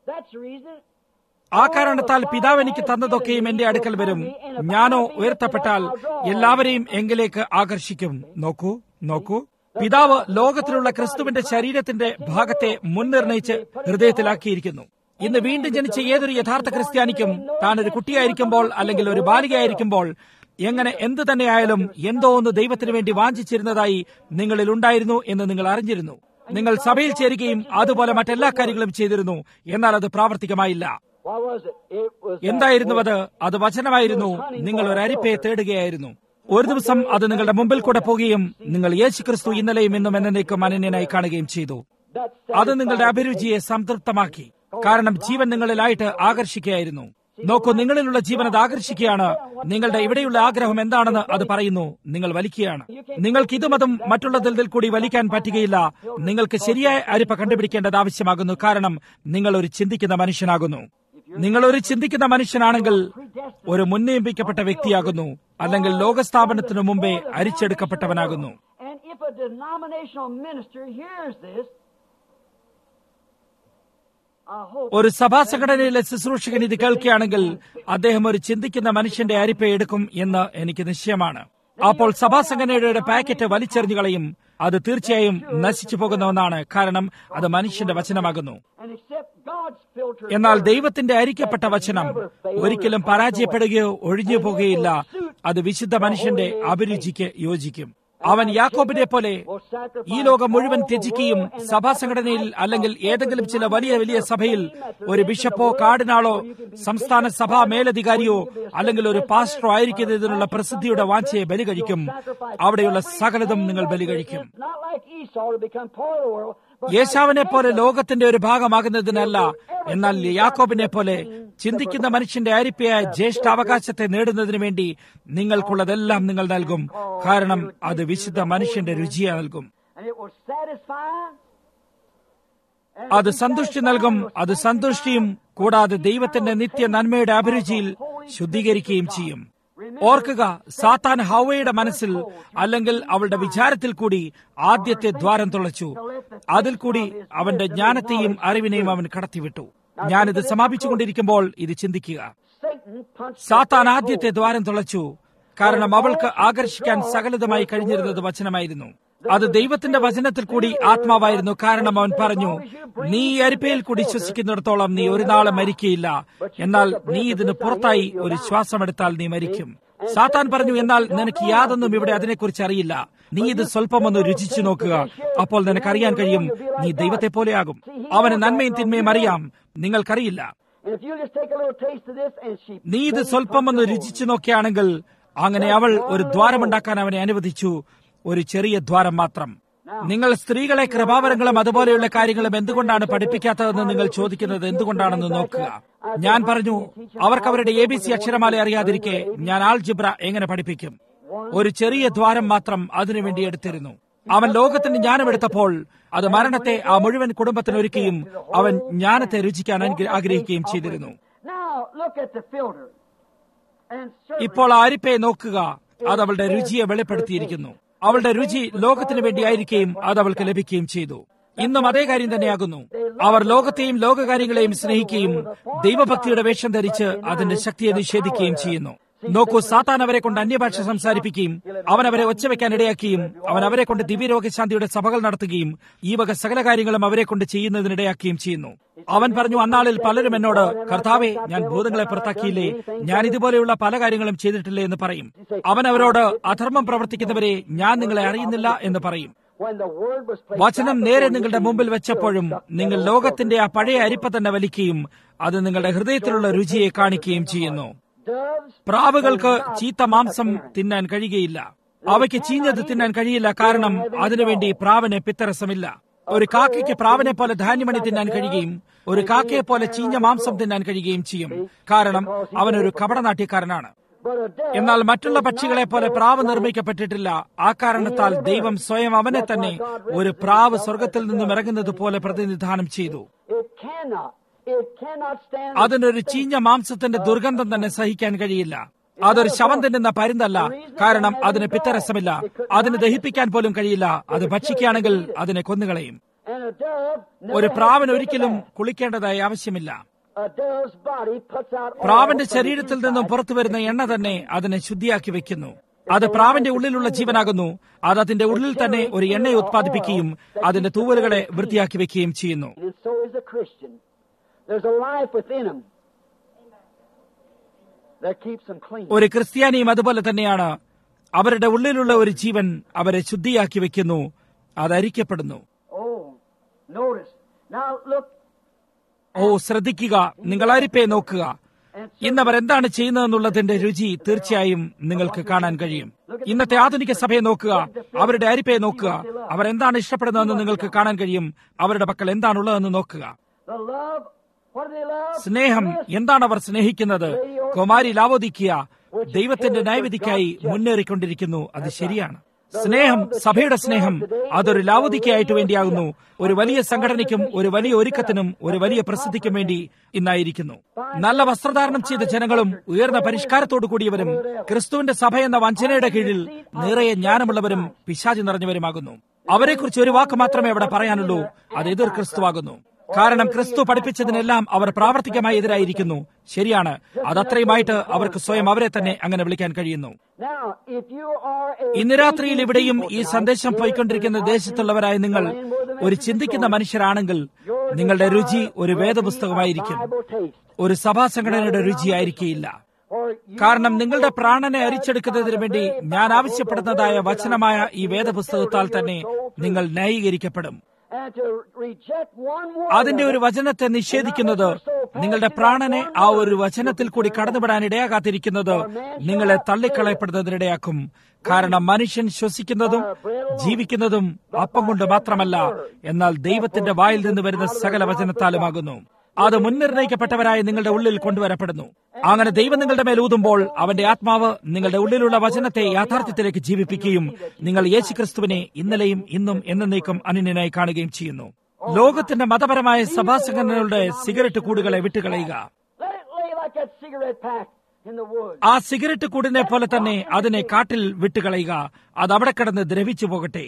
ആ കാരണത്താൽ പിതാവ് എനിക്ക് തന്നതൊക്കെയും എന്റെ അടുക്കൽ വരും. ഞാനോ ഉയർത്തപ്പെട്ടാൽ എല്ലാവരെയും എങ്കിലേക്ക് ആകർഷിക്കും. നോക്കൂ നോക്കൂ പിതാവ് ലോകത്തിലുള്ള ക്രിസ്തുവിന്റെ ശരീരത്തിന്റെ ഭാഗത്തെ മുൻനിർണയിച്ച് ഹൃദയത്തിലാക്കിയിരിക്കുന്നു. ഇന്ന് വീണ്ടും ജനിച്ച ഏതൊരു യഥാർത്ഥ ക്രിസ്ത്യാനിക്കും താൻ ഒരു കുട്ടിയായിരിക്കുമ്പോൾ അല്ലെങ്കിൽ ഒരു ബാലികയായിരിക്കുമ്പോൾ എങ്ങനെ എന്ത് തന്നെയായാലും എന്തോ ഒന്ന് ദൈവത്തിന് വേണ്ടി വാഞ്ചിച്ചിരുന്നതായി നിങ്ങളിൽ ഉണ്ടായിരുന്നു എന്ന് നിങ്ങൾ അറിഞ്ഞിരുന്നു. നിങ്ങൾ സഭയിൽ ചേരുകയും അതുപോലെ മറ്റെല്ലാ കാര്യങ്ങളും ചെയ്തിരുന്നു. എന്നാൽ അത് പ്രാവർത്തികമായില്ല. എന്തായിരുന്നു അത്? അത് വചനമായിരുന്നു. നിങ്ങൾ ഒരു അരിപ്പയെ തേടുകയായിരുന്നു. ഒരു ദിവസം അത് നിങ്ങളുടെ മുമ്പിൽ കൂടെ പോകുകയും നിങ്ങൾ യേശുക്രിസ്തു ഇന്നലെയും ഇന്നും എന്നേക്കും അനന്യനായി കാണുകയും ചെയ്തു. അത് നിങ്ങളുടെ അഭിരുചിയെ സംതൃപ്തമാക്കി. കാരണം ജീവൻ നിങ്ങളിലായിട്ട് ആകർഷിക്കുകയായിരുന്നു. നോക്കൂ, നിങ്ങളിലുള്ള ജീവൻ അത് ആകർഷിക്കുകയാണ്. നിങ്ങളുടെ ഇവിടെയുള്ള ആഗ്രഹം എന്താണെന്ന് അത് പറയുന്നു. നിങ്ങൾ വലിക്കുകയാണ്. നിങ്ങൾക്ക് ഇതും അതും മറ്റുള്ളതിൽ കൂടി വലിക്കാൻ പറ്റുകയില്ല. നിങ്ങൾക്ക് ശരിയായ അരിപ്പ കണ്ടുപിടിക്കേണ്ടത് ആവശ്യമാകുന്നു. കാരണം നിങ്ങൾ ഒരു ചിന്തിക്കുന്ന മനുഷ്യനാകുന്നു. നിങ്ങൾ ഒരു ചിന്തിക്കുന്ന മനുഷ്യനാണെങ്കിൽ ഒരു മുൻനിയമിക്കപ്പെട്ട വ്യക്തിയാകുന്നു, അല്ലെങ്കിൽ ലോകസ്ഥാപനത്തിനു മുമ്പേ അരിച്ചെടുക്കപ്പെട്ടവനാകുന്നു. And if a denominational minister hears this, I hope ഒരു സഭാ സംഘടനയിലെ ശുശ്രൂഷകൻ ഇത് കേൾക്കുകയാണെങ്കിൽ അദ്ദേഹം ഒരു ചിന്തിക്കുന്ന മനുഷ്യന്റെ അരിപ്പ എടുക്കും എന്ന് എനിക്ക് നിശ്ചയമാണ്. അപ്പോൾ സഭാ സംഘടനയുടെ പാക്കറ്റ് വലിച്ചെറിഞ്ഞു കളയും. അത് തീർച്ചയായും നശിച്ചു പോകുന്ന ഒന്നാണ്, കാരണം അത് മനുഷ്യന്റെ വചനമാകുന്നു. and accept God's filter. എന്നാൽ ദൈവത്തിന്റെ അരിക്കപ്പെട്ട വചനം ഒരിക്കലും പരാജയപ്പെടുകയോ ഒഴിഞ്ഞു പോകുകയില്ല. അത് വിശുദ്ധ മനുഷ്യന്റെ അഭിരുചിക്ക് യോജിക്കും. അവൻ യാക്കോബിനെ പോലെ ഈ ലോകം മുഴുവൻ ത്യജിക്കുകയും സഭാ സംഘടനയിൽ അല്ലെങ്കിൽ ഏതെങ്കിലും ചില വലിയ വലിയ സഭയിൽ ഒരു ബിഷപ്പോ കാർഡിനാളോ സംസ്ഥാന സഭാ മേലധികാരിയോ അല്ലെങ്കിൽ ഒരു പാസ്റ്ററോ ആയിരിക്കുന്നതിനുള്ള പ്രസിദ്ധിയുടെ വാഞ്ചയെ ബലി കഴിക്കും. അവിടെയുള്ള സകലതും നിങ്ങൾ ബലി കഴിക്കും. Not like Esau to become part of the world, but യേശാവിനെ പോലെ ലോകത്തിന്റെ ഒരു ഭാഗമാകുന്നതിനല്ല, എന്നാൽ യാക്കോബിനെ പോലെ ചിന്തിക്കുന്ന മനുഷ്യന്റെ അരിപ്പയായ ജ്യേഷ്ഠാവകാശത്തെ നേടുന്നതിന് വേണ്ടി നിങ്ങൾക്കുള്ളതെല്ലാം നിങ്ങൾ നൽകും. കാരണം അത് വിശുദ്ധ മനുഷ്യന്റെ രുചിയെ നൽകും. and it will satisfy. അത് സന്തുഷ്ടി നൽകും. അത് സന്തുഷ്ടിയും കൂടാതെ ദൈവത്തിന്റെ നിത്യ നന്മയുടെ അഭിരുചിയിൽ ശുദ്ധീകരിക്കുകയും ചെയ്യും. ഓർക്കുക, സാത്താൻ ഹവ്വയുടെ മനസ്സിൽ അല്ലെങ്കിൽ അവളുടെ വിചാരത്തിൽ കൂടി ആദ്യത്തെ ദ്വാരം തുളച്ചു. അതിൽ കൂടി അവന്റെ ജ്ഞാനത്തെയും അറിവിനെയും അവൻ കടത്തിവിട്ടു. ഞാനിത് സമാപിച്ചുകൊണ്ടിരിക്കുമ്പോൾ ഇത് ചിന്തിക്കുക. Satan punched സാത്താൻ ആദ്യത്തെ ദ്വാരം തുളച്ചു, കാരണം അവൾക്ക് ആകർഷിക്കാൻ സകലതുമായി കഴിഞ്ഞിരുന്നത് വചനമായിരുന്നു. അത് ദൈവത്തിന്റെ വചനത്തിൽ കൂടി ആത്മാവായിരുന്നു. കാരണം അവൻ പറഞ്ഞു, നീ ഈ അരിപ്പയിൽ കൂടി ശ്വസിക്കുന്നിടത്തോളം നീ ഒരു നാളെ മരിക്കയില്ല, എന്നാൽ നീ ഇതിന് പുറത്തായി ഒരു ശ്വാസമെടുത്താൽ നീ മരിക്കും. സാത്താൻ പറഞ്ഞു, എന്നാൽ നിനക്ക് യാതൊന്നും ഇവിടെ അതിനെക്കുറിച്ച് അറിയില്ല. നീ ഇത് സ്വല്പമൊന്ന് രുചിച്ചു നോക്കുക, അപ്പോൾ നിനക്കറിയാൻ കഴിയും, നീ ദൈവത്തെ പോലെയാകും. അവന് നന്മയും തിന്മയും അറിയാം, നിങ്ങൾക്കറിയില്ല. and if you just take a little taste of this and she നീ ഇത് സ്വല്പമൊന്ന് രുചിച്ചു നോക്കിയാണെങ്കിൽ, അങ്ങനെ അവൾ ഒരു ദ്വാരമുണ്ടാക്കാൻ അവനെ അനുവദിച്ചു, ഒരു ചെറിയ ദ്വാരം മാത്രം. നിങ്ങൾ സ്ത്രീകളെ കൃപാവരങ്ങളും അതുപോലെയുള്ള കാര്യങ്ങളും എന്തുകൊണ്ടാണ് പഠിപ്പിക്കാത്തതെന്ന് നിങ്ങൾ ചോദിക്കുന്നത് എന്തുകൊണ്ടാണെന്ന് നോക്കുക. ഞാൻ പറഞ്ഞു, അവർക്ക് അവരുടെ എ ബി സി അക്ഷരമാല അറിയാതിരിക്കെ ഞാൻ ആൾജിബ്ര എങ്ങനെ പഠിപ്പിക്കും? ഒരു ചെറിയ ദ്വാരം മാത്രം അതിനുവേണ്ടി എടുത്തിരുന്നു. അവൻ ലോകത്തിന് ജ്ഞാനമെടുത്തപ്പോൾ അത് മരണത്തെ ആ മുഴുവൻ കുടുംബത്തിനൊരുക്കുകയും അവൻ ജ്ഞാനത്തെ രുചിക്കാൻ ആഗ്രഹിക്കുകയും ചെയ്തിരുന്നു. now look at the filter and certainly ഇപ്പോൾ ആ അരിപ്പയെ നോക്കുക, അത് അവളുടെ രുചിയെ വെളിപ്പെടുത്തിയിരിക്കുന്നു. അവളുടെ രുചി ലോകത്തിന് വേണ്ടിയായിരിക്കുകയും അത് അവൾക്ക് ലഭിക്കുകയും ചെയ്തു. ഇന്നും അതേ കാര്യം തന്നെയാകുന്നു. അവർ ലോകത്തെയും ലോകകാര്യങ്ങളെയും സ്നേഹിക്കുകയും ദൈവഭക്തിയുടെ വേഷം ധരിച്ച് അതിന്റെ ശക്തിയെ നിഷേധിക്കുകയും ചെയ്യുന്നു. നോക്കൂ, സാത്താൻ അവരെ കൊണ്ട് അന്യഭാഷ സംസാരിപ്പിക്കുകയും അവൻ അവരെ ഒച്ചവെക്കാൻ ഇടയാക്കുകയും അവൻ അവരെ കൊണ്ട് ദിവ്യരോഗശാന്തിയുടെ സഭകൾ നടത്തുകയും ഈ വക സകല കാര്യങ്ങളും അവരെ കൊണ്ട് ചെയ്യുന്നതിനിടയാക്കുകയും ചെയ്യുന്നു. അവൻ പറഞ്ഞു, അന്നാളിൽ പലരും എന്നോട്, കർത്താവേ, ഞാൻ ഭൂതങ്ങളെ പുറത്താക്കിയില്ലേ, ഞാൻ ഇതുപോലെയുള്ള പല കാര്യങ്ങളും ചെയ്തിട്ടില്ലേ എന്ന് പറയും. അവൻ അവരോട്, അധർമ്മം പ്രവർത്തിക്കുന്നവരെ ഞാൻ നിങ്ങളെ അറിയുന്നില്ല എന്ന് പറയും. when the word was placed വചനം നേരെ നിങ്ങളുടെ മുമ്പിൽ വെച്ചപ്പോഴും നിങ്ങൾ ലോകത്തിന്റെ ആ പഴയ അരിപ്പ തന്നെ വലിക്കുകയും അത് നിങ്ങളുടെ ഹൃദയത്തിലുള്ള രുചിയെ കാണിക്കുകയും ചെയ്യുന്നു. doves പ്രാവുകൾക്ക് ചീത്ത മാംസം തിന്നാൻ കഴിയുകയില്ല. അവയ്ക്ക് ചീഞ്ഞത് തിന്നാൻ കഴിയില്ല, കാരണം അതിനുവേണ്ടി പ്രാവിന് പിത്തരസമില്ല. ഒരു കാക്കയ്ക്ക് പ്രാവിനെ പോലെ ധാന്യമണി തിന്നാൻ കഴിയുകയും ഒരു കാക്കയെ പോലെ ചീഞ്ഞ മാംസം തിന്നാൻ കഴിയുകയും ചെയ്യും, കാരണം അവനൊരു കപടനാട്യക്കാരനാണ്. but a dove എന്നാൽ മറ്റുള്ള പക്ഷികളെ പോലെ പ്രാവ് നിർമ്മിക്കപ്പെട്ടിട്ടില്ല. ആ കാരണത്താൽ ദൈവം സ്വയം അവനെ തന്നെ ഒരു പ്രാവ് സ്വർഗത്തിൽ നിന്നും ഇറങ്ങുന്നത് പോലെ പ്രതിനിധാനം ചെയ്തു. it cannot it cannot stand അതിനൊരു ചീഞ്ഞ മാംസത്തിന്റെ ദുർഗന്ധം തന്നെ സഹിക്കാൻ കഴിയില്ല. അതൊരു ശവം തിന്നുന്ന പരുന്തല്ല, കാരണം അതിന് പിത്തരസമില്ല. അതിന് ദഹിപ്പിക്കാൻ പോലും കഴിയില്ല. അത് ഭക്ഷിക്കുകയാണെങ്കിൽ അതിനെ കൊന്നുകളയും. and a dove never ഒരു has പ്രാവിന് to ഒരിക്കലും die. കുളിക്കേണ്ടതായി ആവശ്യമില്ല. a dove's body puts out oil പ്രാവിന്റെ from the ശരീരത്തിൽ നിന്നും inside. പുറത്തു വരുന്ന എണ്ണ തന്നെ അതിനെ ശുദ്ധിയാക്കി വെക്കുന്നു. അത് പ്രാവിന്റെ ഉള്ളിലുള്ള ജീവനാകുന്നു. അത് അതിന്റെ ഉള്ളിൽ തന്നെ ഒരു എണ്ണയെ ഉത്പാദിപ്പിക്കുകയും അതിന്റെ തൂവലുകളെ വൃത്തിയാക്കി വെക്കുകയും ചെയ്യുന്നു. and so is a Christian. There's a life within him that keeps them clean. ഒരു ക്രിസ്ത്യാനിയും അതുപോലെ തന്നെയാണ്. അവരുടെ ഉള്ളിലുള്ള ഒരു ജീവൻ അവരെ ശുദ്ധിയാക്കി വെക്കുന്നു. അത് അരിക്കപ്പെടുന്നു. oh notice now look ഓ, ശ്രദ്ധിക്കുക, നിങ്ങൾ അരിപ്പയെ നോക്കുക. ഇന്നവർ എന്താണ് ചെയ്യുന്നതെന്നുള്ളതിന്റെ രുചി തീർച്ചയായും നിങ്ങൾക്ക് കാണാൻ കഴിയും. ഇന്നത്തെ ആധുനിക സഭയെ നോക്കുക, അവരുടെ അരിപ്പയെ നോക്കുക. അവർ എന്താണ് ഇഷ്ടപ്പെടുന്നതെന്ന് നിങ്ങൾക്ക് കാണാൻ കഴിയും. അവരുടെ പക്കൽ എന്താണുള്ളതെന്ന് നോക്കുക. the love. What do they love? സ്നേഹം എന്താണ് അവർ സ്നേഹിക്കുന്നത്? കുമാരി ലാവോദിക്കിയ ദൈവത്തിന്റെ ന്യായവിധിക്കായി മുന്നേറിക്കൊണ്ടിരിക്കുന്നു. അത് ശരിയാണ്. സ്നേഹം, സഭയുടെ സ്നേഹം, അതൊരു ലാവുദിക്കയായിട്ട് വേണ്ടിയാകുന്നു. ഒരു വലിയ സംഘടനയ്ക്കും ഒരു വലിയ ഒരുക്കത്തിനും ഒരു വലിയ പ്രസിദ്ധിക്കും വേണ്ടി ഇന്നായിരിക്കുന്നു. നല്ല വസ്ത്രധാരണം ചെയ്ത ജനങ്ങളും ഉയർന്ന പരിഷ്കാരത്തോടു കൂടിയവരും ക്രിസ്തുവിന്റെ സഭ എന്ന വഞ്ചനയുടെ കീഴിൽ നിറയെ ജ്ഞാനമുള്ളവരും പിശാചി നിറഞ്ഞവരുമാകുന്നു. അവരെക്കുറിച്ച് ഒരു വാക്ക് മാത്രമേ അവിടെ പറയാനുള്ളൂ, അത് എതിർ ക്രിസ്തുവാകുന്നു. കാരണം ക്രിസ്തു പഠിപ്പിച്ചതിനെല്ലാം അവർ പ്രാവർത്തികമായി എതിരായിരിക്കുന്നു. ശരിയാണ്, അതത്രയുമായിട്ട് അവർക്ക് സ്വയം അവരെ തന്നെ അങ്ങനെ വിളിക്കാൻ കഴിയുന്നു. ഇന്ന് രാത്രിയിൽ ഇവിടെയും ഈ സന്ദേശം പോയിക്കൊണ്ടിരിക്കുന്ന ദേശത്തുള്ളവരായ നിങ്ങൾ ഒരു ചിന്തിക്കുന്ന മനുഷ്യരാണെങ്കിൽ നിങ്ങളുടെ രുചി ഒരു വേദപുസ്തകമായിരിക്കും, ഒരു സഭാ സംഘടനയുടെ രുചിയായിരിക്കില്ല. കാരണം നിങ്ങളുടെ പ്രാണനെ അരിച്ചെടുക്കുന്നതിന് വേണ്ടി ഞാൻ ആവശ്യപ്പെടുന്നതായ വചനമായ ഈ വേദപുസ്തകത്താൽ തന്നെ നിങ്ങൾ ന്യായീകരിക്കപ്പെടും. അതിന്റെ ഒരു വചനത്തെ നിഷേധിക്കുന്നത്, നിങ്ങളുടെ പ്രാണനെ ആ ഒരു വചനത്തിൽ കൂടി കടന്നുവിടാൻ ഇടയാകാതിരിക്കുന്നത് നിങ്ങളെ തള്ളിക്കളയപ്പെടുന്നതിനിടയാക്കും. കാരണം മനുഷ്യൻ ശ്വസിക്കുന്നതും ജീവിക്കുന്നതും അപ്പം കൊണ്ട് മാത്രമല്ല, എന്നാൽ ദൈവത്തിന്റെ വായിൽ നിന്ന് വരുന്ന സകല വചനത്താലുമാകുന്നു. അത് മുൻനിർണയിക്കപ്പെട്ടവരായി നിങ്ങളുടെ ഉള്ളിൽ കൊണ്ടുവരപ്പെടുന്നു. അങ്ങനെ ദൈവം നിങ്ങളുടെ മേൽ ഊതുമ്പോൾ അവന്റെ ആത്മാവ് നിങ്ങളുടെ ഉള്ളിലുള്ള വചനത്തെ യാഥാർത്ഥ്യത്തിലേക്ക് ജീവിപ്പിക്കുകയും നിങ്ങൾ യേശുക്രിസ്തുവിനെ ഇന്നലെയും ഇന്നും എന്നേക്കും അനന്യനായി കാണുകയും ചെയ്യുന്നു. ലോകത്തിന്റെ മതപരമായ സഭാസംഘടനകളുടെ സിഗരറ്റ് കൂടുകളെ വിട്ടുകളയുക. ആ സിഗരറ്റ് കൂടിനെ പോലെ തന്നെ അതിനെ കാട്ടിൽ വിട്ടുകളയുക. അത് അവിടെ കിടന്ന് ദ്രവിച്ചു പോകട്ടെ.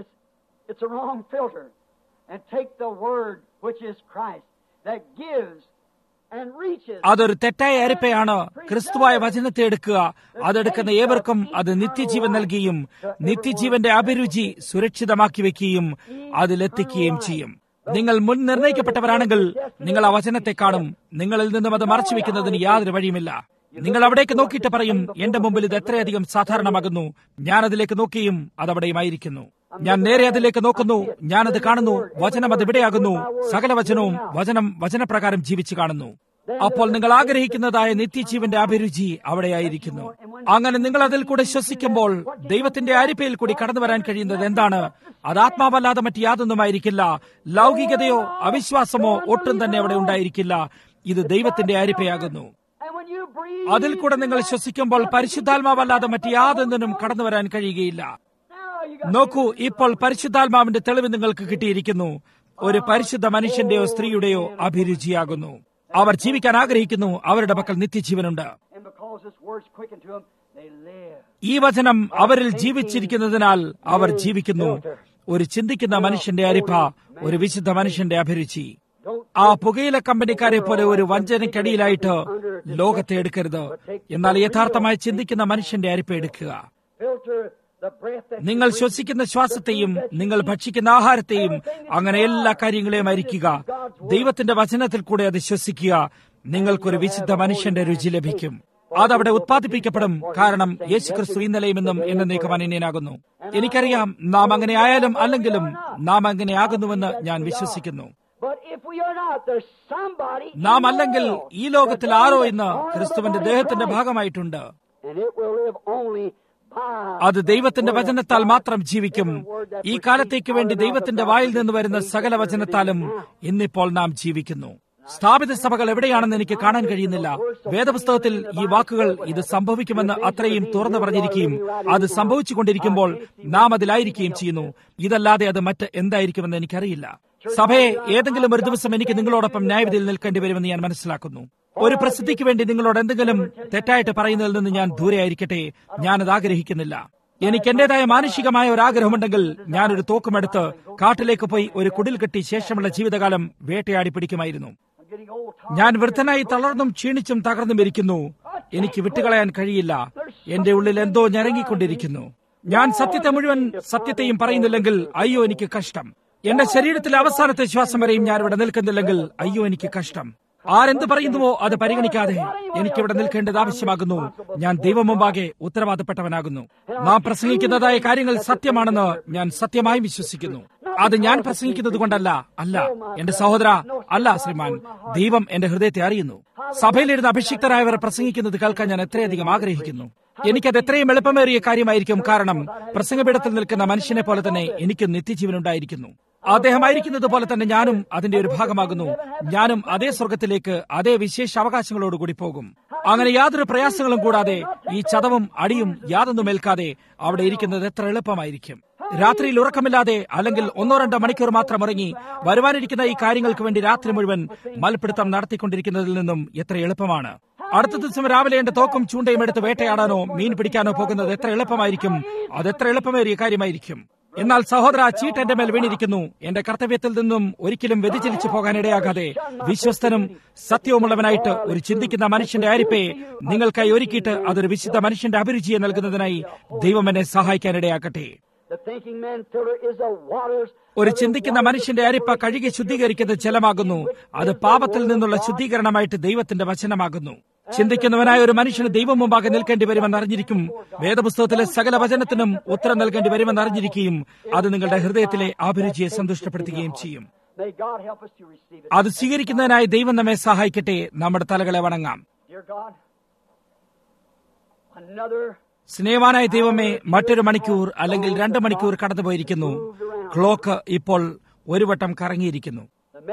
അതൊരു തെറ്റായ അരിപ്പയാണ്. ക്രിസ്തുവായ വചനത്തെ എടുക്കുക. അതെടുക്കുന്ന ഏവർക്കും അത് നിത്യജീവൻ നൽകുകയും നിത്യജീവന്റെ അഭിരുചി സുരക്ഷിതമാക്കി വെക്കുകയും അതിലെത്തിക്കുകയും ചെയ്യും. നിങ്ങൾ മുൻ നിർണയിക്കപ്പെട്ടവരാണെങ്കിൽ നിങ്ങൾ ആ വചനത്തെ കാണും. നിങ്ങളിൽ നിന്നും അത് മറച്ചുവെക്കുന്നതിന് യാതൊരു വഴിയുമില്ല. നിങ്ങൾ അവിടേക്ക് നോക്കിയിട്ട് പറയും, എന്റെ മുമ്പിൽ ഇത് എത്രയധികം സാധാരണമാകുന്നു. ഞാൻ അതിലേക്ക് നോക്കിയും അതവിടെയുമായിരിക്കുന്നു. ഞാൻ നേരെ അതിലേക്ക് നോക്കുന്നു, ഞാനത് കാണുന്നു. വചനം അതിവിടെയാകുന്നു. സകല വചനവും വചനം വചനപ്രകാരം ജീവിച്ചു കാണുന്നു. അപ്പോൾ നിങ്ങൾ ആഗ്രഹിക്കുന്നതായ നിത്യജീവന്റെ അഭിരുചി അവിടെയായിരിക്കുന്നു. അങ്ങനെ നിങ്ങൾ അതിൽ കൂടെ ശ്വസിക്കുമ്പോൾ ദൈവത്തിന്റെ അരിപ്പയിൽ കൂടി കടന്നു വരാൻ കഴിയുന്നത് എന്താണ്? അത് ആത്മാവല്ലാതെ മറ്റ് യാതൊന്നുമായിരിക്കില്ല. ലൗകികതയോ അവിശ്വാസമോ ഒട്ടും തന്നെ അവിടെ ഉണ്ടായിരിക്കില്ല. ഇത് ദൈവത്തിന്റെ അരിപ്പയാകുന്നു. അതിൽ കൂടെ നിങ്ങൾ ശ്വസിക്കുമ്പോൾ പരിശുദ്ധാത്മാവല്ലാതെ മറ്റ് യാതൊന്നിനും കടന്നു വരാൻ കഴിയുകയില്ല. നോക്കൂ, ഇപ്പോൾ പരിശുദ്ധാത്മാവിന്റെ തെളിവ് നിങ്ങൾക്ക് കിട്ടിയിരിക്കുന്നു. ഒരു പരിശുദ്ധ മനുഷ്യന്റെയോ സ്ത്രീയുടെയോ അഭിരുചിയാകുന്നു. അവർ ജീവിക്കാൻ ആഗ്രഹിക്കുന്നു. അവരുടെ പക്കൽ നിത്യജീവനുണ്ട്. ഈ വചനം അവരിൽ ജീവിച്ചിരിക്കുന്നതിനാൽ അവർ ജീവിക്കുന്നു. ഒരു ചിന്തിക്കുന്ന മനുഷ്യന്റെ അരിപ്പ, ഒരു വിശുദ്ധ മനുഷ്യന്റെ അഭിരുചി. ആ പുകയില കമ്പനിക്കാരെ പോലെ ഒരു വഞ്ചനയ്ക്കടിയിലായിട്ട് ലോകത്തെ എടുക്കരുത്. എന്നാൽ യഥാർത്ഥമായി ചിന്തിക്കുന്ന മനുഷ്യന്റെ അരിപ്പ എടുക്കുക. നിങ്ങൾ ശ്വസിക്കുന്ന ശ്വാസത്തെയും നിങ്ങൾ ഭക്ഷിക്കുന്ന ആഹാരത്തെയും അങ്ങനെ എല്ലാ കാര്യങ്ങളെയും അരിക്കുക. ദൈവത്തിന്റെ വചനത്തിൽ കൂടെ അത് ശ്വസിക്കുക. നിങ്ങൾക്കൊരു വിശുദ്ധ മനുഷ്യന്റെ രുചി ലഭിക്കും. അതവിടെ ഉത്പാദിപ്പിക്കപ്പെടും. കാരണം യേശുക്രിസ്തു ഇന്നലെയും ഇന്നും എന്നേക്കും അനന്യനാകുന്നു. എനിക്കറിയാം, നാം അങ്ങനെ ആയാലും അല്ലെങ്കിലും നാം അങ്ങനെ ആകുന്നുവെന്ന് ഞാൻ വിശ്വസിക്കുന്നു. നാം അല്ലെങ്കിൽ ഈ ലോകത്തിൽ ആരോ ഇന്ന് ക്രിസ്തുവിന്റെ ദേഹത്തിന്റെ ഭാഗമായിട്ടുണ്ട്. അത് ദൈവത്തിന്റെ വചനത്താൽ മാത്രം ജീവിക്കും. ഈ കാലത്തേക്ക് വേണ്ടി ദൈവത്തിന്റെ വായിൽ നിന്ന് വരുന്ന സകല വചനത്താലും ഇന്നിപ്പോൾ നാം ജീവിക്കുന്നു. സ്ഥാപിത സഭകൾ എവിടെയാണെന്ന് എനിക്ക് കാണാൻ കഴിയുന്നില്ല. വേദപുസ്തകത്തിൽ ഈ വാക്കുകൾ ഇത് സംഭവിക്കുമെന്ന് അത്രയും തുറന്നു പറഞ്ഞിരിക്കുകയും അത് സംഭവിച്ചുകൊണ്ടിരിക്കുമ്പോൾ നാം അതിലായിരിക്കുകയും ചെയ്യുന്നു. ഇതല്ലാതെ അത് മറ്റ് എന്തായിരിക്കുമെന്ന് എനിക്കറിയില്ല. സഭയെ ഏതെങ്കിലും ഒരു ദിവസം എനിക്ക് നിങ്ങളോടൊപ്പം ന്യായവിധിയിൽ നിൽക്കേണ്ടി വരുമെന്ന് ഞാൻ മനസ്സിലാക്കുന്നു. ഒരു പ്രസിദ്ധിക്ക് വേണ്ടി നിങ്ങളോട് എന്തെങ്കിലും തെറ്റായിട്ട് പറയുന്നതിൽ നിന്ന് ഞാൻ ദൂരെ ആയിരിക്കട്ടെ. ഞാനത് ആഗ്രഹിക്കുന്നില്ല. എനിക്ക് എന്റേതായ മാനുഷികമായ ഒരു ആഗ്രഹമുണ്ടെങ്കിൽ ഞാനൊരു തോക്കുമെടുത്ത് കാട്ടിലേക്ക് പോയി ഒരു കുടിൽ കെട്ടി ശേഷമുള്ള ജീവിതകാലം വേട്ടയാടി പിടിക്കുമായിരുന്നു. ഞാൻ വൃദ്ധനായി തളർന്നും ക്ഷീണിച്ചും തകർന്നും ഇരിക്കുന്നു. എനിക്ക് വിട്ടുകളയാൻ കഴിയില്ല. എന്റെ ഉള്ളിൽ എന്തോ ഞരങ്ങിക്കൊണ്ടിരിക്കുന്നു. ഞാൻ സത്യത്തെ മുഴുവൻ സത്യത്തെയും പറയുന്നില്ലെങ്കിൽ അയ്യോ എനിക്ക് കഷ്ടം. എന്റെ ശരീരത്തിലെ അവസാനത്തെ ശ്വാസം വരെയും ഞാൻ ഇവിടെ നിൽക്കുന്നില്ലെങ്കിൽ അയ്യോ എനിക്ക് കഷ്ടം. ആരെന്ത് പറയുന്നുവോ അത് പരിഗണിക്കാതെ എനിക്കിവിടെ നിൽക്കേണ്ടത് ആവശ്യമാകുന്നു. ഞാൻ ദൈവം മുമ്പാകെ ഉത്തരവാദപ്പെട്ടവനാകുന്നു. നാം പ്രസംഗിക്കുന്നതായ കാര്യങ്ങൾ സത്യമാണെന്ന് ഞാൻ സത്യമായി വിശ്വസിക്കുന്നു. അത് ഞാൻ പ്രസംഗിക്കുന്നത് കൊണ്ടല്ല. അല്ല എന്റെ സഹോദര, അല്ല ശ്രീമാൻ. ദൈവം എന്റെ ഹൃദയത്തെ അറിയുന്നു. സഭയിലിരുന്ന് അഭിഷിക്തരായവർ പ്രസംഗിക്കുന്നത് കേൾക്കാൻ ഞാൻ എത്രയധികം ആഗ്രഹിക്കുന്നു. എനിക്കത് എത്രയും എളുപ്പമേറിയ കാര്യമായിരിക്കും. കാരണം പ്രസംഗപീഠത്തിൽ നിൽക്കുന്ന മനുഷ്യനെ പോലെ തന്നെ എനിക്ക് നിത്യജീവനുണ്ടായിരിക്കുന്നു. അദ്ദേഹമായിരിക്കുന്നത് പോലെ തന്നെ ഞാനും അതിന്റെ ഒരു ഭാഗമാകുന്നു. ഞാനും അതേ സ്വർഗത്തിലേക്ക് അതേ വിശേഷ അവകാശങ്ങളോടുകൂടി പോകും. അങ്ങനെ യാതൊരു പ്രയാസങ്ങളും കൂടാതെ ഈ ചതവും അടിയും യാതൊന്നും ഏൽക്കാതെ അവിടെ ഇരിക്കുന്നത് എത്ര എളുപ്പമായിരിക്കും. രാത്രിയിൽ ഉറക്കമില്ലാതെ അല്ലെങ്കിൽ ഒന്നോ രണ്ടോ മണിക്കൂർ മാത്രം ഉറങ്ങി വരുവാനിരിക്കുന്ന ഈ കാര്യങ്ങൾക്ക് വേണ്ടി രാത്രി മുഴുവൻ മൽപിടുത്തം നടത്തിക്കൊണ്ടിരിക്കുന്നതിൽ നിന്നും എത്ര എളുപ്പമാണ്. അടുത്ത ദിവസം രാവിലെ എന്റെ തോക്കും ചൂണ്ടയും എടുത്ത് വേട്ടയാടാനോ മീൻ പിടിക്കാനോ പോകുന്നത് എത്ര എളുപ്പമായിരിക്കും. അതെത്ര എളുപ്പമേറിയ കാര്യമായിരിക്കും. എന്നാൽ സഹോദര, ചീട്ട് എന്റെ മേൽ വീണിരിക്കുന്നു. എന്റെ കർത്തവ്യത്തിൽ നിന്നും ഒരിക്കലും വ്യതിചലിച്ചു പോകാനിടയാകാതെ വിശ്വസ്തനും സത്യവുമുള്ളവനായിട്ട് ഒരു ചിന്തിക്കുന്ന മനുഷ്യന്റെ അരിപ്പയെ നിങ്ങൾക്കായി ഒരുക്കിയിട്ട് അതൊരു വിശുദ്ധ മനുഷ്യന്റെ അഭിരുചിയെ നൽകുന്നതിനായി ദൈവം എന്നെ സഹായിക്കാനിടയാക്കട്ടെ. ഒരു ചിന്തിക്കുന്ന മനുഷ്യന്റെ അരിപ്പ കഴുകി ശുദ്ധീകരിക്കുന്ന ജലമാകുന്നു. അത് പാപത്തിൽ നിന്നുള്ള ശുദ്ധീകരണമായിട്ട് ദൈവത്തിന്റെ വചനമാകുന്നു. ചിന്തിക്കുന്നവനായ ഒരു മനുഷ്യന് ദൈവം മുമ്പാകെ നിൽക്കേണ്ടി വരുമെന്ന് അറിഞ്ഞിരിക്കും. വേദപുസ്തകത്തിലെ സകല വചനത്തിനും ഉത്തരം നൽകേണ്ടി വരുമെന്ന് അറിഞ്ഞിരിക്കുകയും അത് നിങ്ങളുടെ ഹൃദയത്തിലെ അഭിരുചിയെ സന്തുഷ്ടപ്പെടുത്തുകയും ചെയ്യും. അത് സ്വീകരിക്കുന്നതിനായി ദൈവം നമ്മെ സഹായിക്കട്ടെ. നമ്മുടെ തലകളെ വണങ്ങാം. സ്നേഹവാനായ ദൈവമേ, മറ്റൊരു മണിക്കൂർ അല്ലെങ്കിൽ രണ്ട് മണിക്കൂർ കടന്നുപോയിരിക്കുന്നു. ക്ലോക്ക് ഇപ്പോൾ ഒരു വട്ടം കറങ്ങിയിരിക്കുന്നു.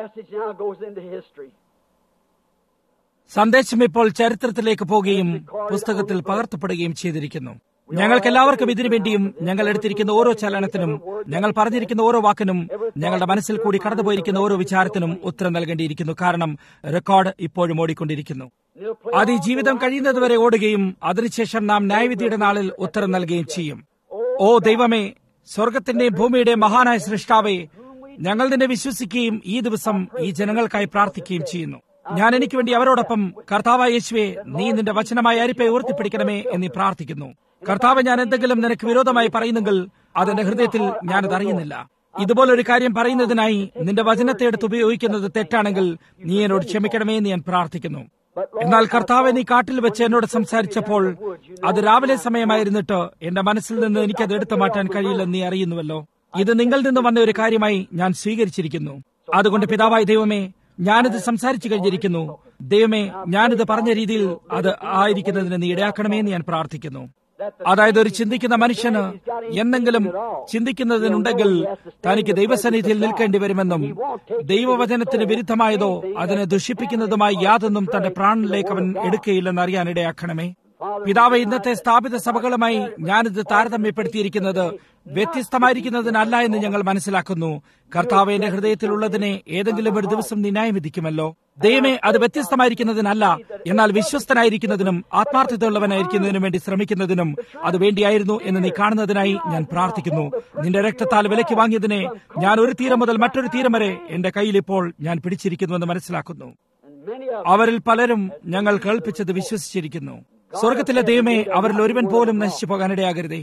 സന്ദേശം ഇപ്പോൾ ചരിത്രത്തിലേക്ക് പോവുകയും പുസ്തകത്തിൽ പകർത്തപ്പെടുകയും ചെയ്തിരിക്കുന്നു. ഞങ്ങൾക്കെല്ലാവർക്കും ഇതിനുവേണ്ടിയും ഞങ്ങൾ എടുത്തിരിക്കുന്ന ഓരോ ചലനത്തിനും, ഞങ്ങൾ പറഞ്ഞിരിക്കുന്ന ഓരോ വാക്കിനും, ഞങ്ങളുടെ മനസ്സിൽ കൂടി കടന്നുപോയിരിക്കുന്ന ഓരോ വിചാരത്തിനും ഉത്തരം നൽകേണ്ടിയിരിക്കുന്നു. കാരണം റെക്കോർഡ് ഇപ്പോഴും ഓടിക്കൊണ്ടിരിക്കുന്നു. അത് ഈ ജീവിതം കഴിയുന്നതുവരെ ഓടുകയും അതിനുശേഷം നാം ന്യായവിധിയുടെ നാളിൽ ഉത്തരം നൽകുകയും ചെയ്യും. ഓ ദൈവമേ, സ്വർഗത്തിന്റെയും ഭൂമിയുടെയും മഹാനായ സൃഷ്ടാവേ, ഞങ്ങൾ നിന്നെ വിശ്വസിക്കുകയും ഈ ദിവസം ഈ ജനങ്ങൾക്കായി പ്രാർത്ഥിക്കുകയും ചെയ്യുന്നു. ഞാൻ എനിക്ക് വേണ്ടി അവരോടൊപ്പം കർത്താവായ യേശുവേ, നീ നിന്റെ വചനമായ അരിപ്പെ ഉയർത്തിപ്പിടിക്കണമേ എന്നീ പ്രാർത്ഥിക്കുന്നു. കർത്താവ്, ഞാൻ എന്തെങ്കിലും നിനക്ക് വിരോധമായി പറയുന്നെങ്കിൽ അതെന്റെ ഹൃദയത്തിൽ ഞാനത് അറിയുന്നില്ല. ഇതുപോലൊരു കാര്യം പറയുന്നതിനായി നിന്റെ വചനത്തെ എടുത്ത് ഉപയോഗിക്കുന്നത് തെറ്റാണെങ്കിൽ നീ എന്നോട് ക്ഷമിക്കണമേ എന്ന് ഞാൻ പ്രാർത്ഥിക്കുന്നു. എന്നാൽ കർത്താവ്, നീ കാട്ടിൽ വെച്ച് എന്നോട് സംസാരിച്ചപ്പോൾ അത് രാവിലെ സമയമായിരുന്നിട്ട് എന്റെ മനസ്സിൽ നിന്ന് എനിക്കത് എടുത്തു മാറ്റാൻ കഴിയില്ലെന്ന് നീ അറിയുന്നുവല്ലോ. ഇത് നിങ്ങളിൽ നിന്ന് വന്ന ഒരു കാര്യമായി ഞാൻ സ്വീകരിച്ചിരിക്കുന്നു. അതുകൊണ്ട് പിതാവായ ദൈവമേ, ഞാനിത് സംസാരിച്ചു കഴിഞ്ഞിരിക്കുന്നു. ദൈവമേ, ഞാനിത് പറഞ്ഞ രീതിയിൽ അത് ആയിരിക്കുന്നതിന് നീ ഇടയാക്കണമേ എന്ന് ഞാൻ പ്രാർത്ഥിക്കുന്നു. അതായത് ഒരു ചിന്തിക്കുന്ന മനുഷ്യന് എന്തെങ്കിലും ചിന്തിക്കുന്നതിനുണ്ടെങ്കിൽ തനിക്ക് ദൈവസന്നിധിയിൽ നിൽക്കേണ്ടി വരുമെന്നും ദൈവവചനത്തിന് വിരുദ്ധമായതോ അതിനെ ദുഷിപ്പിക്കുന്നതുമായി യാതൊന്നും തന്റെ പ്രാണനിലേക്ക് അവൻ എടുക്കുകയില്ലെന്ന് അറിയാനിടയാക്കണമേ. പിതാവ്, ഇന്നത്തെ സ്ഥാപിത സഭകളുമായി ഞാനിത് താരതമ്യപ്പെടുത്തിയിരിക്കുന്നത് വ്യത്യസ്തമായിരിക്കുന്നതിനല്ല എന്ന് ഞങ്ങൾ മനസ്സിലാക്കുന്നു. കർത്താവ്, എന്റെ ഹൃദയത്തിലുള്ളതിനെ ഏതെങ്കിലും ഒരു ദിവസം നീ ന്യായം വിധിക്കുമല്ലോ. ദൈവമേ, അത് വ്യത്യസ്തമായിരിക്കുന്നതിനല്ല, എന്നാൽ വിശ്വസ്തനായിരിക്കുന്നതിനും ആത്മാർത്ഥതയുള്ളവനായിരിക്കുന്നതിനും വേണ്ടി ശ്രമിക്കുന്നതിനും അത് വേണ്ടിയായിരുന്നു എന്ന് നീ കാണുന്നതിനായി ഞാൻ പ്രാർത്ഥിക്കുന്നു. നിന്റെ രക്തത്താൽ വിലയ്ക്ക് വാങ്ങിയതിനെ ഞാൻ ഒരു തീരം മുതൽ മറ്റൊരു തീരം വരെ എന്റെ കയ്യിൽ ഇപ്പോൾ ഞാൻ പിടിച്ചിരിക്കുന്നുവെന്ന് മനസ്സിലാക്കുന്നു. അവരിൽ പലരും ഞങ്ങൾ കേൾപ്പിച്ചത് വിശ്വസിച്ചിരിക്കുന്നു. സ്വർഗത്തിലെ ദൈവമേ, അവരിൽ ഒരുവൻ പോലും നശിച്ചു പോകാനിടയാകരുതേ.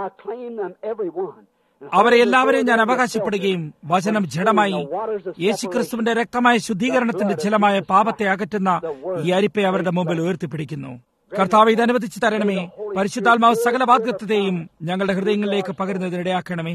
അവരെ എല്ലാവരെയും ഞാൻ അവകാശപ്പെടുകയും വചനം ജഡമായി യേശുക്രിസ്തുവിന്റെ രക്തമായ ശുദ്ധീകരണത്തിന്റെ ജലമായ പാപത്തെ അകറ്റുന്ന ഈ അരിപ്പെ അവരുടെ മുമ്പിൽ ഉയർത്തിപ്പിടിക്കുന്നു. കർത്താവ്, ഇത് അനുവദിച്ചു തരണമേ. പരിശുദ്ധാത്മാവ് സകല വാഗ്ദത്തത്തെയും ഞങ്ങളുടെ ഹൃദയങ്ങളിലേക്ക് പകരുന്നതിനിടയാക്കണമേ.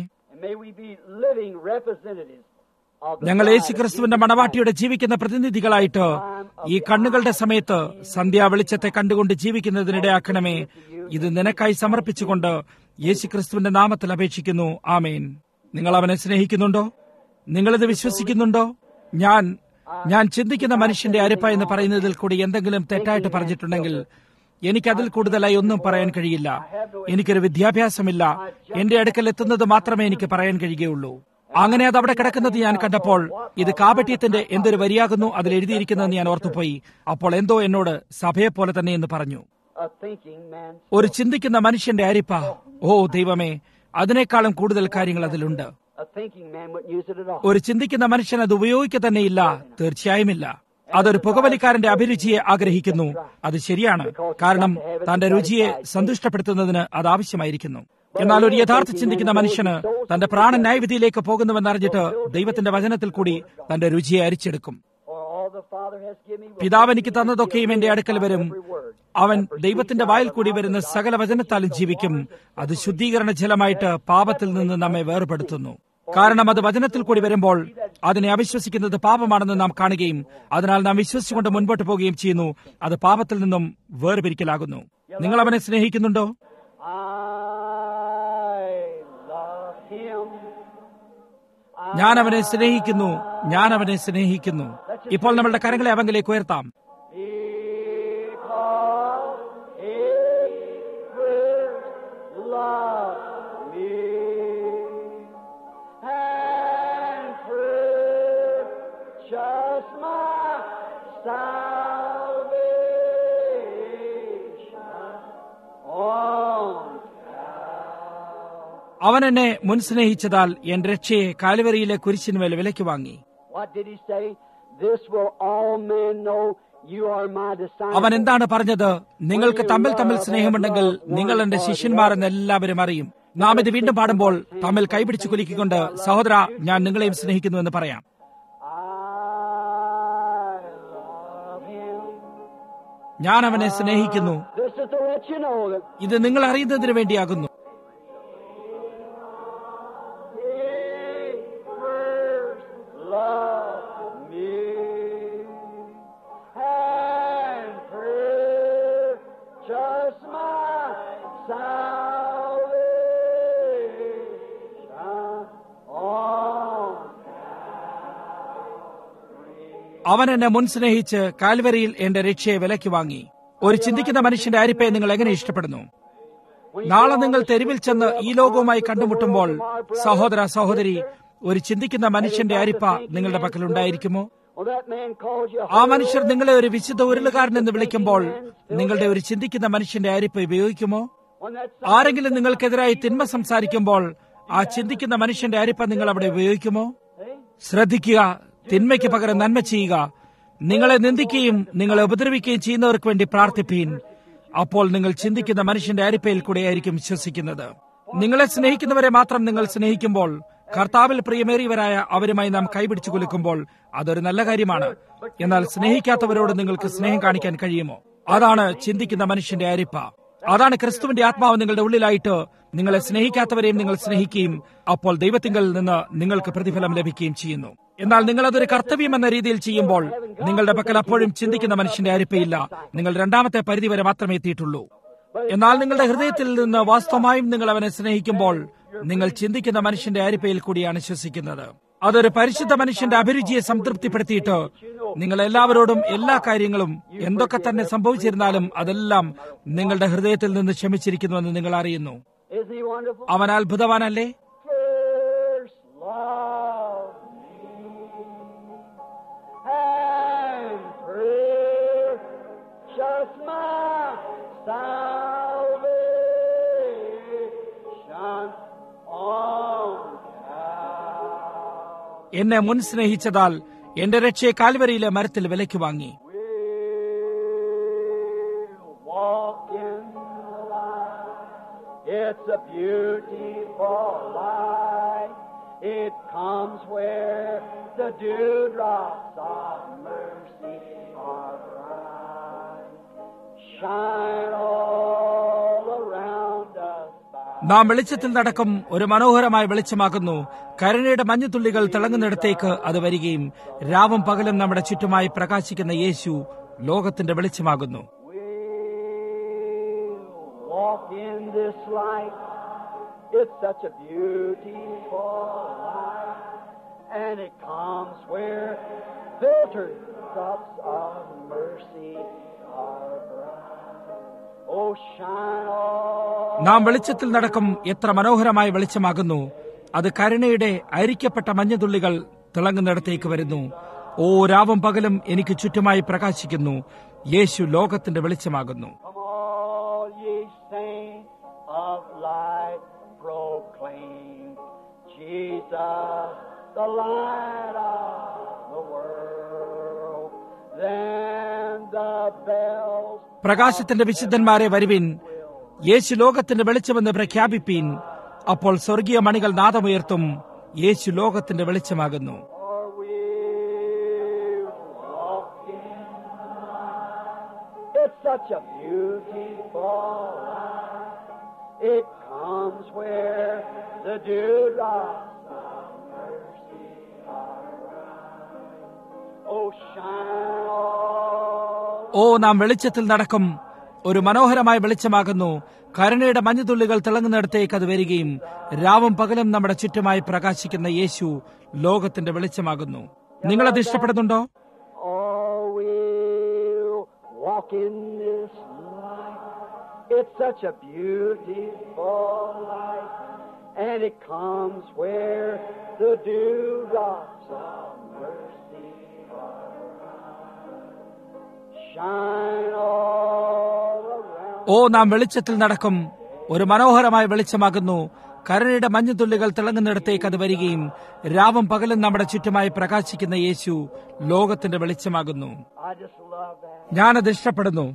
ഞങ്ങൾ യേശുക്രിസ്തുവിന്റെ മണവാട്ടിയുടെ ജീവിക്കുന്ന പ്രതിനിധികളായിട്ട് ഈ കണ്ണുകളുടെ സമയത്ത് സന്ധ്യാ വെളിച്ചത്തെ കണ്ടുകൊണ്ട് ജീവിക്കുന്നതിനിടയാക്കണമേ. ഇത് നിനക്കായി സമർപ്പിച്ചുകൊണ്ട് യേശുക്രിസ്തുവിന്റെ നാമത്തിൽ അപേക്ഷിക്കുന്നു. ആമേൻ. നിങ്ങൾ അവനെ സ്നേഹിക്കുന്നുണ്ടോ? നിങ്ങളിത് വിശ്വസിക്കുന്നുണ്ടോ? ഞാൻ ഞാൻ ചിന്തിക്കുന്ന മനുഷ്യന്റെ അരിപ്പ എന്ന് പറയുന്നതിൽ കൂടി എന്തെങ്കിലും തെറ്റായിട്ട് പറഞ്ഞിട്ടുണ്ടെങ്കിൽ എനിക്കതിൽ കൂടുതലായി ഒന്നും പറയാൻ കഴിയില്ല. എനിക്കൊരു വിദ്യാഭ്യാസമില്ല. എന്റെ അടുക്കൽ എത്തുന്നത് മാത്രമേ എനിക്ക് പറയാൻ കഴിയുകയുള്ളൂ. അങ്ങനെ അത് അവിടെ കിടക്കുന്നത് ഞാൻ കണ്ടപ്പോൾ ഇത് കാപട്യത്തിന്റെ എന്തൊരു വരിയാകുന്നു അതിൽ എഴുതിയിരിക്കുന്നതെന്ന് ഞാൻ ഓർത്തുപോയി. അപ്പോൾ എന്തോ എന്നോട് സഭയെപ്പോലെ തന്നെ എന്ന് പറഞ്ഞു. ഒരു ചിന്തിക്കുന്ന മനുഷ്യന്റെ അരിപ്പ, ഓ ദൈവമേ, അതിനേക്കാളും കൂടുതൽ കാര്യങ്ങൾ അതിലുണ്ട്. ഒരു ചിന്തിക്കുന്ന മനുഷ്യൻ അത് ഉപയോഗിക്കുക തന്നെയില്ല, തീർച്ചയായുമില്ല. അതൊരു പുകവലിക്കാരന്റെ അഭിരുചിയെ ആഗ്രഹിക്കുന്നു. അത് ശരിയാണ്, കാരണം തന്റെ രുചിയെ സന്തുഷ്ടപ്പെടുത്തുന്നതിന് അത് ആവശ്യമായിരിക്കുന്നു. എന്നാൽ ഒരു യഥാർത്ഥ ചിന്തിക്കുന്ന മനുഷ്യന് തന്റെ പ്രാണൻ ന്യായവിധിയിലേക്ക് പോകുന്നുവെന്നറിഞ്ഞിട്ട് ദൈവത്തിന്റെ വചനത്തിൽ കൂടി തന്റെ രുചിയെ അരിച്ചെടുക്കും. പിതാവ് എനിക്ക് തന്നതൊക്കെയും എന്റെ അടുക്കൽ വരും. അവൻ ദൈവത്തിന്റെ വായിൽ കൂടി വരുന്ന സകല വചനത്താലും ജീവിക്കും. അത് ശുദ്ധീകരണ ജലമായിട്ട് പാപത്തിൽ നിന്ന് നമ്മെ വേർപെടുത്തുന്നു. കാരണം അത് വചനത്തിൽ കൂടി വരുമ്പോൾ അതിനെ അവിശ്വസിക്കുന്നത് പാപമാണെന്ന് നാം കാണുകയും അതിനാൽ നാം വിശ്വസിച്ചുകൊണ്ട് മുൻപോട്ട് പോവുകയും ചെയ്യുന്നു. അത് പാപത്തിൽ നിന്നും വേർപിരിക്കലാകുന്നു. നിങ്ങൾ അവനെ സ്നേഹിക്കുന്നുണ്ടോ? ഞാൻ അവനെ സ്നേഹിക്കുന്നു, ഞാൻ അവനെ സ്നേഹിക്കുന്നു. ഇപ്പോൾ നമ്മളുടെ കരങ്ങളെ അവങ്കിലേക്ക് ഉയർത്താം. അവൻ എന്നെ മുൻ സ്നേഹിച്ചതാൽ എന്റെ രക്ഷയെ കാൽവരിയിലെ കുരിശിന്മേൽ വിലയ്ക്ക് വാങ്ങി. അവൻ എന്താണ് പറഞ്ഞത്? നിങ്ങൾക്ക് തമ്മിൽ തമ്മിൽ സ്നേഹമുണ്ടെങ്കിൽ നിങ്ങൾ എന്റെ ശിഷ്യന്മാരെന്ന് എല്ലാവരും അറിയും. നാം ഇത് വീണ്ടും പാടുമ്പോൾ തമ്മിൽ കൈപിടിച്ച് കുലുക്കിക്കൊണ്ട് സഹോദര ഞാൻ നിങ്ങളെയും സ്നേഹിക്കുന്നു എന്ന് പറയാം. ഞാൻ അവനെ സ്നേഹിക്കുന്നു. ഇത് നിങ്ങൾ അറിയുന്നതിന് വേണ്ടിയാകുന്നു. അവൻ എന്നെ മുൻ സ്നേഹിച്ച് കാൽവരിയിൽ എന്റെ രക്ഷയെ വിലയ്ക്ക് വാങ്ങി. ഒരു ചിന്തിക്കുന്ന മനുഷ്യന്റെ അരിപ്പയെ നിങ്ങൾ എങ്ങനെ ഇഷ്ടപ്പെടുന്നു? നാളെ നിങ്ങൾ തെരുവിൽ ചെന്ന് ഈ ലോകവുമായി കണ്ടുമുട്ടുമ്പോൾ സഹോദര സഹോദരി, ഒരു ചിന്തിക്കുന്ന മനുഷ്യന്റെ അരിപ്പ നിങ്ങളുടെ പക്കൽ ഉണ്ടായിരിക്കുമോ? ആ മനുഷ്യർ നിങ്ങളെ ഒരു വിശുദ്ധ ഉരുളുകാരൻ എന്ന് വിളിക്കുമ്പോൾ നിങ്ങളുടെ ഒരു ചിന്തിക്കുന്ന മനുഷ്യന്റെ അരിപ്പ ഉപയോഗിക്കുമോ? ആരെങ്കിലും നിങ്ങൾക്കെതിരായി തിന്മ സംസാരിക്കുമ്പോൾ ആ ചിന്തിക്കുന്ന മനുഷ്യന്റെ അരിപ്പ നിങ്ങൾ അവിടെ ഉപയോഗിക്കുമോ? ശ്രദ്ധിക്കുക, തിന്മയ്ക്ക് പകരം നന്മ ചെയ്യുക. നിങ്ങളെ നിന്ദിക്കുകയും നിങ്ങളെ ഉപദ്രവിക്കുകയും ചെയ്യുന്നവർക്ക് വേണ്ടി പ്രാർത്ഥിപ്പീൻ. അപ്പോൾ നിങ്ങൾ ചിന്തിക്കുന്ന മനുഷ്യന്റെ അരിപ്പയിൽ കൂടെയായിരിക്കും വിശ്വസിക്കുന്നത്. നിങ്ങളെ സ്നേഹിക്കുന്നവരെ മാത്രം നിങ്ങൾ സ്നേഹിക്കുമ്പോൾ, കർത്താവിൽ പ്രിയമേറിയവരായ അവരുമായി നാം കൈപിടിച്ചു കുലുക്കുമ്പോൾ അതൊരു നല്ല കാര്യമാണ്. എന്നാൽ സ്നേഹിക്കാത്തവരോട് നിങ്ങൾക്ക് സ്നേഹം കാണിക്കാൻ കഴിയുമോ? അതാണ് ചിന്തിക്കുന്ന മനുഷ്യന്റെ അരിപ്പ. അതാണ് ക്രിസ്തുവിന്റെ ആത്മാവ് നിങ്ങളുടെ ഉള്ളിലായിട്ട് നിങ്ങളെ സ്നേഹിക്കാത്തവരെയും നിങ്ങൾ സ്നേഹിക്കുകയും അപ്പോൾ ദൈവത്തിങ്കൽ നിന്ന് നിങ്ങൾക്ക് പ്രതിഫലം ലഭിക്കുകയും ചെയ്യുന്നു. എന്നാൽ നിങ്ങൾ അതൊരു കർത്തവ്യം എന്ന രീതിയിൽ ചെയ്യുമ്പോൾ നിങ്ങളുടെ പക്കൽ അപ്പോഴും ചിന്തിക്കുന്ന മനുഷ്യന്റെ അരിപ്പയില്ല. നിങ്ങൾ രണ്ടാമത്തെ പരിധി വരെ മാത്രമേ എത്തിയിട്ടുള്ളൂ. എന്നാൽ നിങ്ങളുടെ ഹൃദയത്തിൽ നിന്ന് വാസ്തവമായും നിങ്ങൾ അവനെ സ്നേഹിക്കുമ്പോൾ നിങ്ങൾ ചിന്തിക്കുന്ന മനുഷ്യന്റെ അരിപ്പയിൽ കൂടിയാണ് ശ്വസിക്കുന്നത്. അതൊരു പരിശുദ്ധ മനുഷ്യന്റെ അഭിരുചിയെ സംതൃപ്തിപ്പെടുത്തിയിട്ട് നിങ്ങൾ എല്ലാവരോടും എല്ലാ കാര്യങ്ങളും എന്തൊക്കെ തന്നെ സംഭവിച്ചിരുന്നാലും അതെല്ലാം നിങ്ങളുടെ ഹൃദയത്തിൽ നിന്ന് ക്ഷമിച്ചിരിക്കുന്നുവെന്ന് നിങ്ങൾ അറിയുന്നു. അവൻ അത്ഭുതവാനല്ലേ? എന്നെ മുൻ സ്നേഹിച്ചതാൽ എന്റെ രക്ഷയെ കാൽവരിയിലെ മരത്തിൽ വിലയ്ക്ക് വാങ്ങി. It's a beautiful light. It comes where the dewdrops of mercy are bright. Shine all around us. നാം വെളിച്ചത്തിൽ നടക്കും. ഒരു മനോഹരമായ വെളിച്ചമാകുന്നു. കരുണയുടെ മഞ്ഞുതുള്ളികൾ തിളങ്ങുന്നിടത്തേക്ക് അത് വരികയും രാവും പകലും നമ്മുടെ ചുറ്റുമായി പ്രകാശിക്കുന്ന യേശു ലോകത്തിന്റെ വെളിച്ചമാകുന്നു. In this light, it's such a beautiful light, and it comes where filtered drops of mercy are bright. Oh, shine all. നാം വെളിച്ചത്തിൽ നടക്കും. എത്ര മനോഹരമായ വെളിച്ചമാകുന്നു. അത് കരുണയുടെ അരിക്കപ്പെട്ട മഞ്ഞുതുള്ളികൾ തിളങ്ങുന്നിടത്തേക്ക് വരുന്നു. ഓ, രാവും പകലും എനിക്ക് ചുറ്റുമായി പ്രകാശിക്കുന്നു. യേശു ലോകത്തിന്റെ വെളിച്ചമാകുന്നു. Of light proclaim Jesus the light of the world. Then the bells. പ്രകാശത്തിന്റെ വിശുദ്ധന്മാരെ വരുവിൻ, യേശു ലോകത്തിന്റെ വെളിച്ചമെന്ന് പ്രഖ്യാപിപ്പീൻ. അപ്പോൾ സ്വർഗീയ മണികൾ നാദമുയർത്തും. യേശു ലോകത്തിന്റെ വെളിച്ചമാകുന്നു. It's such a beautiful light. It comes where the dewdrops of ഓ നാം വെളിച്ചത്തിൽ നടക്കും, ഒരു മനോഹരമായ വെളിച്ചമാകുന്നു. കരുണയുടെ മഞ്ഞുതുള്ളികൾ തിളങ്ങുന്നിടത്തേക്ക് അത് വരികയും രാവും പകലും നമ്മുടെ ചുറ്റുമായി പ്രകാശിക്കുന്ന യേശു ലോകത്തിന്റെ വെളിച്ചമാകുന്നു. നിങ്ങളത് ഇഷ്ടപ്പെടുന്നുണ്ടോ? It's such a beautiful light, and it comes where the dewdrops of mercy shine all around. ഓ നാം വെളിച്ചത്തിൽ നടക്കും, ഒരു മനോഹരമായ വെളിച്ചമാകുന്നു. കരുണയുടെ മഞ്ഞുതുള്ളികൾ തിളങ്ങുന്നിടത്തേക്ക് അത് വരികയും രാവും പകലും നമ്മുടെ ചുറ്റുമായി പ്രകാശിക്കുന്ന യേശു ലോകത്തിന്റെ വെളിച്ചമാകുന്നു. ഞാനത് ഇഷ്ടപ്പെടുന്നു.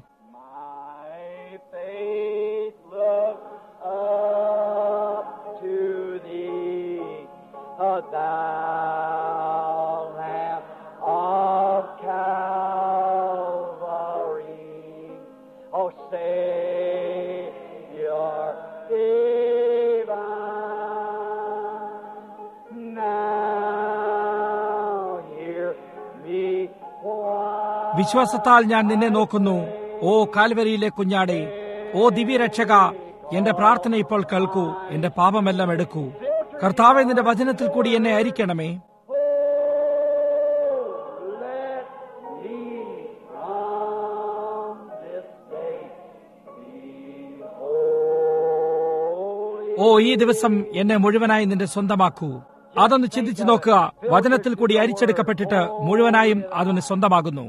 വിശ്വാസത്താൽ ഞാൻ നിന്നെ നോക്കുന്നു, ഓ കാൽവരിയിലെ കുഞ്ഞാടേ. ഓ ദിവ്യരക്ഷക, എന്റെ പ്രാർത്ഥന ഇപ്പോൾ കേൾക്കൂ, എന്റെ പാപമെല്ലാം എടുക്കൂ. കർത്താവേ, നിന്റെ വചനത്തിൽ കൂടി എന്നെ അരിക്കണമേ. ഓ ഈ ദിവസം എന്നെ മുഴുവനായി നിന്റെ സ്വന്തമാക്കൂ. അതൊന്ന് ചിന്തിച്ചു നോക്കുക. വചനത്തിൽ കൂടി അരിച്ചെടുക്കപ്പെട്ടിട്ട് മുഴുവനായും അതൊന്ന് സ്വന്തമാകുന്നു.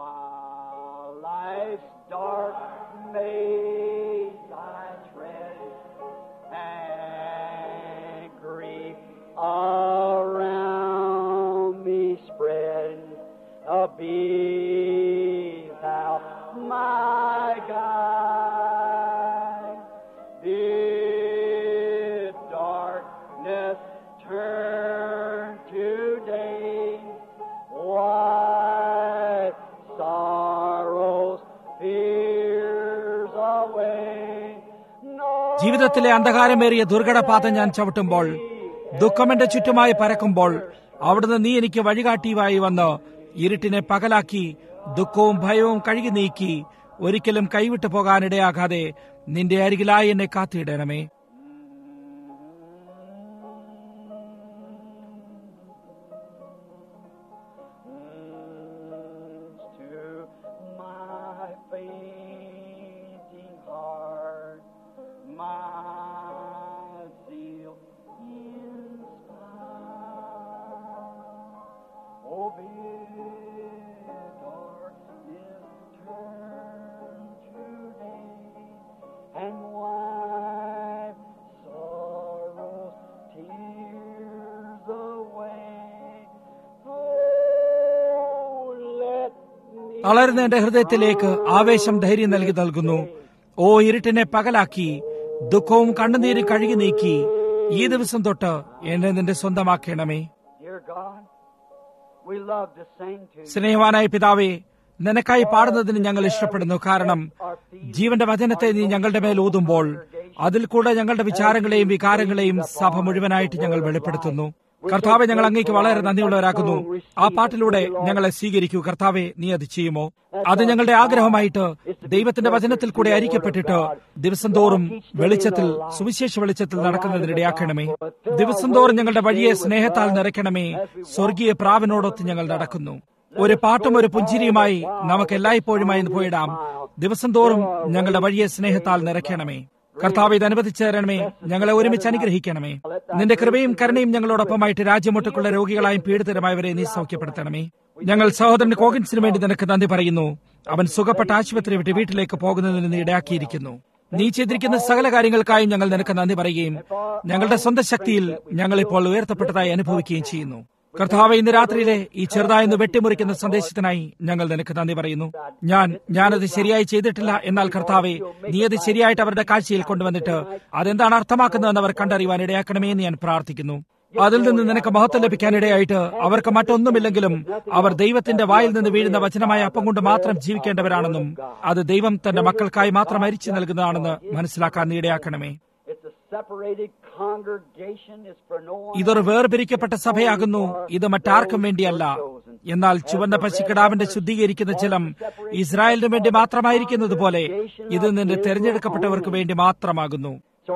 ജീവിതത്തിലെ അന്ധകാരമേറിയ ദുർഘടപാത ഞാൻ ചവിട്ടുമ്പോൾ, ദുഃഖമെന്റെ ചുറ്റുമായി പരക്കുമ്പോൾ, അവിടുന്ന് നീ എനിക്ക് വഴികാട്ടിയുമായി വന്ന് ഇരുട്ടിനെ പകലാക്കി ദുഃഖവും ഭയവും കഴുകി നീക്കി ഒരിക്കലും കൈവിട്ടു പോകാനിടയാകാതെ നിന്റെ അരികിലായി എന്നെ കാത്തിടണമേ. തളരുന്ന എന്റെ ഹൃദയത്തിലേക്ക് ആവേശം ധൈര്യം നൽകി നൽകുന്നു. ഓ ഇരുട്ടിനെ പകലാക്കി ദുഃഖവും കണ്ണുനീരും കഴുകി നീക്കി ഈ ദിവസം തൊട്ട് എന്നെ നിന്റെ സ്വന്തമാക്കണമേ. സ്നേഹവാനായ പിതാവേ, നിനക്കായി പാടുന്നതിന് ഞങ്ങൾ ഇഷ്ടപ്പെടുന്നു. കാരണം ജീവന്റെ വചനത്തെ നീ ഞങ്ങളുടെ മേൽ ഊതുമ്പോൾ അതിൽ കൂടെ ഞങ്ങളുടെ വിചാരങ്ങളെയും വികാരങ്ങളെയും സഭ മുഴുവനായിട്ട് ഞങ്ങൾ വെളിപ്പെടുത്തുന്നു. കർത്താവെ, ഞങ്ങൾ അങ്ങേക്ക് വളരെ നന്ദിയുള്ളവരാക്കുന്നു. ആ പാട്ടിലൂടെ ഞങ്ങളെ സ്വീകരിക്കൂ. കർത്താവെ, നീ അത് ചെയ്യുമോ? അത് ഞങ്ങളുടെ ആഗ്രഹമായിട്ട് ദൈവത്തിന്റെ വചനത്തിൽ കൂടെ അരിക്കപ്പെട്ടിട്ട് ദിവസം തോറും വെളിച്ചത്തിൽ, സുവിശേഷ വെളിച്ചത്തിൽ നടക്കുന്നതിനിടയാക്കണമേ. ദിവസം തോറും ഞങ്ങളുടെ വഴിയെ സ്നേഹത്താൽ നിറയ്ക്കണമേ. സ്വർഗീയ പ്രാവിനോടൊത്ത് ഞങ്ങൾ നടക്കുന്നു. ഒരു പാട്ടും ഒരു പുഞ്ചിരിയുമായി നമുക്ക് എല്ലായ്പ്പോഴുമായി പോയിടാം. ദിവസം തോറും ഞങ്ങളുടെ വഴിയെ സ്നേഹത്താൽ നിറയ്ക്കണമേ. കർത്താവ്, ഇത് അനുവദിച്ചു തരണമേ. ഞങ്ങളെ ഒരുമിച്ച് അനുഗ്രഹിക്കണമേ. നിന്റെ കൃപയും കരുണയും ഞങ്ങളോടൊപ്പമായിട്ട് രാജ്യമൊട്ടുക്കുള്ള രോഗികളായും പീഡിതരുമായവരെ നീ സൗഖ്യപ്പെടുത്തണമേ. ഞങ്ങൾ സഹോദരൻ കോഗിൻസിന് വേണ്ടി നിനക്ക് നന്ദി പറയുന്നു. അവൻ സുഖപ്പെട്ട ആശുപത്രി വിട്ട് വീട്ടിലേക്ക് പോകുന്നതിന് നീ ഇടയാക്കിയിരിക്കുന്നു. നീ ചെയ്തിരിക്കുന്ന സകല കാര്യങ്ങൾക്കായും ഞങ്ങൾ നിനക്ക് നന്ദി പറയുകയും ഞങ്ങളുടെ സ്വന്തം ശക്തിയിൽ ഞങ്ങളിപ്പോൾ ഉയർത്തപ്പെട്ടതായി അനുഭവിക്കുകയും ചെയ്യുന്നു. കർത്താവ്, ഇന്ന് രാത്രിയിലെ ഈ ചെറുതായെന്ന് വെട്ടിമുറിക്കുന്ന സന്ദേശത്തിനായി ഞങ്ങൾ നിനക്ക് നന്ദി പറയുന്നു. ഞാൻ ഞാനത് ശരിയായി ചെയ്തിട്ടില്ല. എന്നാൽ കർത്താവെ, നീ അത് ശരിയായിട്ട് അവരുടെ കാഴ്ചയിൽ കൊണ്ടുവന്നിട്ട് അതെന്താണ് അർത്ഥമാക്കുന്നതെന്ന് അവർ കണ്ടറിയുവാൻ ഇടയാക്കണമേ എന്ന് ഞാൻ പ്രാർത്ഥിക്കുന്നു. അതിൽ നിന്ന് നിനക്ക് മഹത്വം ലഭിക്കാനിടയായിട്ട് അവർക്ക് മറ്റൊന്നുമില്ലെങ്കിലും അവർ ദൈവത്തിന്റെ വായിൽ നിന്ന് വീഴുന്ന വചനമായ അപ്പം കൊണ്ട് മാത്രം ജീവിക്കേണ്ടവരാണെന്നും അത് ദൈവം തന്റെ മക്കൾക്കായി മാത്രം അരിച്ചു നൽകുന്നതാണെന്ന് മനസ്സിലാക്കാൻ ഇടയാക്കണമേ. ഇതൊരു വേർപിരിക്കപ്പെട്ട സഭയാകുന്നു. ഇത് മറ്റാർക്കും വേണ്ടിയല്ല. എന്നാൽ ചുവന്ന പശുക്കിടാവിന്റെ ശുദ്ധീകരിക്കുന്ന ജലം ഇസ്രായേലിനു വേണ്ടി മാത്രമായിരിക്കുന്നത് പോലെ ഇത് നിന്റെ തെരഞ്ഞെടുക്കപ്പെട്ടവർക്ക് വേണ്ടി മാത്രമാകുന്നു.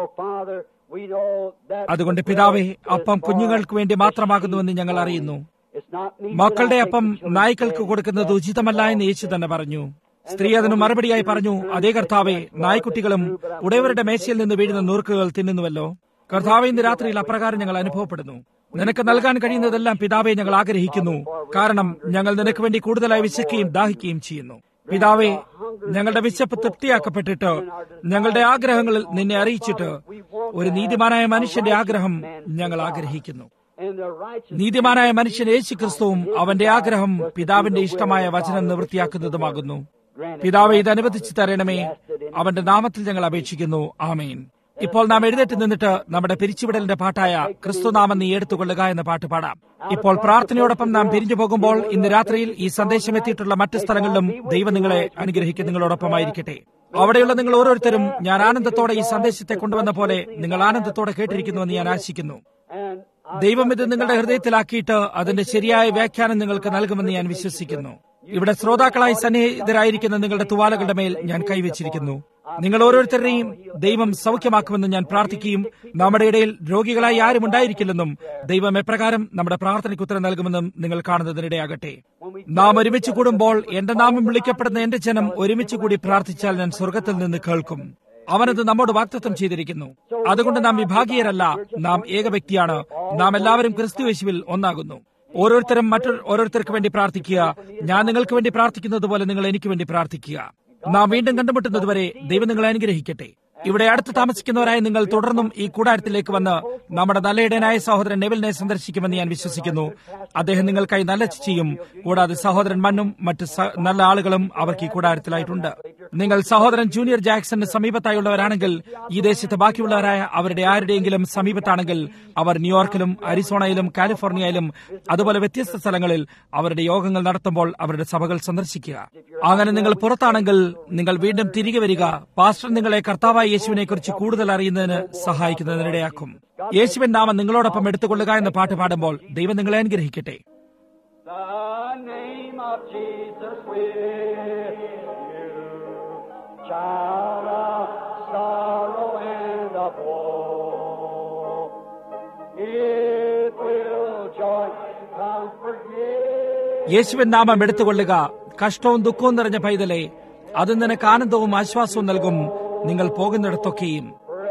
അതുകൊണ്ട് പിതാവേ, അപ്പം കുഞ്ഞുങ്ങൾക്ക് വേണ്ടി മാത്രമാകുന്നുവെന്ന് ഞങ്ങൾ അറിയുന്നു. മക്കളുടെ അപ്പം നായ്ക്കൾക്ക് കൊടുക്കുന്നത് ഉചിതമല്ല എന്ന് യേശു തന്നെ പറഞ്ഞു. സ്ത്രീ അതിന് മറുപടിയായി പറഞ്ഞു, അതേ കർത്താവേ, നായ്ക്കുട്ടികളും ഉടയവരുടെ മേശയിൽ നിന്ന് വീഴുന്ന നുറുക്കുകൾ തിന്നുന്നുവല്ലോ. കർത്താവേ, ഇന്ന് രാത്രിയിൽ അപ്രകാരം ഞങ്ങൾ അനുഭവപ്പെടുന്നു. നിനക്ക് നൽകാൻ കഴിയുന്നതെല്ലാം പിതാവെ ഞങ്ങൾ ആഗ്രഹിക്കുന്നു. കാരണം ഞങ്ങൾ നിനക്ക് വേണ്ടി കൂടുതലായി വിശക്കുകയും ദാഹിക്കുകയും ചെയ്യുന്നു. പിതാവേ, ഞങ്ങളുടെ വിശപ്പ് തൃപ്തിയാക്കപ്പെട്ടിട്ട് ഞങ്ങളുടെ ആഗ്രഹങ്ങളിൽ നിന്നെ അറിയിച്ചിട്ട് ഒരു നീതിമാനായ മനുഷ്യന്റെ ആഗ്രഹം ഞങ്ങൾ ആഗ്രഹിക്കുന്നു. നീതിമാനായ മനുഷ്യൻ യേശു ക്രിസ്തുവും അവന്റെ ആഗ്രഹം പിതാവിന്റെ ഇഷ്ടമായ വചനം നിവൃത്തിയാക്കുന്നതുമാകുന്നു. പിതാവെ, ഇത് അനുവദിച്ചു തരണമേ. അവന്റെ നാമത്തിൽ ഞങ്ങൾ അപേക്ഷിക്കുന്നു. ആമേൻ. ഇപ്പോൾ നാം എഴുന്നേറ്റ് നിന്നിട്ട് നമ്മുടെ പിരിച്ചുവിടലിന്റെ പാട്ടായ ക്രിസ്തുനാമം നീ എടുത്തുകൊള്ളുക എന്ന പാട്ട് പാടാം. ഇപ്പോൾ പ്രാർത്ഥനയോടൊപ്പം നാം പിരിഞ്ഞു പോകുമ്പോൾ ഇന്ന് രാത്രിയിൽ ഈ സന്ദേശം എത്തിയിട്ടുള്ള മറ്റു സ്ഥലങ്ങളിലും ദൈവം നിങ്ങളെ അനുഗ്രഹിക്കും. നിങ്ങളോടൊപ്പമായിരിക്കട്ടെ. അവിടെയുള്ള നിങ്ങൾ ഓരോരുത്തരും ഞാൻ ആനന്ദത്തോടെ ഈ സന്ദേശത്തെ കൊണ്ടുവന്ന പോലെ നിങ്ങൾ ആനന്ദത്തോടെ കേട്ടിരിക്കുന്നുവെന്ന് ഞാൻ ആശിക്കുന്നു. ദൈവം ഇത് നിങ്ങളുടെ ഹൃദയത്തിലാക്കിയിട്ട് അതിന്റെ ശരിയായ വ്യാഖ്യാനം നിങ്ങൾക്ക് നൽകുമെന്ന് ഞാൻ വിശ്വസിക്കുന്നു. ഇവിടെ ശ്രോതാക്കളായി സന്നിഹിതരായിരിക്കുന്ന നിങ്ങളുടെ തുവാലകളുടെ മേൽ ഞാൻ കൈവച്ചിരിക്കുന്നു. നിങ്ങൾ ഓരോരുത്തരുടെയും ദൈവം സൗഖ്യമാക്കുമെന്ന് ഞാൻ പ്രാർത്ഥിക്കുകയും നമ്മുടെ ഇടയിൽ രോഗികളായി ആരും ഉണ്ടായിരിക്കില്ലെന്നും ദൈവം എപ്രകാരം നമ്മുടെ പ്രാർത്ഥനയ്ക്ക് ഉത്തരം നൽകുമെന്നും നിങ്ങൾ കാണുന്നതിനിടയാകട്ടെ. നാം ഒരുമിച്ച് കൂടുമ്പോൾ എന്റെ നാമം വിളിക്കപ്പെടുന്ന എന്റെ ജനം ഒരുമിച്ച് കൂടി പ്രാർത്ഥിച്ചാൽ ഞാൻ സ്വർഗത്തിൽ നിന്ന് കേൾക്കും. അവനത് നമ്മോട് വാഗ്ദത്തം ചെയ്തിരിക്കുന്നു. അതുകൊണ്ട് നാം വിഭാഗീയരല്ല, നാം ഏക വ്യക്തിയാണ്. നാം എല്ലാവരും ക്രിസ്തുയേശുവിൽ ഒന്നാകുന്നു. ഓരോരുത്തരും മറ്റൊരു ഓരോരുത്തർക്ക് വേണ്ടി പ്രാർത്ഥിക്കുക. ഞാൻ നിങ്ങൾക്ക് വേണ്ടി പ്രാർത്ഥിക്കുന്നത് പോലെ നിങ്ങൾ എനിക്ക് വേണ്ടി പ്രാർത്ഥിക്കുക. നാം വീണ്ടും കണ്ടുമുട്ടുന്നതുവരെ ദൈവം നിങ്ങളെ അനുഗ്രഹിക്കട്ടെ. ഇവിടെ അടുത്ത് താമസിക്കുന്നവരായി നിങ്ങൾ തുടർന്നും ഈ കൂടാരത്തിലേക്ക് വന്ന് നമ്മുടെ നല്ല ഇടയനായ സഹോദരൻ നെവിലിനെ സന്ദർശിക്കുമെന്ന് ഞാൻ വിശ്വസിക്കുന്നു. അദ്ദേഹം നിങ്ങൾക്കായി നല്ല ചെയ്യും. കൂടാതെ സഹോദരൻ മണ്ണും മറ്റ് നല്ല ആളുകളും അവർക്ക് ഈ കൂടാരത്തിലായിട്ടുണ്ട്. നിങ്ങൾ സഹോദരൻ ജൂനിയർ ജാക്സണിന് സമീപത്തായുള്ളവരാണെങ്കിൽ, ഈ ദേശത്ത് ബാക്കിയുള്ളവരായ അവരുടെ ആരുടെയെങ്കിലും സമീപത്താണെങ്കിൽ, അവർ ന്യൂയോർക്കിലും അരിസോണയിലും കാലിഫോർണിയയിലും അതുപോലെ വ്യത്യസ്ത സ്ഥലങ്ങളിൽ അവരുടെ യോഗങ്ങൾ നടത്തുമ്പോൾ അവരുടെ സഭകൾ സന്ദർശിക്കുക. അങ്ങനെ നിങ്ങൾ പുറത്താണെങ്കിൽ നിങ്ങൾ വീണ്ടും തിരികെ വരിക. പാസ്റ്റർ നിങ്ങളെ കർത്താവായ യേശുവിനെ കുറിച്ച് കൂടുതൽ അറിയുന്നതിന് സഹായിക്കുന്നതിനിടയാക്കും. യേശുവിൻ നാമം നിങ്ങളോടൊപ്പം എടുത്തുകൊള്ളുക എന്ന പാട്ട് പാടുമ്പോൾ ദൈവം നിങ്ങളെ അനുഗ്രഹിക്കട്ടെ. യേശുവിൻ നാമം എടുത്തുകൊള്ളുക. കഷ്ടവും ദുഃഖവും നിറഞ്ഞ പൈതലെ, അത് നിനക്ക് ആനന്ദവും ആശ്വാസവും നൽകും നിങ്ങൾ പോകുന്നിടത്തൊക്കെയും.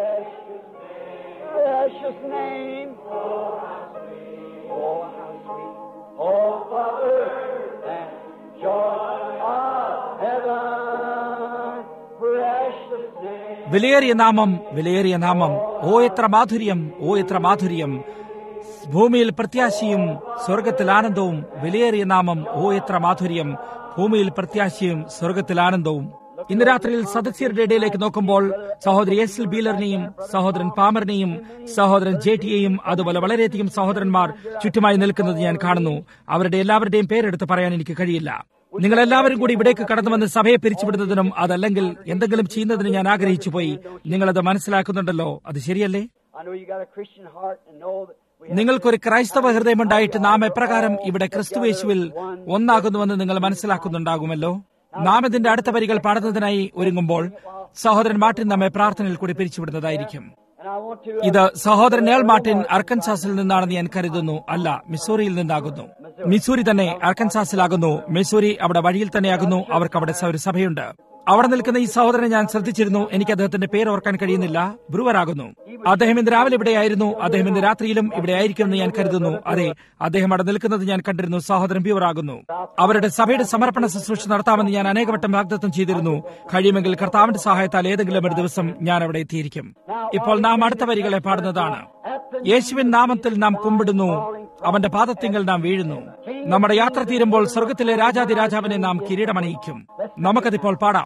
വിലയേറിയ നാമം, വിലയേറിയ നാമം. ഓ എത്ര മാധുര്യം, ഓ എത്ര മാധുര്യം. ഭൂമിയിൽ പ്രത്യാശയും സ്വർഗത്തിൽ ആനന്ദവും. വിലയേറിയ നാമം, ഓ എത്ര മാധുര്യം. ഭൂമിയിൽ പ്രത്യാശയും സ്വർഗത്തിൽ ആനന്ദവും. ഇന്ന് രാത്രിയിൽ സദസ്യരുടെ ഇടയിലേക്ക് നോക്കുമ്പോൾ സഹോദരി എസ് എൽ ബീലറിനെയും സഹോദരൻ പാമറിനെയും സഹോദരൻ ജെടിയെയും അതുപോലെ വളരെയധികം സഹോദരന്മാർ ചുറ്റുമായി നിൽക്കുന്നത് ഞാൻ കാണുന്നു. അവരുടെ എല്ലാവരുടെയും പേരെടുത്ത് പറയാൻ എനിക്ക് കഴിയില്ല. നിങ്ങളെല്ലാവരും കൂടി ഇവിടേക്ക് കടന്നുവന്ന് സഭയെ പിരിച്ചുവിടുന്നതിനും അതല്ലെങ്കിൽ എന്തെങ്കിലും ചെയ്യുന്നതിനും ഞാൻ ആഗ്രഹിച്ചു പോയി. നിങ്ങളത് മനസ്സിലാക്കുന്നുണ്ടല്ലോ, അത് ശരിയല്ലേ? നിങ്ങൾക്കൊരു ക്രൈസ്തവ ഹൃദയമുണ്ടായിട്ട് നാം എപ്രകാരം ഇവിടെ ക്രിസ്തുയേശുവിൽ ഒന്നാകുന്നുവെന്ന് നിങ്ങൾ മനസ്സിലാക്കുന്നുണ്ടാകുമല്ലോ. നാം ഇതിന്റെ അടുത്ത വരികൾ പാടുന്നതിനായി ഒരുങ്ങുമ്പോൾ സഹോദരൻ മാർട്ടിൻ നമ്മെ പ്രാർത്ഥനയിൽ കൂടി പിരിച്ചുവിടുന്നതായിരിക്കും. ഇത് സഹോദരൻ ഏൾ മാർട്ടിൻ അർക്കൻസാസിൽ നിന്നാണെന്ന് ഞാൻ കരുതുന്നു. അല്ല, മിസൂറിയിൽ നിന്നാകുന്നു. മിസൂറി തന്നെ അർക്കൻസാസിലാകുന്നു. മിസൂറി അവിടെ വഴിയിൽ തന്നെയാകുന്നു. അവർക്ക് അവിടെ ഒരു സഭയുണ്ട്. അവിടെ നിൽക്കുന്ന ഈ സഹോദരനെ ഞാൻ ശ്രദ്ധിച്ചിരുന്നു. എനിക്ക് അദ്ദേഹത്തിന്റെ പേര് ഓർക്കാൻ കഴിയുന്നില്ല. ബ്രൂവർ ആകുന്നു. അദ്ദേഹം ഇന്ന് രാവിലെ ഇവിടെയായിരുന്നു. അദ്ദേഹം ഇന്ന് രാത്രിയിലും ഇവിടെ ആയിരിക്കുമെന്ന് ഞാൻ കരുതുന്നു. അതെ, അദ്ദേഹം അവിടെ നിൽക്കുന്നത് ഞാൻ കണ്ടിരുന്നു. സഹോദരൻ ബ്യൂവർ ആകുന്നു. അവരുടെ സഭയുടെ സമർപ്പണ ശുശ്രൂഷ നടത്താമെന്ന് ഞാൻ അനേകവട്ടം വാഗ്ദത്തം ചെയ്തിരുന്നു. കഴിയുമെങ്കിൽ കർത്താവിന്റെ സഹായത്താൽ ഏതെങ്കിലും ഒരു ദിവസം ഞാൻ അവിടെ എത്തിയിരിക്കും. ഇപ്പോൾ നാം അടുത്ത വരികളെ പാടുന്നതാണ്. യേശുവിൻ നാമത്തിൽ നാം കുമ്പിടുന്നു, അവന്റെ പാദത്തിങ്കൽ നാം വീഴുന്നു. നമ്മുടെ യാത്ര തീരുമ്പോൾ സ്വർഗത്തിലെ രാജാതിരാജാവിനെ നാം കിരീടമണിയിക്കും. നമുക്കതിപ്പോൾ പാടാം.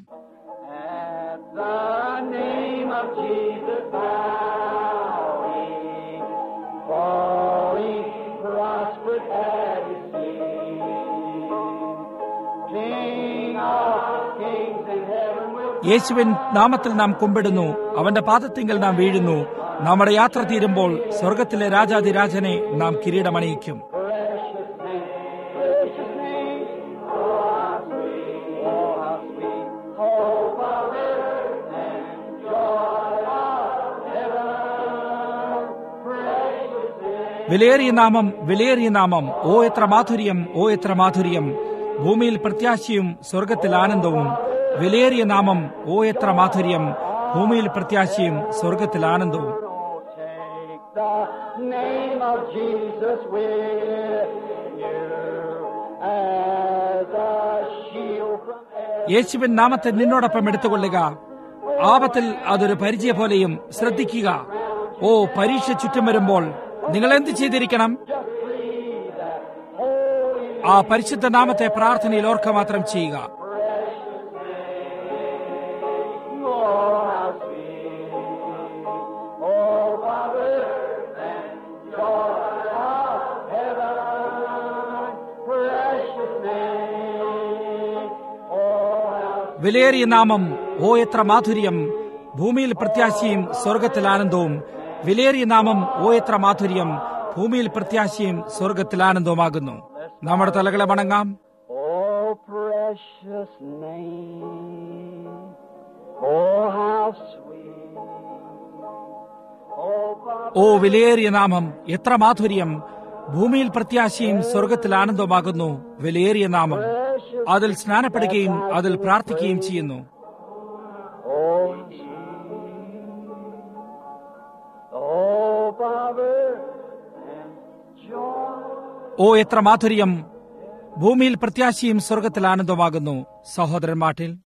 യേശുവിൻ നാമത്തിൽ നാം കുമ്പിടുന്നു, അവന്റെ പാദത്തിങ്കൽ നാം വീഴുന്നു. നമ്മുടെ യാത്ര തീരുമ്പോൾ സ്വർഗത്തിലെ രാജാതിരാജനെ നാം കിരീടമണിയിക്കും. name. Oh, how sweet, oh, how sweet, hope of earth and joy of heaven, precious name. വിലയേറിയ നാമം, വിലയേറിയ നാമം, ഓ എത്ര മാധുര്യം, ഓ എത്ര മാധുര്യം, ഭൂമിയിൽ പ്രത്യാശയും സ്വർഗത്തിൽ ആനന്ദവും. വിലയേറിയ നാമം, ഓ എത്ര മാധുര്യം, ഭൂമിയിൽ പ്രത്യാശയും സ്വർഗത്തിൽ ആനന്ദവും. The name of Jesus with you as a shield from every. യേശുവിൻ നാമത്തെ നിന്നോടൊപ്പം എടുത്തുകൊള്ളുക. ആപത്തിൽ അതൊരു പരിചയ പോലെയും. ശ്രദ്ധിക്കുക, ഓ പരീക്ഷ ചുറ്റും വരുമ്പോൾ നിങ്ങൾ എന്ത് ചെയ്തിരിക്കണം? ആ പരിശുദ്ധ നാമത്തെ പ്രാർത്ഥനയിൽ ഓർക്ക മാത്രം ചെയ്യുക. വിലയേറിയ നാമം, ഓ എത്ര മാധുര്യം, ഭൂമിയിൽ പ്രത്യാശയും സ്വർഗത്തിൽ ആനന്ദവും. വിലയേറിയ നാമം, ഓ എത്ര മാധുര്യം, ഭൂമിയിൽ പ്രത്യാശയും സ്വർഗത്തിൽ ആനന്ദവുമാകുന്നു. നമ്മുടെ തലകളെ വണങ്ങാം. Oh, precious name. Oh, how sweet. Oh, ഓ വിലയേറിയ നാമം, എത്ര മാധുര്യം, ഭൂമിയിൽ പ്രത്യാശയും സ്വർഗത്തിൽ ആനന്ദവുമാകുന്നു. വിലയേറിയ നാമം. അതിൽ സ്നാനപ്പെടുകയും അതിൽ പ്രാർത്ഥിക്കുകയും ചെയ്യുന്നു. Oh, oh, Father and joy. ഓ എത്ര മാധുര്യം, ഭൂമിയിൽ പ്രത്യാശയും സ്വർഗത്തിൽ ആനന്ദമാകുന്നു. സഹോദരന്മാരിൽ